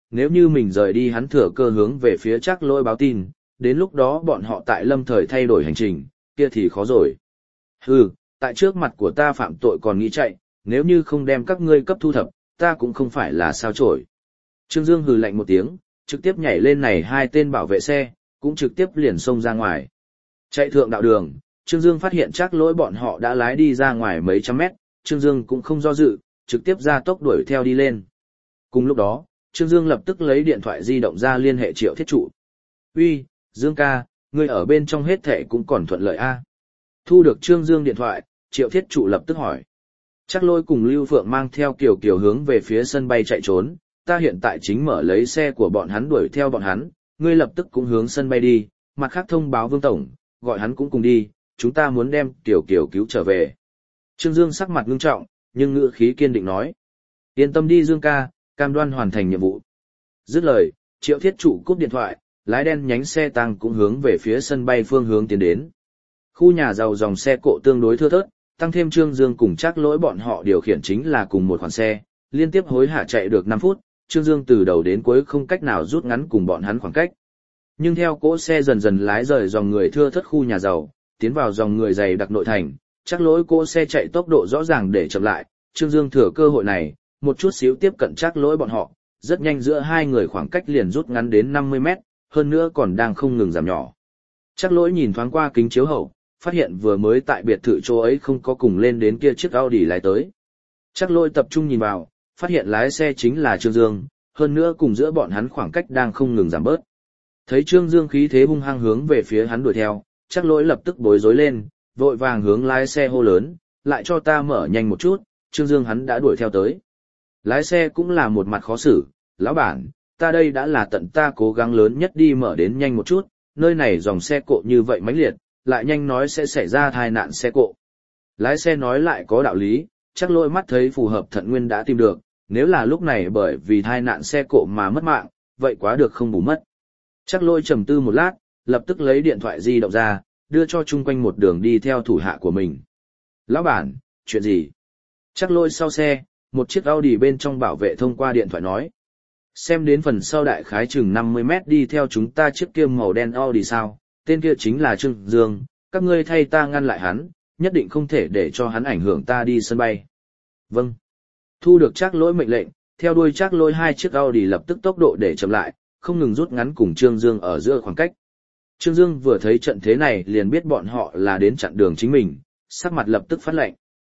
nếu như mình rời đi hắn thừa cơ hướng về phía Trác Lỗi báo tin, đến lúc đó bọn họ tại lâm thời thay đổi hành trình, kia thì khó rồi. Hừ, tại trước mặt của ta phạm tội còn nghĩ chạy, nếu như không đem các ngươi cấp thu thập, ta cũng không phải là sao chổi. Trương Dương hừ lạnh một tiếng, trực tiếp nhảy lên này hai tên bảo vệ xe, cũng trực tiếp liền xông ra ngoài. Chạy thượng đạo đường, Trương Dương phát hiện Trác Lỗi bọn họ đã lái đi ra ngoài mấy trăm mét, Trương Dương cũng không do dự, trực tiếp ra tốc đuổi theo đi lên. Cùng lúc đó, Trương Dương lập tức lấy điện thoại di động ra liên hệ Triệu Thiết Trụ. Uy, Dương ca, ngươi ở bên trong hết thệ cũng còn thuận lợi a? Thu được Trương Dương điện thoại, Triệu Thiết Trụ lập tức hỏi. Trác Lỗi cùng Lưu Phượng mang theo Kiều Kiều hướng về phía sân bay chạy trốn, ta hiện tại chính mở lấy xe của bọn hắn đuổi theo bọn hắn, ngươi lập tức cũng hướng sân bay đi, mặt khác thông báo Vương Tổng, gọi hắn cũng cùng đi, chúng ta muốn đem Kiều Kiều cứu trở về. Trương Dương sắc mặt ngưng trọng, nhưng ngữ khí kiên định nói. Yên tâm đi Dương ca, cam đoan hoàn thành nhiệm vụ. Dứt lời, Triệu Thiết Trụ cúp điện thoại, lái đen nhánh xe tăng cũng hướng về phía sân bay phương hướng tiến đến. Khu nhà giàu dòng xe cộ tương đối thưa thớt, tăng thêm Trương Dương cùng Trác Lỗi bọn họ điều khiển chính là cùng một khoản xe, liên tiếp hối hả chạy được năm phút, Trương Dương từ đầu đến cuối không cách nào rút ngắn cùng bọn hắn khoảng cách. Nhưng theo cỗ xe dần dần lái rời dòng người thưa thớt khu nhà giàu, tiến vào dòng người dày đặc nội thành, Trác Lỗi cỗ xe chạy tốc độ rõ ràng để chậm lại, Trương Dương thừa cơ hội này, một chút xíu tiếp cận Trác Lỗi bọn họ, rất nhanh giữa hai người khoảng cách liền rút ngắn đến năm mươi mét, hơn nữa còn đang không ngừng giảm nhỏ. Trác Lỗi nhìn thoáng qua kính chiếu hậu, phát hiện vừa mới tại biệt thự chỗ ấy không có cùng lên đến kia chiếc Audi lái tới. Trác Lỗi tập trung nhìn vào, phát hiện lái xe chính là Trương Dương, hơn nữa cùng giữa bọn hắn khoảng cách đang không ngừng giảm bớt. Thấy Trương Dương khí thế hung hăng hướng về phía hắn đuổi theo, Trác Lỗi lập tức bối rối lên, vội vàng hướng lái xe hô lớn, lại cho ta mở nhanh một chút, Trương Dương hắn đã đuổi theo tới. Lái xe cũng là một mặt khó xử, lão bản, ta đây đã là tận ta cố gắng lớn nhất đi mở đến nhanh một chút, nơi này dòng xe cộ như vậy mãnh liệt, lại nhanh nói sẽ xảy ra tai nạn xe cộ. Lái xe nói lại có đạo lý, Trác Lỗi mắt thấy phù hợp thận nguyên đã tìm được, nếu là lúc này bởi vì tai nạn xe cộ mà mất mạng, vậy quá được không bù mất. Trác Lỗi trầm tư một lát, lập tức lấy điện thoại di động ra, đưa cho chung quanh một đường đi theo thủ hạ của mình. Lão bản, chuyện gì? Trác Lỗi sau xe, một chiếc Audi bên trong bảo vệ thông qua điện thoại nói. Xem đến phần sau đại khái chừng năm mươi mét đi theo chúng ta chiếc kia màu đen Audi sao, tên kia chính là Trương Dương, các ngươi thay ta ngăn lại hắn, nhất định không thể để cho hắn ảnh hưởng ta đi sân bay. Vâng. Thu được Trác Lỗi mệnh lệnh, theo đuôi Trác Lỗi hai chiếc Audi lập tức tốc độ để chậm lại, không ngừng rút ngắn cùng Trương Dương ở giữa khoảng cách. Trương Dương vừa thấy trận thế này liền biết bọn họ là đến chặn đường chính mình, sắc mặt lập tức phát lạnh.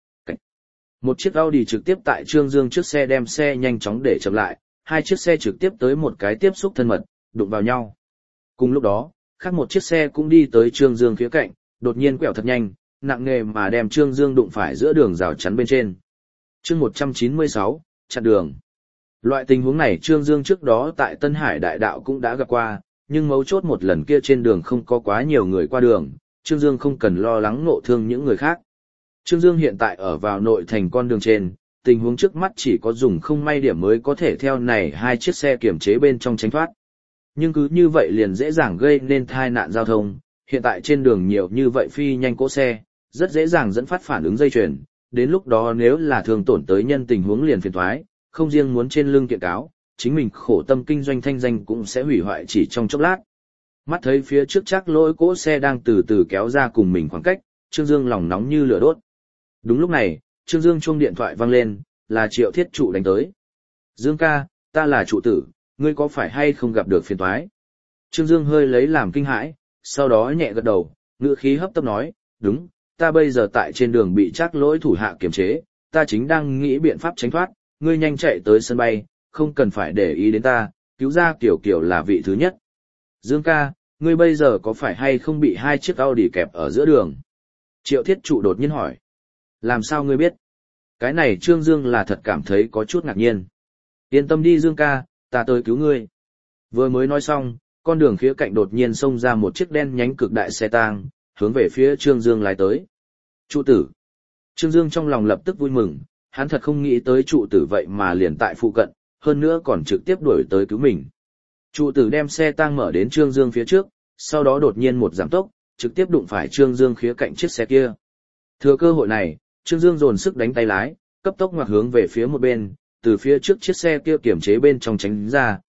Một chiếc Audi trực tiếp tại Trương Dương trước xe đem xe nhanh chóng để chậm lại, hai chiếc xe trực tiếp tới một cái tiếp xúc thân mật, đụng vào nhau. Cùng lúc đó, khác một chiếc xe cũng đi tới Trương Dương phía cạnh, đột nhiên quẹo thật nhanh, nặng nề mà đem Trương Dương đụng phải giữa đường rào chắn bên trên. Chương một trăm chín mươi sáu, chặn đường. Loại tình huống này Trương Dương trước đó tại Tân Hải Đại Đạo cũng đã gặp qua, nhưng mấu chốt một lần kia trên đường không có quá nhiều người qua đường, Trương Dương không cần lo lắng ngộ thương những người khác. Trương Dương hiện tại ở vào nội thành con đường trên, tình huống trước mắt chỉ có dùng không may điểm mới có thể theo này hai chiếc xe kiểm chế bên trong tránh thoát. Nhưng cứ như vậy liền dễ dàng gây nên tai nạn giao thông, hiện tại trên đường nhiều như vậy phi nhanh cỗ xe, rất dễ dàng dẫn phát phản ứng dây chuyền, đến lúc đó nếu là thường tổn tới nhân tình huống liền phiền toái, không riêng muốn trên lưng kiện cáo, chính mình khổ tâm kinh doanh thanh danh cũng sẽ hủy hoại chỉ trong chốc lát. Mắt thấy phía trước Trác Lỗi cỗ xe đang từ từ kéo ra cùng mình khoảng cách, Trương Dương lòng nóng như lửa đốt. Đúng lúc này, Trương Dương chuông điện thoại vang lên, là Triệu Thiết Trụ đánh tới. Dương ca, ta là trụ tử, ngươi có phải hay không gặp được phiền toái? Trương Dương hơi lấy làm kinh hãi, sau đó nhẹ gật đầu, ngữ khí hấp tấp nói, đúng, ta bây giờ tại trên đường bị Trác Lỗi thủ hạ kiềm chế, ta chính đang nghĩ biện pháp tránh thoát, ngươi nhanh chạy tới sân bay, không cần phải để ý đến ta, cứu ra Kiều Kiều là vị thứ nhất. Dương ca, ngươi bây giờ có phải hay không bị hai chiếc Audi kẹp ở giữa đường? Triệu Thiết Trụ đột nhiên hỏi. Làm sao ngươi biết? Cái này Trương Dương là thật cảm thấy có chút ngạc nhiên. Yên tâm đi Dương ca, ta tới cứu ngươi. Vừa mới nói xong, con đường khía cạnh đột nhiên xông ra một chiếc đen nhánh cực đại xe tang, hướng về phía Trương Dương lái tới. Trụ tử. Trương Dương trong lòng lập tức vui mừng, hắn thật không nghĩ tới trụ tử vậy mà liền tại phụ cận, hơn nữa còn trực tiếp đuổi tới cứu mình. Trụ tử đem xe tang mở đến Trương Dương phía trước, sau đó đột nhiên một giảm tốc, trực tiếp đụng phải Trương Dương khía cạnh chiếc xe kia. Thừa cơ hội này, Trương Dương dồn sức đánh tay lái, cấp tốc ngoặt hướng về phía một bên, từ phía trước chiếc xe kia kiểm chế bên trong tránh ra,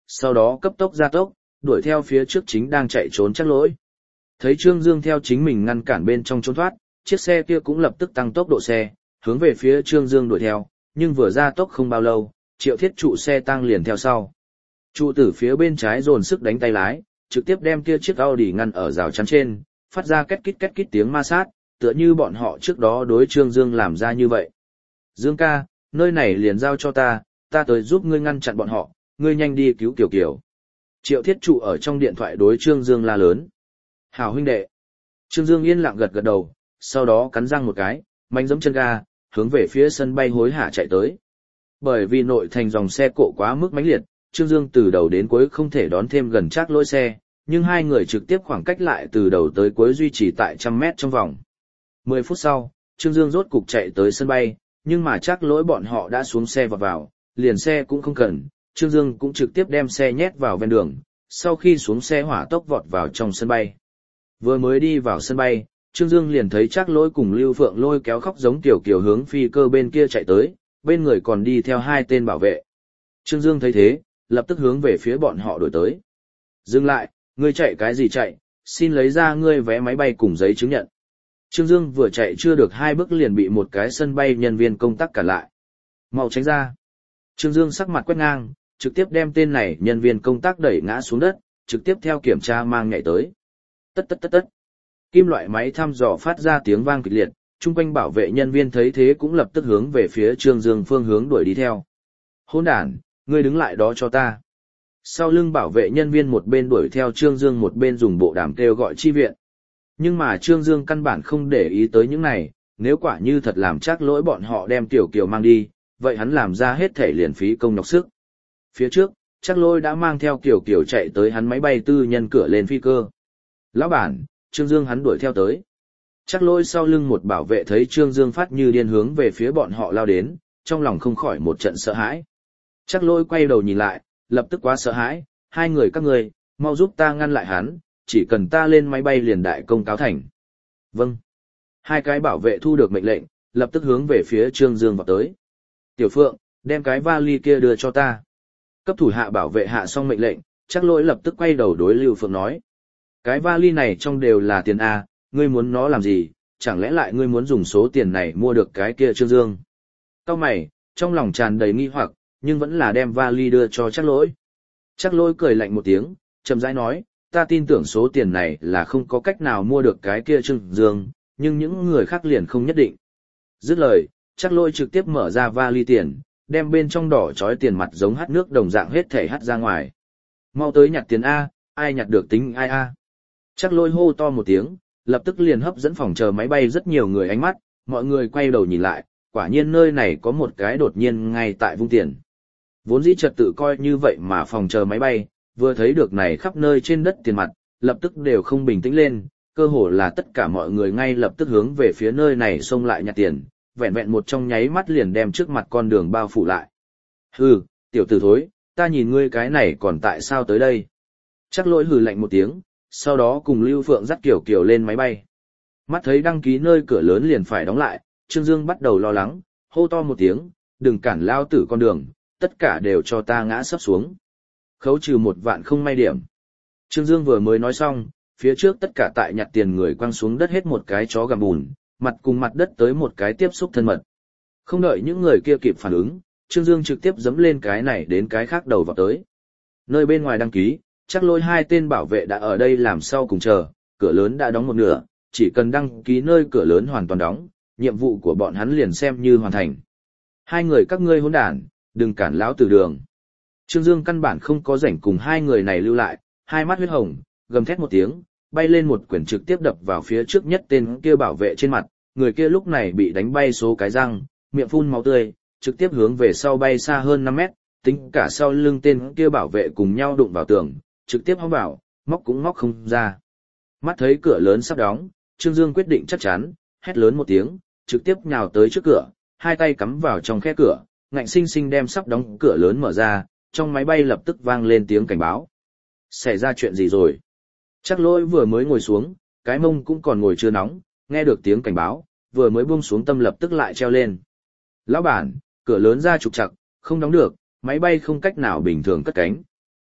sau đó cấp tốc gia tốc, đuổi theo phía trước chính đang chạy trốn Trác Lỗi. Thấy Trương Dương theo chính mình ngăn cản bên trong trốn thoát, chiếc xe kia cũng lập tức tăng tốc độ xe, hướng về phía Trương Dương đuổi theo, nhưng vừa gia tốc không bao lâu, Triệu Thiết trụ xe tăng liền theo sau. Trụ tử phía bên trái dồn sức đánh tay lái, trực tiếp đem kia chiếc Audi ngăn ở rào chắn trên, phát ra két kít két kít tiếng ma sát, tựa như bọn họ trước đó đối Trương Dương làm ra như vậy. Dương ca, nơi này liền giao cho ta, ta tới giúp ngươi ngăn chặn bọn họ, ngươi nhanh đi cứu Kiều Kiều. Triệu Thiết trụ ở trong điện thoại đối Trương Dương la lớn. Hảo huynh đệ. Trương Dương yên lặng gật gật đầu, sau đó cắn răng một cái, mạnh giẫm chân ga, hướng về phía sân bay hối hả chạy tới. Bởi vì nội thành dòng xe cộ quá mức mãnh liệt, Trương Dương từ đầu đến cuối không thể đón thêm gần Trác Lỗi xe, nhưng hai người trực tiếp khoảng cách lại từ đầu tới cuối duy trì tại trăm mét trong vòng. Mười phút sau, Trương Dương rốt cục chạy tới sân bay, nhưng mà Trác Lỗi bọn họ đã xuống xe và vào, liền xe cũng không cần, Trương Dương cũng trực tiếp đem xe nhét vào ven đường, sau khi xuống xe hỏa tốc vọt vào trong sân bay. Vừa mới đi vào sân bay, Trương Dương liền thấy Trác Lỗi cùng Lưu Phượng lôi kéo khóc giống tiểu kiều hướng phi cơ bên kia chạy tới, bên người còn đi theo hai tên bảo vệ. Trương Dương thấy thế, lập tức hướng về phía bọn họ đuổi tới. Dừng lại, ngươi chạy cái gì chạy, xin lấy ra ngươi vé máy bay cùng giấy chứng nhận. Trương Dương vừa chạy chưa được hai bước liền bị một cái sân bay nhân viên công tác cản lại. Mau tránh ra. Trương Dương sắc mặt quét ngang, trực tiếp đem tên này nhân viên công tác đẩy ngã xuống đất, trực tiếp theo kiểm tra mang nhảy tới. Tất tất tất tất. Kim loại máy thăm dò phát ra tiếng vang kịch liệt, chung quanh bảo vệ nhân viên thấy thế cũng lập tức hướng về phía Trương Dương phương hướng đuổi đi theo. Hỗn đản, ngươi đứng lại đó cho ta. Sau lưng bảo vệ nhân viên một bên đuổi theo Trương Dương một bên dùng bộ đàm kêu gọi chi viện. Nhưng mà Trương Dương căn bản không để ý tới những này, nếu quả như thật làm Trác Lỗi bọn họ đem Tiểu Kiều mang đi, vậy hắn làm ra hết thể liền phí công nhọc sức. Phía trước, Trác Lỗi đã mang theo Kiều Kiều chạy tới hắn máy bay tư nhân cửa lên phi cơ. Lão bản, Trương Dương hắn đuổi theo tới. Trác Lỗi sau lưng một bảo vệ thấy Trương Dương phát như điên hướng về phía bọn họ lao đến, trong lòng không khỏi một trận sợ hãi. Trác Lỗi quay đầu nhìn lại, lập tức quá sợ hãi, hai người các ngươi, mau giúp ta ngăn lại hắn, chỉ cần ta lên máy bay liền đại công cáo thành. Vâng. Hai cái bảo vệ thu được mệnh lệnh, lập tức hướng về phía Trương Dương vào tới. Tiểu Phượng, đem cái vali kia đưa cho ta. Cấp thủ hạ bảo vệ hạ xong mệnh lệnh, Trác Lỗi lập tức quay đầu đối Lưu Phượng nói. Cái vali này trong đều là tiền A, ngươi muốn nó làm gì, chẳng lẽ lại ngươi muốn dùng số tiền này mua được cái kia Trương Dương. Cao mày, trong lòng tràn đầy nghi hoặc, nhưng vẫn là đem vali đưa cho Trác Lỗi. Trác Lỗi cười lạnh một tiếng, chậm rãi nói, ta tin tưởng số tiền này là không có cách nào mua được cái kia Trương Dương, nhưng những người khác liền không nhất định. Dứt lời, Trác Lỗi trực tiếp mở ra vali tiền, đem bên trong đỏ chói tiền mặt giống hắt nước đồng dạng hết thể hắt ra ngoài. Mau tới nhặt tiền A, ai nhặt được tính ai A. Trác Lỗi hô to một tiếng, lập tức liền hấp dẫn phòng chờ máy bay rất nhiều người ánh mắt, mọi người quay đầu nhìn lại, quả nhiên nơi này có một cái đột nhiên ngay tại vung tiền. Vốn dĩ trật tự coi như vậy mà phòng chờ máy bay, vừa thấy được này khắp nơi trên đất tiền mặt, lập tức đều không bình tĩnh lên, cơ hồ là tất cả mọi người ngay lập tức hướng về phía nơi này xông lại nhặt tiền, vẹn vẹn một trong nháy mắt liền đem trước mặt con đường bao phủ lại. Hừ, tiểu tử thối, ta nhìn ngươi cái này còn tại sao tới đây? Trác Lỗi hừ lạnh một tiếng, sau đó cùng Lưu Phượng dắt Kiều Kiều lên máy bay. Mắt thấy đăng ký nơi cửa lớn liền phải đóng lại, Trương Dương bắt đầu lo lắng, hô to một tiếng, đừng cản lao tử con đường, tất cả đều cho ta ngã sấp xuống. Khấu trừ một vạn không may điểm. Trương Dương vừa mới nói xong, phía trước tất cả tại nhặt tiền người quăng xuống đất hết một cái chó gặm bùn, mặt cùng mặt đất tới một cái tiếp xúc thân mật. Không đợi những người kia kịp phản ứng, Trương Dương trực tiếp giẫm lên cái này đến cái khác đầu vào tới. Nơi bên ngoài đăng ký, Trác Lỗi hai tên bảo vệ đã ở đây làm sau cùng chờ, cửa lớn đã đóng một nửa, chỉ cần đăng ký nơi cửa lớn hoàn toàn đóng, nhiệm vụ của bọn hắn liền xem như hoàn thành. Hai người các ngươi hỗn đản, đừng cản lão tử đường. Trương Dương căn bản không có rảnh cùng hai người này lưu lại, hai mắt huyết hồng, gầm thét một tiếng, bay lên một quyển trực tiếp đập vào phía trước nhất tên kia bảo vệ trên mặt, người kia lúc này bị đánh bay số cái răng, miệng phun máu tươi, trực tiếp hướng về sau bay xa hơn năm mét, tính cả sau lưng tên kia bảo vệ cùng nhau đụng vào tường, trực tiếp hóng vào, móc cũng móc không ra. Mắt thấy cửa lớn sắp đóng, Trương Dương quyết định chắc chắn, hét lớn một tiếng, trực tiếp nhào tới trước cửa, hai tay cắm vào trong khe cửa, ngạnh sinh sinh đem sắp đóng cửa lớn mở ra, trong máy bay lập tức vang lên tiếng cảnh báo. Xảy ra chuyện gì rồi? Trác Lỗi vừa mới ngồi xuống, cái mông cũng còn ngồi chưa nóng, nghe được tiếng cảnh báo, vừa mới buông xuống tâm lập tức lại treo lên. Lão bản, cửa lớn ra trục trặc, không đóng được, máy bay không cách nào bình thường cất cánh.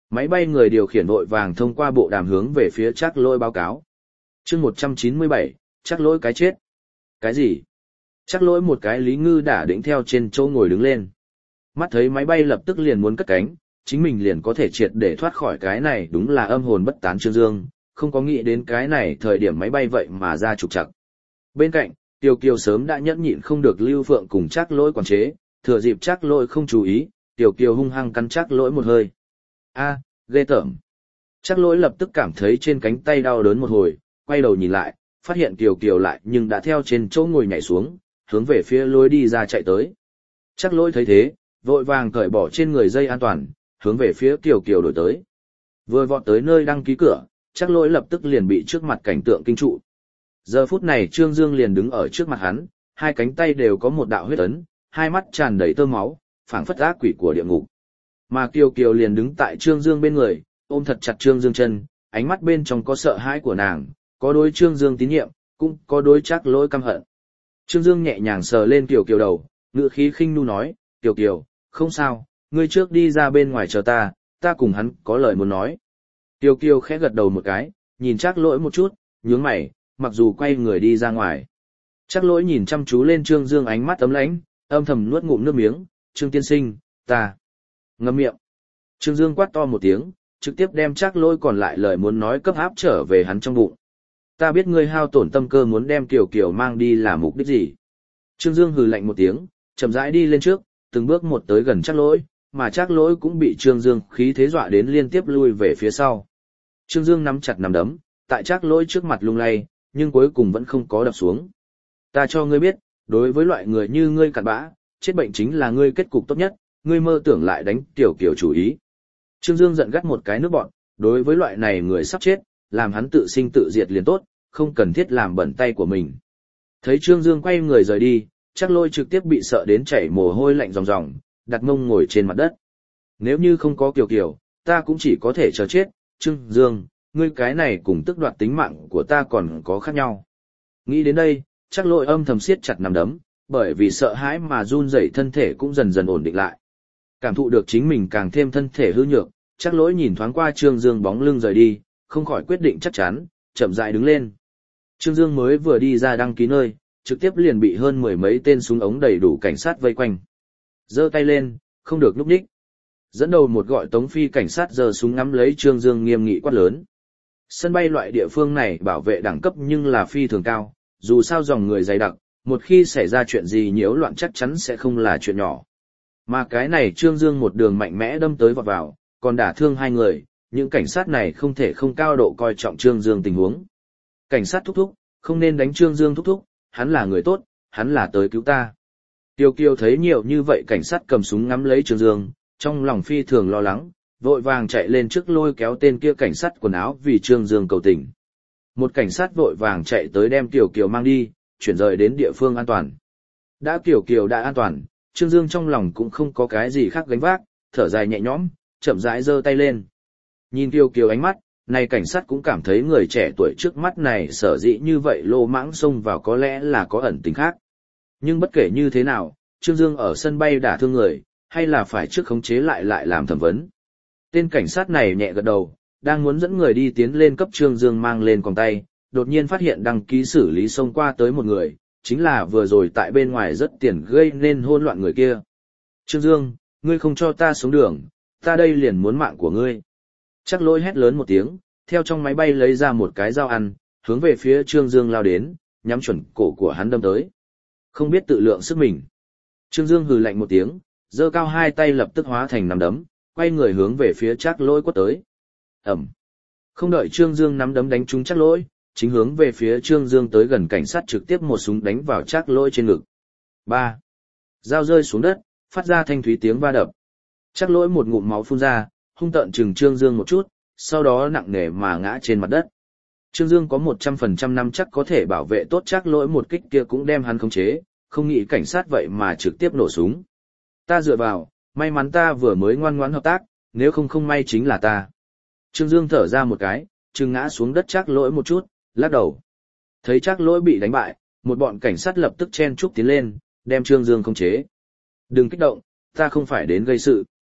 Máy bay người điều khiển vội vàng thông qua bộ đàm hướng về phía Trác Lỗi báo cáo. Chương một trăm chín mươi bảy, Trác Lỗi cái chết. Cái gì? Trác Lỗi một cái Lý Ngư đã đĩnh theo trên chỗ ngồi đứng lên. Mắt thấy máy bay lập tức liền muốn cất cánh, chính mình liền có thể triệt để thoát khỏi cái này, đúng là âm hồn bất tán Trương Dương, không có nghĩ đến cái này thời điểm máy bay vậy mà ra trục trặc. Bên cạnh, Tiêu Kiều sớm đã nhẫn nhịn không được Lưu Phượng cùng Trác Lỗi quản chế, thừa dịp Trác Lỗi không chú ý, Tiêu Kiều hung hăng cắn Trác Lỗi một hơi. A, ghê tởm. Trác Lỗi lập tức cảm thấy trên cánh tay đau đớn một hồi, quay đầu nhìn lại, phát hiện Kiều Kiều lại nhưng đã theo trên chỗ ngồi nhảy xuống, hướng về phía lối đi ra chạy tới. Trác Lỗi thấy thế, vội vàng cởi bỏ trên người dây an toàn, hướng về phía Kiều Kiều đổi tới. Vừa vọt tới nơi đăng ký cửa, Trác Lỗi lập tức liền bị trước mặt cảnh tượng kinh trụ. Giờ phút này Trương Dương liền đứng ở trước mặt hắn, hai cánh tay đều có một đạo huyết ấn, hai mắt tràn đầy tơ máu, phảng phất ác quỷ của địa ngục. Mà Kiều Kiều liền đứng tại Trương Dương bên người, ôm thật chặt Trương Dương chân, ánh mắt bên trong có sợ hãi của nàng, có đối Trương Dương tín nhiệm, cũng có đối Trác Lỗi căm hận. Trương Dương nhẹ nhàng sờ lên Kiều Kiều đầu, ngữ khí khinh nu nói, Kiều Kiều, không sao, ngươi trước đi ra bên ngoài chờ ta, ta cùng hắn có lời muốn nói. Kiều Kiều khẽ gật đầu một cái, nhìn Trác Lỗi một chút, nhướng mày, mặc dù quay người đi ra ngoài. Trác Lỗi nhìn chăm chú lên Trương Dương ánh mắt ấm lãnh, âm thầm nuốt ngụm nước miếng, Trương tiên sinh, ta. Ngậm miệng. Trương Dương quát to một tiếng, trực tiếp đem Trác Lỗi còn lại lời muốn nói cấp áp trở về hắn trong bụng. Ta biết ngươi hao tổn tâm cơ muốn đem Kiều Kiều mang đi là mục đích gì. Trương Dương hừ lạnh một tiếng, chậm rãi đi lên trước, từng bước một tới gần Trác Lỗi, mà Trác Lỗi cũng bị Trương Dương khí thế dọa đến liên tiếp lui về phía sau. Trương Dương nắm chặt nắm đấm, tại Trác Lỗi trước mặt lung lay, nhưng cuối cùng vẫn không có đập xuống. Ta cho ngươi biết, đối với loại người như ngươi cặn bã, chết bệnh chính là ngươi kết cục tốt nhất, ngươi mơ tưởng lại đánh Tiểu Kiều chủ ý. Trương Dương giận gắt một cái nước bọn, đối với loại này người sắp chết, làm hắn tự sinh tự diệt liền tốt, không cần thiết làm bẩn tay của mình. Thấy Trương Dương quay người rời đi, Trác Lỗi trực tiếp bị sợ đến chảy mồ hôi lạnh ròng ròng, đặt mông ngồi trên mặt đất. Nếu như không có Kiều Kiều, ta cũng chỉ có thể chờ chết, Trương Dương, ngươi cái này cùng tức đoạt tính mạng của ta còn có khác nhau. Nghĩ đến đây, Trác Lỗi âm thầm siết chặt nắm đấm, bởi vì sợ hãi mà run rẩy thân thể cũng dần dần ổn định lại. Cảm thụ được chính mình càng thêm thân thể hư nhược, Trác Lỗi nhìn thoáng qua Trương Dương bóng lưng rời đi, không khỏi quyết định chắc chắn, chậm rãi đứng lên. Trương Dương mới vừa đi ra đăng ký nơi, trực tiếp liền bị hơn mười mấy tên súng ống đầy đủ cảnh sát vây quanh. Giơ tay lên, không được núp nhích. Dẫn đầu một gọi Tống Phi cảnh sát giơ súng ngắm lấy Trương Dương nghiêm nghị quát lớn. Sân bay loại địa phương này bảo vệ đẳng cấp nhưng là phi thường cao, dù sao dòng người dày đặc, một khi xảy ra chuyện gì nhiễu loạn chắc chắn sẽ không là chuyện nhỏ. Mà cái này Trương Dương một đường mạnh mẽ đâm tới vọt vào, còn đả thương hai người, những cảnh sát này không thể không cao độ coi trọng Trương Dương tình huống. Cảnh sát thúc thúc, không nên đánh Trương Dương thúc thúc, hắn là người tốt, hắn là tới cứu ta. Tiêu Kiều thấy nhiều như vậy cảnh sát cầm súng ngắm lấy Trương Dương, trong lòng phi thường lo lắng, vội vàng chạy lên trước lôi kéo tên kia cảnh sát quần áo vì Trương Dương cầu tình. Một cảnh sát vội vàng chạy tới đem Tiêu Kiều mang đi, chuyển rời đến địa phương an toàn. Đã Tiêu Kiều đã an toàn, Trương Dương trong lòng cũng không có cái gì khác gánh vác, thở dài nhẹ nhõm, chậm rãi giơ tay lên. Nhìn Tiêu Kiều ánh mắt, này cảnh sát cũng cảm thấy người trẻ tuổi trước mắt này sở dĩ như vậy lô mãng xông vào có lẽ là có ẩn tình khác. Nhưng bất kể như thế nào, Trương Dương ở sân bay đả thương người, hay là phải trước khống chế lại lại làm thẩm vấn. Tên cảnh sát này nhẹ gật đầu, đang muốn dẫn người đi tiến lên cấp Trương Dương mang lên còng tay, đột nhiên phát hiện đăng ký xử lý xông qua tới một người, chính là vừa rồi tại bên ngoài rất tiền gây nên hỗn loạn người kia. Trương Dương, ngươi không cho ta xuống đường, ta đây liền muốn mạng của ngươi. Trác Lỗi hét lớn một tiếng, theo trong máy bay lấy ra một cái dao ăn, hướng về phía Trương Dương lao đến, nhắm chuẩn cổ của hắn đâm tới. Không biết tự lượng sức mình. Trương Dương hừ lạnh một tiếng, giơ cao hai tay lập tức hóa thành nắm đấm, quay người hướng về phía Trác Lỗi quất tới. Ầm. Không đợi Trương Dương nắm đấm đánh trúng Trác Lỗi, chính hướng về phía Trương Dương tới gần cảnh sát trực tiếp một súng đánh vào Trác Lỗi trên ngực. Ba. Dao rơi xuống đất, phát ra thanh thúy tiếng va đập. Trác Lỗi một ngụm máu phun ra, hung tợn chừng Trương Dương một chút, sau đó nặng nề mà ngã trên mặt đất. Trương Dương có một trăm phần trăm năm chắc có thể bảo vệ tốt Trác Lỗi một kích kia cũng đem hắn khống chế, không nghĩ cảnh sát vậy mà trực tiếp nổ súng. Ta dựa vào, may mắn ta vừa mới ngoan ngoãn hợp tác, nếu không không may chính là ta. Trương Dương thở ra một cái, chừng ngã xuống đất Trác Lỗi một chút, lắc đầu. Thấy Trác Lỗi bị đánh bại, một bọn cảnh sát lập tức chen chúc tiến lên, đem Trương Dương khống chế. Đừng kích động, ta không phải đến gây sự.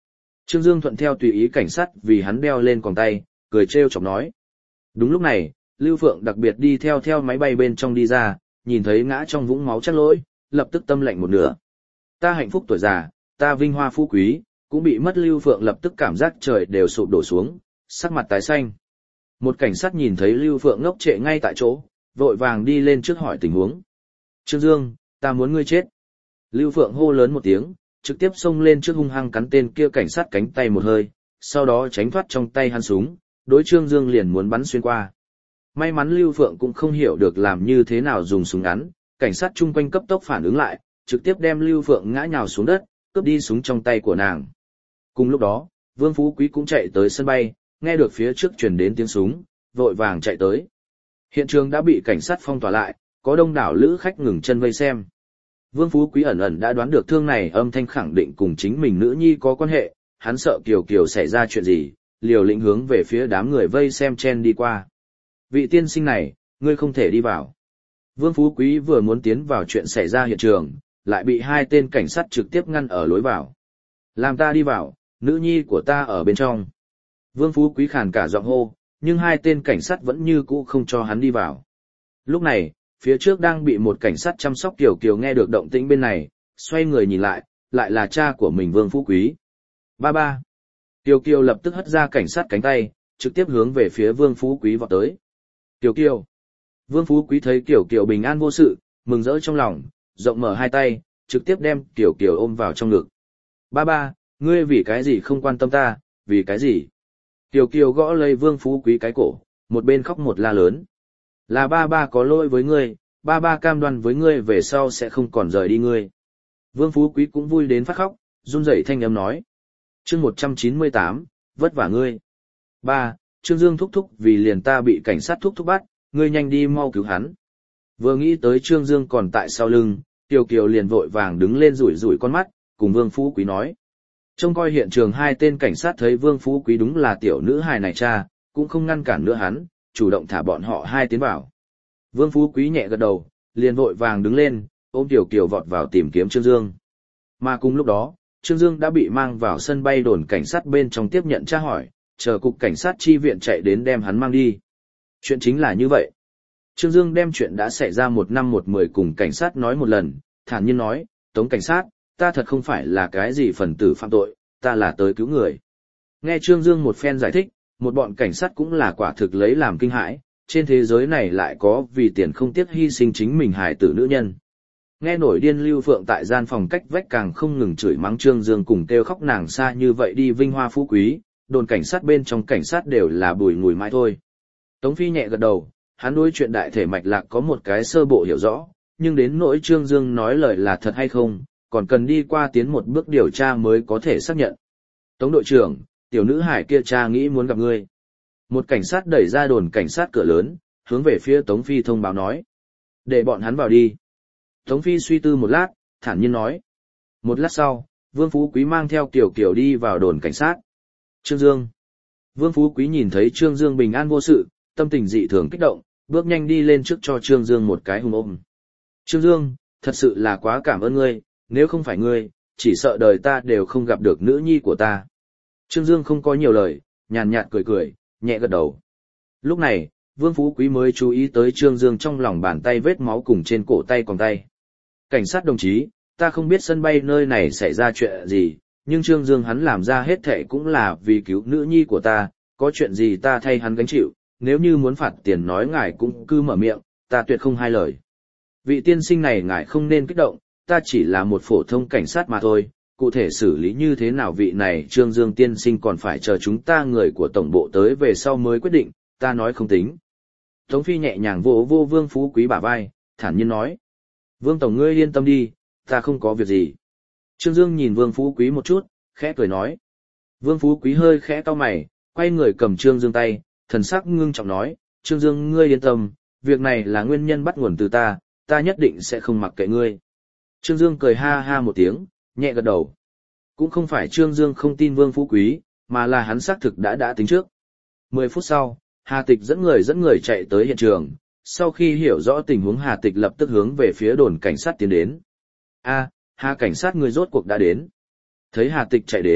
Trương Dương thuận theo tùy ý cảnh sát vì hắn đeo lên còng tay, cười trêu chọc nói. Đúng lúc này, Lưu Phượng đặc biệt đi theo theo máy bay bên trong đi ra, nhìn thấy ngã trong vũng máu chắc lỗi, lập tức tâm lạnh một nửa. Ta hạnh phúc tuổi già, ta vinh hoa phú quý, cũng bị mất. Lưu Phượng lập tức cảm giác trời đều sụp đổ xuống, sắc mặt tái xanh. Một cảnh sát nhìn thấy Lưu Phượng ngốc trệ ngay tại chỗ, vội vàng đi lên trước hỏi tình huống. Trương Dương, ta muốn ngươi chết. Lưu Phượng hô lớn một tiếng, trực tiếp xông lên trước hung hăng cắn tên kia cảnh sát cánh tay một hơi, sau đó tránh thoát trong tay hắn súng, đối Trương Dương liền muốn bắn xuyên qua. May mắn Lưu Phượng cũng không hiểu được làm như thế nào dùng súng ngắn, cảnh sát chung quanh cấp tốc phản ứng lại, trực tiếp đem Lưu Phượng ngã nhào xuống đất, cướp đi súng trong tay của nàng. Cùng lúc đó, Vương Phú Quý cũng chạy tới sân bay, nghe được phía trước truyền đến tiếng súng, vội vàng chạy tới. Hiện trường đã bị cảnh sát phong tỏa lại, có đông đảo lữ khách ngừng chân vây xem. Vương Phú Quý ẩn ẩn đã đoán được thương này âm thanh khẳng định cùng chính mình nữ nhi có quan hệ, hắn sợ Kiều Kiều xảy ra chuyện gì, liều lĩnh hướng về phía đám người vây xem chen đi qua. Vị tiên sinh này, ngươi không thể đi vào. Vương Phú Quý vừa muốn tiến vào chuyện xảy ra hiện trường, lại bị hai tên cảnh sát trực tiếp ngăn ở lối vào. Làm ta đi vào, nữ nhi của ta ở bên trong. Vương Phú Quý khàn cả giọng hô, nhưng hai tên cảnh sát vẫn như cũ không cho hắn đi vào. Lúc này, phía trước đang bị một cảnh sát chăm sóc Kiều Kiều nghe được động tĩnh bên này, xoay người nhìn lại, lại là cha của mình Vương Phú Quý. Ba ba. Kiều Kiều lập tức hất ra cảnh sát cánh tay, trực tiếp hướng về phía Vương Phú Quý vọt tới. Kiều Kiều. Vương Phú Quý thấy Kiều Kiều bình an vô sự, mừng rỡ trong lòng, rộng mở hai tay, trực tiếp đem Kiều Kiều ôm vào trong ngực. Ba ba, ngươi vì cái gì không quan tâm ta, vì cái gì? Kiều Kiều gõ lấy Vương Phú Quý cái cổ, một bên khóc một la lớn. Là ba ba có lỗi với ngươi, ba ba cam đoan với ngươi về sau sẽ không còn rời đi ngươi. Vương Phú Quý cũng vui đến phát khóc, run rẩy thanh âm nói. Chương một trăm chín mươi tám, vất vả ngươi. Ba, Trương Dương thúc thúc vì liền ta bị cảnh sát thúc thúc bắt, ngươi nhanh đi mau cứu hắn. Vừa nghĩ tới Trương Dương còn tại sau lưng, Kiều Kiều liền vội vàng đứng lên rủi rủi con mắt, cùng Vương Phú Quý nói. Trông coi hiện trường hai tên cảnh sát thấy Vương Phú Quý đúng là tiểu nữ hài này cha, cũng không ngăn cản nữa hắn, chủ động thả bọn họ hai tiến vào. Vương Phú Quý nhẹ gật đầu, liền vội vàng đứng lên, ôm Kiều Kiều vọt vào tìm kiếm Trương Dương. Mà cùng lúc đó, Trương Dương đã bị mang vào sân bay đồn cảnh sát bên trong tiếp nhận tra hỏi, chờ cục cảnh sát chi viện chạy đến đem hắn mang đi. Chuyện chính là như vậy. Trương Dương đem chuyện đã xảy ra một năm một mười cùng cảnh sát nói một lần, thản nhiên nói, Tống cảnh sát, ta thật không phải là cái gì phần tử phạm tội, ta là tới cứu người. Nghe Trương Dương một phen giải thích, một bọn cảnh sát cũng là quả thực lấy làm kinh hãi, trên thế giới này lại có vì tiền không tiếc hy sinh chính mình hài tử nữ nhân. Nghe nổi điên Lưu Phượng tại gian phòng cách vách càng không ngừng chửi mắng Trương Dương cùng kêu khóc nàng xa như vậy đi vinh hoa phú quý, đồn cảnh sát bên trong cảnh sát đều là bùi ngùi mãi thôi. Tống Phi nhẹ gật đầu, hắn đối chuyện đại thể mạch lạc có một cái sơ bộ hiểu rõ, nhưng đến nỗi Trương Dương nói lời là thật hay không, còn cần đi qua tiến một bước điều tra mới có thể xác nhận. Tống đội trưởng, tiểu nữ hải kia cha nghĩ muốn gặp ngươi. Một cảnh sát đẩy ra đồn cảnh sát cửa lớn, hướng về phía Tống Phi thông báo nói. Để bọn hắn vào đi. Tống Phi suy tư một lát, thản nhiên nói. Một lát sau, Vương Phú Quý mang theo Kiều Kiều đi vào đồn cảnh sát. Trương Dương. Vương Phú Quý nhìn thấy Trương Dương bình an vô sự, tâm tình dị thường kích động, bước nhanh đi lên trước cho Trương Dương một cái hùng ôm. Trương Dương, thật sự là quá cảm ơn ngươi, nếu không phải ngươi, chỉ sợ đời ta đều không gặp được nữ nhi của ta. Trương Dương không có nhiều lời, nhàn nhạt cười cười, nhẹ gật đầu. Lúc này, Vương Phú Quý mới chú ý tới Trương Dương trong lòng bàn tay vết máu cùng trên cổ tay còn tay. Cảnh sát đồng chí, ta không biết sân bay nơi này xảy ra chuyện gì, nhưng Trương Dương hắn làm ra hết thệ cũng là vì cứu nữ nhi của ta, có chuyện gì ta thay hắn gánh chịu, nếu như muốn phạt tiền nói ngài cũng cứ mở miệng, ta tuyệt không hai lời. Vị tiên sinh này ngài không nên kích động, ta chỉ là một phổ thông cảnh sát mà thôi, cụ thể xử lý như thế nào vị này Trương Dương tiên sinh còn phải chờ chúng ta người của tổng bộ tới về sau mới quyết định, ta nói không tính. Tống Phi nhẹ nhàng vỗ vô Vương Phú Quý bả vai, thản nhiên nói. Vương Tổng ngươi yên tâm đi, ta không có việc gì. Trương Dương nhìn Vương Phú Quý một chút, khẽ cười nói. Vương Phú Quý hơi khẽ cau mày, quay người cầm Trương Dương tay, thần sắc ngưng trọng nói, Trương Dương ngươi yên tâm, việc này là nguyên nhân bắt nguồn từ ta, ta nhất định sẽ không mặc kệ ngươi. Trương Dương cười ha ha một tiếng, nhẹ gật đầu. Cũng không phải Trương Dương không tin Vương Phú Quý, mà là hắn xác thực đã đã tính trước. Mười phút sau, Hà Tịch dẫn người dẫn người chạy tới hiện trường, sau khi hiểu rõ tình huống Hà Tịch lập tức hướng về phía đồn cảnh sát tiến đến. A, Hà cảnh sát người rốt cuộc đã đến. Thấy Hà Tịch chạy đến,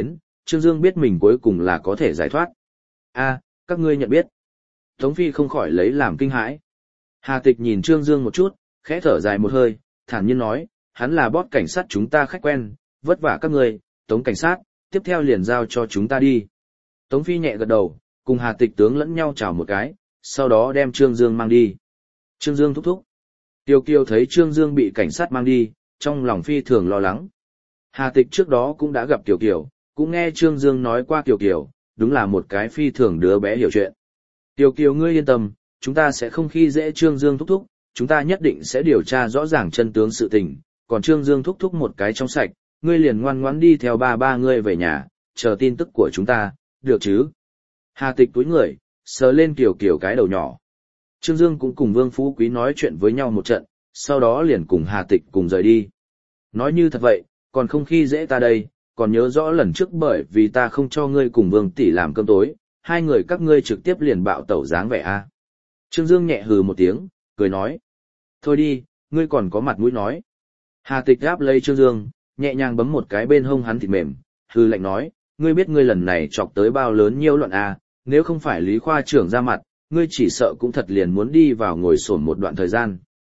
Trương Dương biết mình cuối cùng là có thể giải thoát. A, các ngươi nhận biết. Tống Phi không khỏi lấy làm kinh hãi. Hà Tịch nhìn Trương Dương một chút, khẽ thở dài một hơi, thản nhiên nói, hắn là boss cảnh sát chúng ta khách quen, vất vả các ngươi, Tống cảnh sát, tiếp theo liền giao cho chúng ta đi. Tống Phi nhẹ gật đầu, cùng Hà Tịch tướng lẫn nhau chào một cái, sau đó đem Trương Dương mang đi. Trương Dương thúc thúc. Tiêu Kiều thấy Trương Dương bị cảnh sát mang đi, trong lòng phi thường lo lắng. Hà Tịch trước đó cũng đã gặp Kiều Kiều, cũng nghe Trương Dương nói qua Kiều Kiều, đúng là một cái phi thường đứa bé hiểu chuyện. Tiêu Kiều ngươi yên tâm, chúng ta sẽ không khi dễ Trương Dương thúc thúc, chúng ta nhất định sẽ điều tra rõ ràng chân tướng sự tình, còn Trương Dương thúc thúc một cái trong sạch, ngươi liền ngoan ngoãn đi theo ba ba ngươi về nhà, chờ tin tức của chúng ta, được chứ? Hà Tịch túi người, sờ lên Kiều Kiều cái đầu nhỏ. Trương Dương cũng cùng Vương Phú Quý nói chuyện với nhau một trận, sau đó liền cùng Hà Tịch cùng rời đi. Nói như thật vậy, còn không khi dễ ta đây, còn nhớ rõ lần trước bởi vì ta không cho ngươi cùng Vương tỷ làm cơm tối, hai người các ngươi trực tiếp liền bạo tẩu dáng vẻ a. Trương Dương nhẹ hừ một tiếng, cười nói. Thôi đi, ngươi còn có mặt mũi nói. Hà Tịch gáp lấy Trương Dương, nhẹ nhàng bấm một cái bên hông hắn thịt mềm, hừ lạnh nói, ngươi biết ngươi lần này chọc tới bao lớn nhiêu loạn a, nếu không phải Lý khoa trưởng ra mặt, ngươi chỉ sợ cũng thật liền muốn đi vào ngồi xổm một đoạn thời gian.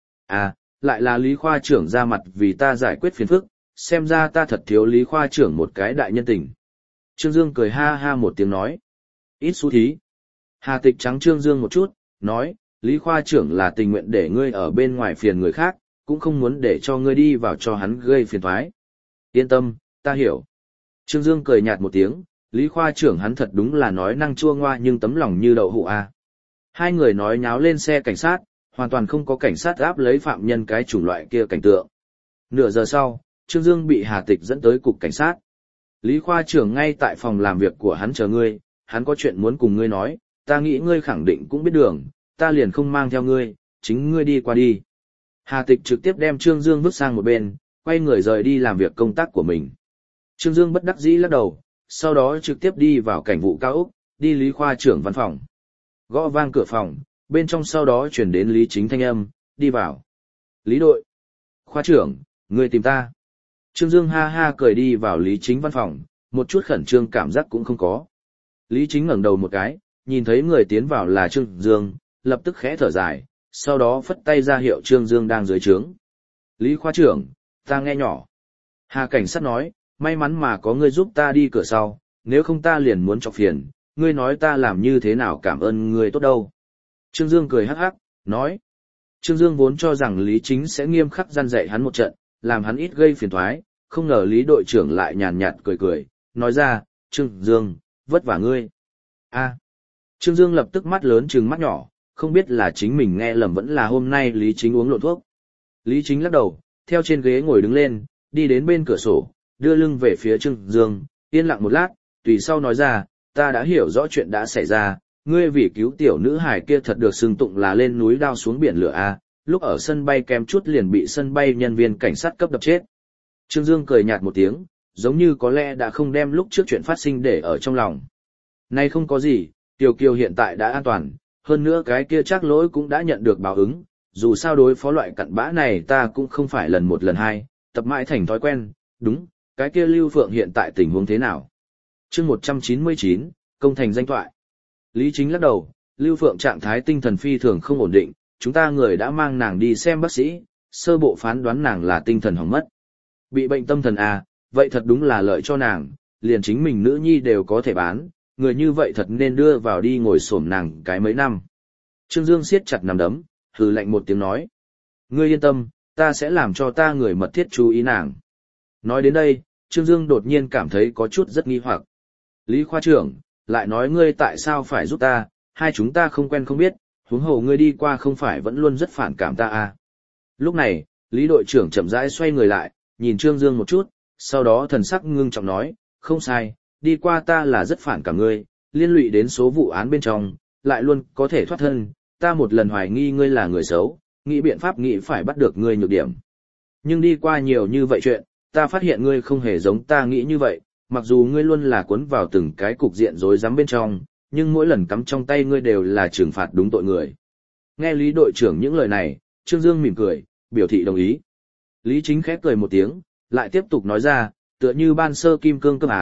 À, lại là Lý khoa trưởng ra mặt vì ta giải quyết phiền phức, xem ra ta thật thiếu Lý khoa trưởng một cái đại nhân tình. Trương Dương cười ha ha một tiếng nói. Ít xú thí. Hà Tịch trắng Trương Dương một chút, nói, Lý khoa trưởng là tình nguyện để ngươi ở bên ngoài phiền người khác, cũng không muốn để cho ngươi đi vào cho hắn gây phiền toái. Yên tâm, ta hiểu. Trương Dương cười nhạt một tiếng, Lý khoa trưởng hắn thật đúng là nói năng chua ngoa nhưng tấm lòng như đậu hũ a. Hai người nói nháo lên xe cảnh sát, hoàn toàn không có cảnh sát áp lấy phạm nhân cái chủng loại kia cảnh tượng. Nửa giờ sau, Trương Dương bị Hà Tịch dẫn tới cục cảnh sát. Lý khoa trưởng ngay tại phòng làm việc của hắn chờ ngươi, hắn có chuyện muốn cùng ngươi nói, ta nghĩ ngươi khẳng định cũng biết đường, ta liền không mang theo ngươi, chính ngươi đi qua đi. Hà Tịch trực tiếp đem Trương Dương vứt sang một bên, quay người rời đi làm việc công tác của mình. Trương Dương bất đắc dĩ lắc đầu, sau đó trực tiếp đi vào cảnh vụ cao ốc, đi Lý khoa trưởng văn phòng. Gõ vang cửa phòng, bên trong sau đó chuyển đến Lý Chính thanh âm, đi vào. Lý đội. Khoa trưởng, ngươi tìm ta. Trương Dương ha ha cười đi vào Lý Chính văn phòng, một chút khẩn trương cảm giác cũng không có. Lý Chính ngẩng đầu một cái, nhìn thấy người tiến vào là Trương Dương, lập tức khẽ thở dài, sau đó phất tay ra hiệu Trương Dương đang dưới trướng. Lý khoa trưởng, ta nghe nhỏ. Hà cảnh sát nói, may mắn mà có ngươi giúp ta đi cửa sau, nếu không ta liền muốn chọc phiền, ngươi nói ta làm như thế nào cảm ơn ngươi tốt đâu. Trương Dương cười hắc hắc, nói. Trương Dương vốn cho rằng Lý Chính sẽ nghiêm khắc răn dạy hắn một trận, làm hắn ít gây phiền toái, không ngờ Lý đội trưởng lại nhàn nhạt cười cười, nói ra, Trương Dương, vất vả ngươi. A. Trương Dương lập tức mắt lớn trừng mắt nhỏ, không biết là chính mình nghe lầm vẫn là hôm nay Lý Chính uống lộn thuốc. Lý Chính lắc đầu, theo trên ghế ngồi đứng lên, đi đến bên cửa sổ, đưa lưng về phía Trương Dương, yên lặng một lát, tùy sau nói ra, ta đã hiểu rõ chuyện đã xảy ra, ngươi vì cứu tiểu nữ hài kia thật được xưng tụng là lên núi đao xuống biển lửa a, lúc ở sân bay kém chút liền bị sân bay nhân viên cảnh sát cấp đập chết. Trương Dương cười nhạt một tiếng, giống như có lẽ đã không đem lúc trước chuyện phát sinh để ở trong lòng. Nay không có gì, Tiểu Kiều hiện tại đã an toàn, hơn nữa cái kia chắc lỗi cũng đã nhận được báo ứng, dù sao đối phó loại cặn bã này ta cũng không phải lần một lần hai, tập mãi thành thói quen, đúng, cái kia Lưu Phượng hiện tại tình huống thế nào? Chương một trăm chín mươi chín, công thành danh thoại. Lý Chính lắc đầu, Lưu Phượng trạng thái tinh thần phi thường không ổn định, chúng ta người đã mang nàng đi xem bác sĩ, sơ bộ phán đoán nàng là tinh thần hỏng mất. Bị bệnh tâm thần à, vậy thật đúng là lợi cho nàng, liền chính mình nữ nhi đều có thể bán, người như vậy thật nên đưa vào đi ngồi xổm nàng cái mấy năm. Trương Dương siết chặt nắm đấm, hừ lạnh một tiếng nói. Ngươi yên tâm, ta sẽ làm cho ta người mật thiết chú ý nàng. Nói đến đây, Trương Dương đột nhiên cảm thấy có chút rất nghi hoặc. Lý khoa trưởng, lại nói ngươi tại sao phải giúp ta, hai chúng ta không quen không biết, huống hồ ngươi đi qua không phải vẫn luôn rất phản cảm ta à. Lúc này, Lý đội trưởng chậm rãi xoay người lại, nhìn Trương Dương một chút, sau đó thần sắc ngưng trọng nói, không sai, đi qua ta là rất phản cảm ngươi, liên lụy đến số vụ án bên trong, lại luôn có thể thoát thân, ta một lần hoài nghi ngươi là người xấu, nghĩ biện pháp nghĩ phải bắt được ngươi nhược điểm. Nhưng đi qua nhiều như vậy chuyện, ta phát hiện ngươi không hề giống ta nghĩ như vậy, mặc dù ngươi luôn là cuốn vào từng cái cục diện rối rắm bên trong, nhưng mỗi lần cắm trong tay ngươi đều là trừng phạt đúng tội người. Nghe Lý đội trưởng những lời này, Trương Dương mỉm cười, biểu thị đồng ý. Lý Chính khép cười một tiếng, lại tiếp tục nói ra, tựa như ban sơ kim cương cơm án,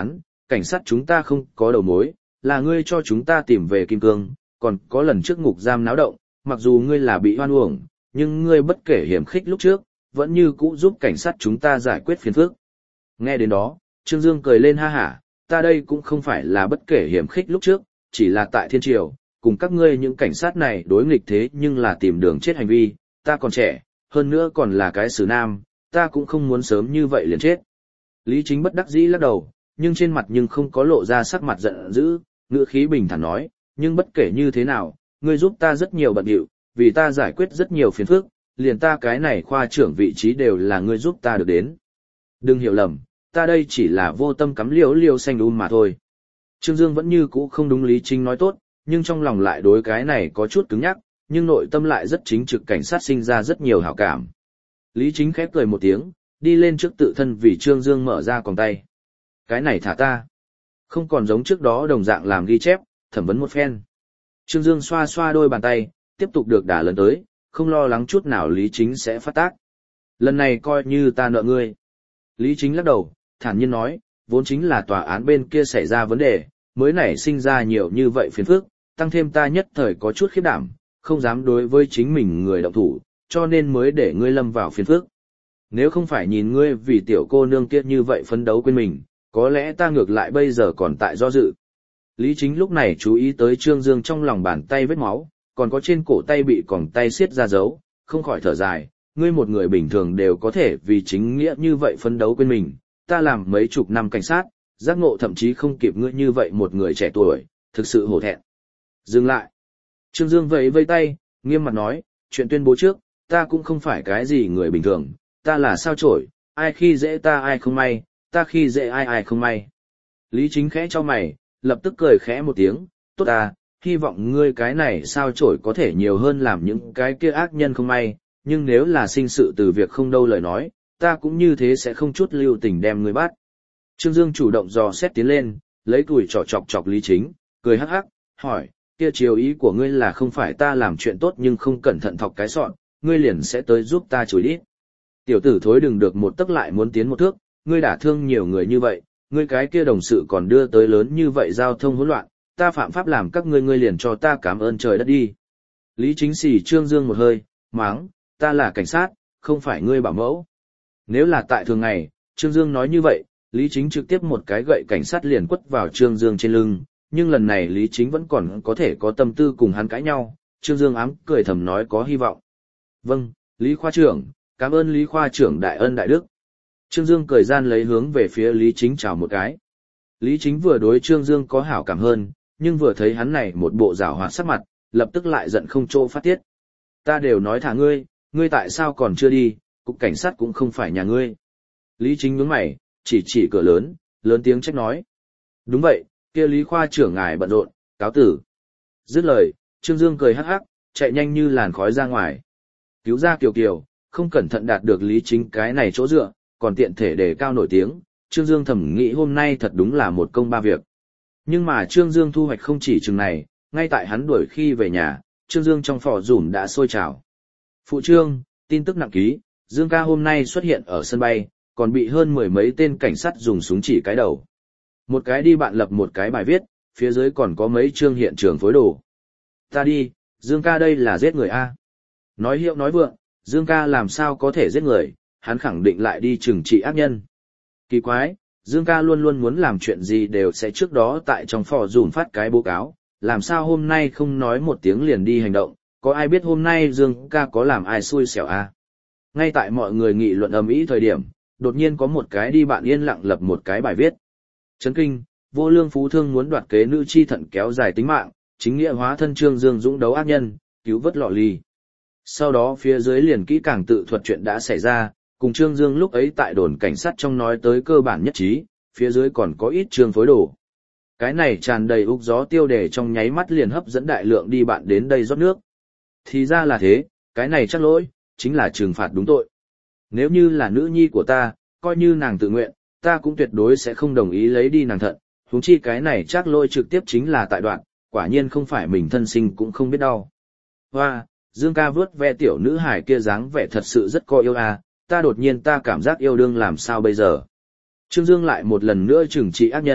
cảnh sát chúng ta không có đầu mối, là ngươi cho chúng ta tìm về Kim Cương, còn có lần trước ngục giam náo động, mặc dù ngươi là bị hoan uổng, nhưng ngươi bất kể hiểm khích lúc trước, vẫn như cũ giúp cảnh sát chúng ta giải quyết phiền phức. Nghe đến đó, Trương Dương cười lên ha hả, ta đây cũng không phải là bất kể hiểm khích lúc trước, chỉ là tại thiên triều, cùng các ngươi những cảnh sát này đối nghịch thế nhưng là tìm đường chết hành vi, ta còn trẻ, hơn nữa còn là cái xử nam, ta cũng không muốn sớm như vậy liền chết. Lý Chính bất đắc dĩ lắc đầu, nhưng trên mặt nhưng không có lộ ra sắc mặt giận dữ, ngữ khí bình thản nói, nhưng bất kể như thế nào, ngươi giúp ta rất nhiều bận điệu, vì ta giải quyết rất nhiều phiền phức, liền ta cái này khoa trưởng vị trí đều là ngươi giúp ta được đến. Đừng hiểu lầm, ta đây chỉ là vô tâm cắm liễu liêu xanh um mà thôi. Trương Dương vẫn như cũ không đúng Lý Chính nói tốt, nhưng trong lòng lại đối cái này có chút cứng nhắc, nhưng nội tâm lại rất chính trực, cảnh sát sinh ra rất nhiều hảo cảm. Lý Chính khép cười một tiếng, đi lên trước tự thân vì Trương Dương mở ra còng tay. Cái này thả ta. Không còn giống trước đó đồng dạng làm ghi chép, thẩm vấn một phen. Trương Dương xoa xoa đôi bàn tay, tiếp tục được đả lần tới, không lo lắng chút nào Lý Chính sẽ phát tác. Lần này coi như ta nợ ngươi. Lý Chính lắc đầu, thản nhiên nói, vốn chính là tòa án bên kia xảy ra vấn đề, mới nảy sinh ra nhiều như vậy phiền phức, tăng thêm ta nhất thời có chút khiếp đảm, không dám đối với chính mình người động thủ, cho nên mới để ngươi lâm vào phiền phức. Nếu không phải nhìn ngươi vì tiểu cô nương kia như vậy phấn đấu quên mình, có lẽ ta ngược lại bây giờ còn tại do dự. Lý Chính lúc này chú ý tới Trương Dương trong lòng bàn tay vết máu, còn có trên cổ tay bị còng tay xiết ra dấu, không khỏi thở dài, ngươi một người bình thường đều có thể vì chính nghĩa như vậy phấn đấu quên mình, ta làm mấy chục năm cảnh sát, giác ngộ thậm chí không kịp ngươi như vậy một người trẻ tuổi, thực sự hổ thẹn. Dừng lại. Trương Dương vẫy vây tay, nghiêm mặt nói, chuyện tuyên bố trước, ta cũng không phải cái gì người bình thường, ta là sao chổi, ai khi dễ ta ai không may, ta khi dễ ai ai không may. Lý Chính khẽ cho mày, lập tức cười khẽ một tiếng, tốt ta, hy vọng ngươi cái này sao chổi có thể nhiều hơn làm những cái kia ác nhân không may, nhưng nếu là sinh sự từ việc không đâu lời nói, ta cũng như thế sẽ không chút lưu tình đem ngươi bắt. Trương Dương chủ động dò xét tiến lên, lấy cùi trỏ chọc chọc Lý Chính, cười hắc hắc, hỏi, kia chiều ý của ngươi là không phải ta làm chuyện tốt nhưng không cẩn thận thọc cái sọn, ngươi liền sẽ tới giúp ta chửi đít. Tiểu tử thối đừng được một tấc lại muốn tiến một thước, ngươi đả thương nhiều người như vậy, ngươi cái kia đồng sự còn đưa tới lớn như vậy giao thông hỗn loạn, ta phạm pháp làm các ngươi ngươi liền cho ta cảm ơn trời đất đi. Lý Chính xì Trương Dương một hơi, máng, ta là cảnh sát, không phải ngươi bảo mẫu. Nếu là tại thường ngày, Trương Dương nói như vậy, Lý Chính trực tiếp một cái gậy cảnh sát liền quất vào Trương Dương trên lưng, nhưng lần này Lý Chính vẫn còn có thể có tâm tư cùng hắn cãi nhau, Trương Dương ám cười thầm nói có hy vọng. Vâng, Lý Khoa trưởng, cảm ơn Lý Khoa trưởng đại ân đại đức. Trương Dương cười gian lấy hướng về phía Lý Chính chào một cái. Lý Chính vừa đối Trương Dương có hảo cảm hơn, nhưng vừa thấy hắn này một bộ giảo hoạt sắc mặt, lập tức lại giận không chỗ phát tiết. Ta đều nói thả ngươi, ngươi tại sao còn chưa đi, cục cảnh sát cũng không phải nhà ngươi. Lý Chính nhướng mày, chỉ chỉ cửa lớn, lớn tiếng trách nói. Đúng vậy, kia Lý Khoa trưởng ngài bận rộn, cáo tử. Dứt lời, Trương Dương cười hắc hắc, chạy nhanh như làn khói ra ngoài. Cứu ra Kiều Kiều, không cẩn thận đạt được Lý Chính cái này chỗ dựa, còn tiện thể đề cao nổi tiếng, Trương Dương thầm nghĩ hôm nay thật đúng là một công ba việc. Nhưng mà Trương Dương thu hoạch không chỉ chừng này, ngay tại hắn đuổi khi về nhà, Trương Dương trong phò dùm đã sôi trào. Phụ Trương, tin tức nặng ký, Dương ca hôm nay xuất hiện ở sân bay, còn bị hơn mười mấy tên cảnh sát dùng súng chỉ cái đầu. Một cái đi bạn lập một cái bài viết, phía dưới còn có mấy chương hiện trường phối đồ. Ta đi, Dương ca đây là giết người A. Nói hiệu nói vượng, Dương ca làm sao có thể giết người, hắn khẳng định lại đi trừng trị ác nhân. Kỳ quái, Dương ca luôn luôn muốn làm chuyện gì đều sẽ trước đó tại trong phò dùm phát cái báo cáo, làm sao hôm nay không nói một tiếng liền đi hành động, có ai biết hôm nay Dương ca có làm ai xui xẻo A. Ngay tại mọi người nghị luận ầm ĩ thời điểm, đột nhiên có một cái đi bạn yên lặng lập một cái bài viết. Chấn kinh, vô lương phú thương muốn đoạt kế nữ chi thận kéo dài tính mạng, chính nghĩa hóa thân Trương Dương dũng đấu ác nhân, cứu vớt lọ ly. Sau đó phía dưới liền kỹ càng tự thuật chuyện đã xảy ra, cùng Trương Dương lúc ấy tại đồn cảnh sát trong nói tới cơ bản nhất trí, phía dưới còn có ít chương phối đồ. Cái này tràn đầy úc gió tiêu đề trong nháy mắt liền hấp dẫn đại lượng đi bạn đến đây rót nước. Thì ra là thế, cái này chắc lỗi, chính là trừng phạt đúng tội. Nếu như là nữ nhi của ta, coi như nàng tự nguyện, ta cũng tuyệt đối sẽ không đồng ý lấy đi nàng thận, huống chi cái này chắc lỗi trực tiếp chính là tại đoạn, quả nhiên không phải mình thân sinh cũng không biết đau. Hoa, Dương ca vớt ve tiểu nữ hải kia dáng vẻ thật sự rất có yêu à, ta đột nhiên ta cảm giác yêu đương làm sao bây giờ. Trương Dương lại một lần nữa trừng trị ác nhân,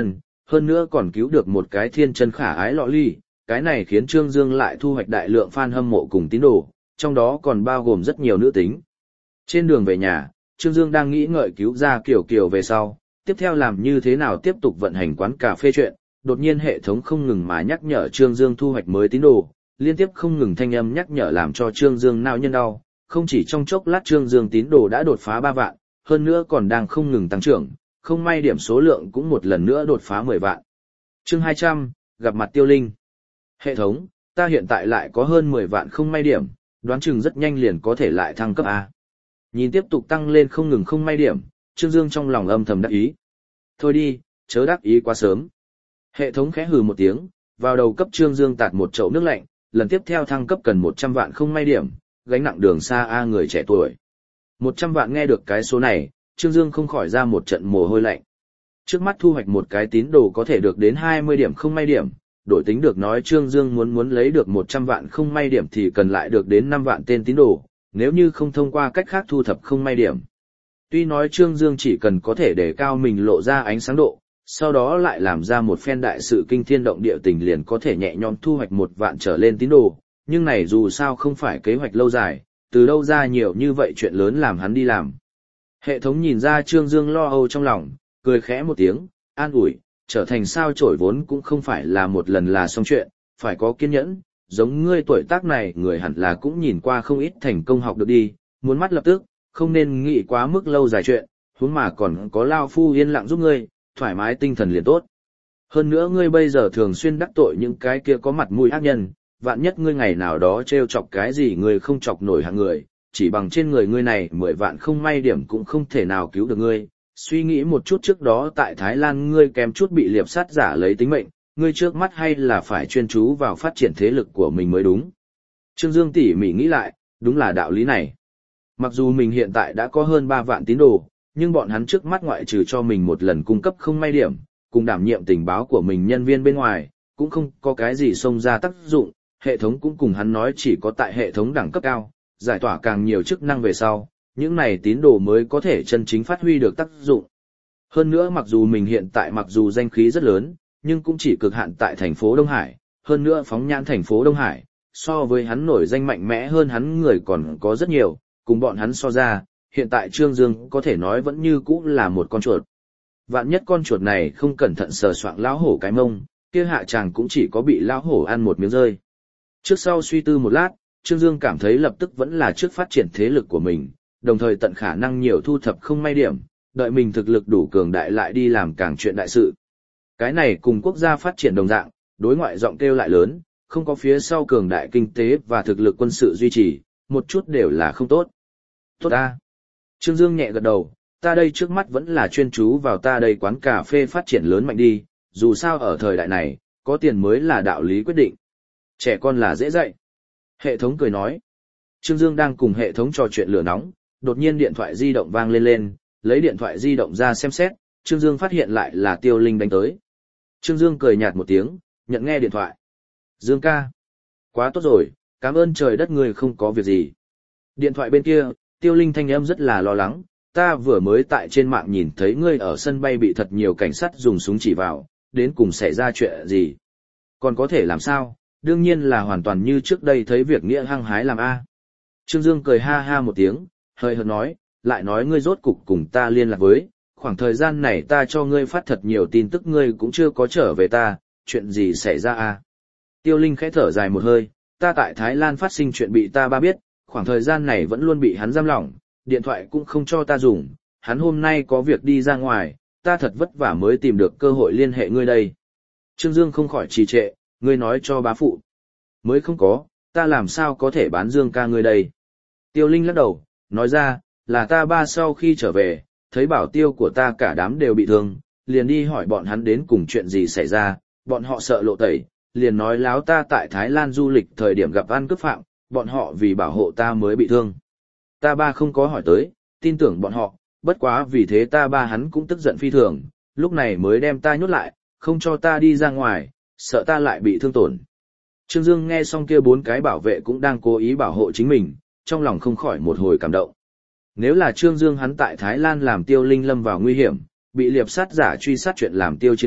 hơn nữa còn cứu được một cái thiên chân khả ái lọ ly, cái này khiến Trương Dương lại thu hoạch đại lượng fan hâm mộ cùng tín đồ, trong đó còn bao gồm rất nhiều nữ tính. Trên đường về nhà, Trương Dương đang nghĩ ngợi cứu ra Kiều Kiều về sau, tiếp theo làm như thế nào tiếp tục vận hành quán cà phê chuyện, đột nhiên hệ thống không ngừng mà nhắc nhở Trương Dương thu hoạch mới tín đồ, liên tiếp không ngừng thanh âm nhắc nhở làm cho Trương Dương não nhân đau, không chỉ trong chốc lát Trương Dương tín đồ đã đột phá ba vạn, hơn nữa còn đang không ngừng tăng trưởng, không may điểm số lượng cũng một lần nữa đột phá mười vạn. Chương hai trăm, gặp mặt Tiêu Linh. Hệ thống, ta hiện tại lại có hơn mười vạn không may điểm, đoán chừng rất nhanh liền có thể lại thăng cấp A. Nhìn tiếp tục tăng lên không ngừng không may điểm, Trương Dương trong lòng âm thầm đắc ý. Thôi đi, chớ đắc ý quá sớm. Hệ thống khẽ hừ một tiếng, vào đầu cấp Trương Dương tạt một chậu nước lạnh, lần tiếp theo thăng cấp cần một trăm vạn không may điểm, gánh nặng đường xa A người trẻ tuổi. một trăm vạn nghe được cái số này, Trương Dương không khỏi ra một trận mồ hôi lạnh. Trước mắt thu hoạch một cái tín đồ có thể được đến hai mươi điểm không may điểm, đổi tính được nói Trương Dương muốn muốn lấy được một trăm vạn không may điểm thì cần lại được đến năm vạn tên tín đồ, nếu như không thông qua cách khác thu thập không may điểm. Tuy nói Trương Dương chỉ cần có thể để cao mình lộ ra ánh sáng độ, sau đó lại làm ra một phen đại sự kinh thiên động địa tình liền có thể nhẹ nhõm thu hoạch một vạn trở lên tín đồ, nhưng này dù sao không phải kế hoạch lâu dài, từ đâu ra nhiều như vậy chuyện lớn làm hắn đi làm. Hệ thống nhìn ra Trương Dương lo âu trong lòng, cười khẽ một tiếng, an ủi, trở thành sao chổi vốn cũng không phải là một lần là xong chuyện, phải có kiên nhẫn, giống ngươi tuổi tác này người hẳn là cũng nhìn qua không ít thành công học được đi, muốn mắt lập tức, không nên nghĩ quá mức lâu dài chuyện, huống mà còn có lao phu yên lặng giúp ngươi, thoải mái tinh thần liền tốt. Hơn nữa ngươi bây giờ thường xuyên đắc tội những cái kia có mặt mũi ác nhân, vạn nhất ngươi ngày nào đó trêu chọc cái gì ngươi không chọc nổi hạng người, chỉ bằng trên người ngươi này mười vạn không may điểm cũng không thể nào cứu được ngươi. Suy nghĩ một chút trước đó tại Thái Lan ngươi kém chút bị liệp sát giả lấy tính mệnh, ngươi trước mắt hay là phải chuyên chú vào phát triển thế lực của mình mới đúng. Trương Dương tỉ mỉ nghĩ lại, đúng là đạo lý này. Mặc dù mình hiện tại đã có hơn ba vạn tín đồ, nhưng bọn hắn trước mắt ngoại trừ cho mình một lần cung cấp không may điểm, cùng đảm nhiệm tình báo của mình nhân viên bên ngoài, cũng không có cái gì xông ra tác dụng, hệ thống cũng cùng hắn nói chỉ có tại hệ thống đẳng cấp cao, giải tỏa càng nhiều chức năng về sau, những này tín đồ mới có thể chân chính phát huy được tác dụng. Hơn nữa mặc dù mình hiện tại mặc dù danh khí rất lớn, nhưng cũng chỉ cực hạn tại thành phố Đông Hải, hơn nữa phóng nhãn thành phố Đông Hải, so với hắn nổi danh mạnh mẽ hơn hắn người còn có rất nhiều, cùng bọn hắn so ra, hiện tại Trương Dương có thể nói vẫn như cũ là một con chuột. Vạn nhất con chuột này không cẩn thận sờ soạng lão hổ cái mông, kia hạ chàng cũng chỉ có bị lão hổ ăn một miếng rơi. Trước sau suy tư một lát, Trương Dương cảm thấy lập tức vẫn là trước phát triển thế lực của mình, đồng thời tận khả năng nhiều thu thập không may điểm, đợi mình thực lực đủ cường đại lại đi làm càng chuyện đại sự. Cái này cùng quốc gia phát triển đồng dạng, đối ngoại giọng kêu lại lớn, không có phía sau cường đại kinh tế và thực lực quân sự duy trì, một chút đều là không tốt. Tốt ta. Trương Dương nhẹ gật đầu, ta đây trước mắt vẫn là chuyên chú vào ta đây quán cà phê phát triển lớn mạnh đi, dù sao ở thời đại này, có tiền mới là đạo lý quyết định. Trẻ con là dễ dạy. Hệ thống cười nói. Trương Dương đang cùng hệ thống trò chuyện lửa nóng, đột nhiên điện thoại di động vang lên lên, lấy điện thoại di động ra xem xét, Trương Dương phát hiện lại là Tiêu Linh đánh tới. Trương Dương cười nhạt một tiếng, nhận nghe điện thoại. Dương ca. Quá tốt rồi, cảm ơn trời đất người không có việc gì. Điện thoại bên kia, Tiêu Linh thanh âm rất là lo lắng, ta vừa mới tại trên mạng nhìn thấy ngươi ở sân bay bị thật nhiều cảnh sát dùng súng chỉ vào, đến cùng xảy ra chuyện gì. Còn có thể làm sao, đương nhiên là hoàn toàn như trước đây thấy việc nghĩa hăng hái làm A. Trương Dương cười ha ha một tiếng, hơi hợt nói, lại nói ngươi rốt cục cùng ta liên lạc với, khoảng thời gian này ta cho ngươi phát thật nhiều tin tức ngươi cũng chưa có trở về ta, chuyện gì xảy ra A. Tiêu Linh khẽ thở dài một hơi, ta tại Thái Lan phát sinh chuyện bị ta ba biết, khoảng thời gian này vẫn luôn bị hắn giam lỏng, điện thoại cũng không cho ta dùng, hắn hôm nay có việc đi ra ngoài, ta thật vất vả mới tìm được cơ hội liên hệ ngươi đây. Trương Dương không khỏi trì trệ, ngươi nói cho bá phụ. Mới không có, ta làm sao có thể bán Dương ca ngươi đây. Tiêu Linh lắc đầu, nói ra, là ta ba sau khi trở về, thấy bảo tiêu của ta cả đám đều bị thương, liền đi hỏi bọn hắn đến cùng chuyện gì xảy ra, bọn họ sợ lộ tẩy, liền nói láo ta tại Thái Lan du lịch thời điểm gặp ăn cướp phạm, bọn họ vì bảo hộ ta mới bị thương. Ta ba không có hỏi tới, tin tưởng bọn họ, bất quá vì thế ta ba hắn cũng tức giận phi thường, lúc này mới đem ta nhốt lại, không cho ta đi ra ngoài, sợ ta lại bị thương tổn. Trương Dương nghe xong kia bốn cái bảo vệ cũng đang cố ý bảo hộ chính mình, trong lòng không khỏi một hồi cảm động. Nếu là Trương Dương hắn tại Thái Lan làm Tiêu Linh lâm vào nguy hiểm, bị liệp sát giả truy sát chuyện làm Tiêu Chiến biết,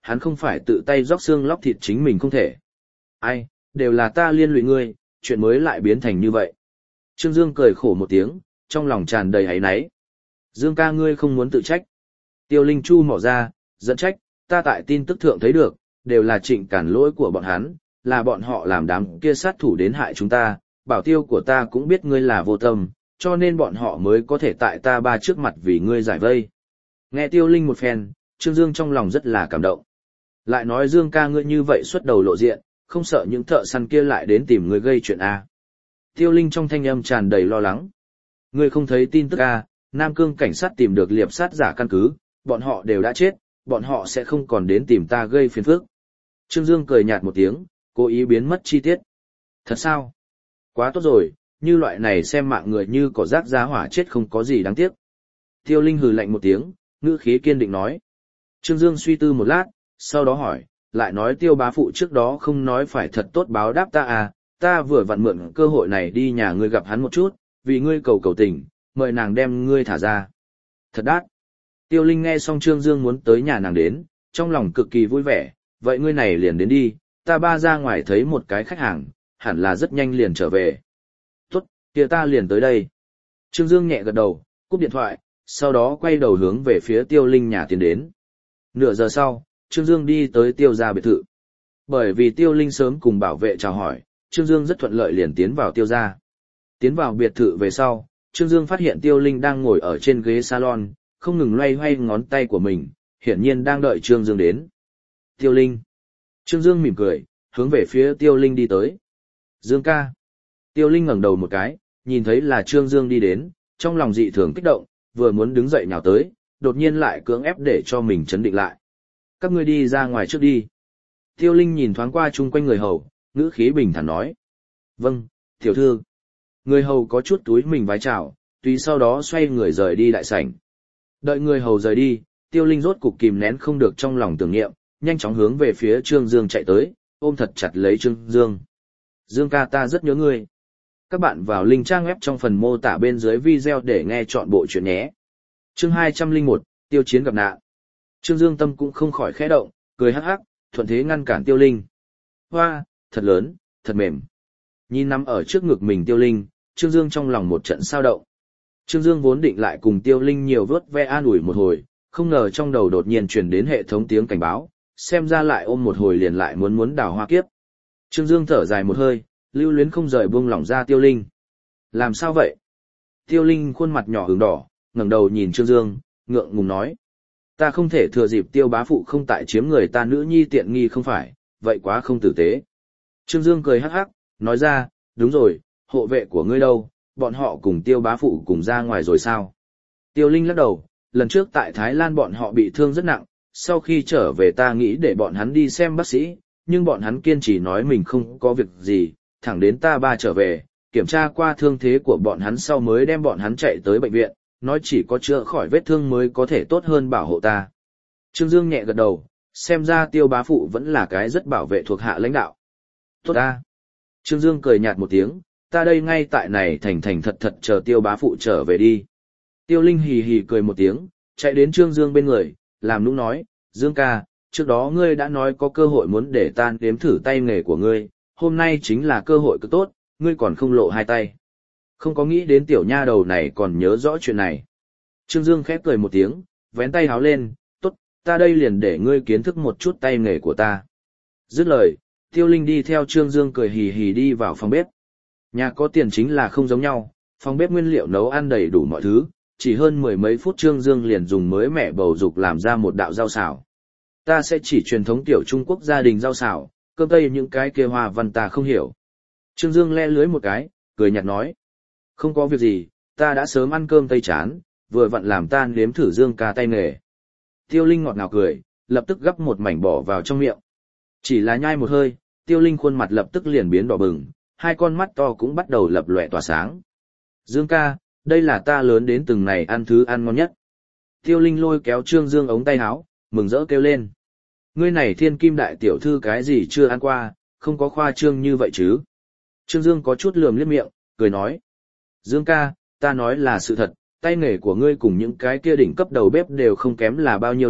hắn không phải tự tay róc xương lóc thịt chính mình không thể. Ai, đều là ta liên lụy ngươi, chuyện mới lại biến thành như vậy. Trương Dương cười khổ một tiếng, trong lòng tràn đầy áy náy. Dương ca ngươi không muốn tự trách. Tiêu Linh Chu mỏ ra, dẫn trách, ta tại tin tức thượng thấy được, đều là Trịnh Cản lỗi của bọn hắn, là bọn họ làm đám kia sát thủ đến hại chúng ta, bảo tiêu của ta cũng biết ngươi là vô tâm, cho nên bọn họ mới có thể tại ta ba trước mặt vì ngươi giải vây. Nghe Tiêu Linh một phen, Trương Dương trong lòng rất là cảm động. Lại nói Dương ca ngươi như vậy xuất đầu lộ diện, không sợ những thợ săn kia lại đến tìm ngươi gây chuyện à. Tiêu Linh trong thanh âm tràn đầy lo lắng. Ngươi không thấy tin tức à, Nam Cương cảnh sát tìm được liệp sát giả căn cứ, bọn họ đều đã chết, bọn họ sẽ không còn đến tìm ta gây phiền phức. Trương Dương cười nhạt một tiếng, cố ý biến mất chi tiết. Thật sao? Quá tốt rồi, như loại này xem mạng người như cỏ rác giá hỏa chết không có gì đáng tiếc. Tiêu Linh hừ lạnh một tiếng, ngữ khí kiên định nói. Trương Dương suy tư một lát, sau đó hỏi, lại nói Tiêu bá phụ trước đó không nói phải thật tốt báo đáp ta à, ta vừa vặn mượn cơ hội này đi nhà ngươi gặp hắn một chút, vì ngươi cầu cầu tình, mời nàng đem ngươi thả ra. Thật đắt. Tiêu Linh nghe xong Trương Dương muốn tới nhà nàng đến, trong lòng cực kỳ vui vẻ, vậy ngươi này liền đến đi, ta ba ra ngoài thấy một cái khách hàng, hẳn là rất nhanh liền trở về. Tốt, kia ta liền tới đây. Trương Dương nhẹ gật đầu, cúp điện thoại, sau đó quay đầu hướng về phía Tiêu Linh nhà tiến đến. Nửa giờ sau, Trương Dương đi tới Tiêu gia biệt thự. Bởi vì Tiêu Linh sớm cùng bảo vệ chào hỏi, Trương Dương rất thuận lợi liền tiến vào Tiêu gia. Tiến vào biệt thự về sau, Trương Dương phát hiện Tiêu Linh đang ngồi ở trên ghế salon, không ngừng loay hoay ngón tay của mình, hiển nhiên đang đợi Trương Dương đến. Tiêu Linh. Trương Dương mỉm cười, hướng về phía Tiêu Linh đi tới. Dương ca. Tiêu Linh ngẩng đầu một cái, nhìn thấy là Trương Dương đi đến, trong lòng dị thường kích động, vừa muốn đứng dậy nhào tới, đột nhiên lại cưỡng ép để cho mình chấn định lại. Các ngươi đi ra ngoài trước đi. Tiêu Linh nhìn thoáng qua chung quanh người hầu, ngữ khí bình thản nói. Vâng, tiểu thư. Người hầu có chút túi mình vái chào, tùy sau đó xoay người rời đi đại sảnh. Đợi người hầu rời đi, Tiêu Linh rốt cục kìm nén không được trong lòng tưởng niệm, nhanh chóng hướng về phía Trương Dương chạy tới, ôm thật chặt lấy Trương Dương. Dương ca ta rất nhớ ngươi. Các bạn vào link trang web trong phần mô tả bên dưới video để nghe chọn bộ chuyện nhé. Chương hai trăm lẻ một, Tiêu chiến gặp nạn. Trương Dương tâm cũng không khỏi khẽ động, cười hắc hắc, thuận thế ngăn cản Tiêu Linh. Hoa, thật lớn, thật mềm. Nhìn nằm ở trước ngực mình Tiêu Linh, Trương Dương trong lòng một trận sao động. Trương Dương vốn định lại cùng Tiêu Linh nhiều vớt ve an ủi một hồi, không ngờ trong đầu đột nhiên truyền đến hệ thống tiếng cảnh báo, xem ra lại ôm một hồi liền lại muốn muốn đào hoa kiếp. Trương Dương thở dài một hơi, lưu luyến không rời buông lỏng ra Tiêu Linh. Làm sao vậy? Tiêu Linh khuôn mặt nhỏ ửng đỏ, ngẩng đầu nhìn Trương Dương, ngượng ngùng nói. Ta không thể thừa dịp Tiêu bá phụ không tại chiếm người ta nữ nhi tiện nghi không phải, vậy quá không tử tế. Trương Dương cười hắc hắc, nói ra, đúng rồi, hộ vệ của ngươi đâu, bọn họ cùng Tiêu bá phụ cùng ra ngoài rồi sao? Tiêu Linh lắc đầu, lần trước tại Thái Lan bọn họ bị thương rất nặng, sau khi trở về ta nghĩ để bọn hắn đi xem bác sĩ, nhưng bọn hắn kiên trì nói mình không có việc gì, thẳng đến ta ba trở về, kiểm tra qua thương thế của bọn hắn sau mới đem bọn hắn chạy tới bệnh viện, nói chỉ có chữa khỏi vết thương mới có thể tốt hơn bảo hộ ta. Trương Dương nhẹ gật đầu, xem ra Tiêu bá phụ vẫn là cái rất bảo vệ thuộc hạ lãnh đạo. Tốt ta. Trương Dương cười nhạt một tiếng, ta đây ngay tại này thành thành thật thật chờ Tiêu bá phụ trở về đi. Tiêu Linh hì hì cười một tiếng, chạy đến Trương Dương bên người, làm nũng nói, Dương ca, trước đó ngươi đã nói có cơ hội muốn để ta đếm thử tay nghề của ngươi, hôm nay chính là cơ hội cực tốt, ngươi còn không lộ hai tay. Không có nghĩ đến tiểu nha đầu này còn nhớ rõ chuyện này. Trương Dương khép cười một tiếng, vén tay háo lên, tốt, ta đây liền để ngươi kiến thức một chút tay nghề của ta. Dứt lời, Tiêu Linh đi theo Trương Dương cười hì hì đi vào phòng bếp. Nhà có tiền chính là không giống nhau, phòng bếp nguyên liệu nấu ăn đầy đủ mọi thứ, chỉ hơn mười mấy phút Trương Dương liền dùng mới mẻ bầu dục làm ra một đạo rau xào. Ta sẽ chỉ truyền thống tiểu Trung Quốc gia đình rau xào, cơm tây những cái kia hoa văn ta không hiểu. Trương Dương le lưới một cái, cười nhạt nói. Không có việc gì, ta đã sớm ăn cơm tây chán, vừa vặn làm ta nếm thử Dương ca tay nghề. Tiêu Linh ngọt ngào cười, lập tức gắp một mảnh bỏ vào trong miệng. Chỉ là nhai một hơi, Tiêu Linh khuôn mặt lập tức liền biến đỏ bừng, hai con mắt to cũng bắt đầu lập lòe tỏa sáng. Dương ca, đây là ta lớn đến từng này ăn thứ ăn ngon nhất. Tiêu Linh lôi kéo Trương Dương ống tay áo, mừng rỡ kêu lên. Ngươi này thiên kim đại tiểu thư cái gì chưa ăn qua, không có khoa trương như vậy chứ. Trương Dương có chút lườm liếc miệng, cười nói. Dương ca, ta nói là sự thật, tay nghề của ngươi cùng những cái kia đỉnh cấp đầu bếp đều không kém là bao nhiêu đâu,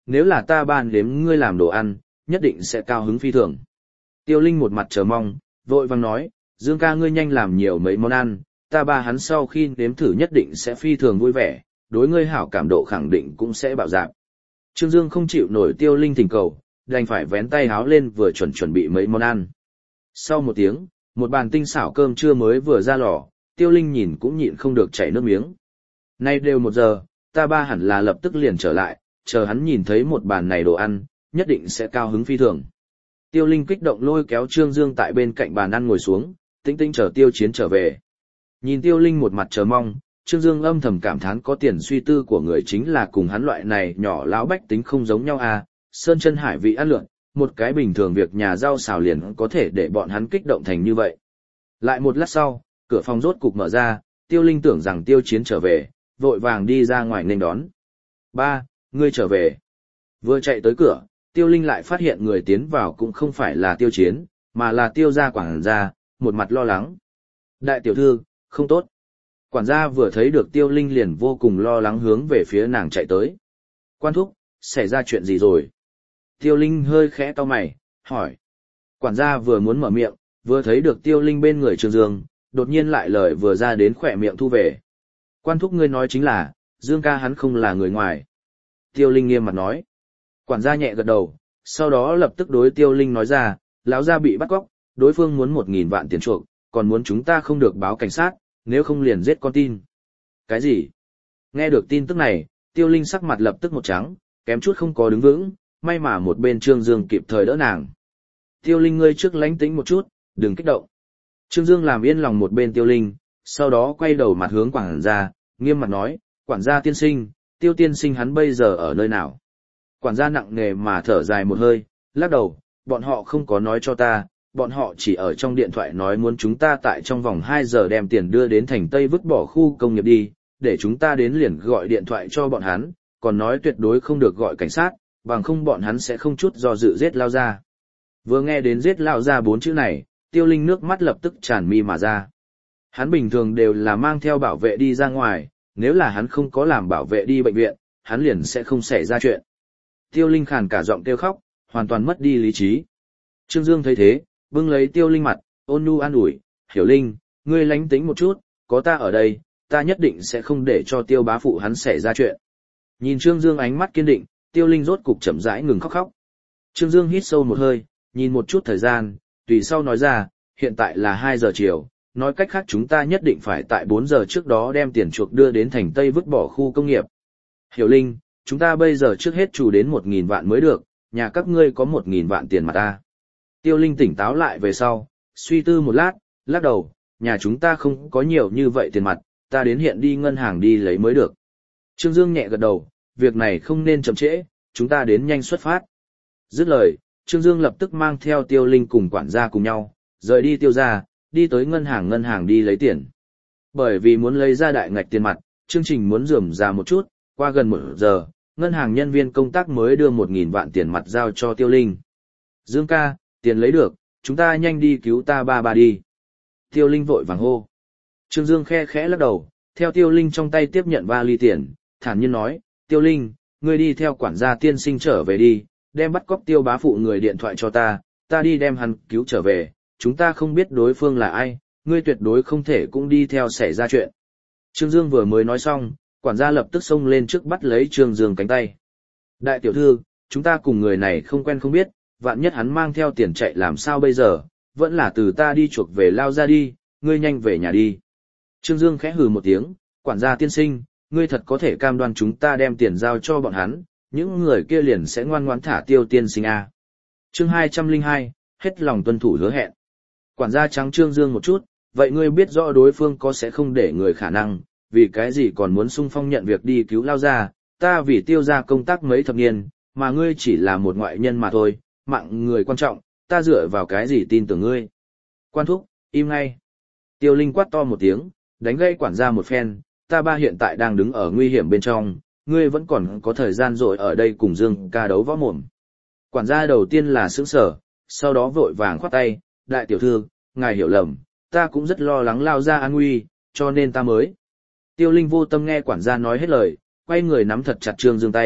nếu là ta ban đếm ngươi làm đồ ăn, nhất định sẽ cao hứng phi thường. Tiêu Linh một mặt chờ mong, vội vàng nói, Dương ca ngươi nhanh làm nhiều mấy món ăn, ta ba hắn sau khi nếm thử nhất định sẽ phi thường vui vẻ, đối ngươi hảo cảm độ khẳng định cũng sẽ bạo dạn. Trương Dương không chịu nổi Tiêu Linh thỉnh cầu, đành phải vén tay háo lên vừa chuẩn chuẩn bị mấy món ăn. Sau một tiếng, một bàn tinh xảo cơm trưa mới vừa ra lò, Tiêu Linh nhìn cũng nhịn không được chảy nước miếng. Nay đều một giờ, ta ba hẳn là lập tức liền trở lại, chờ hắn nhìn thấy một bàn này đồ ăn, nhất định sẽ cao hứng phi thường. Tiêu Linh kích động lôi kéo Trương Dương tại bên cạnh bàn ăn ngồi xuống, tĩnh tĩnh chờ Tiêu Chiến trở về. Nhìn Tiêu Linh một mặt chờ mong, Trương Dương âm thầm cảm thán có tiền suy tư của người chính là cùng hắn loại này nhỏ lão bách tính không giống nhau à, sơn chân hải vị ăn lượn, một cái bình thường việc nhà rau xào liền có thể để bọn hắn kích động thành như vậy. Lại một lát sau, cửa phòng rốt cục mở ra, Tiêu Linh tưởng rằng Tiêu Chiến trở về, vội vàng đi ra ngoài nên đón. Ba, ngươi trở về. Vừa chạy tới cửa, Tiêu Linh lại phát hiện người tiến vào cũng không phải là Tiêu Chiến, mà là Tiêu gia quản gia, một mặt lo lắng. Đại tiểu thư, không tốt. Quản gia vừa thấy được Tiêu Linh liền vô cùng lo lắng hướng về phía nàng chạy tới. Quan thúc, xảy ra chuyện gì rồi? Tiêu Linh hơi khẽ cau mày, hỏi. Quản gia vừa muốn mở miệng, vừa thấy được Tiêu Linh bên người Trương Dương, đột nhiên lại lời vừa ra đến khỏe miệng thu về. Quan thúc ngươi nói chính là, Dương ca hắn không là người ngoài. Tiêu Linh nghiêm mặt nói. Quản gia nhẹ gật đầu, sau đó lập tức đối Tiêu Linh nói ra, lão gia bị bắt cóc, đối phương muốn một nghìn vạn tiền chuộc, còn muốn chúng ta không được báo cảnh sát, nếu không liền giết con tin. Cái gì? Nghe được tin tức này, Tiêu Linh sắc mặt lập tức một trắng, kém chút không có đứng vững, may mà một bên Trương Dương kịp thời đỡ nàng. Tiêu Linh ngươi trước lánh tĩnh một chút, đừng kích động. Trương Dương làm yên lòng một bên Tiêu Linh, sau đó quay đầu mặt hướng quản gia, nghiêm mặt nói, quản gia tiên sinh, Tiêu tiên sinh hắn bây giờ ở nơi nào? Quản gia nặng nề mà thở dài một hơi, lắc đầu, bọn họ không có nói cho ta, bọn họ chỉ ở trong điện thoại nói muốn chúng ta tại trong vòng hai giờ đem tiền đưa đến thành Tây vứt bỏ khu công nghiệp đi, để chúng ta đến liền gọi điện thoại cho bọn hắn, còn nói tuyệt đối không được gọi cảnh sát, bằng không bọn hắn sẽ không chút do dự giết lao ra. Vừa nghe đến giết lao ra bốn chữ này, Tiêu Linh nước mắt lập tức tràn mi mà ra. Hắn bình thường đều là mang theo bảo vệ đi ra ngoài, nếu là hắn không có làm bảo vệ đi bệnh viện, hắn liền sẽ không xảy ra chuyện. Tiêu Linh khàn cả giọng kêu khóc, hoàn toàn mất đi lý trí. Trương Dương thấy thế, bưng lấy Tiêu Linh mặt, ôn nhu an ủi, Hiểu Linh, ngươi lánh tính một chút, có ta ở đây, ta nhất định sẽ không để cho Tiêu bá phụ hắn xảy ra chuyện. Nhìn Trương Dương ánh mắt kiên định, Tiêu Linh rốt cục chậm rãi ngừng khóc khóc. Trương Dương hít sâu một hơi, nhìn một chút thời gian, tùy sau nói ra, hiện tại là hai giờ chiều, nói cách khác chúng ta nhất định phải tại bốn giờ trước đó đem tiền chuộc đưa đến thành Tây vứt bỏ khu công nghiệp. Hiểu Linh, chúng ta bây giờ trước hết chủ đến một nghìn vạn mới được, nhà các ngươi có một nghìn vạn tiền mặt ta. Tiêu Linh tỉnh táo lại về sau, suy tư một lát, lắc đầu, nhà chúng ta không có nhiều như vậy tiền mặt, ta đến hiện đi ngân hàng đi lấy mới được. Trương Dương nhẹ gật đầu, việc này không nên chậm trễ, chúng ta đến nhanh xuất phát. Dứt lời, Trương Dương lập tức mang theo Tiêu Linh cùng quản gia cùng nhau, rời đi Tiêu gia, đi tới ngân hàng ngân hàng đi lấy tiền. Bởi vì muốn lấy ra đại ngạch tiền mặt, chương trình muốn rườm rà một chút, qua gần một giờ, ngân hàng nhân viên công tác mới đưa một nghìn vạn tiền mặt giao cho Tiêu Linh. Dương ca, tiền lấy được, chúng ta nhanh đi cứu ta ba ba đi. Tiêu Linh vội vàng hô. Trương Dương khe khẽ lắc đầu, theo Tiêu Linh trong tay tiếp nhận vali tiền, thản nhiên nói, Tiêu Linh, ngươi đi theo quản gia tiên sinh trở về đi, đem bắt cóc Tiêu bá phụ người điện thoại cho ta, ta đi đem hắn cứu trở về, chúng ta không biết đối phương là ai, ngươi tuyệt đối không thể cũng đi theo xảy ra chuyện. Trương Dương vừa mới nói xong, quản gia lập tức xông lên trước bắt lấy Trương Dương cánh tay. Đại tiểu thư, chúng ta cùng người này không quen không biết, vạn nhất hắn mang theo tiền chạy làm sao bây giờ, vẫn là từ ta đi chuộc về lao ra đi, ngươi nhanh về nhà đi. Trương Dương khẽ hừ một tiếng, quản gia tiên sinh, ngươi thật có thể cam đoan chúng ta đem tiền giao cho bọn hắn, những người kia liền sẽ ngoan ngoãn thả Tiêu tiên sinh a. Chương hai trăm lẻ hai, hết lòng tuân thủ hứa hẹn. Quản gia trắng Trương Dương một chút, vậy ngươi biết rõ đối phương có sẽ không để người khả năng, vì cái gì còn muốn sung phong nhận việc đi cứu lao ra, ta vì Tiêu gia công tác mấy thập niên, mà ngươi chỉ là một ngoại nhân mà thôi, mạng người quan trọng, ta dựa vào cái gì tin tưởng ngươi. Quan thúc, im ngay. Tiêu Linh quát to một tiếng, đánh gây quản gia một phen, ta ba hiện tại đang đứng ở nguy hiểm bên trong, ngươi vẫn còn có thời gian rồi ở đây cùng Dương ca đấu võ mồm. Quản gia đầu tiên là sững sờ, sau đó vội vàng khoát tay, đại tiểu thư, ngài hiểu lầm, ta cũng rất lo lắng lao ra an nguy, cho nên ta mới. Tiêu Linh vô tâm nghe quản gia nói hết lời, quay người nắm thật chặt Trương Dương tay,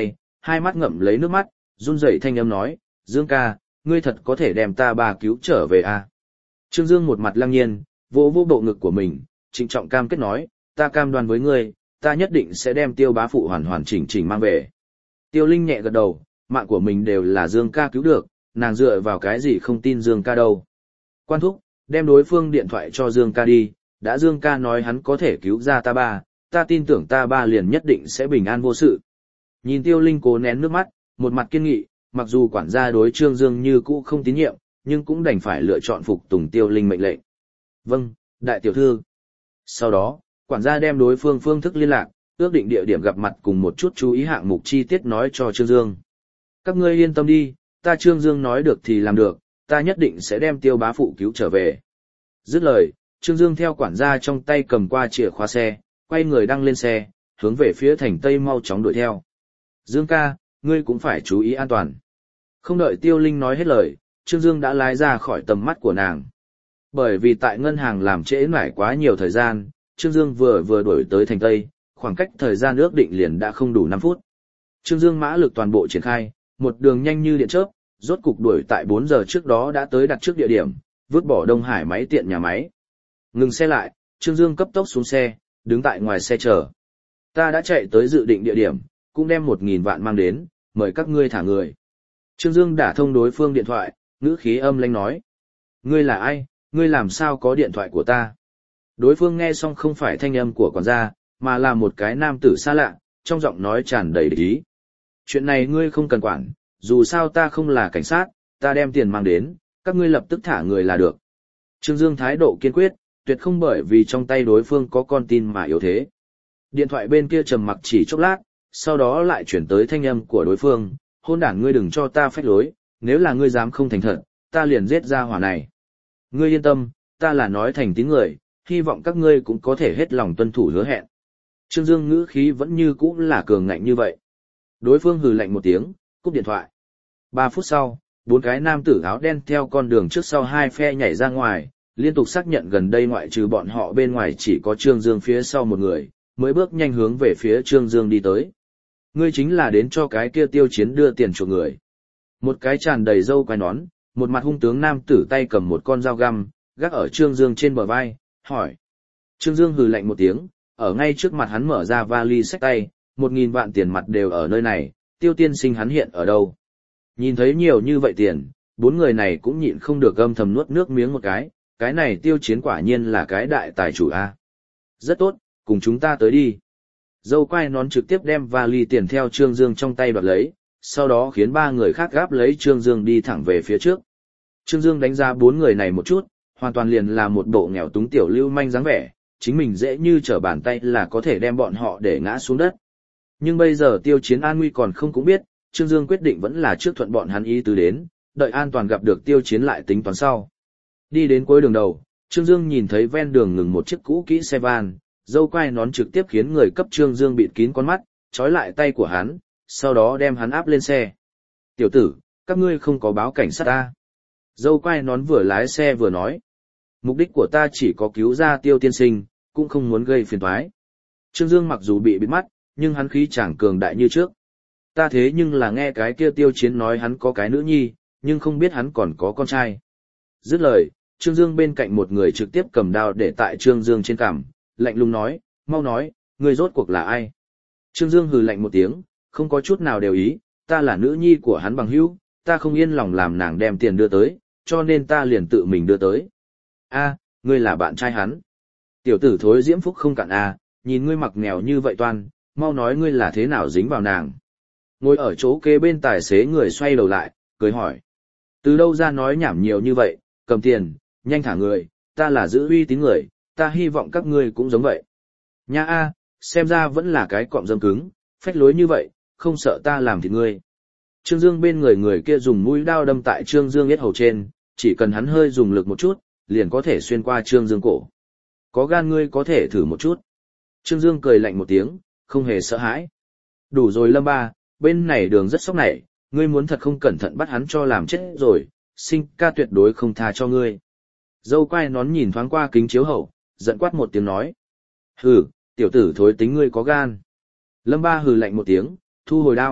hai mắt ngậm lấy nước mắt, run rẩy thanh âm nói, Dương ca, ngươi thật có thể đem ta ba cứu trở về à? Trương Dương một mặt lăng nhiên, vỗ vỗ bộ ngực của mình, trịnh trọng cam kết nói, ta cam đoan với ngươi, ta nhất định sẽ đem Tiêu bá phụ hoàn hoàn chỉnh chỉnh mang về. Tiêu Linh nhẹ gật đầu, mạng của mình đều là Dương ca cứu được, nàng dựa vào cái gì không tin Dương ca đâu. Quan thúc, đem đối phương điện thoại cho Dương ca đi, đã Dương ca nói hắn có thể cứu ra ta ba, ta tin tưởng ta ba liền nhất định sẽ bình an vô sự. Nhìn Tiêu Linh cố nén nước mắt, một mặt kiên nghị, mặc dù quản gia đối Trương Dương như cũ không tín nhiệm, nhưng cũng đành phải lựa chọn phục tùng Tiêu Linh mệnh lệnh. Vâng, đại tiểu thư. Sau đó, quản gia đem đối phương phương thức liên lạc, ước định địa điểm gặp mặt cùng một chút chú ý hạng mục chi tiết nói cho Trương Dương. Các ngươi yên tâm đi, ta Trương Dương nói được thì làm được, ta nhất định sẽ đem Tiêu bá phụ cứu trở về. Dứt lời, Trương Dương theo quản gia trong tay cầm qua chìa khóa xe, quay người đăng lên xe, hướng về phía thành Tây mau chóng đuổi theo. Dương ca, ngươi cũng phải chú ý an toàn. Không đợi Tiêu Linh nói hết lời, Trương Dương đã lái ra khỏi tầm mắt của nàng. Bởi vì tại ngân hàng làm trễ nải quá nhiều thời gian, Trương Dương vừa vừa đuổi tới thành Tây, khoảng cách thời gian ước định liền đã không đủ năm phút. Trương Dương mã lực toàn bộ triển khai, một đường nhanh như điện chớp, rốt cục đuổi tại bốn giờ trước đó đã tới đặt trước địa điểm, vứt bỏ Đông Hải máy tiện nhà máy. Ngừng xe lại, Trương Dương cấp tốc xuống xe, đứng tại ngoài xe chờ. Ta đã chạy tới dự định địa điểm, cũng đem một nghìn vạn mang đến, mời các ngươi thả người. Trương Dương đả thông đối phương điện thoại, ngữ khí âm lãnh nói. Ngươi là ai, ngươi làm sao có điện thoại của ta? Đối phương nghe xong không phải thanh âm của quản gia, mà là một cái nam tử xa lạ, trong giọng nói tràn đầy địch ý. Chuyện này ngươi không cần quản, dù sao ta không là cảnh sát, ta đem tiền mang đến, các ngươi lập tức thả người là được. Trương Dương thái độ kiên quyết, tuyệt không bởi vì trong tay đối phương có con tin mà yếu thế. Điện thoại bên kia trầm mặc chỉ chốc lát, sau đó lại chuyển tới thanh âm của đối phương, hôn đản ngươi đừng cho ta phách lối, nếu là ngươi dám không thành thật, ta liền giết ra hỏa này. Ngươi yên tâm, ta là nói thành tín người, hy vọng các ngươi cũng có thể hết lòng tuân thủ hứa hẹn. Trương Dương ngữ khí vẫn như cũ là cường ngạnh như vậy. Đối phương hừ lạnh một tiếng, cúp điện thoại. Ba phút sau, bốn cái nam tử áo đen theo con đường trước sau hai phe nhảy ra ngoài, liên tục xác nhận gần đây ngoại trừ bọn họ bên ngoài chỉ có Trương Dương phía sau một người, mới bước nhanh hướng về phía Trương Dương đi tới. Ngươi chính là đến cho cái kia Tiêu Chiến đưa tiền chuộc người. Một cái tràn đầy râu quai nón, một mặt hung tướng nam tử tay cầm một con dao găm, gác ở Trương Dương trên bờ vai, hỏi. Trương Dương hừ lạnh một tiếng, ở ngay trước mặt hắn mở ra vali xách tay, một nghìn vạn tiền mặt đều ở nơi này, Tiêu tiên sinh hắn hiện ở đâu? Nhìn thấy nhiều như vậy tiền, bốn người này cũng nhịn không được âm thầm nuốt nước miếng một cái, cái này Tiêu Chiến quả nhiên là cái đại tài chủ a. Rất tốt, cùng chúng ta tới đi. Dâu quai nón trực tiếp đem vali tiền theo Trương Dương trong tay đoạt lấy, sau đó khiến ba người khác gáp lấy Trương Dương đi thẳng về phía trước. Trương Dương đánh giá bốn người này một chút, hoàn toàn liền là một bộ nghèo túng tiểu lưu manh dáng vẻ, chính mình dễ như trở bàn tay là có thể đem bọn họ để ngã xuống đất. Nhưng bây giờ Tiêu Chiến an nguy còn không cũng biết, Trương Dương quyết định vẫn là trước thuận bọn hắn ý tứ đến, đợi an toàn gặp được Tiêu Chiến lại tính toán sau. Đi đến cuối đường đầu, Trương Dương nhìn thấy ven đường ngừng một chiếc cũ kỹ xe van, dâu quai nón trực tiếp khiến người cấp Trương Dương bịt kín con mắt, trói lại tay của hắn, sau đó đem hắn áp lên xe. Tiểu tử, các ngươi không có báo cảnh sát ta. Dâu quai nón vừa lái xe vừa nói. Mục đích của ta chỉ có cứu ra Tiêu tiên sinh, cũng không muốn gây phiền toái. Trương Dương mặc dù bị bịt mắt, nhưng hắn khí chẳng cường đại như trước. Ta thế nhưng là nghe cái kia Tiêu Chiến nói hắn có cái nữ nhi, nhưng không biết hắn còn có con trai. Dứt lời, Trương Dương bên cạnh một người trực tiếp cầm đao để tại Trương Dương trên cằm, lạnh lùng nói, mau nói, ngươi rốt cuộc là ai? Trương Dương hừ lạnh một tiếng, không có chút nào đều ý, ta là nữ nhi của hắn bằng hữu, ta không yên lòng làm nàng đem tiền đưa tới, cho nên ta liền tự mình đưa tới. A, ngươi là bạn trai hắn. Tiểu tử thối diễm phúc không cạn a, nhìn ngươi mặc nghèo như vậy toan, mau nói ngươi là thế nào dính vào nàng. Ngồi ở chỗ kế bên tài xế người xoay đầu lại, cười hỏi. Từ đâu ra nói nhảm nhiều như vậy, cầm tiền, nhanh thả người, ta là giữ uy tín người, ta hy vọng các ngươi cũng giống vậy. Nha a, xem ra vẫn là cái cọm dâm cứng, phách lối như vậy, không sợ ta làm thịt ngươi. Trương Dương bên người người kia dùng mũi đao đâm tại Trương Dương yết hầu trên, chỉ cần hắn hơi dùng lực một chút, liền có thể xuyên qua Trương Dương cổ. Có gan ngươi có thể thử một chút. Trương Dương cười lạnh một tiếng, không hề sợ hãi. Đủ rồi Lâm Ba, bên này đường rất sóc nảy, ngươi muốn thật không cẩn thận bắt hắn cho làm chết rồi, sinh ca tuyệt đối không tha cho ngươi. Dâu quai nón nhìn thoáng qua kính chiếu hậu, giận quát một tiếng nói. Hừ, tiểu tử thối tính ngươi có gan. Lâm Ba hừ lạnh một tiếng, thu hồi đao,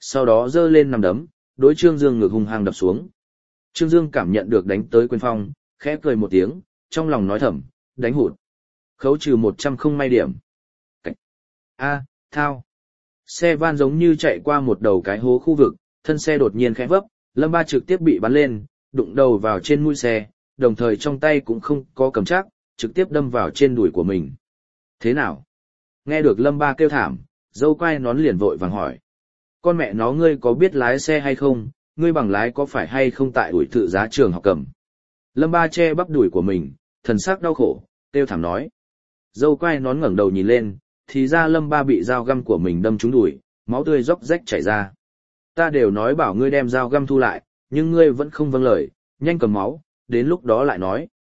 sau đó giơ lên nằm đấm, đối Trương Dương ngực hung hăng đập xuống. Trương Dương cảm nhận được đánh tới quyền phong, khẽ cười một tiếng, trong lòng nói thầm, đánh hụt. Khấu trừ một trăm không may điểm. Cảnh. A, thao. Xe van giống như chạy qua một đầu cái hố khu vực, thân xe đột nhiên khẽ vấp, Lâm Ba trực tiếp bị bắn lên, đụng đầu vào trên mũi xe, đồng thời trong tay cũng không có cầm chắc, trực tiếp đâm vào trên đùi của mình. Thế nào? Nghe được Lâm Ba kêu thảm, dâu quai nón liền vội vàng hỏi. Con mẹ nó ngươi có biết lái xe hay không, ngươi bằng lái có phải hay không tại đuổi tự giá trường học cầm. Lâm Ba che bắp đùi của mình, thần sắc đau khổ, kêu thảm nói. Dâu quai nón ngẩng đầu nhìn lên, thì ra Lâm Ba bị dao găm của mình đâm trúng đùi, máu tươi róc rách chảy ra. Ta đều nói bảo ngươi đem dao găm thu lại, nhưng ngươi vẫn không vâng lời, nhanh cầm máu, đến lúc đó lại nói.